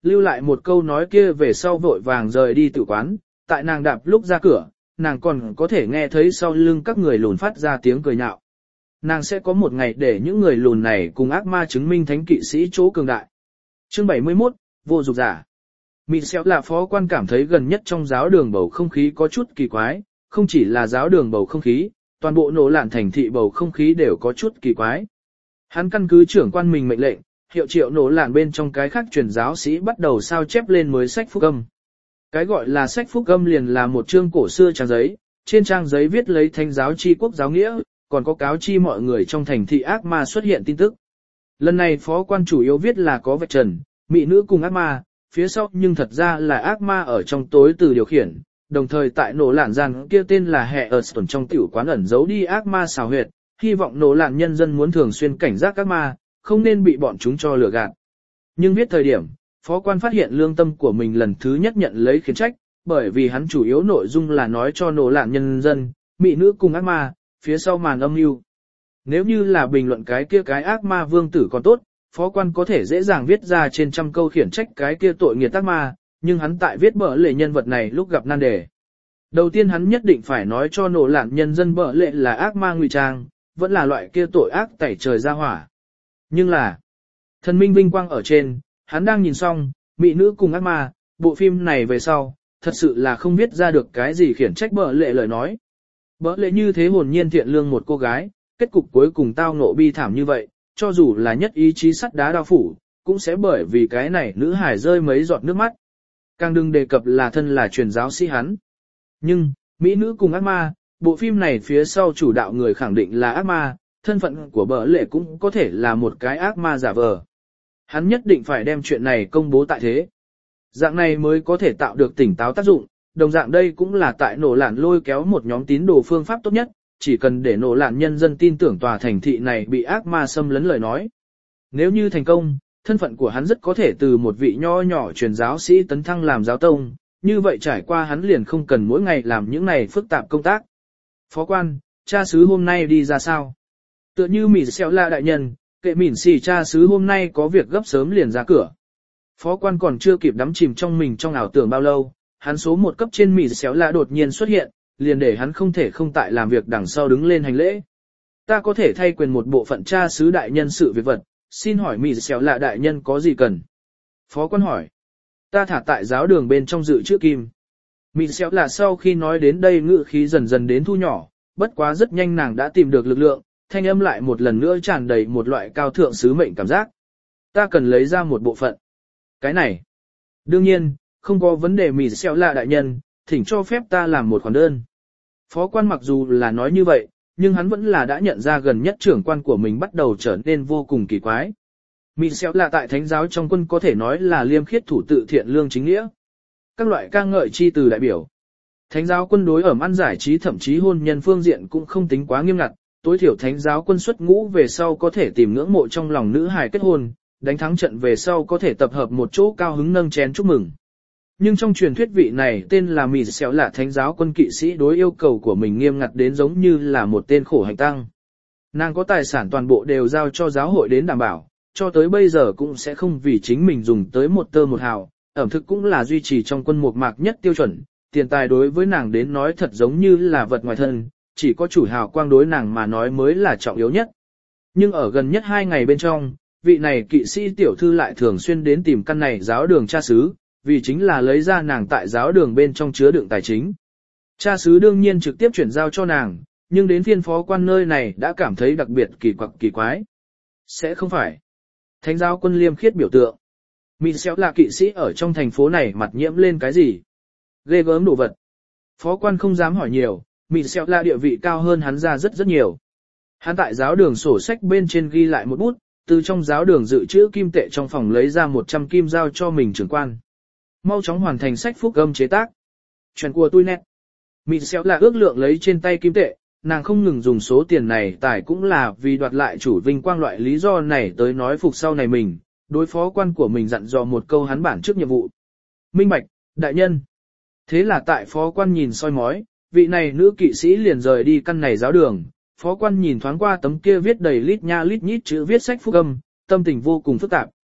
lưu lại một câu nói kia về sau vội vàng rời đi tử quán, tại nàng đạp lúc ra cửa, nàng còn có thể nghe thấy sau lưng các người lùn phát ra tiếng cười nhạo. Nàng sẽ có một ngày để những người lùn này cùng ác ma chứng minh thánh kỵ sĩ chỗ cường đại. Chương bảy mươi mốt, vô dục giả. Mị xéo là phó quan cảm thấy gần nhất trong giáo đường bầu không khí có chút kỳ quái, không chỉ là giáo đường bầu không khí, toàn bộ nổ lạn thành thị bầu không khí đều có chút kỳ quái. Hắn căn cứ trưởng quan mình mệnh lệnh, hiệu triệu nổ lạn bên trong cái khác truyền giáo sĩ bắt đầu sao chép lên mới sách phúc âm. Cái gọi là sách phúc âm liền là một chương cổ xưa trang giấy, trên trang giấy viết lấy thánh giáo chi quốc giáo nghĩa, còn có cáo chi mọi người trong thành thị ác ma xuất hiện tin tức. Lần này phó quan chủ yếu viết là có vạch trần, mị nữ cùng ác ma, phía sau nhưng thật ra là ác ma ở trong tối từ điều khiển, đồng thời tại nổ lạn gian kia tên là Hệ ở trong tiểu quán ẩn giấu đi ác ma xào huyệt, hy vọng nổ lạn nhân dân muốn thường xuyên cảnh giác ác ma, không nên bị bọn chúng cho lừa gạt. Nhưng viết thời điểm, phó quan phát hiện lương tâm của mình lần thứ nhất nhận lấy khiển trách, bởi vì hắn chủ yếu nội dung là nói cho nổ lạn nhân dân, mị nữ cùng ác ma, phía sau màn âm mưu. Nếu như là bình luận cái kia cái ác ma vương tử còn tốt, phó quan có thể dễ dàng viết ra trên trăm câu khiển trách cái kia tội nghiệt ác ma, nhưng hắn tại viết bợ lệ nhân vật này lúc gặp nan đề. Đầu tiên hắn nhất định phải nói cho nổ lạn nhân dân bợ lệ là ác ma ngụy trang, vẫn là loại kia tội ác tẩy trời ra hỏa. Nhưng là, thần minh vinh quang ở trên, hắn đang nhìn xong, mị nữ cùng ác ma, bộ phim này về sau, thật sự là không biết ra được cái gì khiển trách bợ lệ lời nói. Bợ lệ như thế hồn nhiên thiện lương một cô gái, kết cục cuối cùng tao ngộ bi thảm như vậy, cho dù là nhất ý chí sắt đá đao phủ, cũng sẽ bởi vì cái này nữ hải rơi mấy giọt nước mắt. Càng đừng đề cập là thân là truyền giáo sĩ hắn. Nhưng, mỹ nữ cùng ác ma, bộ phim này phía sau chủ đạo người khẳng định là ác ma, thân phận của bợ lệ cũng có thể là một cái ác ma giả vờ. Hắn nhất định phải đem chuyện này công bố tại thế. Dạng này mới có thể tạo được tỉnh táo tác dụng, đồng dạng đây cũng là tại nổ lạn lôi kéo một nhóm tín đồ phương pháp tốt nhất, chỉ cần để nổ lạn nhân dân tin tưởng tòa thành thị này bị ác ma xâm lấn lời nói. Nếu như thành công, thân phận của hắn rất có thể từ một vị nho nhỏ truyền giáo sĩ tấn thăng làm giáo tông, như vậy trải qua hắn liền không cần mỗi ngày làm những này phức tạp công tác. Phó quan, cha xứ hôm nay đi ra sao? Tựa như mỉ xeo la đại nhân, kệ mỉn xì cha xứ hôm nay có việc gấp sớm liền ra cửa. Phó quan còn chưa kịp đắm chìm trong mình trong ảo tưởng bao lâu, hắn số một cấp trên mỉ xéo la đột nhiên xuất hiện, liền để hắn không thể không tại làm việc đằng sau đứng lên hành lễ. Ta có thể thay quyền một bộ phận cha xứ đại nhân sự việc vật, xin hỏi mỉ xéo la đại nhân có gì cần? Phó quan hỏi. Ta thả tại giáo đường bên trong dự trữ kim. Mỉ xéo la sau khi nói đến đây ngữ khí dần dần đến thu nhỏ, bất quá rất nhanh nàng đã tìm được lực lượng, thanh âm lại một lần nữa tràn đầy một loại cao thượng sứ mệnh cảm giác. Ta cần lấy ra một bộ phận. Cái này. Đương nhiên, không có vấn đề mỉ xéo la đại nhân, thỉnh cho phép ta làm một khoản đơn. Phó quan mặc dù là nói như vậy, nhưng hắn vẫn là đã nhận ra gần nhất trưởng quan của mình bắt đầu trở nên vô cùng kỳ quái. Mị xéo là tại thánh giáo trong quân có thể nói là liêm khiết thủ tự thiện lương chính nghĩa. Các loại ca ngợi chi từ đại biểu. Thánh giáo quân đối ẩm ăn giải trí thậm chí hôn nhân phương diện cũng không tính quá nghiêm ngặt, tối thiểu thánh giáo quân xuất ngũ về sau có thể tìm ngưỡng mộ trong lòng nữ hài kết hôn, đánh thắng trận về sau có thể tập hợp một chỗ cao hứng nâng chén chúc mừng. Nhưng trong truyền thuyết vị này tên là Mị Xéo là thánh giáo quân kỵ sĩ đối yêu cầu của mình nghiêm ngặt đến giống như là một tên khổ hành tăng. Nàng có tài sản toàn bộ đều giao cho giáo hội đến đảm bảo, cho tới bây giờ cũng sẽ không vì chính mình dùng tới một tơ một hào, ẩm thực cũng là duy trì trong quân một mạc nhất tiêu chuẩn, tiền tài đối với nàng đến nói thật giống như là vật ngoài thân, chỉ có chủ hào quang đối nàng mà nói mới là trọng yếu nhất. Nhưng ở gần nhất hai ngày bên trong, vị này kỵ sĩ tiểu thư lại thường xuyên đến tìm căn này giáo đường cha xứ, vì chính là lấy ra nàng tại giáo đường bên trong chứa đựng tài chính. Cha xứ đương nhiên trực tiếp chuyển giao cho nàng, nhưng đến phiên phó quan nơi này đã cảm thấy đặc biệt kỳ quặc kỳ quái. Sẽ không phải. Thánh giáo quân liêm khiết biểu tượng. Mị xéo là kỵ sĩ ở trong thành phố này mặt nhiễm lên cái gì? Ghê gớm đồ vật. Phó quan không dám hỏi nhiều, Mị xéo là địa vị cao hơn hắn ra rất rất nhiều. Hắn tại giáo đường sổ sách bên trên ghi lại một bút, từ trong giáo đường dự trữ kim tệ trong phòng lấy ra một trăm kim giao cho mình trưởng quan. Mau chóng hoàn thành sách phúc âm chế tác. Chuyện của tôi nét. Mị xéo là ước lượng lấy trên tay kim tệ, nàng không ngừng dùng số tiền này tài cũng là vì đoạt lại chủ vinh quang loại lý do này tới nói phục sau này mình, đối phó quan của mình dặn dò một câu hắn bản trước nhiệm vụ. Minh bạch, đại nhân. Thế là tại phó quan nhìn soi mói, vị này nữ kỵ sĩ liền rời đi căn này giáo đường, phó quan nhìn thoáng qua tấm kia viết đầy lít nha lít nhít chữ viết sách phúc âm, tâm tình vô cùng phức tạp.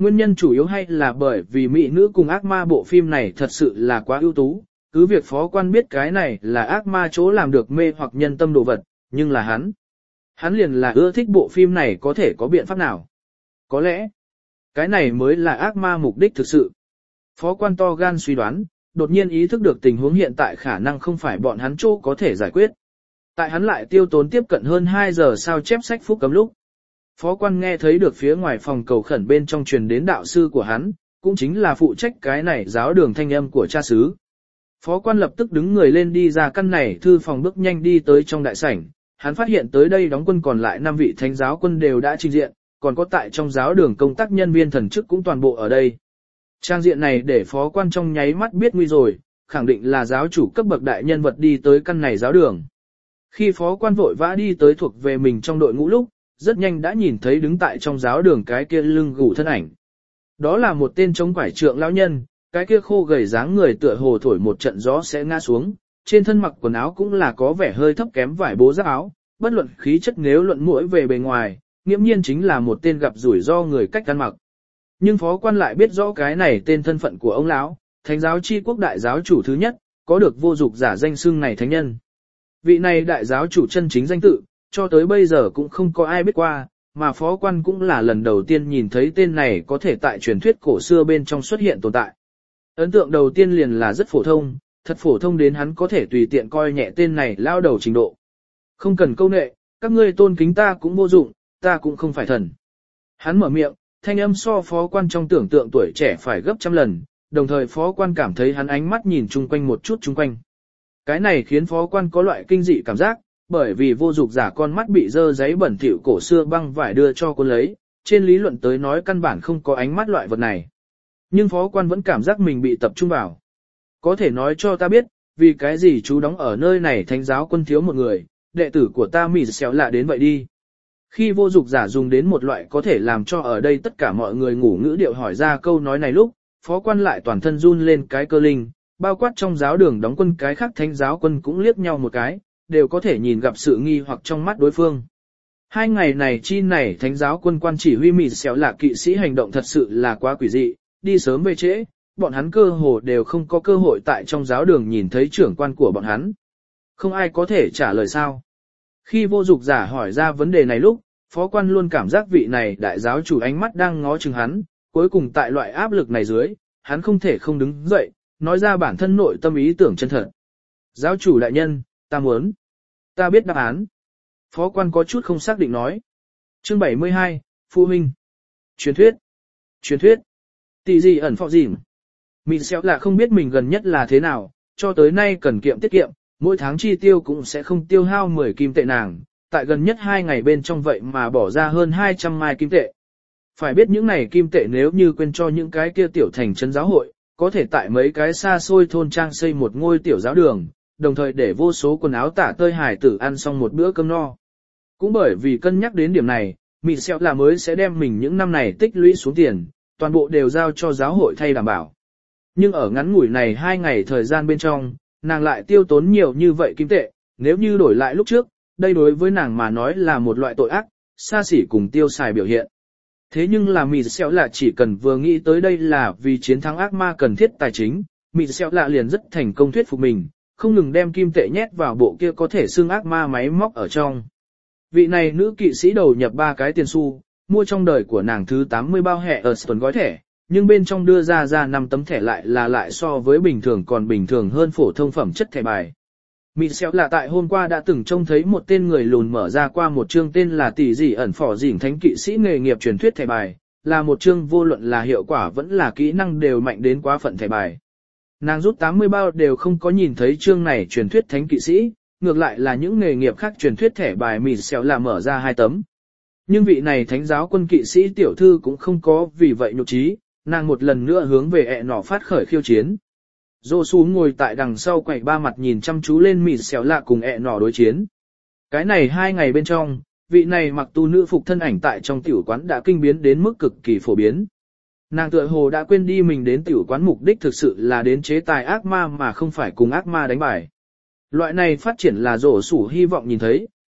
Nguyên nhân chủ yếu hay là bởi vì mỹ nữ cùng ác ma bộ phim này thật sự là quá ưu tú, cứ việc phó quan biết cái này là ác ma chỗ làm được mê hoặc nhân tâm đồ vật, nhưng là hắn. Hắn liền là ưa thích bộ phim này có thể có biện pháp nào. Có lẽ, cái này mới là ác ma mục đích thực sự. Phó quan to gan suy đoán, đột nhiên ý thức được tình huống hiện tại khả năng không phải bọn hắn chỗ có thể giải quyết. Tại hắn lại tiêu tốn tiếp cận hơn hai giờ sao chép sách phúc cấm lúc. Phó quan nghe thấy được phía ngoài phòng cầu khẩn bên trong truyền đến đạo sư của hắn, cũng chính là phụ trách cái này giáo đường thanh âm của cha xứ. Phó quan lập tức đứng người lên đi ra căn này thư phòng bước nhanh đi tới trong đại sảnh, hắn phát hiện tới đây đóng quân còn lại năm vị thánh giáo quân đều đã trình diện, còn có tại trong giáo đường công tác nhân viên thần chức cũng toàn bộ ở đây. Trang diện này để phó quan trong nháy mắt biết nguy rồi, khẳng định là giáo chủ cấp bậc đại nhân vật đi tới căn này giáo đường. Khi phó quan vội vã đi tới thuộc về mình trong đội ngũ lúc, rất nhanh đã nhìn thấy đứng tại trong giáo đường cái kia lưng gù thân ảnh. Đó là một tên chống quải trượng lão nhân, cái kia khô gầy dáng người tựa hồ thổi một trận gió sẽ ngã xuống, trên thân mặc quần áo cũng là có vẻ hơi thấp kém vải bố giáp áo, bất luận khí chất nếu luận mũi về bề ngoài, nghiễm nhiên chính là một tên gặp rủi ro người cách ăn mặc. Nhưng phó quan lại biết rõ cái này tên thân phận của ông lão, thánh giáo chi quốc đại giáo chủ thứ nhất, có được vô dục giả danh xưng này thánh nhân. Vị này đại giáo chủ chân chính danh tự, cho tới bây giờ cũng không có ai biết qua, mà phó quan cũng là lần đầu tiên nhìn thấy tên này có thể tại truyền thuyết cổ xưa bên trong xuất hiện tồn tại. Ấn tượng đầu tiên liền là rất phổ thông, thật phổ thông đến hắn có thể tùy tiện coi nhẹ tên này lao đầu trình độ. Không cần câu nệ, các ngươi tôn kính ta cũng vô dụng, ta cũng không phải thần. Hắn mở miệng, thanh âm so phó quan trong tưởng tượng tuổi trẻ phải gấp trăm lần, đồng thời phó quan cảm thấy hắn ánh mắt nhìn chung quanh một chút chung quanh. Cái này khiến phó quan có loại kinh dị cảm giác, bởi vì vô dục giả con mắt bị dơ giấy bẩn thỉu cổ xưa băng vải đưa cho cuốn lấy, trên lý luận tới nói căn bản không có ánh mắt loại vật này. Nhưng phó quan vẫn cảm giác mình bị tập trung vào. Có thể nói cho ta biết, vì cái gì chú đóng ở nơi này thánh giáo quân thiếu một người, đệ tử của ta mỉ xéo lạ đến vậy đi. Khi vô dục giả dùng đến một loại có thể làm cho ở đây tất cả mọi người ngủ ngữ điệu hỏi ra câu nói này lúc, phó quan lại toàn thân run lên cái cơ linh, bao quát trong giáo đường đóng quân cái khác thánh giáo quân cũng liếc nhau một cái, đều có thể nhìn gặp sự nghi hoặc trong mắt đối phương. Hai ngày này chi này thánh giáo quân quan chỉ huy mỉ xéo lạ kỵ sĩ hành động thật sự là quá quỷ dị, đi sớm về trễ, bọn hắn cơ hồ đều không có cơ hội tại trong giáo đường nhìn thấy trưởng quan của bọn hắn. Không ai có thể trả lời sao. Khi vô dục giả hỏi ra vấn đề này lúc, phó quan luôn cảm giác vị này đại giáo chủ ánh mắt đang ngó chừng hắn, cuối cùng tại loại áp lực này dưới, hắn không thể không đứng dậy, nói ra bản thân nội tâm ý tưởng chân thật. Giáo chủ đại nhân, ta muốn, ta biết đáp án. Phó quan có chút không xác định nói. Chương bảy mươi hai, Phụ huynh. Truyền thuyết. Truyền thuyết. Tỷ gì ẩn phọ gì. Mị xéo là không biết mình gần nhất là thế nào, cho tới nay cần kiệm tiết kiệm, mỗi tháng chi tiêu cũng sẽ không tiêu hao mười kim tệ nàng, tại gần nhất hai ngày bên trong vậy mà bỏ ra hơn hai trăm mai kim tệ. Phải biết những này kim tệ nếu như quên cho những cái kia tiểu thành trấn giáo hội, có thể tại mấy cái xa xôi thôn trang xây một ngôi tiểu giáo đường, đồng thời để vô số quần áo tả tơi hải tử ăn xong một bữa cơm no. Cũng bởi vì cân nhắc đến điểm này, Mị xéo là mới sẽ đem mình những năm này tích lũy xuống tiền, toàn bộ đều giao cho giáo hội thay đảm bảo. Nhưng ở ngắn ngủi này hai ngày thời gian bên trong, nàng lại tiêu tốn nhiều như vậy kim tệ, nếu như đổi lại lúc trước, đây đối với nàng mà nói là một loại tội ác, xa xỉ cùng tiêu xài biểu hiện. Thế nhưng là Mị xéo là chỉ cần vừa nghĩ tới đây là vì chiến thắng ác ma cần thiết tài chính, Mị xéo là liền rất thành công thuyết phục mình, không ngừng đem kim tệ nhét vào bộ kia có thể xưng ác ma máy móc ở trong. Vị này nữ kỵ sĩ đầu nhập ba cái tiền xu, mua trong đời của nàng thứ tám mươi bao hẹ ở tuần gói thẻ, nhưng bên trong đưa ra ra năm tấm thẻ lại là lại so với bình thường còn bình thường hơn phổ thông phẩm chất thẻ bài. Mị xéo là tại hôm qua đã từng trông thấy một tên người lùn mở ra qua một chương tên là tỷ dị ẩn phỏ dỉn thánh kỵ sĩ nghề nghiệp truyền thuyết thẻ bài, là một chương vô luận là hiệu quả vẫn là kỹ năng đều mạnh đến quá phận thẻ bài. Nàng rút tám mươi bao đều không có nhìn thấy chương này truyền thuyết thánh kỵ sĩ, ngược lại là những nghề nghiệp khác truyền thuyết thẻ bài Mị xéo là mở ra hai tấm. Nhưng vị này thánh giáo quân kỵ sĩ tiểu thư cũng không có vì vậy nhục trí, nàng một lần nữa hướng về ẹ nỏ phát khởi khiêu chiến. Dô Sú ngồi tại đằng sau quầy ba mặt nhìn chăm chú lên Mị xéo lạ cùng ẹ nỏ đối chiến. Cái này hai ngày bên trong, vị này mặc tu nữ phục thân ảnh tại trong tiểu quán đã kinh biến đến mức cực kỳ phổ biến. Nàng tựa hồ đã quên đi mình đến tiểu quán mục đích thực sự là đến chế tài ác ma mà không phải cùng ác ma đánh bài. Loại này phát triển là Dô Sú hy vọng nhìn thấy,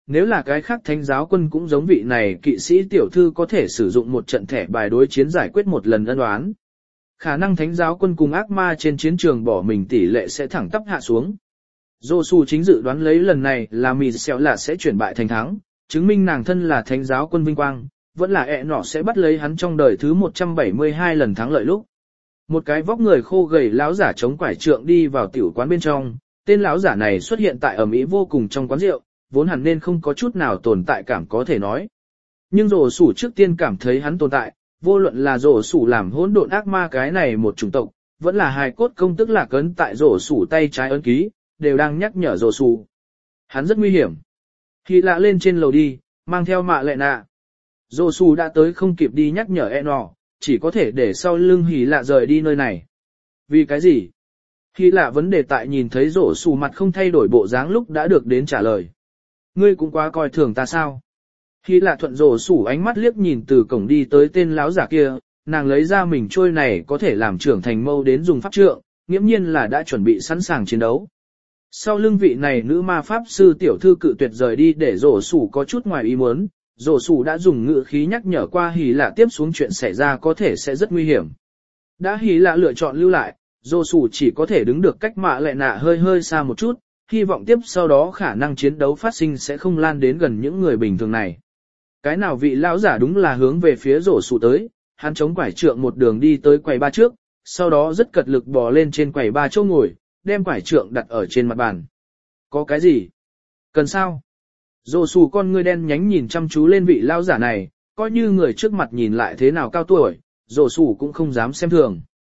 nếu là cái khác thánh giáo quân cũng giống vị này kỵ sĩ tiểu thư có thể sử dụng một trận thẻ bài đối chiến giải quyết một lần ân oán. Khả năng thánh giáo quân cùng ác ma trên chiến trường bỏ mình tỷ lệ sẽ thẳng tắp hạ xuống. Giô-su chính dự đoán lấy lần này là mì xèo là sẽ chuyển bại thành thắng, chứng minh nàng thân là thánh giáo quân vinh quang, vẫn là ẹ nọ sẽ bắt lấy hắn trong đời thứ một trăm bảy mươi hai lần thắng lợi lúc. Một cái vóc người khô gầy lão giả chống quải trượng đi vào tiểu quán bên trong, tên lão giả này xuất hiện tại ở Mỹ vô cùng trong quán rượu, vốn hẳn nên không có chút nào tồn tại cảm có thể nói. Nhưng rổ sủ trước tiên cảm thấy hắn tồn tại, vô luận là rổ sủ làm hỗn độn ác ma cái này một chủng tộc, vẫn là hài cốt công tức lạc ấn tại rổ sủ tay trái ấn ký, đều đang nhắc nhở rổ sủ. Hắn rất nguy hiểm. Khi lạ lên trên lầu đi, mang theo mạ lệ nạ. Rổ sủ đã tới không kịp đi nhắc nhở e nọ, chỉ có thể để sau lưng hỉ lạ rời đi nơi này. Vì cái gì? Hỉ lạ vấn đề tại nhìn thấy rổ sủ mặt không thay đổi bộ dáng lúc đã được đến trả lời. Ngươi cũng quá coi thường ta sao? Hỉ lạ thuận rổ sủ ánh mắt liếc nhìn từ cổng đi tới tên láo giả kia, nàng lấy ra mình trôi này có thể làm trưởng thành mâu đến dùng pháp trượng, nghiễm nhiên là đã chuẩn bị sẵn sàng chiến đấu. Sau lưng vị này nữ ma pháp sư tiểu thư cự tuyệt rời đi để rổ sủ có chút ngoài ý muốn, rổ sủ đã dùng ngữ khí nhắc nhở qua hỉ lạ tiếp xuống chuyện xảy ra có thể sẽ rất nguy hiểm. Đã hỉ lạ lựa chọn lưu lại, rổ sủ chỉ có thể đứng được cách mạ lệ nạ hơi hơi xa một chút, hy vọng tiếp sau đó khả năng chiến đấu phát sinh sẽ không lan đến gần những người bình thường này. Cái nào vị lão giả đúng là hướng về phía rổ sủ tới, hắn chống quải trượng một đường đi tới quầy ba trước, sau đó rất cật lực bò lên trên quầy ba chỗ ngồi, đem quải trượng đặt ở trên mặt bàn. Có cái gì? Cần sao? Rổ sủ con ngươi đen nhánh nhìn chăm chú lên vị lão giả này, coi như người trước mặt nhìn lại thế nào cao tuổi, rổ sủ cũng không dám xem thường.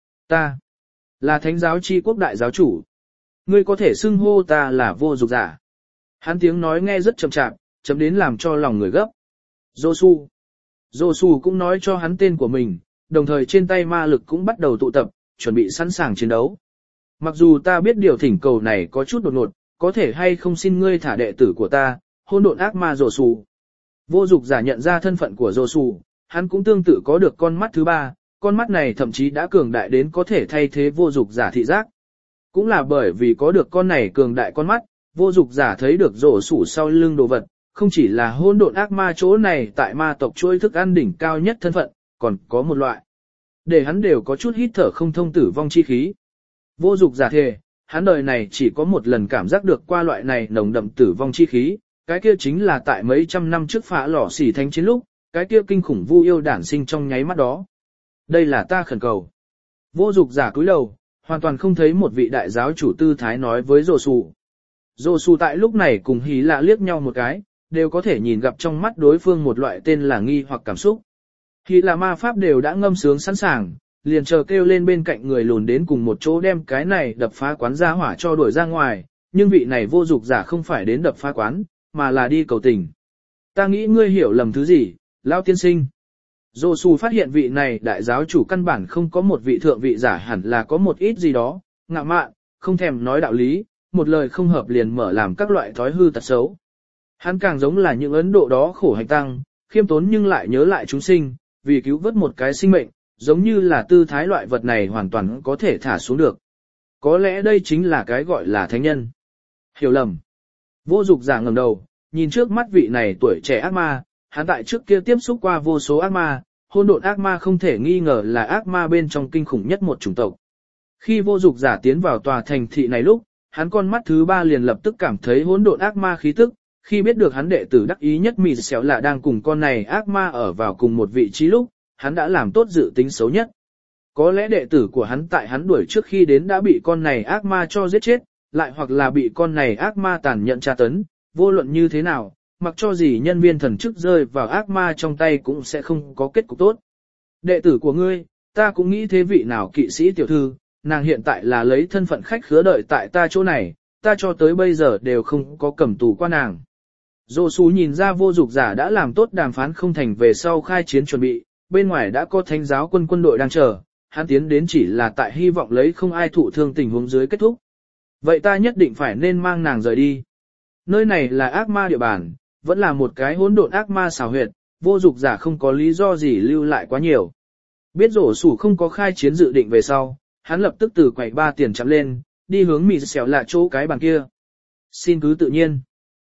Ta là thánh giáo chi quốc đại giáo chủ. Ngươi có thể xưng hô ta là vô dục giả. Hắn tiếng nói nghe rất chậm chạp, chậm đến làm cho lòng người gấp. Josu. Josu cũng nói cho hắn tên của mình, đồng thời trên tay ma lực cũng bắt đầu tụ tập, chuẩn bị sẵn sàng chiến đấu. Mặc dù ta biết điều thỉnh cầu này có chút đột ngột, có thể hay không xin ngươi thả đệ tử của ta, hôn độn ác ma Josu. Vô dục giả nhận ra thân phận của Josu, hắn cũng tương tự có được con mắt thứ ba, con mắt này thậm chí đã cường đại đến có thể thay thế vô dục giả thị giác. Cũng là bởi vì có được con này cường đại con mắt, vô dục giả thấy được rổ sủ sau lưng đồ vật, không chỉ là hôn độn ác ma chỗ này tại ma tộc chuỗi thức ăn đỉnh cao nhất thân phận, còn có một loại. Để hắn đều có chút hít thở không thông tử vong chi khí. Vô dục giả thề, hắn đời này chỉ có một lần cảm giác được qua loại này nồng đậm tử vong chi khí, cái kia chính là tại mấy trăm năm trước phá lò xỉ thánh chiến lúc, cái kia kinh khủng vu yêu đản sinh trong nháy mắt đó. Đây là ta khẩn cầu. Vô dục giả cúi đầu, hoàn toàn không thấy một vị đại giáo chủ tư thái nói với rồ sù. Rồ sù tại lúc này cùng hí lạ liếc nhau một cái, đều có thể nhìn gặp trong mắt đối phương một loại tên là nghi hoặc cảm xúc. Hí lạ ma pháp đều đã ngâm sướng sẵn sàng, liền chờ kêu lên bên cạnh người lùn đến cùng một chỗ đem cái này đập phá quán ra hỏa cho đuổi ra ngoài, nhưng vị này vô dục giả không phải đến đập phá quán, mà là đi cầu tình. Ta nghĩ ngươi hiểu lầm thứ gì, lão tiên sinh. Dô Su phát hiện vị này đại giáo chủ căn bản không có một vị thượng vị giả hẳn là có một ít gì đó, ngạo mạn, không thèm nói đạo lý, một lời không hợp liền mở làm các loại thói hư tật xấu. Hắn càng giống là những Ấn Độ đó khổ hành tăng, khiêm tốn nhưng lại nhớ lại chúng sinh, vì cứu vớt một cái sinh mệnh, giống như là tư thái loại vật này hoàn toàn có thể thả xuống được. Có lẽ đây chính là cái gọi là thánh nhân. Hiểu lầm. Vô dục giả ngẩng đầu, nhìn trước mắt vị này tuổi trẻ ác ma, hắn tại trước kia tiếp xúc qua vô số ác ma, hôn độn ác ma không thể nghi ngờ là ác ma bên trong kinh khủng nhất một chủng tộc. Khi vô dục giả tiến vào tòa thành thị này lúc, hắn con mắt thứ ba liền lập tức cảm thấy hỗn độn ác ma khí tức, khi biết được hắn đệ tử đắc ý nhất mì xéo là đang cùng con này ác ma ở vào cùng một vị trí lúc, hắn đã làm tốt dự tính xấu nhất. Có lẽ đệ tử của hắn tại hắn đuổi trước khi đến đã bị con này ác ma cho giết chết, lại hoặc là bị con này ác ma tàn nhẫn tra tấn, vô luận như thế nào, mặc cho gì nhân viên thần chức rơi vào ác ma trong tay cũng sẽ không có kết cục tốt. Đệ tử của ngươi, ta cũng nghĩ thế vị nào kỵ sĩ tiểu thư, nàng hiện tại là lấy thân phận khách khứa đợi tại ta chỗ này, ta cho tới bây giờ đều không có cầm tù qua nàng. Dô Sú nhìn ra vô dục giả đã làm tốt đàm phán không thành về sau khai chiến chuẩn bị, bên ngoài đã có thánh giáo quân quân đội đang chờ, hắn tiến đến chỉ là tại hy vọng lấy không ai thụ thương tình huống dưới kết thúc. Vậy ta nhất định phải nên mang nàng rời đi. Nơi này là ác ma địa bàn, vẫn là một cái hỗn độn ác ma xảo huyệt, vô dục giả không có lý do gì lưu lại quá nhiều. Biết rổ sủ không có khai chiến dự định về sau, hắn lập tức từ quầy ba tiền chạm lên, đi hướng mì xẻo là chỗ cái bàn kia. Xin cứ tự nhiên.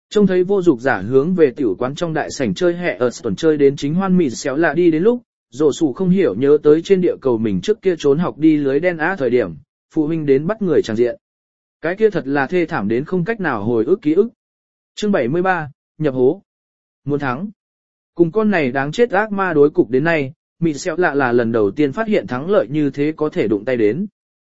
Trông thấy vô dục giả hướng về tiểu quán trong đại sảnh chơi hẹ ở tuần chơi đến chính hoan mịt xéo lạ đi đến lúc, rổ sủ không hiểu nhớ tới trên địa cầu mình trước kia trốn học đi lưới đen á thời điểm, phụ huynh đến bắt người tràn diện. Cái kia thật là thê thảm đến không cách nào hồi ức ký ức. Chương bảy mươi ba, nhập hố. Muốn thắng. Cùng con này đáng chết ác ma đối cục đến nay, mịt xéo lạ là lần đầu tiên phát hiện thắng lợi như thế có thể đụng tay đến.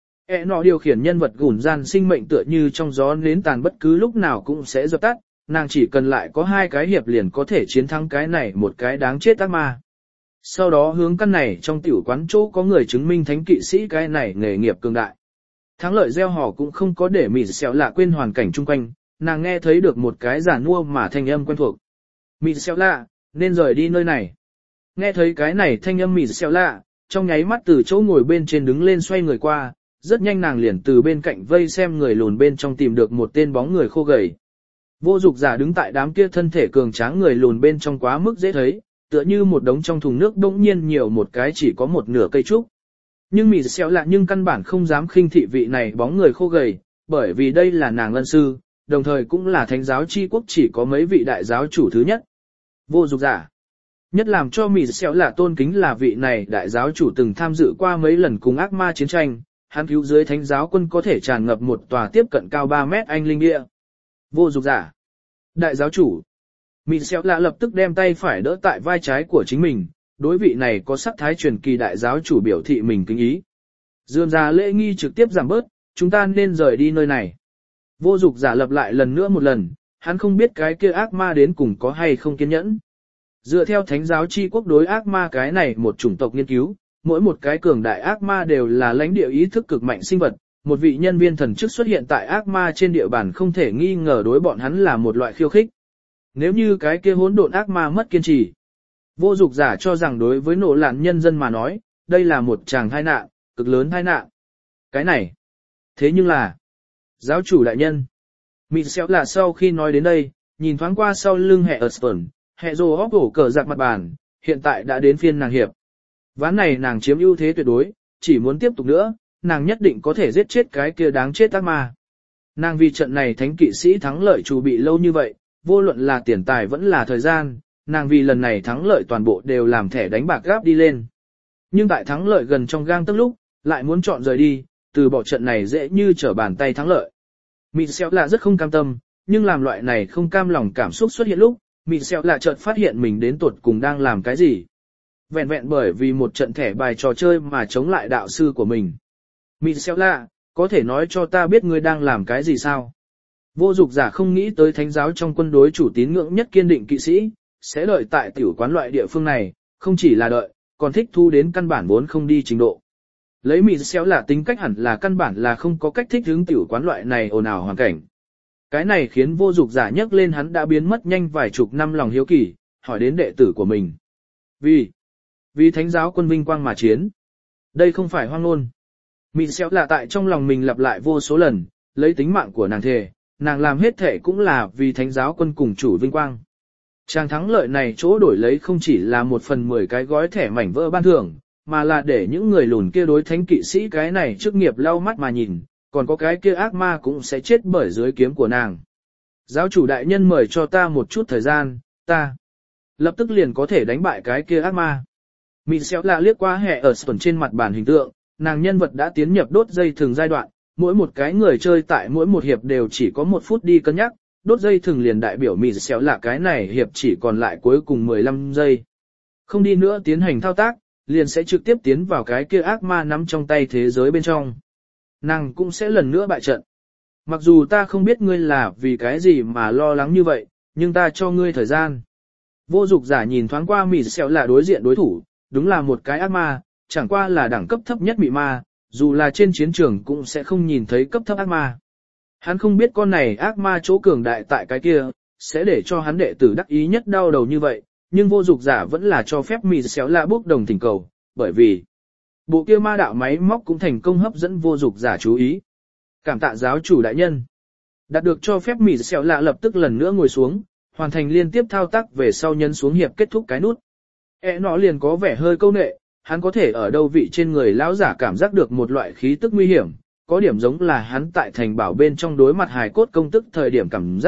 E nọ điều khiển nhân vật gùn gian sinh mệnh tựa như trong gió nến tàn bất cứ lúc nào cũng sẽ dập tắt, nàng chỉ cần lại có hai cái hiệp liền có thể chiến thắng cái này một cái đáng chết ác ma. Sau đó hướng căn này trong tiểu quán chỗ có người chứng minh thánh kỵ sĩ cái này nghề nghiệp cường đại. Thắng lợi gieo hò cũng không có để mịt xéo lạ quên hoàn cảnh chung quanh, nàng nghe thấy được một cái giả nua mà thanh âm quen thuộc. Mịt xéo lạ, nên rời đi nơi này. Nghe thấy cái này thanh âm mịt xéo lạ, trong nháy mắt từ chỗ ngồi bên trên đứng lên xoay người qua, rất nhanh nàng liền từ bên cạnh vây xem người lùn bên trong tìm được một tên bóng người khô gầy. Vô dục giả đứng tại đám kia thân thể cường tráng người lùn bên trong quá mức dễ thấy, tựa như một đống trong thùng nước bỗng nhiên nhiều một cái chỉ có một nửa cây trúc. Nhưng mịt xéo lạ nhưng căn bản không dám khinh thị vị này bóng người khô gầy, bởi vì đây là nàng lân sư, đồng thời cũng là thánh giáo chi quốc chỉ có mấy vị đại giáo chủ thứ nhất. Vô dục giả. Nhất làm cho mịt xéo lạ tôn kính là vị này đại giáo chủ từng tham dự qua mấy lần cùng ác ma chiến tranh, hắn cứu dưới thánh giáo quân có thể tràn ngập một tòa tiếp cận cao ba mét anh linh địa. Vô dục giả. Đại giáo chủ. Mịt xéo lạ lập tức đem tay phải đỡ tại vai trái của chính mình, đối vị này có sắc thái truyền kỳ đại giáo chủ biểu thị mình kính ý. Dườm ra lễ nghi trực tiếp giảm bớt, chúng ta nên rời đi nơi này. Vô dục giả lập lại lần nữa một lần, hắn không biết cái kia ác ma đến cùng có hay không kiên nhẫn. Dựa theo thánh giáo chi quốc đối ác ma cái này một chủng tộc nghiên cứu, mỗi một cái cường đại ác ma đều là lãnh địa ý thức cực mạnh sinh vật, một vị nhân viên thần chức xuất hiện tại ác ma trên địa bàn không thể nghi ngờ đối bọn hắn là một loại khiêu khích. Nếu như cái kia hỗn độn ác ma mất kiên trì, vô dục giả cho rằng đối với nổ lạn nhân dân mà nói, đây là một tràng tai nạn, cực lớn tai nạn. Cái này, thế nhưng là, giáo chủ đại nhân. Mịt xéo là sau khi nói đến đây, nhìn thoáng qua sau lưng hệ Erston, hệ rồ hóc hổ cờ giặc mặt bàn, hiện tại đã đến phiên nàng hiệp. Ván này nàng chiếm ưu thế tuyệt đối, chỉ muốn tiếp tục nữa, nàng nhất định có thể giết chết cái kia đáng chết ác ma. Nàng vì trận này thánh kỵ sĩ thắng lợi chủ bị lâu như vậy, vô luận là tiền tài vẫn là thời gian, nàng vì lần này thắng lợi toàn bộ đều làm thẻ đánh bạc gáp đi lên. Nhưng tại thắng lợi gần trong gang tấc lúc, lại muốn chọn rời đi, từ bỏ trận này dễ như trở bàn tay thắng lợi. Mịt xéo là rất không cam tâm, nhưng làm loại này không cam lòng cảm xúc xuất hiện lúc, mịt xéo là chợt phát hiện mình đến tuột cùng đang làm cái gì. Vẹn vẹn bởi vì một trận thẻ bài trò chơi mà chống lại đạo sư của mình. Mịt xéo là, có thể nói cho ta biết ngươi đang làm cái gì sao? Vô dục giả không nghĩ tới thánh giáo trong quân đối chủ tín ngưỡng nhất kiên định kỵ sĩ, sẽ đợi tại tiểu quán loại địa phương này, không chỉ là đợi, còn thích thu đến căn bản vốn không đi trình độ. Lấy mịt xéo là tính cách hẳn là căn bản là không có cách thích hướng tiểu quán loại này ồn ào hoàn cảnh. Cái này khiến vô dục giả nhắc lên hắn đã biến mất nhanh vài chục năm lòng hiếu kỳ, hỏi đến đệ tử của mình. Vì, vì thánh giáo quân vinh quang mà chiến. Đây không phải hoang ngôn. Mịt xéo là tại trong lòng mình lặp lại vô số lần, lấy tính mạng của nàng thề, nàng làm hết thể cũng là vì thánh giáo quân cùng chủ vinh quang. Trang thắng lợi này chỗ đổi lấy không chỉ là một phần mười cái gói thẻ mảnh vỡ ban thưởng, mà là để những người lùn kia đối thánh kỵ sĩ cái này chức nghiệp lau mắt mà nhìn, còn có cái kia ác ma cũng sẽ chết bởi dưới kiếm của nàng. Giáo chủ đại nhân mời cho ta một chút thời gian, ta lập tức liền có thể đánh bại cái kia ác ma. Mịt xéo lạ liếc qua hệ ở sườn trên mặt bản hình tượng, nàng nhân vật đã tiến nhập đốt dây thường giai đoạn, mỗi một cái người chơi tại mỗi một hiệp đều chỉ có một phút đi cân nhắc, đốt dây thường liền đại biểu mịt xéo lạ cái này hiệp chỉ còn lại cuối cùng mười lăm giây. Không đi nữa tiến hành thao tác, liền sẽ trực tiếp tiến vào cái kia ác ma nắm trong tay thế giới bên trong. Nàng cũng sẽ lần nữa bại trận. Mặc dù ta không biết ngươi là vì cái gì mà lo lắng như vậy, nhưng ta cho ngươi thời gian. Vô dục giả nhìn thoáng qua mịt xéo lạ đối diện đối thủ, đúng là một cái ác ma, chẳng qua là đẳng cấp thấp nhất mị ma, dù là trên chiến trường cũng sẽ không nhìn thấy cấp thấp ác ma. Hắn không biết con này ác ma chỗ cường đại tại cái kia, sẽ để cho hắn đệ tử đắc ý nhất đau đầu như vậy, nhưng vô dục giả vẫn là cho phép mịt xéo lạ bốc đồng thỉnh cầu, bởi vì bộ kia ma đạo máy móc cũng thành công hấp dẫn vô dục giả chú ý. Cảm tạ giáo chủ đại nhân. Đạt được cho phép mịt xéo lạ lập tức lần nữa ngồi xuống, hoàn thành liên tiếp thao tác về sau nhấn xuống hiệp kết thúc cái nút. E nó liền có vẻ hơi câu nệ, hắn có thể ở đâu vị trên người lão giả cảm giác được một loại khí tức nguy hiểm, có điểm giống là hắn tại thành bảo bên trong đối mặt hài cốt công tức thời điểm cảm giác,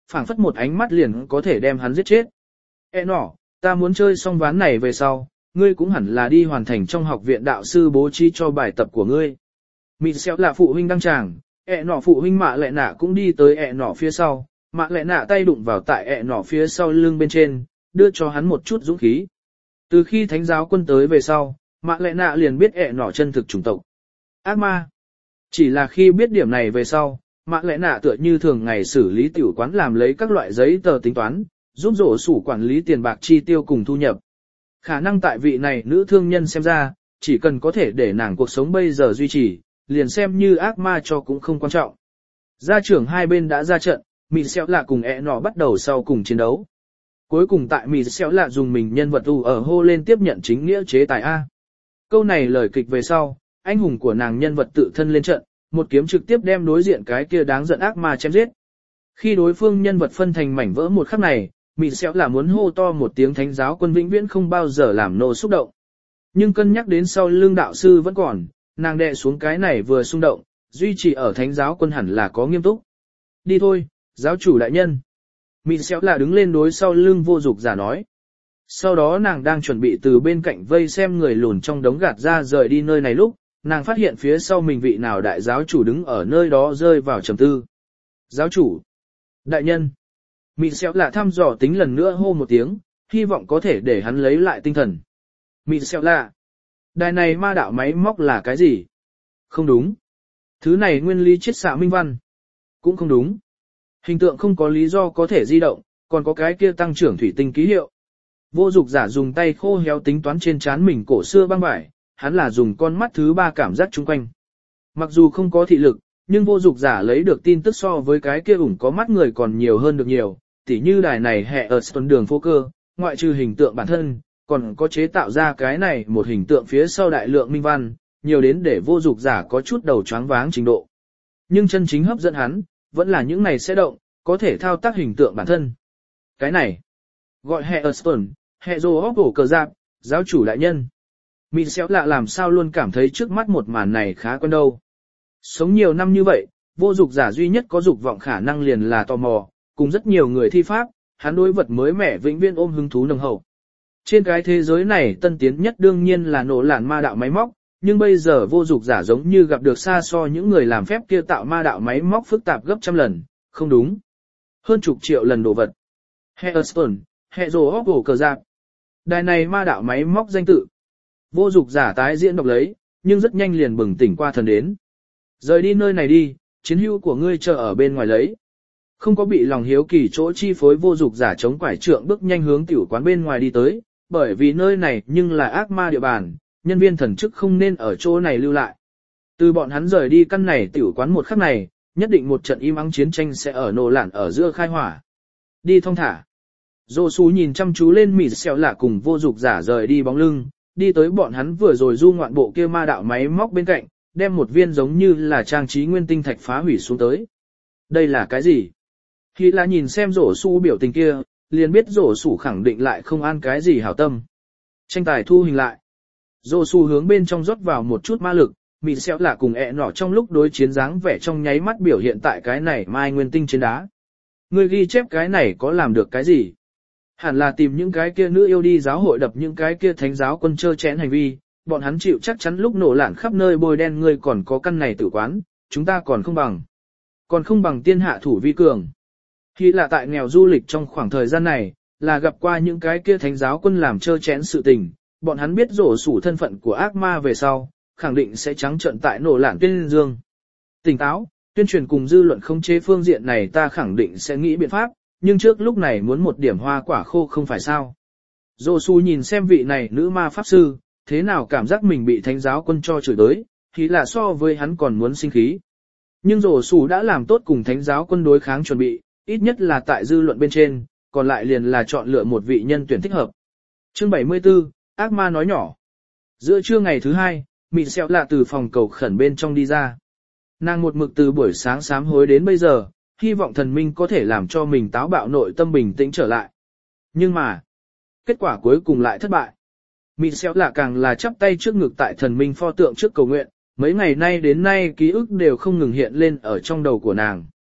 phảng phất một ánh mắt liền có thể đem hắn giết chết. E nọ, ta muốn chơi xong ván này về sau, ngươi cũng hẳn là đi hoàn thành trong học viện đạo sư bố trí cho bài tập của ngươi. Mị xéo là phụ huynh đăng tràng, E nọ phụ huynh mạ lệ nạ cũng đi tới E nọ phía sau, mạ lệ nạ tay đụng vào tại E nọ phía sau lưng bên trên, đưa cho hắn một chút dũng khí. Từ khi thánh giáo quân tới về sau, mạ lệ nạ liền biết ẹ nỏ chân thực chủng tộc. Ác ma. Chỉ là khi biết điểm này về sau, mạ lệ nạ tựa như thường ngày xử lý tiểu quán làm lấy các loại giấy tờ tính toán, giúp rổ sủ quản lý tiền bạc chi tiêu cùng thu nhập. Khả năng tại vị này nữ thương nhân xem ra, chỉ cần có thể để nàng cuộc sống bây giờ duy trì, liền xem như ác ma cho cũng không quan trọng. Gia trưởng hai bên đã ra trận, Mị Xéo Lạ cùng ẹ nỏ bắt đầu sau cùng chiến đấu. Cuối cùng tại Mị Xéo Lạ dùng mình nhân vật ù ở hô lên tiếp nhận chính nghĩa chế tài A. Câu này lời kịch về sau, anh hùng của nàng nhân vật tự thân lên trận, một kiếm trực tiếp đem đối diện cái kia đáng giận ác ma chém giết. Khi đối phương nhân vật phân thành mảnh vỡ một khắc này, Mị Xéo Lạ muốn hô to một tiếng thánh giáo quân vĩnh viễn không bao giờ làm nô xúc động. Nhưng cân nhắc đến sau lưng đạo sư vẫn còn, nàng đè xuống cái này vừa xung động, duy trì ở thánh giáo quân hẳn là có nghiêm túc. Đi thôi, giáo chủ đại nhân. Mị Xéo Lạ đứng lên đối sau lưng vô dục giả nói. Sau đó nàng đang chuẩn bị từ bên cạnh vây xem người lùn trong đống gạt ra rời đi nơi này lúc, nàng phát hiện phía sau mình vị nào đại giáo chủ đứng ở nơi đó rơi vào trầm tư. Giáo chủ! Đại nhân! Mị Xéo Lạ thăm dò tính lần nữa hô một tiếng, hy vọng có thể để hắn lấy lại tinh thần. Mị Xéo Lạ! Đài này ma đạo máy móc là cái gì? Không đúng. Thứ này nguyên lý chiết xạ minh văn. Cũng không đúng. Hình tượng không có lý do có thể di động, còn có cái kia tăng trưởng thủy tinh ký hiệu. Vô dục giả dùng tay khô héo tính toán trên trán mình cổ xưa băng vải, hắn là dùng con mắt thứ ba cảm giác chung quanh. Mặc dù không có thị lực, nhưng vô dục giả lấy được tin tức so với cái kia ủng có mắt người còn nhiều hơn được nhiều, tỉ như đài này hệ ở tuần đường phố cơ, ngoại trừ hình tượng bản thân, còn có chế tạo ra cái này một hình tượng phía sau đại lượng minh văn, nhiều đến để vô dục giả có chút đầu choáng váng trình độ. Nhưng chân chính hấp dẫn hắn, vẫn là những này sẽ động, có thể thao tác hình tượng bản thân. Cái này, gọi hệ ở tuần, hệ rồ hóc cổ cờ giáp, giáo chủ đại nhân. Mị Xéo Lạ làm sao luôn cảm thấy trước mắt một màn này khá quen đâu. Sống nhiều năm như vậy, vô dục giả duy nhất có dục vọng khả năng liền là tò mò, cùng rất nhiều người thi pháp, hắn đối vật mới mẻ vĩnh viễn ôm hứng thú nồng hậu. Trên cái thế giới này tân tiến nhất đương nhiên là nổ lạn ma đạo máy móc, nhưng bây giờ vô dục giả giống như gặp được xa so những người làm phép kia tạo ma đạo máy móc phức tạp gấp trăm lần, không đúng. Hơn chục triệu lần đồ vật. Hearthstone, hệ rồ hóc cổ cờ giáp. Đài này ma đạo máy móc danh tự. Vô dục giả tái diễn đọc lấy, nhưng rất nhanh liền bừng tỉnh qua thần đến. Rời đi nơi này đi, chiến hữu của ngươi chờ ở bên ngoài lấy. Không có bị lòng hiếu kỳ chỗ chi phối vô dục giả chống quải trượng bước nhanh hướng tiểu quán bên ngoài đi tới, bởi vì nơi này nhưng là ác ma địa bàn, nhân viên thần chức không nên ở chỗ này lưu lại. Từ bọn hắn rời đi căn này tiểu quán một khắc này, nhất định một trận im ắng chiến tranh sẽ ở nổ lạn ở giữa khai hỏa. Đi thong thả. Dô Sú nhìn chăm chú lên Mị Xéo Lạ cùng vô dục giả rời đi bóng lưng, đi tới bọn hắn vừa rồi du ngoạn bộ kia ma đạo máy móc bên cạnh, đem một viên giống như là trang trí nguyên tinh thạch phá hủy xuống tới. Đây là cái gì? Khi là nhìn xem Dô Sú biểu tình kia, liền biết Dô Sú khẳng định lại không an cái gì hảo tâm. Tranh tài thu hình lại. Dô Sú hướng bên trong rót vào một chút ma lực, Mị Xéo Lạ cùng ẹ nỏ trong lúc đối chiến dáng vẻ trong nháy mắt biểu hiện tại cái này mai nguyên tinh trên đá. Người ghi chép cái này có làm được cái gì? Hẳn là tìm những cái kia nữ yêu đi giáo hội đập những cái kia thánh giáo quân chơ chén hành vi, bọn hắn chịu chắc chắn lúc nổ lạn khắp nơi bôi đen ngươi còn có căn này tử quán, chúng ta còn không bằng. Còn không bằng tiên hạ thủ vi cường. Khi là tại nghèo du lịch trong khoảng thời gian này, là gặp qua những cái kia thánh giáo quân làm chơ chén sự tình, bọn hắn biết rổ sủ thân phận của ác ma về sau, khẳng định sẽ trắng trợn tại nổ lạn tuyên dương. Tỉnh táo, tuyên truyền cùng dư luận không chế phương diện này ta khẳng định sẽ nghĩ biện pháp, nhưng trước lúc này muốn một điểm hoa quả khô không phải sao. Dô Sú nhìn xem vị này nữ ma pháp sư, thế nào cảm giác mình bị thánh giáo quân cho chửi tới, thì là so với hắn còn muốn sinh khí. Nhưng Dô Sú đã làm tốt cùng thánh giáo quân đối kháng chuẩn bị, ít nhất là tại dư luận bên trên, còn lại liền là chọn lựa một vị nhân tuyển thích hợp. Chương bảy mươi tư, ác ma nói nhỏ. Giữa trưa ngày thứ hai, Mị Xéo Lạ từ phòng cầu khẩn bên trong đi ra. Nàng một mực từ buổi sáng sám hối đến bây giờ, hy vọng thần minh có thể làm cho mình táo bạo nội tâm bình tĩnh trở lại. Nhưng mà, kết quả cuối cùng lại thất bại. Mị Xéo Lạ càng là chắp tay trước ngực tại thần minh pho tượng trước cầu nguyện, mấy ngày nay đến nay ký ức đều không ngừng hiện lên ở trong đầu của nàng.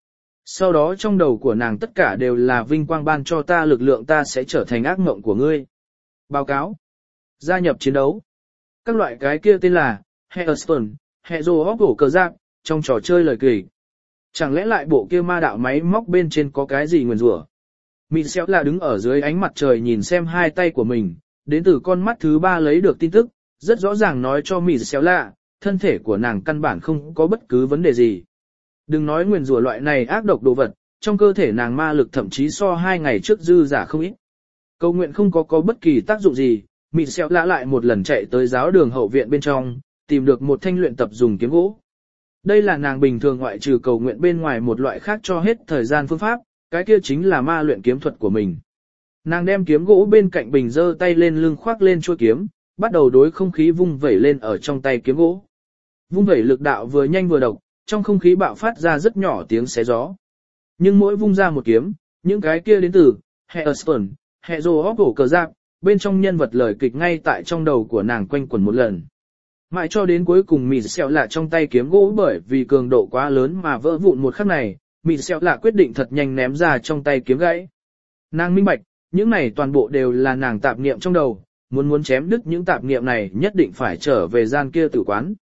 Sau đó trong đầu của nàng tất cả đều là vinh quang ban cho ta lực lượng, ta sẽ trở thành ác mộng của ngươi. Báo cáo. Gia nhập chiến đấu. Các loại cái kia tên là Hearthstone, Hero of cổ cờ giáp, trong trò chơi lời kỳ. Chẳng lẽ lại bộ kia ma đạo máy móc bên trên có cái gì nguyền rủa? Mị xéo là đứng ở dưới ánh mặt trời nhìn xem hai tay của mình, đến từ con mắt thứ ba lấy được tin tức, rất rõ ràng nói cho Mị xéo là, thân thể của nàng căn bản không có bất cứ vấn đề gì. Đừng nói nguyền rủa loại này ác độc đồ vật, trong cơ thể nàng ma lực thậm chí so hai ngày trước dư giả không ít. Cầu nguyện không có có bất kỳ tác dụng gì, Mị xéo lạ lại một lần chạy tới giáo đường hậu viện bên trong, tìm được một thanh luyện tập dùng kiếm gỗ. Đây là nàng bình thường ngoại trừ cầu nguyện bên ngoài một loại khác cho hết thời gian phương pháp, cái kia chính là ma luyện kiếm thuật của mình. Nàng đem kiếm gỗ bên cạnh bình giơ tay lên lưng khoác lên chuôi kiếm, bắt đầu đối không khí vung vẩy lên ở trong tay kiếm gỗ. Vung vẩy lực đạo vừa nhanh vừa độc, trong không khí bạo phát ra rất nhỏ tiếng xé gió. Nhưng mỗi vung ra một kiếm, những cái kia đến từ Hearthstone, Hero of cổ cờ giáp, bên trong nhân vật lời kịch ngay tại trong đầu của nàng quanh quẩn một lần. Mãi cho đến cuối cùng Mị xéo lạ trong tay kiếm gỗ bởi vì cường độ quá lớn mà vỡ vụn một khắc này, Mị xéo lạ quyết định thật nhanh ném ra trong tay kiếm gãy. Nàng minh bạch, những này toàn bộ đều là nàng tạp niệm trong đầu, muốn muốn chém đứt những tạp niệm này nhất định phải trở về gian kia tử quán.